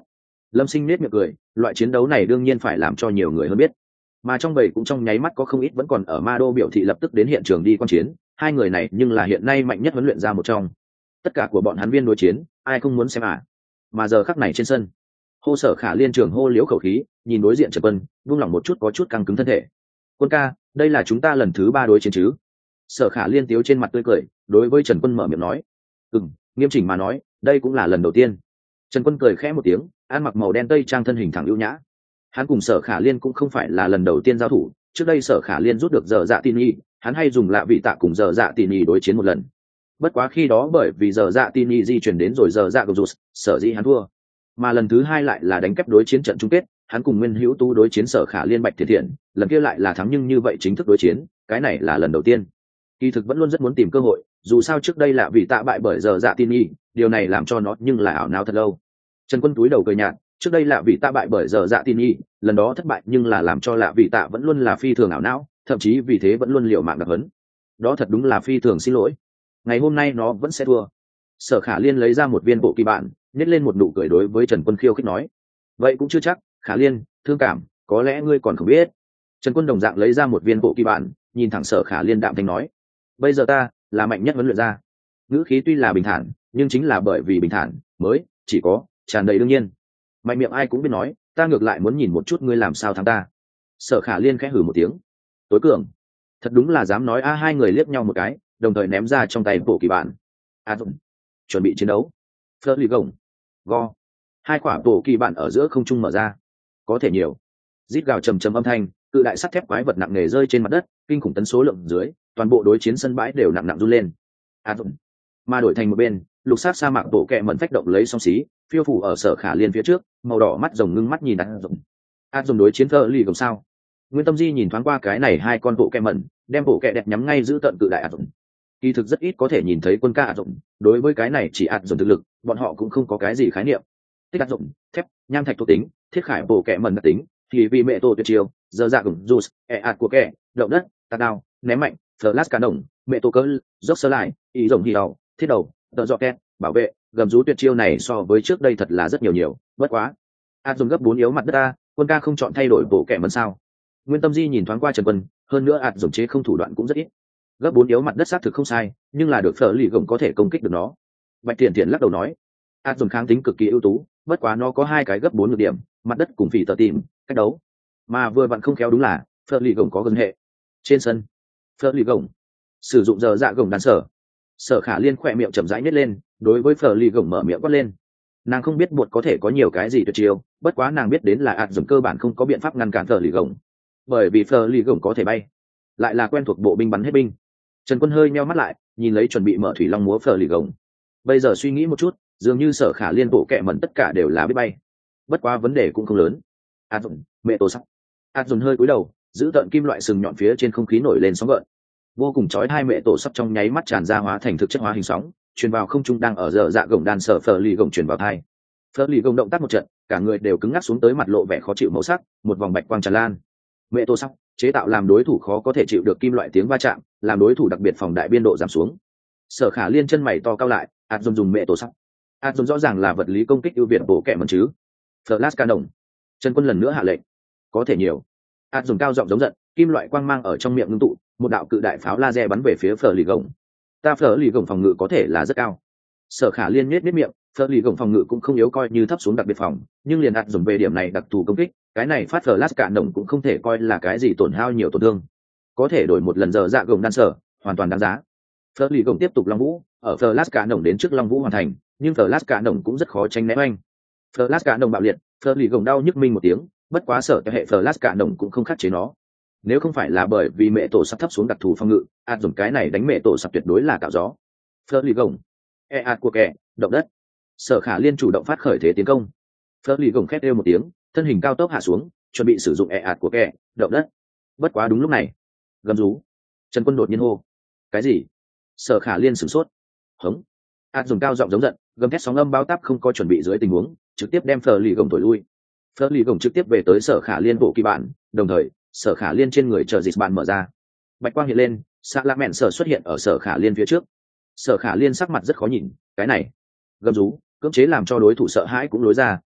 Lâm Sinh nết miệng cười, loại chiến đấu này đương nhiên phải làm cho nhiều người hơn biết. Mà trong bầy cũng trong nháy mắt có không ít vẫn còn ở Ma Đô biểu thị lập tức đến hiện trường đi quan chiến, hai người này nhưng là hiện nay mạnh nhất huấn luyện ra một trong. Tất cả của bọn hắn viên đối chiến, ai không muốn xem à? Mà giờ khắc này trên sân, hô Sở Khả Liên trường hô liếu khẩu khí, nhìn đối diện Trần Quân, buông lỏng một chút có chút căng cứng thân thể. Quân ca, đây là chúng ta lần thứ ba đối chiến chứ? Sở Khả Liên tiếu trên mặt tươi cười, đối với Trần Quân mở miệng nói. Ừm, nghiêm chỉnh mà nói, đây cũng là lần đầu tiên. Trần Quân cười khẽ một tiếng, ăn mặc màu đen tây trang thân hình thẳng ưu nhã. Hắn cùng Sở Khả Liên cũng không phải là lần đầu tiên giao thủ, trước đây Sở Khả Liên rút được Giờ Dạ Tin Nhi, hắn hay dùng Lạ Vị Tạ cùng Giờ Dạ Tin Nhi đối chiến một lần. Bất quá khi đó bởi vì Giờ Dạ Tin Nhi di chuyển đến rồi Giờ Dạ Gojus, sở dĩ hắn thua. Mà lần thứ hai lại là đánh kép đối chiến trận chung kết, hắn cùng Nguyên Hữu Tú đối chiến Sở Khả Liên Bạch Thiện Thiện, lần kia lại là thắng nhưng như vậy chính thức đối chiến, cái này là lần đầu tiên. Kỳ thực vẫn luôn rất muốn tìm cơ hội, dù sao trước đây Lạ Vị Tạ bại bởi Giờ Dạ Tin Nhi, điều này làm cho nó nhưng là ảo não thật lâu. Trần Quân túi đầu cười nhạt, trước đây Lạ Vị Tạ bại bởi Giờ Dạ Tin Nhi, lần đó thất bại nhưng là làm cho Lạ Vị Tạ vẫn luôn là phi thường ảo não, thậm chí vì thế vẫn luôn liều mạng đặc hấn. Đó thật đúng là phi thường xin lỗi. Ngày hôm nay nó vẫn sẽ thua. Sở Khả Liên lấy ra một viên bộ kỳ bản, nhét lên một nụ cười đối với Trần Quân khiêu khích nói. Vậy cũng chưa chắc, Khả Liên, thương cảm, có lẽ ngươi còn không biết. Trần Quân đồng dạng lấy ra một viên bộ kỳ bản, nhìn thẳng Sở Khả Liên đạm thanh nói. Bây giờ ta là mạnh nhất huấn luyện ra. Ngữ khí tuy là bình thản, nhưng chính là bởi vì bình thản mới chỉ có tràn đầy đương nhiên. Mạnh miệng ai cũng biết nói, ta ngược lại muốn nhìn một chút ngươi làm sao thắng ta. Sở Khả Liên khẽ hừ một tiếng. Tối cường. Thật đúng là dám nói a. Hai người liếc nhau một cái, đồng thời ném ra trong tay bộ kỳ bản. A Dũng, chuẩn bị chiến đấu. Phơ lì gồng. Go. Hai quả bộ kỳ bản ở giữa không trung mở ra. Có thể nhiều. Rít gào trầm trầm âm thanh, cự đại sắt thép quái vật nặng nề rơi trên mặt đất, kinh khủng tấn số lượng dưới, toàn bộ đối chiến sân bãi đều nặng nặng run lên. A Dũng. Mà đổi thành một bên, lục sát sa mạc bộ kẹ mẩn phách động lấy song xí, phiêu phủ ở Sở Khả Liên phía trước, màu đỏ mắt rồng ngưng mắt nhìn A Dũng. A Dũng đối chiến Phơ lì gồng sao? Nguyên Tâm Di nhìn thoáng qua cái này hai con bộ kẹ mẩn, đem bộ kẹ đẹp nhắm ngay giữ tận cự đại A Dũng. Kỳ thực rất ít có thể nhìn thấy quân ca A Dũng, đối với cái này chỉ A Dũng thực lực, bọn họ cũng không có cái gì khái niệm. Tích A Dũng, thép, nham thạch thuộc tính, thiết khải bộ kẹ mẩn đặc tính, thì vì mẹ tổ tuyệt chiêu, giờ dạ cùng juice, e ạt của kẹ, động đất, tạt đao, ném mạnh, flash cả đồng, mẹ tổ cơ, dốc sơ lại, ý rồng hì đầu, thiết đầu, tợ dọ kẹt, bảo vệ, gầm rú tuyệt chiêu này so với trước đây thật là rất nhiều nhiều, bất quá. A Dũng gấp bốn yếu mặt đất ta, quân ca không chọn thay đổi bộ kẹ mẩn sao? Nguyên Tâm Di nhìn thoáng qua Trần Quân, hơn nữa A Dũng chế không thủ đoạn cũng rất ít. Gấp bốn yếu mặt đất xác thực không sai, nhưng là được Phở lì gồng có thể công kích được nó. Bạch Tiện Tiện lắc đầu nói, A Dũng kháng tính cực kỳ ưu tú, bất quá nó có hai cái gấp bốn nhược điểm, mặt đất cùng phỉ tờ tìm cách đấu, mà vừa vặn không khéo đúng là Phở lì gồng có gần hệ. Trên sân, Phở lì gồng sử dụng giờ dạ gồng đàn sở. Sở Khả Liên khỏe miệng chậm rãi nhếch lên, đối với Phở lì gồng mở miệng quát lên. Nàng không biết bột có thể có nhiều cái gì tuyệt chiêu, bất quá nàng biết đến là A Dũng cơ bản không có biện pháp ngăn cản Phở lì gồng, bởi vì Phở lì gồng có thể bay, lại là quen thuộc bộ binh bắn hết binh. Trần Quân hơi nheo mắt lại, nhìn lấy chuẩn bị mở thủy long múa Phở lì gồng. Bây giờ suy nghĩ một chút, dường như Sở Khả Liên bộ kệ mẩn tất cả đều là biết bay. Bất quá vấn đề cũng không lớn. A Dũng, mẹ tổ sắc. A Dũng hơi cúi đầu, giữ tận kim loại sừng nhọn phía trên không khí nổi lên sóng gợn. Vô cùng chói hai mẹ tổ sắp trong nháy mắt tràn ra hóa thành thực chất hóa hình sóng, truyền vào không trung đang ở giờ dạ gồng đan sở Phở lì gồng truyền vào thai. Phở lì gồng động tác một trận, cả người đều cứng ngắc xuống tới, mặt lộ vẻ khó chịu màu sắc, một vòng bạch quang tràn lan. Mẹ tổ sắc chế tạo làm đối thủ khó có thể chịu được kim loại tiếng va chạm, làm đối thủ đặc biệt phòng đại biên độ giảm xuống. Sở Khả Liên chân mày to cao lại, A Dũng dùng mẹ tổ sắc. A Dũng rõ ràng là vật lý công kích ưu việt bộ kệ mẩn chứ. Flash Canon. Trần Quân lần nữa hạ lệnh, có thể nhiều. A Dũng cao giọng giống giận, kim loại quang mang ở trong miệng ngưng tụ, một đạo cự đại pháo laser bắn về phía Phở lì gồng. Ta Phở lì gồng phòng ngự có thể là rất cao. Sở Khả Liên nhếch nhếch miệng, Phở lì gồng phòng ngự cũng không yếu, coi như thấp xuống đặc biệt phòng, nhưng liền A Dũng về điểm này đặc thù công kích, cái này phát Flash Canon cũng không thể coi là cái gì tổn hao nhiều tổn thương. Có thể đổi một lần giờ dạ gồng đan sở, hoàn toàn đáng giá. Phở lì gồng tiếp tục long vũ, ở Flash Canon đến trước long vũ hoàn thành, nhưng Flash Canon cũng rất khó tránh né oanh. Flash Canon bạo liệt, Phở lì gồng đau nhức minh một tiếng, bất quá sở hệ Flash Canon cũng không khắc chế nó. Nếu không phải là bởi vì mẹ tổ sắp thấp xuống đặc thù phòng ngự, A Dũng cái này đánh mẹ tổ sắp tuyệt đối là cạo gió. Phở lì gồng, e ạt của kẻ, động đất. Sở Khả Liên chủ động phát khởi thế tiến công. Phở lì gồng khét kêu một tiếng, thân hình cao tốc hạ xuống, chuẩn bị sử dụng e ạt của kẻ, động đất. Bất quá đúng lúc này, gầm rú. Trần Quân đột nhiên hô, cái gì? Sở Khả Liên sửng sốt. Hống. A Dũng cao giọng giống giận, gầm thét sóng âm bao táp không có chuẩn bị dưới tình huống, trực tiếp đem Phở lì gồng thổi lui. Phở lì gồng trực tiếp về tới Sở Khả Liên bộ kỳ bản, đồng thời Sở Khả Liên trên người chờ dịch bàn mở ra, bạch quang hiện lên, xạ lạ mẹn sở xuất hiện ở Sở Khả Liên phía trước. Sở Khả Liên sắc mặt rất khó nhìn, cái này gầm rú cưỡng chế làm cho đối thủ sợ hãi cũng lối ra,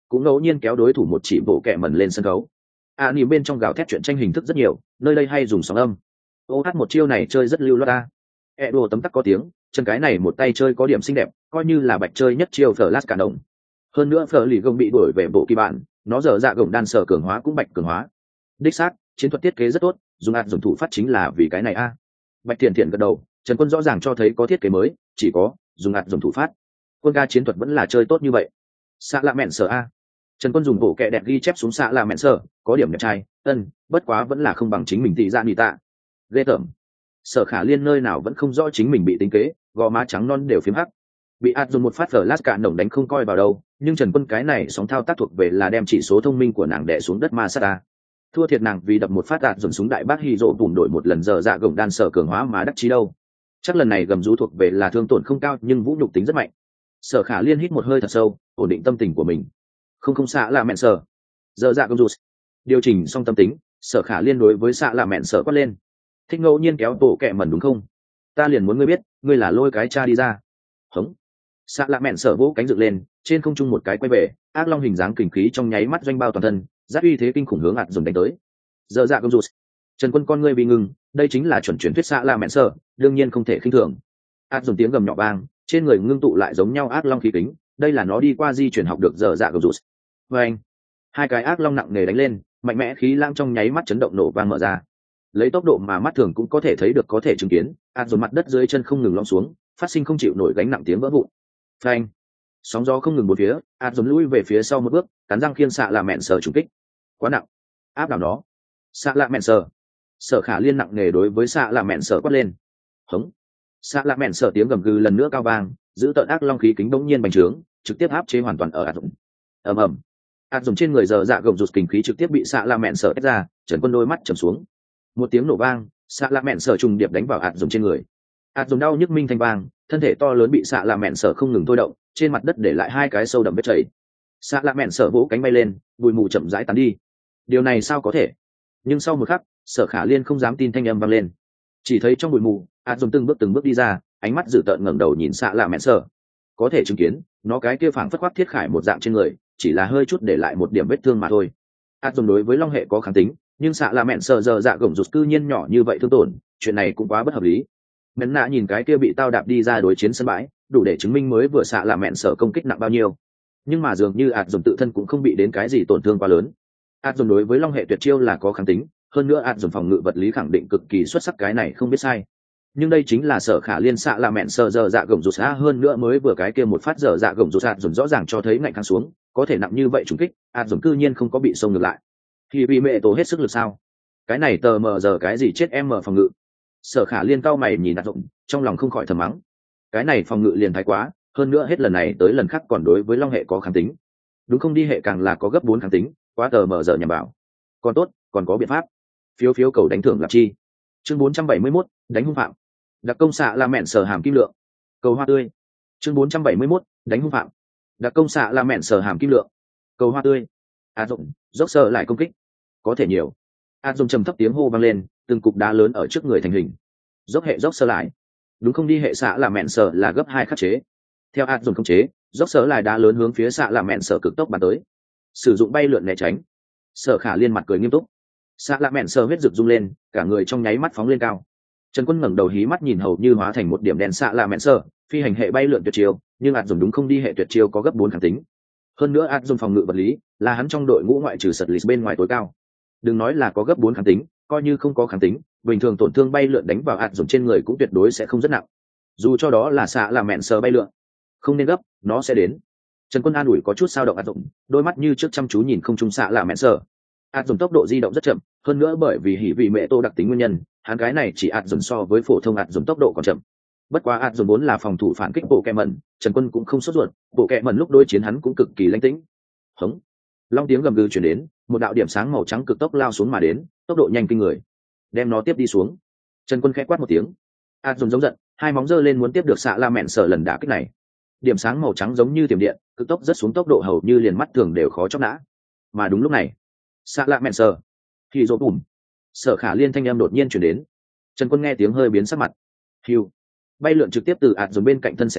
cũng ngẫu nhiên kéo đối thủ một chỉ bộ kẹ mẩn lên sân khấu. A nỉ bên trong gào thét chuyện tranh hình thức rất nhiều, nơi đây hay dùng sóng âm. ô hát một chiêu này chơi rất lưu loát ta. E đồ tấm tắc có tiếng, chân cái này một tay chơi có điểm xinh đẹp, coi như là bạch chơi nhất chiêu Flash cả đồng. Hơn nữa Fleur lì gồng bị đuổi về bộ kỳ bản, nó dở dạ gồng đan sở cường hóa cũng bạch cường hóa. Đích xác, chiến thuật thiết kế rất tốt, dùng ạt dùng thủ phát chính là vì cái này a. Bạch Thiện Thiện gật đầu, Trần Quân rõ ràng cho thấy có thiết kế mới, chỉ có dùng ạt dùng thủ phát. Quân ca chiến thuật vẫn là chơi tốt như vậy. Xạ lạ mẹn sở a. Trần Quân dùng bộ kẹ đẹp ghi chép xuống xạ lạ mẹn sở, có điểm đẹp trai, ân, bất quá vẫn là không bằng chính mình tỷ dạ nỉ tạ. Ghê tởm. Sở Khả Liên nơi nào vẫn không rõ chính mình bị tính kế, gò má trắng non đều phím hắc. Bị ạt dùng một phát flash cả nổng đánh không coi vào đâu, nhưng Trần Quân cái này sóng thao tác thuộc về là đem chỉ số thông minh của nàng đè xuống đất ma sát ta. Thua thiệt nàng vì đập một phát ạt dùng súng đại bác hy rộ bùn đổi một lần giờ dạ gồng đan sở cường hóa mà đắc chí đâu. Chắc lần này gầm rú thuộc về là thương tổn không cao nhưng vũ nhục tính rất mạnh. Sở Khả Liên hít một hơi thật sâu, ổn định tâm tình của mình. Không không xạ là mẹn sở. Giờ dạ gồng rụt. Điều chỉnh xong tâm tính, Sở Khả Liên đối với xạ là mẹn sở quát lên. Thích ngẫu nhiên kéo tổ kẹ mẩn đúng không? Ta liền muốn ngươi biết, ngươi là lôi cái cha đi ra. Hống. Xạ lạ mẹn sở vỗ cánh dựng lên, trên không trung một cái quay về, ác long hình dáng kình khí trong nháy mắt doanh bao toàn thân, giáp uy thế kinh khủng hướng ạt dùng đánh tới. Giờ dạ công rụt. Trần Quân con ngươi bị ngừng, đây chính là chuẩn truyền thuyết xạ lạ mẹn sở, đương nhiên không thể khinh thường. Ạt dùng tiếng gầm nhỏ vang, trên người ngưng tụ lại giống nhau ác long khí kính, đây là nó đi qua di chuyển học được giờ dạ công rụt. Và anh, hai cái ác long nặng nề đánh lên, mạnh mẽ khí lang trong nháy mắt chấn động nổ vang mở ra. Lấy tốc độ mà mắt thường cũng có thể thấy được có thể chứng kiến, ạt dùng mặt đất dưới chân không ngừng lõm xuống, phát sinh không chịu nổi gánh nặng tiếng vỡ vụn. Phanh, sóng gió không ngừng một phía, ạt dồn lui về phía sau một bước, cắn răng khiên xạ lạ mẹn sở trùng kích, quá nặng, áp đảo nó. Xạ lạ mẹn sở. Sở Khả Liên nặng nề đối với xạ lạ mẹn sở quát lên. Hống. Xạ lạ mẹn sở tiếng gầm gừ lần nữa cao vang, giữ tợn ác long khí kính bỗng nhiên bành trướng, trực tiếp áp chế hoàn toàn ở ạt dồn. ầm ầm, ạt dồn trên người giờ dạ gồng rụt kình khí trực tiếp bị xạ lạ mẹn sở tách ra, Trần Quân đôi mắt trầm xuống. Một tiếng nổ vang, xạ lạ mẹn sở trùng điệp đánh vào ạt dồn trên người. ạt dồn đau nhức minh thanh vang, thân thể to lớn bị xạ lạ mẹn sở không ngừng thôi động, trên mặt đất để lại hai cái sâu đậm vết chảy. Xạ lạ mẹn sở vỗ cánh bay lên, bụi mù chậm rãi tán đi. Điều này sao có thể? Nhưng sau một khắc, Sở Khả Liên không dám tin thanh âm vang lên. Chỉ thấy trong bụi mù, ạt dồn từng bước từng bước đi ra, ánh mắt dữ tợn ngẩng đầu nhìn xạ lạ mẹn sở. Có thể chứng kiến, nó cái kia phảng phất khoác thiết khải một dạng trên người, chỉ là hơi chút để lại một điểm vết thương mà thôi. ạt dồn đối với long hệ có kháng tính, nhưng xạ lạ mẹn sở giờ dạ gồng rụt cư nhiên nhỏ như vậy thương tổn, chuyện này cũng quá bất hợp lý. Mến nạ nhìn cái kia bị tao đạp đi ra đối chiến sân bãi, đủ để chứng minh mới vừa xạ là mẹn sở công kích nặng bao nhiêu. Nhưng mà dường như ạt dùng tự thân cũng không bị đến cái gì tổn thương quá lớn. ạt dùng đối với long hệ tuyệt chiêu là có kháng tính, hơn nữa ạt dùng phòng ngự vật lý khẳng định cực kỳ xuất sắc, cái này không biết sai. Nhưng đây chính là Sở Khả Liên xạ là mẹn sở giờ dạ gồng rụt xa, hơn nữa mới vừa cái kia một phát giờ dạ gồng rụt ạt dùng rõ ràng cho thấy ngạnh kháng xuống, có thể nặng như vậy trúng kích, ạt dùng cư nhiên không có bị xông ngược lại. Thì bị mẹ tổ hết sức lực sao? Cái này tờ mờ giờ cái gì chết em mở phòng ngự. Sở Khả Liên cao mày nhìn ạt dụng, trong lòng không khỏi thầm mắng. Cái này phòng ngự liền thái quá, hơn nữa hết lần này tới lần khác còn đối với long hệ có kháng tính. Đúng không, đi hệ càng là có gấp bốn kháng tính, quá tờ mờ giờ nhằm bảo. Còn tốt, còn có biện pháp. Phiếu phiếu cầu đánh thưởng lạp chi. Chương bốn trăm bảy mươi mốt, đánh hung phạm. Đặc công xạ là mẹn sở hàm kim lượng. Cầu hoa tươi. Chương bốn trăm bảy mươi mốt, đánh hung phạm. Đặc công xạ là mẹn sở hàm kim lượng. Cầu hoa tươi. Ạt dụng, dốc sơ lại công kích. Có thể nhiều. Ạt dụng trầm thấp tiếng hô vang lên, từng cục đá lớn ở trước người thành hình. Dốc hệ dốc sơ lại. Đúng không, đi hệ xạ là mẹn sở là gấp hai khắc chế. Theo ạt dùng khống chế, dốc sơ lại đá lớn hướng phía xạ là mẹn sở cực tốc bắn tới. Sử dụng bay lượn né tránh. Sở Khả Liên mặt cười nghiêm túc. Xạ là mẹn sở huyết rực rung lên, cả người trong nháy mắt phóng lên cao. Trần Quân ngẩng đầu hí mắt nhìn hầu như hóa thành một điểm đen xạ là mẹn sở, phi hành hệ bay lượn tuyệt chiêu, nhưng ạt dùng đúng không, đi hệ tuyệt chiêu có gấp bốn kháng tính. Hơn nữa ạt dùng phòng ngự vật lý, là hắn trong đội ngũ ngoại trừ sật lì bên ngoài tối cao. Đừng nói là có gấp bốn kháng tính, coi như không có kháng tính, bình thường tổn thương bay lượn đánh vào ạt dùng trên người cũng tuyệt đối sẽ không rất nặng. Dù cho đó là xạ là mẹn sờ bay lượn, không nên gấp, nó sẽ đến. Trần Quân an ủi có chút sao động ạt dùng, đôi mắt như trước chăm chú nhìn không trung xạ là mẹn sờ. ạt dùng tốc độ di động rất chậm, hơn nữa bởi vì hỉ vị mẹ tô đặc tính nguyên nhân, hắn cái này chỉ ạt dùng so với phổ thông ạt dùng tốc độ còn chậm. Bất quá ạt dùng vốn là phòng thủ phản kích bộ kẹ mẩn, Trần Quân cũng không sốt ruột, bộ kẹ mẩn lúc đối chiến hắn cũng cực kỳ lãnh tĩnh. Hống, long tiếng gầm gừ truyền đến, một đạo điểm sáng màu trắng cực tốc lao xuống mà đến, tốc độ nhanh kinh người, đem nó tiếp đi xuống. Trần Quân khẽ quát một tiếng, ạt dùng giống giận, hai móng giơ lên muốn tiếp được xạ la mẹn sở lần đả kích này. Điểm sáng màu trắng giống như tiềm điện, cực tốc rất xuống, tốc độ hầu như liền mắt thường đều khó chóc nã. Mà đúng lúc này, xạ la mẹn sở, thì rồ bùm, Sở Khả Liên thanh âm đột nhiên truyền đến. Trần Quân nghe tiếng hơi biến sắc mặt. Hiu, bay lượn trực tiếp từ ạt dùng bên cạnh thân sẽ qua,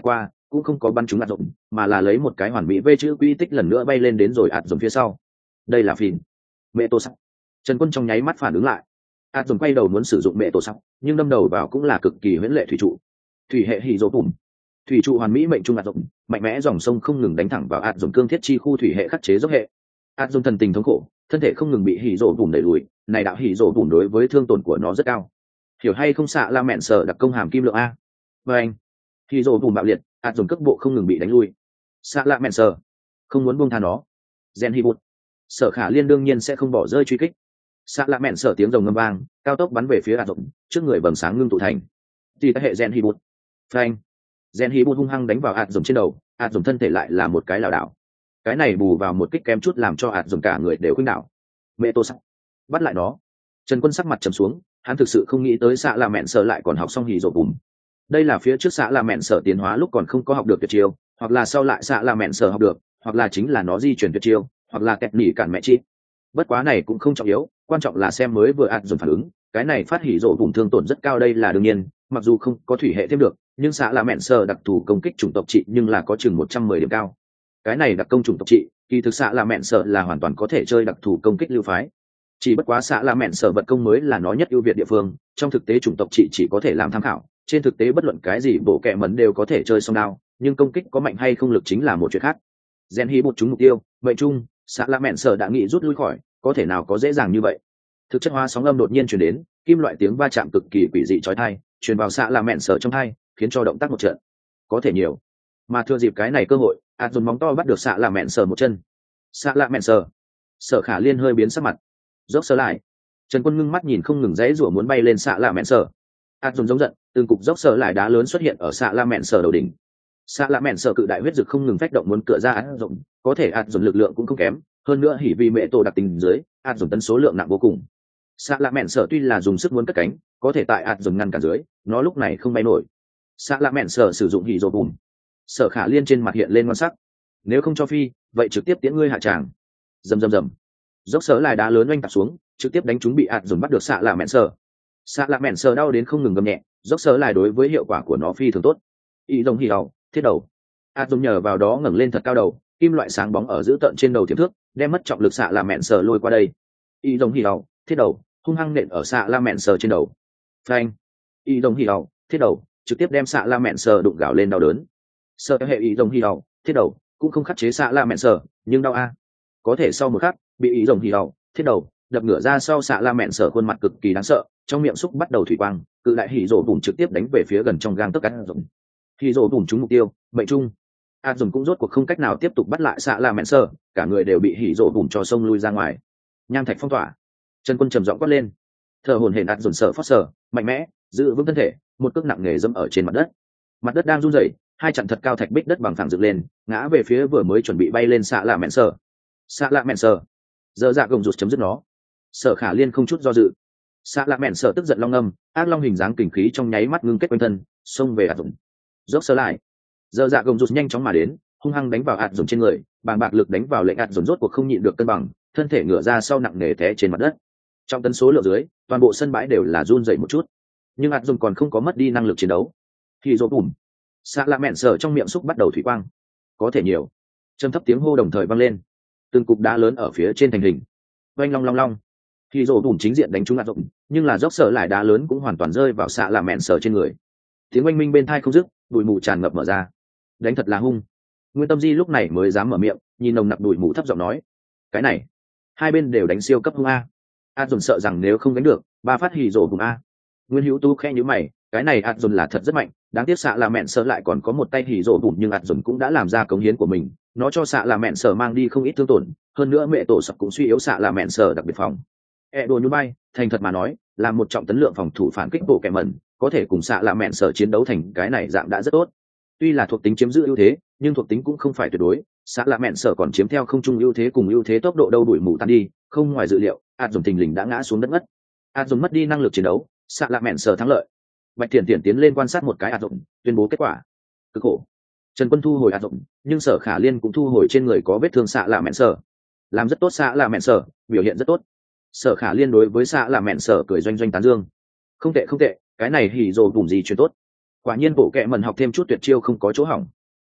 cũng không có bắn trúng ạt rộng, mà là lấy một cái hoàn mỹ vê chữ quy tích lần nữa bay lên đến rồi ạt rộng phía sau. Đây là phìn mẹ tổ sắc. Trần Quân trong nháy mắt phản ứng lại, ạt rộng quay đầu muốn sử dụng mẹ tổ sắc, nhưng đâm đầu vào cũng là cực kỳ huyễn lệ thủy trụ. Thủy hệ hỉ rộ bùm, thủy trụ hoàn mỹ mệnh trung ạt rộng, mạnh mẽ dòng sông không ngừng đánh thẳng vào ạt rộng cương thiết chi khu thủy hệ khắc chế dốc hệ. ạt rộng thần tình thống khổ, thân thể không ngừng bị hỉ rộ bùm đẩy lùi, này đạo hỉ rộ bùm đối với thương tổn của nó rất cao. Hiểu hay không xạ la mẹn sở đặc công hàm kim lượng a. Và anh hỉ rộ bùm bạo liệt, ạt rộng cước bộ không ngừng bị đánh lui. Xạ la mẹn sở không muốn buông tha nó. Gen hi bút, Sở Khả Liên đương nhiên sẽ không bỏ rơi truy kích. Xạ la mẹn sở tiếng rồng ngâm vang, cao tốc bắn về phía ạt rộng, trước người vầng sáng ngưng tụ thành thì các hệ Gen hi bút. Phanh, Gen hi bút hung hăng đánh vào ạt rộng trên đầu, ạt rộng thân thể lại là một cái lảo đảo. Cái này bù vào một kích kém chút làm cho ạt rộng cả người đều khuynh đảo. Mẹ tô sắc, bắt lại nó. Trần Quân sắc mặt trầm xuống, hắn thực sự không nghĩ tới xạ là mẹn sở lại còn học xong hỉ rộ bùm. Đây là phía trước xạ là mẹn sở tiến hóa lúc còn không có học được tuyệt chiêu, hoặc là sau lại xạ là mẹn sở học được, hoặc là chính là nó di chuyển tuyệt chiêu, hoặc là kẹt nỉ cản mẹ chi. Bất quá này cũng không trọng yếu, quan trọng là xem mới vừa ạt dồn phản ứng, cái này phát hỉ rộ bùm thương tổn rất cao đây là đương nhiên, mặc dù không có thủy hệ thêm được, nhưng xạ là mẹn sở đặc thù công kích chủng tộc trị nhưng là có chừng một trăm mười điểm cao. Cái này đặc công chủng tộc trị, kỳ thực xạ là mẹn sở là hoàn toàn có thể chơi đặc thù công kích lưu phái. Chỉ bất quá xạ là mẹn sở vật công mới là nó nhất ưu việt địa phương, trong thực tế chủng tộc trị chỉ có thể làm tham khảo, trên thực tế bất luận cái gì bộ kệ mẩn đều có thể chơi song đao, nhưng công kích có mạnh hay không lực chính là một chuyện khác. Gen hí bột trúng mục tiêu, vậy chung xạ là mẹn sở đã nghĩ rút lui khỏi, có thể nào có dễ dàng như vậy. Thực chất hóa sóng âm đột nhiên truyền đến, kim loại tiếng va chạm cực kỳ quỷ dị chói tai, truyền vào xạ là mẹn sở trong tai, khiến cho động tác một trận có thể nhiều. Mà thừa dịp cái này cơ hội, ạt dồn móng to bắt được xạ là mẹn sở một chân. Xạ là mẹn sở, Sở Khả Liên hơi biến sắc mặt, dốc sơ lại. Trần Quân ngưng mắt nhìn không ngừng dãy rủa muốn bay lên xạ la mẹn sở. ạt dồn giống giận, từng cục dốc sơ lại đá lớn xuất hiện ở xạ la mẹn sở đầu đỉnh. Xạ la mẹn sở cự đại huyết dực không ngừng phách động muốn cửa ra ạt dồn, có thể ạt dồn lực lượng cũng không kém, hơn nữa hỉ vì mẹ tổ đặc tình dưới, ạt dồn tấn số lượng nặng vô cùng. Xạ la mẹn sở tuy là dùng sức muốn cất cánh, có thể tại ạt dồn ngăn cản dưới, nó lúc này không bay nổi. Xạ la mẹn sở sử dụng hỉ rồ bùm. Sở Khả Liên trên mặt hiện lên ngon sắc, nếu không cho phi, vậy trực tiếp tiễn ngươi hạ tràng. Rầm rầm rầm, dốc sở lại đá lớn oanh tạt xuống, trực tiếp đánh chúng bị ạt dồn bắt được xạ lạ mẹn sờ. Xạ lạ mẹn sờ đau đến không ngừng gầm nhẹ, dốc sở lại đối với hiệu quả của nó phi thường tốt. Y rồng hì hầu thiết đầu, ạt dồn nhờ vào đó ngẩng lên thật cao đầu, kim loại sáng bóng ở giữ tận trên đầu tiềm thước, đem mất trọng lực xạ lạ mẹn sờ lôi qua đây. Y rồng hì hầu thiết đầu hung hăng nện ở xạ lạ mẹn sờ trên đầu. Phanh, Y rồng hì hầu thiết đầu trực tiếp đem xạ lạ mẹn sờ đụng gạo lên đau đớn. Sơ hệ Y rồng hì hầu thiết đầu cũng không khắc chế xạ lạ mẹn sờ, nhưng đau a. Có thể sau một khắc bị ý rồng hì hầu thiết đầu đập ngửa ra sau xạ la mẹn sở khuôn mặt cực kỳ đáng sợ, trong miệng xúc bắt đầu thủy quang, cự đại hỉ rổ bùn trực tiếp đánh về phía gần trong gang tấc ạt dồn. Hỉ rổ bùn trúng mục tiêu, mệnh trung. ạt dồn cũng rốt cuộc không cách nào tiếp tục bắt lại xạ la mẹn sở, cả người đều bị hỉ rổ bùn cho sông lui ra ngoài. Nham thạch phong tỏa. Trần Quân trầm giọng quát lên. Thở hổn hển ạt dồn sợ phót sở, mạnh mẽ giữ vững thân thể, một cước nặng nề dẫm ở trên mặt đất. Mặt đất đang run rẩy, hai chặn thật cao thạch bích đất bằng phẳng dựng lên, ngã về phía vừa mới chuẩn bị bay lên xạ la mẹn sở. Xạ lạ mẹn sở, giờ dạ gồng rụt chấm dứt nó. Sở Khả Liên không chút do dự. Xạ lạ mẹn sở tức giận long âm, ác long hình dáng kình khí trong nháy mắt ngưng kết quanh thân, xông về ạt dồn. Dốc sơ lại, giờ dạ gồng rụt nhanh chóng mà đến, hung hăng đánh vào ạt dồn trên người, bàng bạc lực đánh vào lệnh ạt dồn rốt cuộc không nhịn được cân bằng, thân thể ngửa ra sau nặng nề té trên mặt đất. Trong tấn số lượng dưới, toàn bộ sân bãi đều là run rẩy một chút, nhưng ạt dồn còn không có mất đi năng lực chiến đấu. Thì rốt bùm, xạ lạ mẹn sở trong miệng xúc bắt đầu thủy quang, có thể nhiều. Trầm thấp tiếng hô đồng thời vang lên, từng cục đá lớn ở phía trên thành hình, oanh long long long. Khi rổ bùm chính diện đánh trúng ạt dồn, nhưng là dốc sở lại đá lớn cũng hoàn toàn rơi vào xạ lạ mẹn sở trên người. Tiếng oanh minh bên tai không dứt, bụi mù tràn ngập mở ra. Đánh thật là hung. Nguyên Tâm Di lúc này mới dám mở miệng, nhìn nồng nặc bụi mù thấp giọng nói: cái này, hai bên đều đánh siêu cấp hung a. ạt dồn sợ rằng nếu không đánh được, ba phát hỉ rổ bùm a. Nguyên Hữu Tu khẽ nhíu mày, cái này ạt dồn là thật rất mạnh, đáng tiếc xạ lạ mẹn sở lại còn có một tay hỉ rổ bùm, nhưng ạt dồn cũng đã làm ra cống hiến của mình, nó cho xạ lạ mẹn sở mang đi không ít thương tổn, hơn nữa mẹ tổ sập cũng suy yếu xạ lạ mẹn sở đặc biệt phòng. E đồ như bay, thành thật mà nói, là một trọng tấn lượng phòng thủ phản kích bộ kẻ mẩn, có thể cùng xạ lạ mẹn sở chiến đấu thành cái này dạng đã rất tốt. Tuy là thuộc tính chiếm giữ ưu thế, nhưng thuộc tính cũng không phải tuyệt đối, xạ lạ mẹn sở còn chiếm theo không trung ưu thế cùng ưu thế tốc độ đâu đuổi mù tan đi, không ngoài dự liệu, ạt dồn thình lình đã ngã xuống đất ngất. ạt dồn mất đi năng lực chiến đấu, xạ lạ mẹn sở thắng lợi. Bạch Thiển Thiển tiến lên quan sát một cái ạt dồn, tuyên bố kết quả. Cực khổ. Trần Quân thu hồi ạt dồn, nhưng Sở Khả Liên cũng thu hồi trên người có vết thương xạ lạ mẹn sở. Làm rất tốt xạ lạ mẹn sở, biểu hiện rất tốt. Sở Khả Liên đối với xạ lạ mẹn sở cười doanh doanh tán dương. Không tệ không tệ, cái này hỉ rồ bùm gì chuyện tốt. Quả nhiên bộ kệ mần học thêm chút tuyệt chiêu không có chỗ hỏng.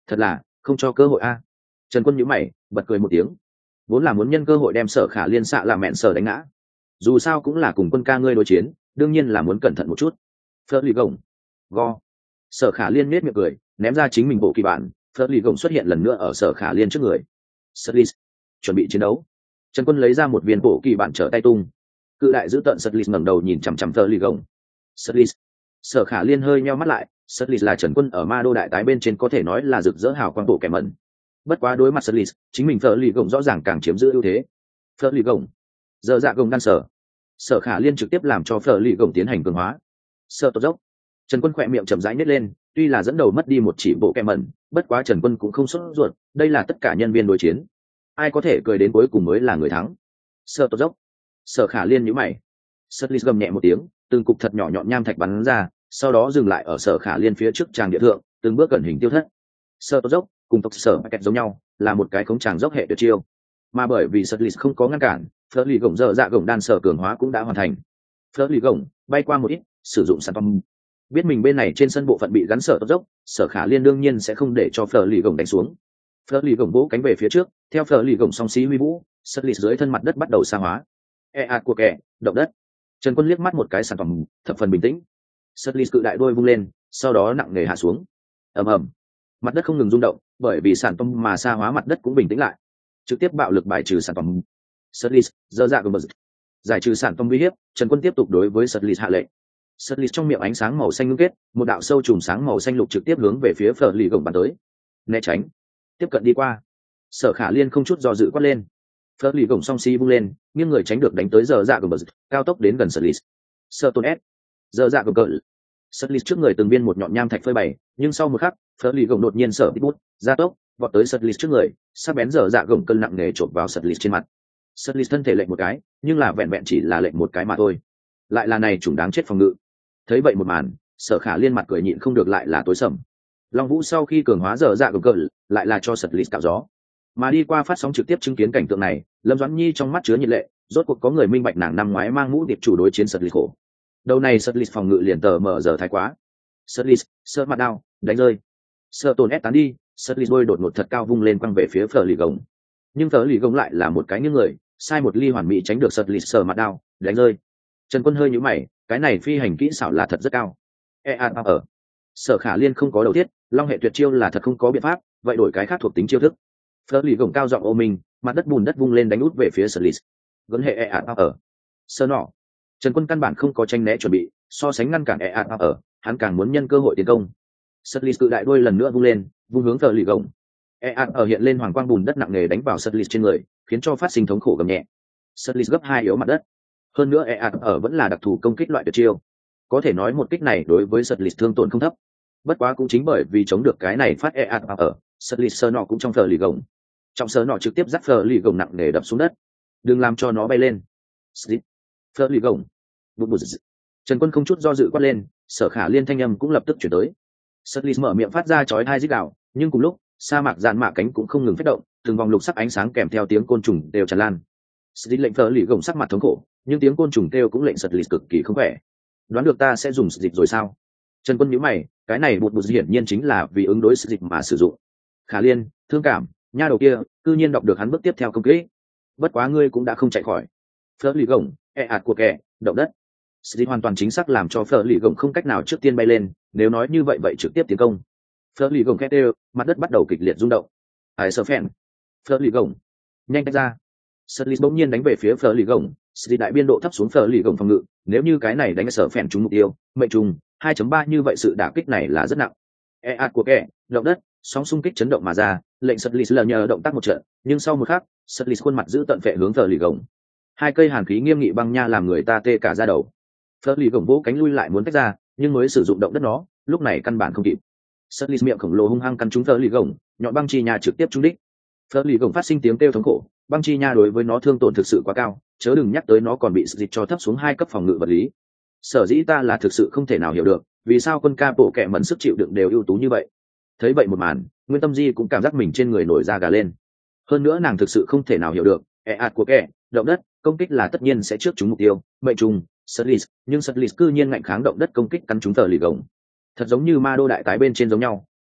thật là không cho cơ hội a. Trần Quân nhíu mày bật cười một tiếng, vốn là muốn nhân cơ hội đem Sở Khả Liên xạ làm mẹn sở đánh ngã, dù sao cũng là cùng Quân ca ngươi đối chiến, đương nhiên là muốn cẩn thận một chút. Phớt lì gồng go. Sở Khả Liên nét miệng cười ném ra chính mình bộ kỳ bản, Phớt lì gồng xuất hiện lần nữa ở Sở Khả Liên trước người. Sutlis chuẩn bị chiến đấu. Trần Quân lấy ra một viên bộ kỳ bản trở tay tung, cự đại giữ tận Sutlis ngẩng đầu nhìn chằm chằm Phớt lì gồng. Sutlis. Sở Khả Liên hơi nheo mắt lại, Sutlis là Trần Quân ở Ma Đô đại tái bên trên có thể nói là rực rỡ hào quang bộ kẻ mẩn. Bất quá đối mặt Sutlis, chính mình Phớt lì gồng rõ ràng càng chiếm giữ ưu thế. Phớt lì gồng, giờ dạ gồng đan sở. Sở Khả Liên trực tiếp làm cho Phớt lì gồng tiến hành cường hóa. Sợ tốt dốc. Trần Quân khỏe miệng chậm rãi nhếch lên, tuy là dẫn đầu mất đi một chỉ bộ kẻ mẩn, bất quá Trần Quân cũng không sốt ruột, đây là tất cả nhân viên đối chiến, ai có thể cười đến cuối cùng mới là người thắng. Sợ tốt dốc. Sở Khả Liên nhíu mày. Sutlis gầm nhẹ một tiếng, từng cục thật nhỏ nhọn nham thạch bắn ra, sau đó dừng lại ở Sở Khả Liên phía trước tràng địa thượng, từng bước cẩn hình tiêu thất. Sợ tốt dốc cùng tộc Sở kẹt giống nhau, là một cái khống tràng dốc hệ tuyệt chiêu, mà bởi vì Sutlis không có ngăn cản, Phớt lì gồng dở dạ gồng đan sở cường hóa cũng đã hoàn thành. Phớt lì gồng bay qua một ít, sử dụng sản phẩm. Biết mình bên này trên sân bộ phận bị gắn Sở tốt dốc, Sở Khả Liên đương nhiên sẽ không để cho Phớt lì gồng đánh xuống. Phớt lì gồng vỗ cánh về phía trước, theo Phớt lì gồng song xí huy vũ, Sutlis dưới thân mặt đất bắt đầu sa hóa. E ạt của kẻ, động đất. Trần Quân liếc mắt một cái sản phẩm, thập phần bình tĩnh. Sutlis cự đại đôi vung lên, sau đó nặng nề hạ xuống. Ầm ầm, mặt đất không ngừng rung động, bởi vì sản phẩm mà sa hóa mặt đất cũng bình tĩnh lại, trực tiếp bạo lực bài trừ sản phẩm. Sutlis, dơ dạ gồng bật. Giải trừ sản phẩm uy hiếp, Trần Quân tiếp tục đối với Sutlis hạ lệnh. Sutlis trong miệng ánh sáng màu xanh ngưng kết, một đạo sâu trùng sáng màu xanh lục trực tiếp hướng về phía Phở lì gồng bắn tới. Né tránh, tiếp cận đi qua. Sở Khả Liên không chút do dự quát lên. Phớt lì gồng song si vung lên, nghiêng người tránh được đánh tới giờ dạ gồng bật, cao tốc đến gần Sutlis. Sơ tôn S, giờ dạ gồng cỡ. Sutlis trước người từng viên một nhọn nham thạch phơi bày, nhưng sau một khắc, Phớt lì gồng đột nhiên sở tít bút, gia tốc, vọt tới Sutlis trước người, sắc bén giờ dạ gồng cân nặng nề chộp vào Sutlis trên mặt. Sutlis thân thể lệnh một cái, nhưng là vẹn vẹn chỉ là lệnh một cái mà thôi. Lại là này chủng đáng chết phòng ngự. Thấy vậy một màn, Sở Khả Liên mặt cười nhịn không được lại là tối sầm. Long Vũ sau khi cường hóa giờ dạ gồng cỡ, lại là cho Sutlis cạo gió. Mà đi qua phát sóng trực tiếp chứng kiến cảnh tượng này, Lâm Doãn Nhi trong mắt chứa nhiệt lệ, rốt cuộc có người minh bạch nàng năm ngoái mang mũ điệp chủ đối chiến Sutlis khổ. Đầu này Sutlis phòng ngự liền tờ mở giờ thái quá. Sutlis, sơ mặt đao, đánh rơi. Sơ tồn ép tán đi, Sutlis đôi đột ngột thật cao vung lên quăng về phía Phở lì gồng. Nhưng Phở lì gồng lại là một cái như người, sai một ly hoàn mỹ tránh được Sutlis sờ mặt đao, đánh rơi. Trần Quân hơi nhíu mày, cái này phi hành kỹ xảo là thật rất cao. E a ở. Sở Khả Liên không có đầu tiết, long hệ tuyệt chiêu là thật không có biện pháp, vậy đổi cái khác thuộc tính chiêu thức. Phớt lì gồng cao giọng ô mình, mặt đất bùn đất vung lên đánh út về phía Sutlis. Gần hệ e ạt ở. Sơ nọ. Trần Quân căn bản không có tranh né chuẩn bị, so sánh ngăn cản e ạt ở, hắn càng muốn nhân cơ hội tiến công. Sutlis cự đại đuôi lần nữa vung lên, vung hướng Phớt lì gồng. E ạt ở hiện lên hoàng quang bùn đất nặng nề đánh vào Sutlis trên người, khiến cho phát sinh thống khổ gầm nhẹ. Sutlis gấp hai yếu mặt đất. Hơn nữa e ạt ở vẫn là đặc thù công kích loại tuyệt chiêu. Có thể nói một kích này đối với Sutlis thương tổn không thấp. Bất quá cũng chính bởi vì chống được cái này phát e ạt ở, Sutlis sơ nọ cũng trong Phở lì gồng. Trọng sơ nọ trực tiếp dắt Phở lì gồng nặng nề đập xuống đất, đừng làm cho nó bay lên. Slip. Phở lì gồng. Bụt bụt. Trần Quân không chút do dự quát lên, Sở Khả Liên thanh âm cũng lập tức chuyển tới. Sutlis mở miệng phát ra chói tai rít gào, nhưng cùng lúc, sa mạc dạn mạ cánh cũng không ngừng phát động, từng vòng lục sắc ánh sáng kèm theo tiếng côn trùng đều tràn lan. Slip lệnh Phở lì gồng sắc mặt thống khổ, nhưng tiếng côn trùng kêu cũng lệnh Sutlis cực kỳ không khỏe. Đoán được ta sẽ dùng dịch rồi sao? Trần Quân nhíu mày, cái này bụt bụt hiển nhiên chính là vì ứng đối dịch mà sử dụng. Khả Liên, thương cảm, nha đầu kia, cư nhiên đọc được hắn bước tiếp theo công kích. Bất quá ngươi cũng đã không chạy khỏi. Phớt lì gồng, e ạt của kẻ, động đất. Dịch hoàn toàn chính xác làm cho Phớt lì gồng không cách nào trước tiên bay lên, nếu nói như vậy vậy trực tiếp tiến công. Phớt lì gồng khét đều, mặt đất bắt đầu kịch liệt rung động. Ai sơ phèn. Phớt lì gồng, nhanh tách ra. Sutlis bỗng nhiên đánh về phía Phở lì gồng, Sutlis đại biên độ thấp xuống Phở lì gồng phòng ngự, nếu như cái này đánh sở phèn trúng mục tiêu, mệnh trùng hai chấm ba như vậy sự đả kích này là rất nặng. E ạt của kẻ, động đất, sóng xung kích chấn động mà ra, lệnh Sutlis lờ nhờ động tác một trận, nhưng sau một khắc, Sutlis khuôn mặt giữ tận phệ hướng Phở lì gồng. Hai cây hàn khí nghiêm nghị băng nha làm người ta tê cả da đầu. Phở lì gồng vỗ cánh lui lại muốn tách ra, nhưng mới sử dụng động đất nó, lúc này căn bản không kịp. Sutlis miệng khổng lồ hung hăng căn trúng Phở lì gồng, nhọn băng chi nha trực tiếp trúng đích. Phở lì gồng phát sinh tiếng kêu thống khổ, băng chi nha đối với nó thương tổn thực sự quá cao, chớ đừng nhắc tới nó còn bị dịch cho thấp xuống hai cấp phòng ngự vật lý. Sở dĩ ta là thực sự không thể nào hiểu được, vì sao quân ca bộ kệ mẩn sức chịu đựng đều ưu tú như vậy. Thấy vậy một màn, Nguyên Tâm Di cũng cảm giác mình trên người nổi da gà lên. Hơn nữa nàng thực sự không thể nào hiểu được, e ạt của kẻ, động đất, công kích là tất nhiên sẽ trước trúng mục tiêu, mệnh trùng, Sutlis, nhưng Sutlis cư nhiên ngạnh kháng động đất công kích cắn trúng Phở lì gồng. Thật giống như ma đô đại tái bên trên giống nhau,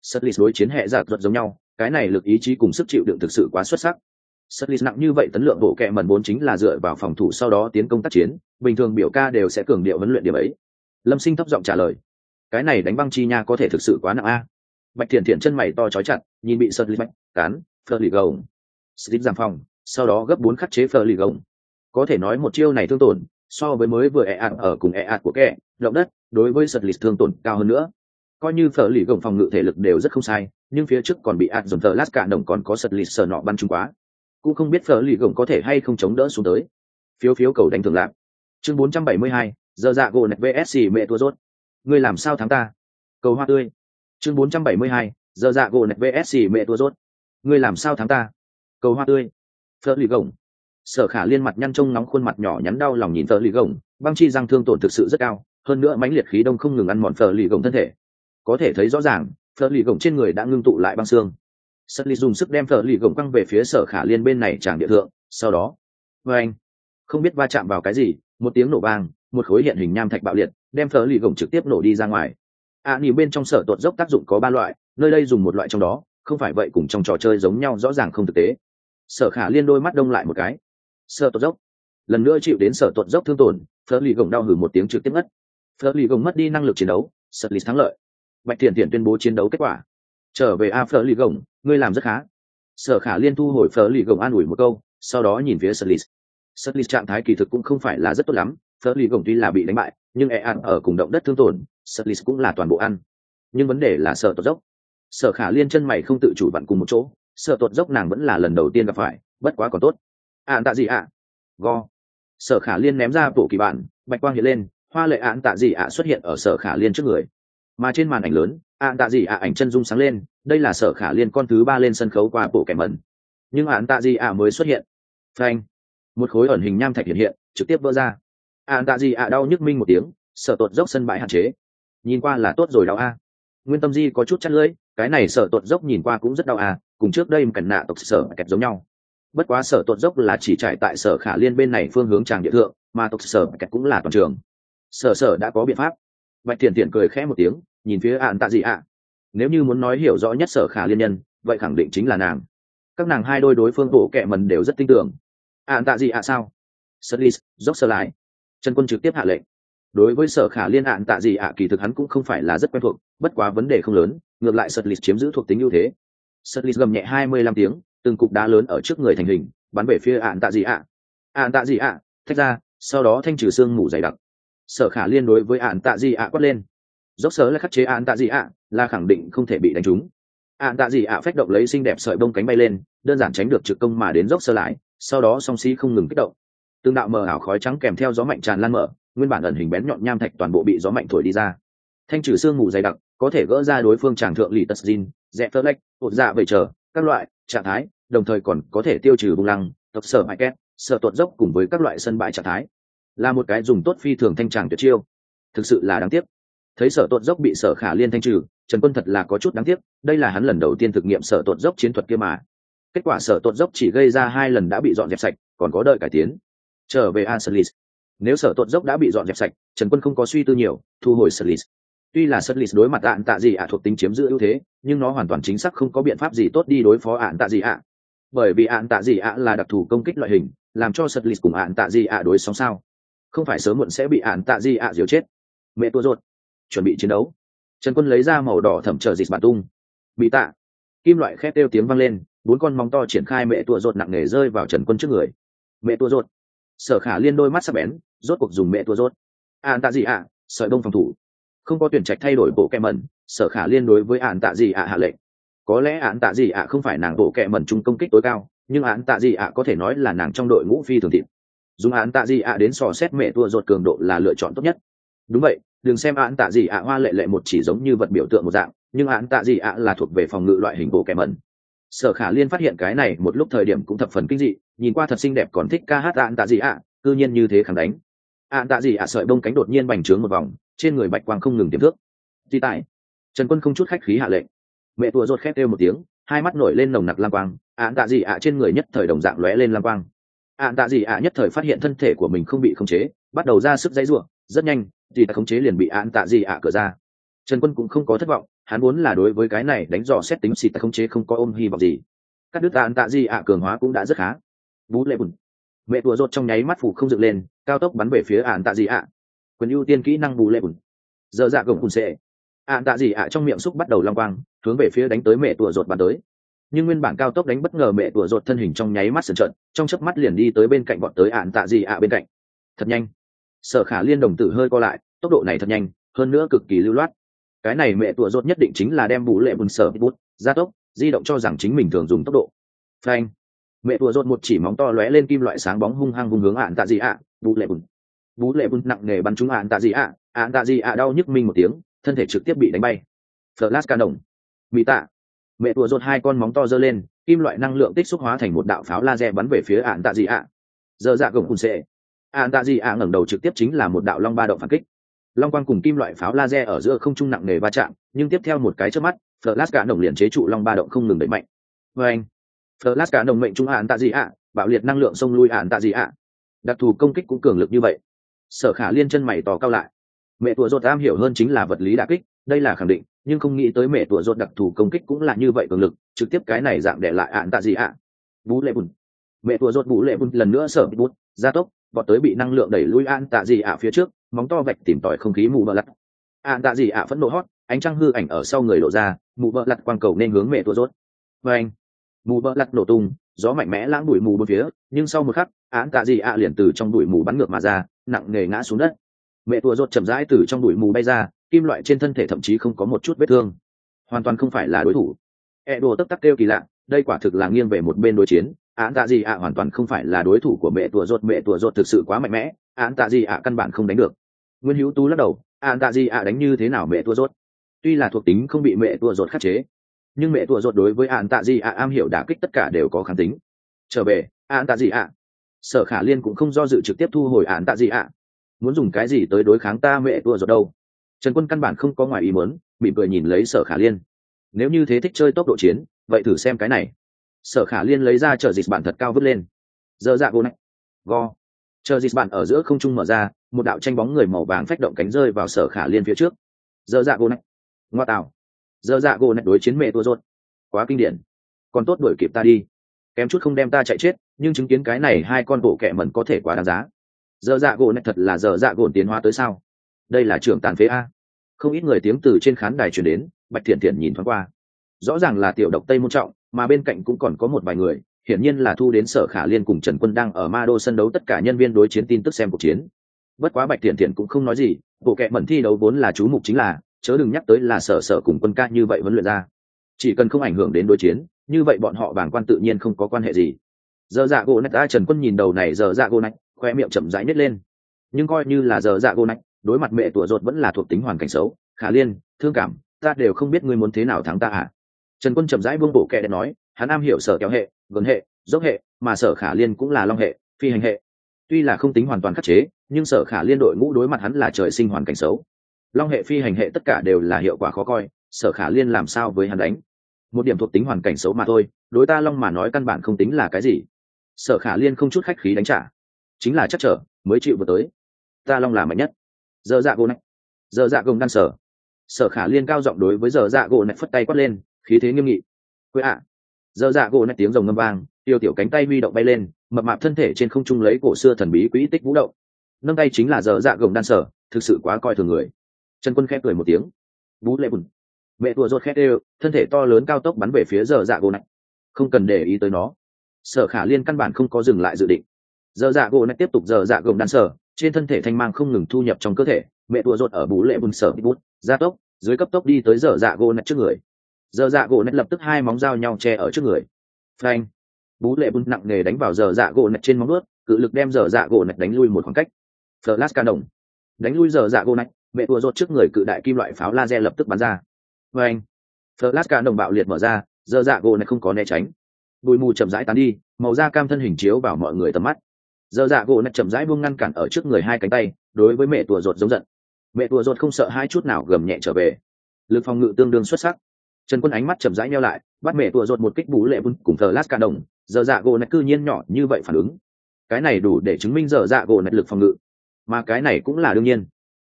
Sutlis đối chiến hệ giặc ruột giống nhau, cái này lực ý chí cùng sức chịu đựng thực sự quá xuất sắc. Sutlis nặng như vậy tấn lượng bộ kệ mẩn vốn chính là dựa vào phòng thủ sau đó tiến công tác chiến, bình thường biểu ca đều sẽ cường điệu huấn luyện điểm ấy. Lâm Sinh thấp giọng trả lời, cái này đánh băng chi nha có thể thực sự quá nặng a. Bạch Thiện Thiện chân mày to chói chặt, nhìn bị Sutlis bạch cán, phơ lì gồng. Sutlis giảm phòng, sau đó gấp bốn khắc chế phơ lì gồng. Có thể nói một chiêu này thương tổn so với mới vừa e ạt ở cùng e ạt của kẻ động đất, đối với Sutlis thương tổn cao hơn nữa. Coi như phở lì gồng phòng ngự thể lực đều rất không sai, nhưng phía trước còn bị ạt dồn thờ lát cả đồng còn có Sutlis sờ nọ bắn trúng quá, cũng không biết phở lì gồng có thể hay không chống đỡ xuống tới. Phiếu phiếu cầu đánh thường lạc. Chương bốn trăm bảy mươi hai, giờ dạ gỗ nẹt vs mẹ tua rốt. Ngươi làm sao thắng ta? Cầu hoa tươi. Chương bốn trăm bảy mươi hai, giờ dạ gỗ nẹt vs mẹ tua rốt. Ngươi làm sao thắng ta? Cầu hoa tươi. Phở lì gồng. Sở Khả Liên mặt nhăn trông nóng khuôn mặt nhỏ nhắn đau lòng nhìn phở lì gồng, băng chi răng thương tổn thực sự rất cao, hơn nữa mãnh liệt khí đông không ngừng ăn mòn phở lì gồng thân thể. Có thể thấy rõ ràng, phở lì gồng trên người đã ngưng tụ lại băng xương. Sutlis dùng sức đem phở lì gồng quăng về phía Sở Khả Liên bên này tràng địa thượng, sau đó, với anh, không biết va chạm vào cái gì, một tiếng nổ vang, một khối hiện hình nham thạch bạo liệt, đem phở lì gồng trực tiếp nổ đi ra ngoài. À, nhìn bên trong sở tuột dốc tác dụng có ba loại, nơi đây dùng một loại trong đó, không phải vậy cùng trong trò chơi giống nhau rõ ràng không thực tế. Sở Khả Liên đôi mắt đông lại một cái. Sở tuột dốc, lần nữa chịu đến sở tuột dốc thương tổn, phở lì gồng đau hừ một tiếng trực tiếp ngất. Phở lì gồng mất đi năng lực chiến đấu, Sutlis thắng lợi. Bạch Thiện Thiện tuyên bố chiến đấu kết quả. Trở về a phở lì gồng, ngươi làm rất khá. Sở Khả Liên thu hồi phở lì gồng an ủi một câu, sau đó nhìn phía Sutlis. Sutlis trạng thái kỳ thực cũng không phải là rất tốt lắm, phở lì gồng tuy là bị đánh bại, nhưng e ăn ở cùng động đất thương tổn, Sutlis cũng là toàn bộ ăn. Nhưng vấn đề là sở tuột dốc. Sở Khả Liên chân mày không tự chủ vặn cùng một chỗ, sở tuột dốc nàng vẫn là lần đầu tiên gặp phải, bất quá còn tốt. Ạn tạ gì ạ? Go. Sở Khả Liên ném ra bộ kỳ bản, bạch quang hiện lên, hoa lệ ạn tạ gì ạ xuất hiện ở Sở Khả Liên trước người. Mà trên màn ảnh lớn, ạn tạ gì ạ ảnh chân dung sáng lên, đây là Sở Khả Liên con thứ ba lên sân khấu qua bộ kẻ mẩn. Nhưng ạn tạ gì ạ mới xuất hiện. Phanh. Một khối ẩn hình nham thạch hiện hiện, trực tiếp vỡ ra. Ạn tạ gì ạ đau nhức minh một tiếng, sở tuột dốc sân bãi hạn chế. Nhìn qua là tốt rồi đau a. Nguyên Tâm Di có chút chắt lưỡi, cái này sở tuột dốc nhìn qua cũng rất đau a, cùng trước đây cẩn nạ tộc sở kẹt giống nhau. Bất quá sở tuột dốc là chỉ trải tại Sở Khả Liên bên này phương hướng tràng địa thượng, mà tộc sở kẹt cũng là toàn trường. Sở sở đã có biện pháp. Bạch Thiện Thiện cười khẽ một tiếng, nhìn phía ạn tạ gì ạ. Nếu như muốn nói hiểu rõ nhất Sở Khả Liên nhân, vậy khẳng định chính là nàng. Các nàng hai đôi đối phương bộ kệ mần đều rất tin tưởng. Ạn tạ gì ạ sao? Sutlis, dốc sơ lại. Trần Quân trực tiếp hạ lệnh. Đối với Sở Khả Liên ạn tạ gì ạ kỳ thực hắn cũng không phải là rất quen thuộc, bất quá vấn đề không lớn, ngược lại Sutlis chiếm giữ thuộc tính ưu thế. Sutlis gầm nhẹ hai mươi lăm tiếng, từng cục đá lớn ở trước người thành hình, bắn về phía ạn tạ gì ạ. Ạn tạ gì ạ, thách ra, sau đó thanh trừ xương mù dày đặc. Sở Khả Liên đối với ạn tạ gì ạ quát lên. Dốc sớ là khắc chế ạn tạ gì ạ, là khẳng định không thể bị đánh trúng. Ạn tạ gì ạ phách động lấy xinh đẹp sợi bông cánh bay lên, đơn giản tránh được trực công mà đến dốc sơ lại, sau đó song xí không ngừng kích động. Tương đạo mờ ảo khói trắng kèm theo gió mạnh tràn lan mở, nguyên bản ẩn hình bén nhọn nham thạch toàn bộ bị gió mạnh thổi đi ra. Thanh trừ xương mù dày đặc, có thể gỡ ra đối phương tràng thượng lì tật zin, dẹp tơ lách, hột dạ vậy chờ, các loại trạng thái, đồng thời còn có thể tiêu trừ bùng lăng, tập sở mại két, sở tuột dốc cùng với các loại sân bãi trạng thái. Là một cái dùng tốt phi thường thanh tràng tuyệt chiêu. Thực sự là đáng tiếc. Thấy sở tuột dốc bị Sở Khả Liên thanh trừ, Trần Quân thật là có chút đáng tiếc, đây là hắn lần đầu tiên thực nghiệm sở tuột dốc chiến thuật kia mà. Kết quả sở tuột dốc chỉ gây ra hai lần đã bị dọn dẹp sạch, còn có đợi cải tiến. Trở về Aslis. Nếu sở tuột dốc đã bị dọn dẹp sạch, Trần Quân không có suy tư nhiều, thu hồi Aslis. Tuy là Aslis đối mặt ạn tạ gì ạ thuộc tính chiếm giữ ưu thế, nhưng nó hoàn toàn chính xác không có biện pháp gì tốt đi đối phó ạn tạ gì ạ. Bởi vì ạn tạ gì ạ là đặc thù công kích loại hình, làm cho Aslis cùng ạn tạ gì ạ đối sóng sao, không phải sớm muộn sẽ bị ạn tạ gì ạ diều chết. Mẹ tua rột, chuẩn bị chiến đấu. Trần Quân lấy ra màu đỏ thẩm trở dịch bản tung. Bị tạ. Kim loại khét kêu tiếng vang lên, bốn con móng to triển khai mẹ tua rột nặng nề rơi vào Trần Quân trước người. Mẹ tua rột. Sở Khả Liên đôi mắt sắc bén, rốt cuộc dùng mẹ tua rột. Ạn tạ gì ạ, sợi bông phòng thủ. Không có tuyển trạch thay đổi bộ kẹ mẩn, Sở Khả Liên đối với ạn tạ gì ạ hạ lệnh. Có lẽ ạn tạ gì ạ không phải nàng bộ kẹ mẩn trung công kích tối cao, nhưng ạn tạ gì ạ có thể nói là nàng trong đội ngũ phi thường thịt. Dùng ạn tạ gì ạ đến sò xét mẹ tua rột cường độ là lựa chọn tốt nhất. Đúng vậy, đừng xem ạn tạ gì ạ hoa lệ lệ một chỉ giống như vật biểu tượng một dạng, nhưng ạn tạ gì ạ là thuộc về phòng ngự loại hình bộ kẹ mẩn. Sở Khả Liên phát hiện cái này một lúc thời điểm cũng thập phần kinh dị, nhìn qua thật xinh đẹp còn thích ca hát ạn tạ gì ạ, cư nhiên như thế khẳng đánh. Ạn tạ gì ạ sợi bông cánh đột nhiên bành trướng một vòng, trên người bạch quang không ngừng tiềm thước. Di tại, Trần Quân không chút khách khí hạ lệnh. Mẹ tua rột khét kêu một tiếng, hai mắt nổi lên nồng nặc lam quang, ạn tạ gì ạ trên người nhất thời đồng dạng lóe lên lam quang. Ạn tạ gì ạ nhất thời phát hiện thân thể của mình không bị khống chế, bắt đầu ra sức dãy rủa, rất nhanh, thì ta khống chế liền bị ạn tạ gì ạ cửa ra. Trần Quân cũng không có thất vọng, hắn vốn là đối với cái này đánh dò xét tính xịt khống chế không có ôm hy vọng gì. Các đứt ạn tạ gì ạ cường hóa cũng đã rất khá. Bú lệ bùn mẹ tua rột trong nháy mắt phủ không dựng lên, cao tốc bắn về phía ạn tạ gì ạ. Quyền ưu tiên kỹ năng bú lệ bùn. Giờ dạ gồng cùn xệ. Ạn tạ gì ạ trong miệng xúc bắt đầu long quang, hướng về phía đánh tới mẹ tua rột bắn tới. Nhưng nguyên bản cao tốc đánh bất ngờ mẹ tua rột thân hình trong nháy mắt sần trận, trong chớp mắt liền đi tới bên cạnh bọn tới ạn tạ gì ạ bên cạnh. Thật nhanh. Sở Khả Liên đồng tử hơi co lại, tốc độ này thật nhanh, hơn nữa cực kỳ lưu loát. Cái này mẹ tua rột nhất định chính là đem bú lệ bùn sở bút, gia tốc, di động cho rằng chính mình thường dùng tốc độ. Phanh. Mẹ tua rột một chỉ móng to lóe lên kim loại sáng bóng hung hăng vung hướng ạn tạ gì ạ. Bú lệ bùn. Bú lệ bùn nặng nề bắn trúng ạn tạ gì ạ. Ạn tạ gì ạ đau nhức minh một tiếng, thân thể trực tiếp bị đánh bay. Flash Cannon. Mỹ tạ. Mẹ tua rột hai con móng to giơ lên, kim loại năng lượng tích xúc hóa thành một đạo pháo laser bắn về phía ạn tạ gì ạ. Giờ dạ gồng cùn xệ. Ạn tạ gì ạ ngẩng đầu trực tiếp chính là một đạo long ba động phản kích. Long quang cùng kim loại pháo laser ở giữa không trung nặng nề va chạm, nhưng tiếp theo một cái chớp mắt, Flash Cannon liền chế trụ long ba động không ngừng đẩy mạnh. Và anh. Flash Cannon mệnh trung ạn tạ gì ạ, bạo liệt năng lượng xông lui ạn tạ gì ạ. Đặc thù công kích cũng cường lực như vậy. Sở Khả Liên chân mày to cao lại. Mẹ tua rột am hiểu hơn chính là vật lý đả kích, đây là khẳng định, nhưng không nghĩ tới mẹ tua rột đặc thù công kích cũng là như vậy cường lực, trực tiếp cái này dạng để lại ạn tạ gì ạ. Bú lệ bùn. Mẹ tua rột bú lệ bùn lần nữa sở bị bút, gia tốc, vọt tới bị năng lượng đẩy lui ạn tạ gì ạ phía trước, móng to vạch tìm tòi không khí mù bờ lật. Ạn tạ gì ạ phẫn nộ hót, ánh trăng hư ảnh ở sau người lộ ra, mù bờ lật quang cầu nên hướng mẹ tua rột. Và anh. Mù bờ lật nổ tung, gió mạnh mẽ lãng bụi mù bốn phía, nhưng sau một khắc, ạn tạ gì ạ liền từ trong bụi mù bắn ngược mà ra, nặng nề ngã xuống đất. Mẹ tua rột chậm rãi từ trong bụi mù bay ra, kim loại trên thân thể thậm chí không có một chút vết thương, hoàn toàn không phải là đối thủ. E đồ tấp tắc kêu kỳ lạ, đây quả thực là nghiêng về một bên đối chiến. Án tạ gì ạ hoàn toàn không phải là đối thủ của mẹ tua rột, mẹ tua rột thực sự quá mạnh mẽ, án tạ gì ạ căn bản không đánh được. Nguyên Hữu Tú lắc đầu, án tạ gì ạ đánh như thế nào mẹ tua rột? Tuy là thuộc tính không bị mẹ tua rột khắc chế, nhưng mẹ tua rột đối với án tạ gì ạ am hiểu đả kích tất cả đều có kháng tính. Trở về, án tạ gì ạ. Sở Khả Liên cũng không do dự trực tiếp thu hồi án tạ gì ạ. Muốn dùng cái gì tới đối kháng ta mẹ tua rột đâu? Trần Quân căn bản không có ngoài ý muốn, mỉm cười nhìn lấy Sở Khả Liên. Nếu như thế thích chơi tốc độ chiến, vậy thử xem cái này. Sở Khả Liên lấy ra chờ dịch bản thật cao vứt lên. Giờ dạ gỗ này. Go. Chờ dịch bản ở giữa không trung mở ra, một đạo tranh bóng người màu vàng phách động cánh rơi vào Sở Khả Liên phía trước. Giờ dạ gỗ này. Ngoa tạo. Giờ dạ gỗ này đối chiến mẹ tua rột. Quá kinh điển. Còn tốt đuổi kịp ta đi. Kém chút không đem ta chạy chết, nhưng chứng kiến cái này hai con bộ kẻ mẩn có thể quá đáng giá. Giờ dạ gỗ này thật là giờ dạ gỗ tiến hóa tới sao? Đây là trưởng tàn phế a. Không ít người tiếng từ trên khán đài truyền đến, Bạch Thiện Thiện nhìn thoáng qua. Rõ ràng là tiểu độc Tây Môn Trọng, mà bên cạnh cũng còn có một vài người, hiển nhiên là thu đến Sở Khả Liên cùng Trần Quân đang ở Ma Đô sân đấu tất cả nhân viên đối chiến tin tức xem cuộc chiến. Bất quá Bạch Thiện Thiện cũng không nói gì, bộ kệ mẩn thi đấu vốn là chú mục chính là, chớ đừng nhắc tới là Sở Sở cùng Quân ca như vậy huấn luyện ra. Chỉ cần không ảnh hưởng đến đối chiến, như vậy bọn họ bảng quan tự nhiên không có quan hệ gì. Giờ dạ gỗ nạch a, Trần Quân nhìn đầu này giờ dạ gỗ nạch, khoe miệng chậm rãi nhếch lên. Nhưng coi như là giờ dạ gỗ nạch, đối mặt mẹ tua rột vẫn là thuộc tính hoàn cảnh xấu. Khả Liên, thương cảm, ta đều không biết ngươi muốn thế nào thắng ta à? Trần Quân chậm rãi buông bộ kệ để nói, hắn am hiểu sở kéo hệ, gần hệ, dốc hệ, mà Sở Khả Liên cũng là long hệ, phi hành hệ. Tuy là không tính hoàn toàn khắc chế, nhưng Sở Khả Liên đội ngũ đối mặt hắn là trời sinh hoàn cảnh xấu. Long hệ, phi hành hệ tất cả đều là hiệu quả khó coi, Sở Khả Liên làm sao với hắn đánh? Một điểm thuộc tính hoàn cảnh xấu mà thôi, đối ta long mà nói căn bản không tính là cái gì. Sở Khả Liên không chút khách khí đánh trả, chính là chắc trở mới chịu vừa tới. Ta long là mạnh nhất. Giờ dạ gỗ này. Giờ dạ gồng đan sở. Sở Khả Liên cao giọng đối với giờ dạ gỗ này phất tay quát lên, khí thế nghiêm nghị. Quê ạ. Giờ dạ gỗ này tiếng rồng ngâm vang, tiêu tiểu cánh tay huy động bay lên, mập mạp thân thể trên không trung lấy cổ xưa thần bí quỹ tích vũ động. Nâng tay chính là giờ dạ gồng đan sở, thực sự quá coi thường người. Trần Quân khẽ cười một tiếng. Bú lệ bùn. Mẹ tua rột khét đều, thân thể to lớn cao tốc bắn về phía giờ dạ gỗ này. Không cần để ý tới nó. Sở Khả Liên căn bản không có dừng lại dự định. Giờ dạ gỗ này tiếp tục giờ dạ gồng đan sở, trên thân thể thanh mang không ngừng thu nhập trong cơ thể. Mẹ tua rột ở bú lệ bùn sở bút, gia tốc, dưới cấp tốc đi tới giờ dạ gỗ này trước người. Giờ dạ gỗ này lập tức hai móng dao nhau che ở trước người. Phanh. Bú lệ bùn nặng nề đánh vào giờ dạ gỗ này trên móng vuốt, cự lực đem giờ dạ gỗ này đánh lui một khoảng cách. Flash Cannon. Đánh lui giờ dạ gỗ này, mẹ tua rột trước người cự đại kim loại pháo laser lập tức bắn ra. Phanh. Flash Cannon bạo liệt mở ra, giờ dạ gỗ này không có né tránh. Bụi mù chậm rãi tán đi, màu da cam thân hình chiếu vào mọi người tầm mắt. Giờ dạ gỗ này chậm rãi buông ngăn cản ở trước người hai cánh tay, đối với mẹ tua rột giống giận. Mẹ tua rột không sợ hai chút nào gầm nhẹ trở về. Lực phòng ngự tương đương xuất sắc. Trần Quân ánh mắt chậm rãi nheo lại, bắt mẹ tua rột một kích bú lệ bùn cùng Flash Cannon, giờ dạ gỗ này cư nhiên nhỏ như vậy phản ứng. Cái này đủ để chứng minh giờ dạ gỗ này lực phòng ngự, mà cái này cũng là đương nhiên.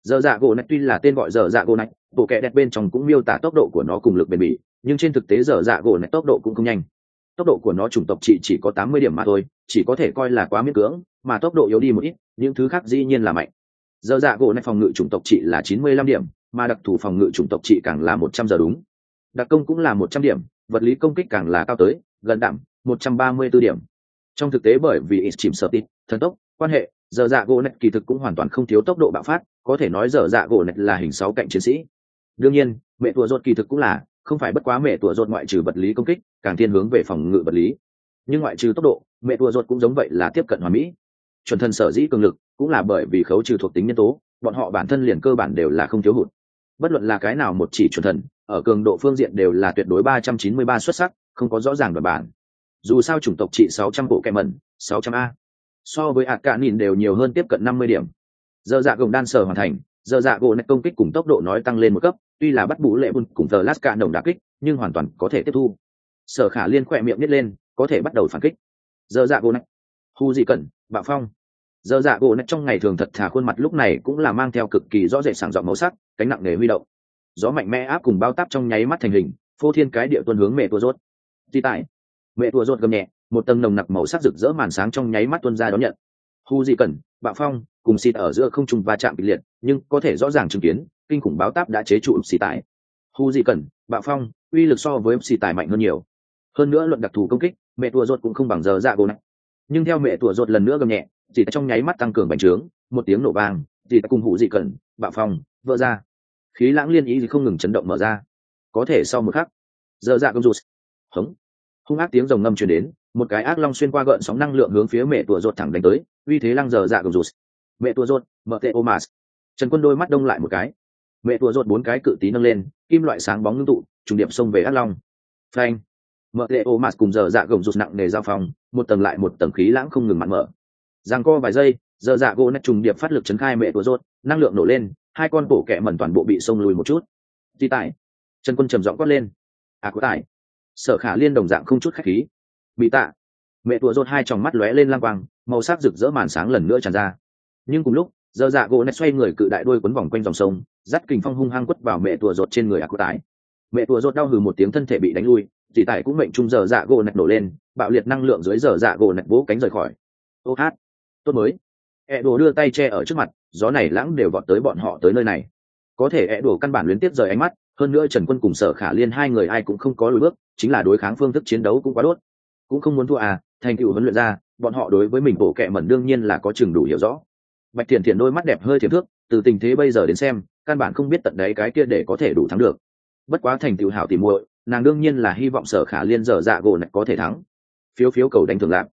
Giờ dạ gỗ nạch tuy là tên gọi giờ dạ gỗ nạch, bộ kẹ đẹp bên trong cũng miêu tả tốc độ của nó cùng lực bền bỉ, nhưng trên thực tế giờ dạ gỗ nạch tốc độ cũng không nhanh. Tốc độ của nó chủng tộc trị chỉ có tám mươi điểm mà thôi, chỉ có thể coi là quá miễn cưỡng, mà tốc độ yếu đi một ít, những thứ khác dĩ nhiên là mạnh. Giờ dạ gỗ nạch phòng ngự chủng tộc trị là chín mươi lăm điểm, mà đặc thù phòng ngự chủng tộc trị càng là một trăm giờ đúng. Đặc công cũng là một trăm điểm, vật lý công kích càng là cao tới gần đẳng một trăm ba mươi tư điểm. Trong thực tế bởi vì chìm sợ tít, thần tốc, quan hệ, giờ dạ gỗ nạch kỳ thực cũng hoàn toàn không thiếu tốc độ bạo phát, có thể nói giờ dạ gỗ nạch là hình sáu cạnh chiến sĩ. Đương nhiên, mẹ tùa rốt kỳ thực cũng là, không phải bất quá mẹ tùa rốt ngoại trừ vật lý công kích, càng thiên hướng về phòng ngự vật lý. Nhưng ngoại trừ tốc độ, mẹ tùa rốt cũng giống vậy là tiếp cận hoàn mỹ. Chuẩn thân sở dĩ cường lực, cũng là bởi vì khấu trừ thuộc tính nhân tố, bọn họ bản thân liền cơ bản đều là không thiếu hụt. Bất luận là cái nào một chỉ chuẩn thần, ở cường độ phương diện đều là tuyệt đối ba trăm chín mươi ba xuất sắc, không có rõ ràng đoạn bản. Dù sao chủng tộc trị sáu trăm bộ kẹ mẩn, sáu trăm a. So với ạt cả nhìn đều nhiều hơn tiếp cận năm mươi điểm. Giờ dạ gồng đan sở hoàn thành, giờ dạ gỗ nạch công kích cùng tốc độ nói tăng lên một cấp, tuy là bắt bú lệ bun cùng tờ lát cả đồng đả kích, nhưng hoàn toàn có thể tiếp thu. Sở Khả Liên khỏe miệng nít lên, có thể bắt đầu phản kích. Giờ dạ gỗ nạch, hu gì cẩn, bạo phong. Giờ dạ gỗ nạch trong ngày thường thật thà khuôn mặt lúc này cũng là mang theo cực kỳ rõ rệt sáng giọng màu sắc, cánh nặng nề huy động. Gió mạnh mẽ áp cùng bao táp trong nháy mắt thành hình, phô thiên cái địa tuôn hướng mẹ tua rốt. Tí tại, mẹ tua rốt gầm nhẹ, một tầng nồng nặc màu sắc rực rỡ màn sáng trong nháy mắt tuôn ra đón nhận. Hu gì cẩn, bạo phong cùng xịt ở giữa không trung va chạm kịch liệt, nhưng có thể rõ ràng chứng kiến kinh khủng báo táp đã chế trụ xì tại. Hu gì cẩn, bạo phong uy lực so với xì tài mạnh hơn nhiều. Hơn nữa luận đặc thù công kích, mẹ tua rốt cũng không bằng giờ dạ gỗ này. Nhưng theo mẹ tua rốt lần nữa gầm nhẹ, chỉ trong nháy mắt tăng cường bành trướng, một tiếng nổ vang, chỉ cùng Hu gì cẩn, bạo phong vỡ ra. Khí lãng liên ý gì không ngừng chấn động mở ra. Có thể sau một khắc, giờ dạ gồng rụt, hống, hung ác tiếng rồng ngâm truyền đến, một cái ác long xuyên qua gợn sóng năng lượng hướng phía mẹ tua rốt thẳng đánh tới, uy thế lăng giờ dạ gồng rụt. Mẹ tua rốt, mở tệ omas. Trần Quân đôi mắt đông lại một cái. Mẹ tua rốt bốn cái cự tí nâng lên, kim loại sáng bóng ngưng tụ, trùng điệp xông về ác long. Phanh. Mở tệ omas cùng giờ dạ gồng rụt nặng nề giao phong, một tầng lại một tầng khí lãng không ngừng mặn mở. Giằng co vài giây, giờ dạ gỗ nét trùng điệp phát lực chấn khai mẹ tua rốt, năng lượng nổ lên, hai con bổ kẹ mẩn toàn bộ bị xông lùi một chút. Di tại. Trần Quân trầm giọng quát lên. À có tại. Sở Khả Liên đồng dạng không chút khách khí. Bị tạ. Mẹ tua rốt hai tròng mắt lóe lên lang quang, màu sắc rực rỡ màn sáng lần nữa tràn ra. Nhưng cùng lúc, giờ dạ gỗ nét xoay người cự đại đuôi quấn vòng quanh dòng sông, dắt kình phong hung hăng quất vào mẹ tua rốt trên người ác tải. Mẹ tua rốt đau hừ một tiếng, thân thể bị đánh lui, chỉ tại cũng mệnh trung giờ dạ gỗ nét nổ lên, bạo liệt năng lượng dưới giờ dạ gỗ nét vỗ cánh rời khỏi. Ô hát, tốt mới. E đồ đưa tay che ở trước mặt, gió này lãng đều vọt tới bọn họ tới nơi này. Có thể E đồ căn bản luyến tiếp rời ánh mắt, hơn nữa Trần Quân cùng Sở Khả Liên hai người ai cũng không có lùi bước, chính là đối kháng phương thức chiến đấu cũng quá đốt, cũng không muốn thua à, thành tựu huấn luyện ra, bọn họ đối với mình bổ kẹ mẩn đương nhiên là có chừng đủ hiểu rõ. Bạch Thiện Thiện đôi mắt đẹp hơi thiệp thước, từ tình thế bây giờ đến xem, căn bản không biết tận đấy cái kia để có thể đủ thắng được. Bất quá thành tựu hảo tỉ muội, nàng đương nhiên là hy vọng Sở Khả Liên giờ dạ gỗ này có thể thắng. Phiếu phiếu cầu đánh thường lạc.